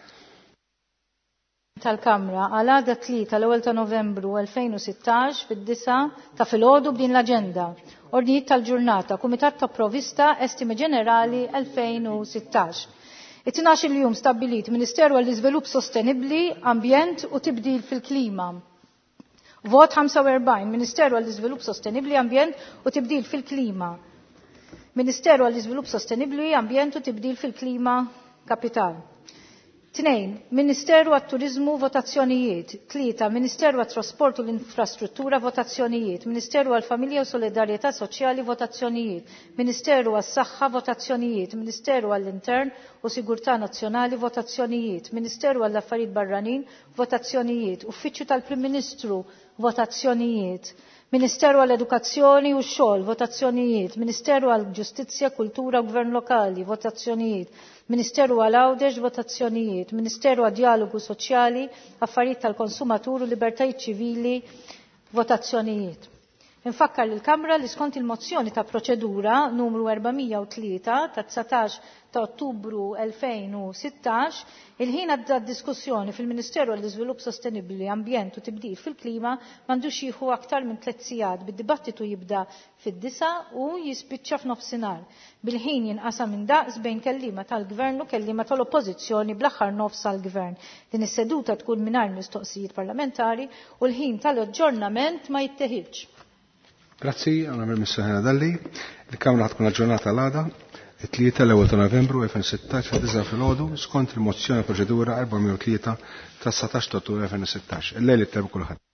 Tal-Kamra għal-għada 3 l-1 ta' Novembru 2016 fid-9 ta' filgħodu b'din l-aġenda. Ordnijiet tal-ġurnata, Kumitat ta' Provvista, Estimi Ġenerali 2016. It-12 jum stabbilit Ministeru għall-Iżvilupp Sostenibbli, Ambjent u Tibdil fil-Klima. Vot 45, Ministeru għall-Iżvilupp Sostenibbli, Ambjent u Tibdil fil-Klima. Ministeru għall-Iżvilupp Sostenibbli, Ambjent u Tibdil fil-Klima, Kapital. 2. Ministeru għat-Turizmu, votazzjonijiet. 3. Ministeru għat-Trasport u l-Infrastruttura, votazzjonijiet. Ministeru għall-Familja u Solidarjetà Soċjali, votazzjonijiet. Ministeru għas-Saħħa, votazzjonijiet. Ministeru għall-Intern u Sigurtà Nazzjonali, votazzjonijiet. Ministeru għall-Affarijiet Barranin, votazzjonijiet. Uffiċċju tal-Prim Ministru, votazzjonijiet. Ministeru għall-Edukazzjoni u x-Xogħol, votazzjonijiet. Ministeru għall-Ġustizzja, Kultura u Gvern Lokali, votazzjonijiet. Ministeru għal-Għawdex, votazzjonijiet. Ministeru għal-Dialogu Soċjali, Affarijiet tal-Konsumatur u Libertajiet Ċivili, votazzjonijiet. Infakkar lill-Kamra li skont il-mozzjoni ta' proċedura numru 403 ta' 19 ta' Ottubru 2016, il-ħin għad-diskussjoni fil-Ministeru għall-Iżvilupp Sostenibbli, Ambjent u Tibdil fil-Klima m'għandux jieħu aktar minn 3 sigħat. Bid-dibattitu jibda fid-9 u jispiċċa f'nofsinhar. Bil-ħin jinqasam minn daqs bejn kellima tal-Gvern u kellima tal-Oppożizzjoni bl-aħħar nofs għall-Gvern. Din is-seduta tkun mingħajr mistoqsijiet parlamentari u l-ħin tal-aġġornament ma jittieħilx. Grazzi, għana Mr. Dalli. Il-Kamra ħatkun aġġornata l-għada, it-3 l-1 ta' Novembru 2016 fil-9 fil-ħodu skont il-mozzjoni proċedura 403 ta' 17 ta' 2016. Il-lejl it-tebu kulħadd.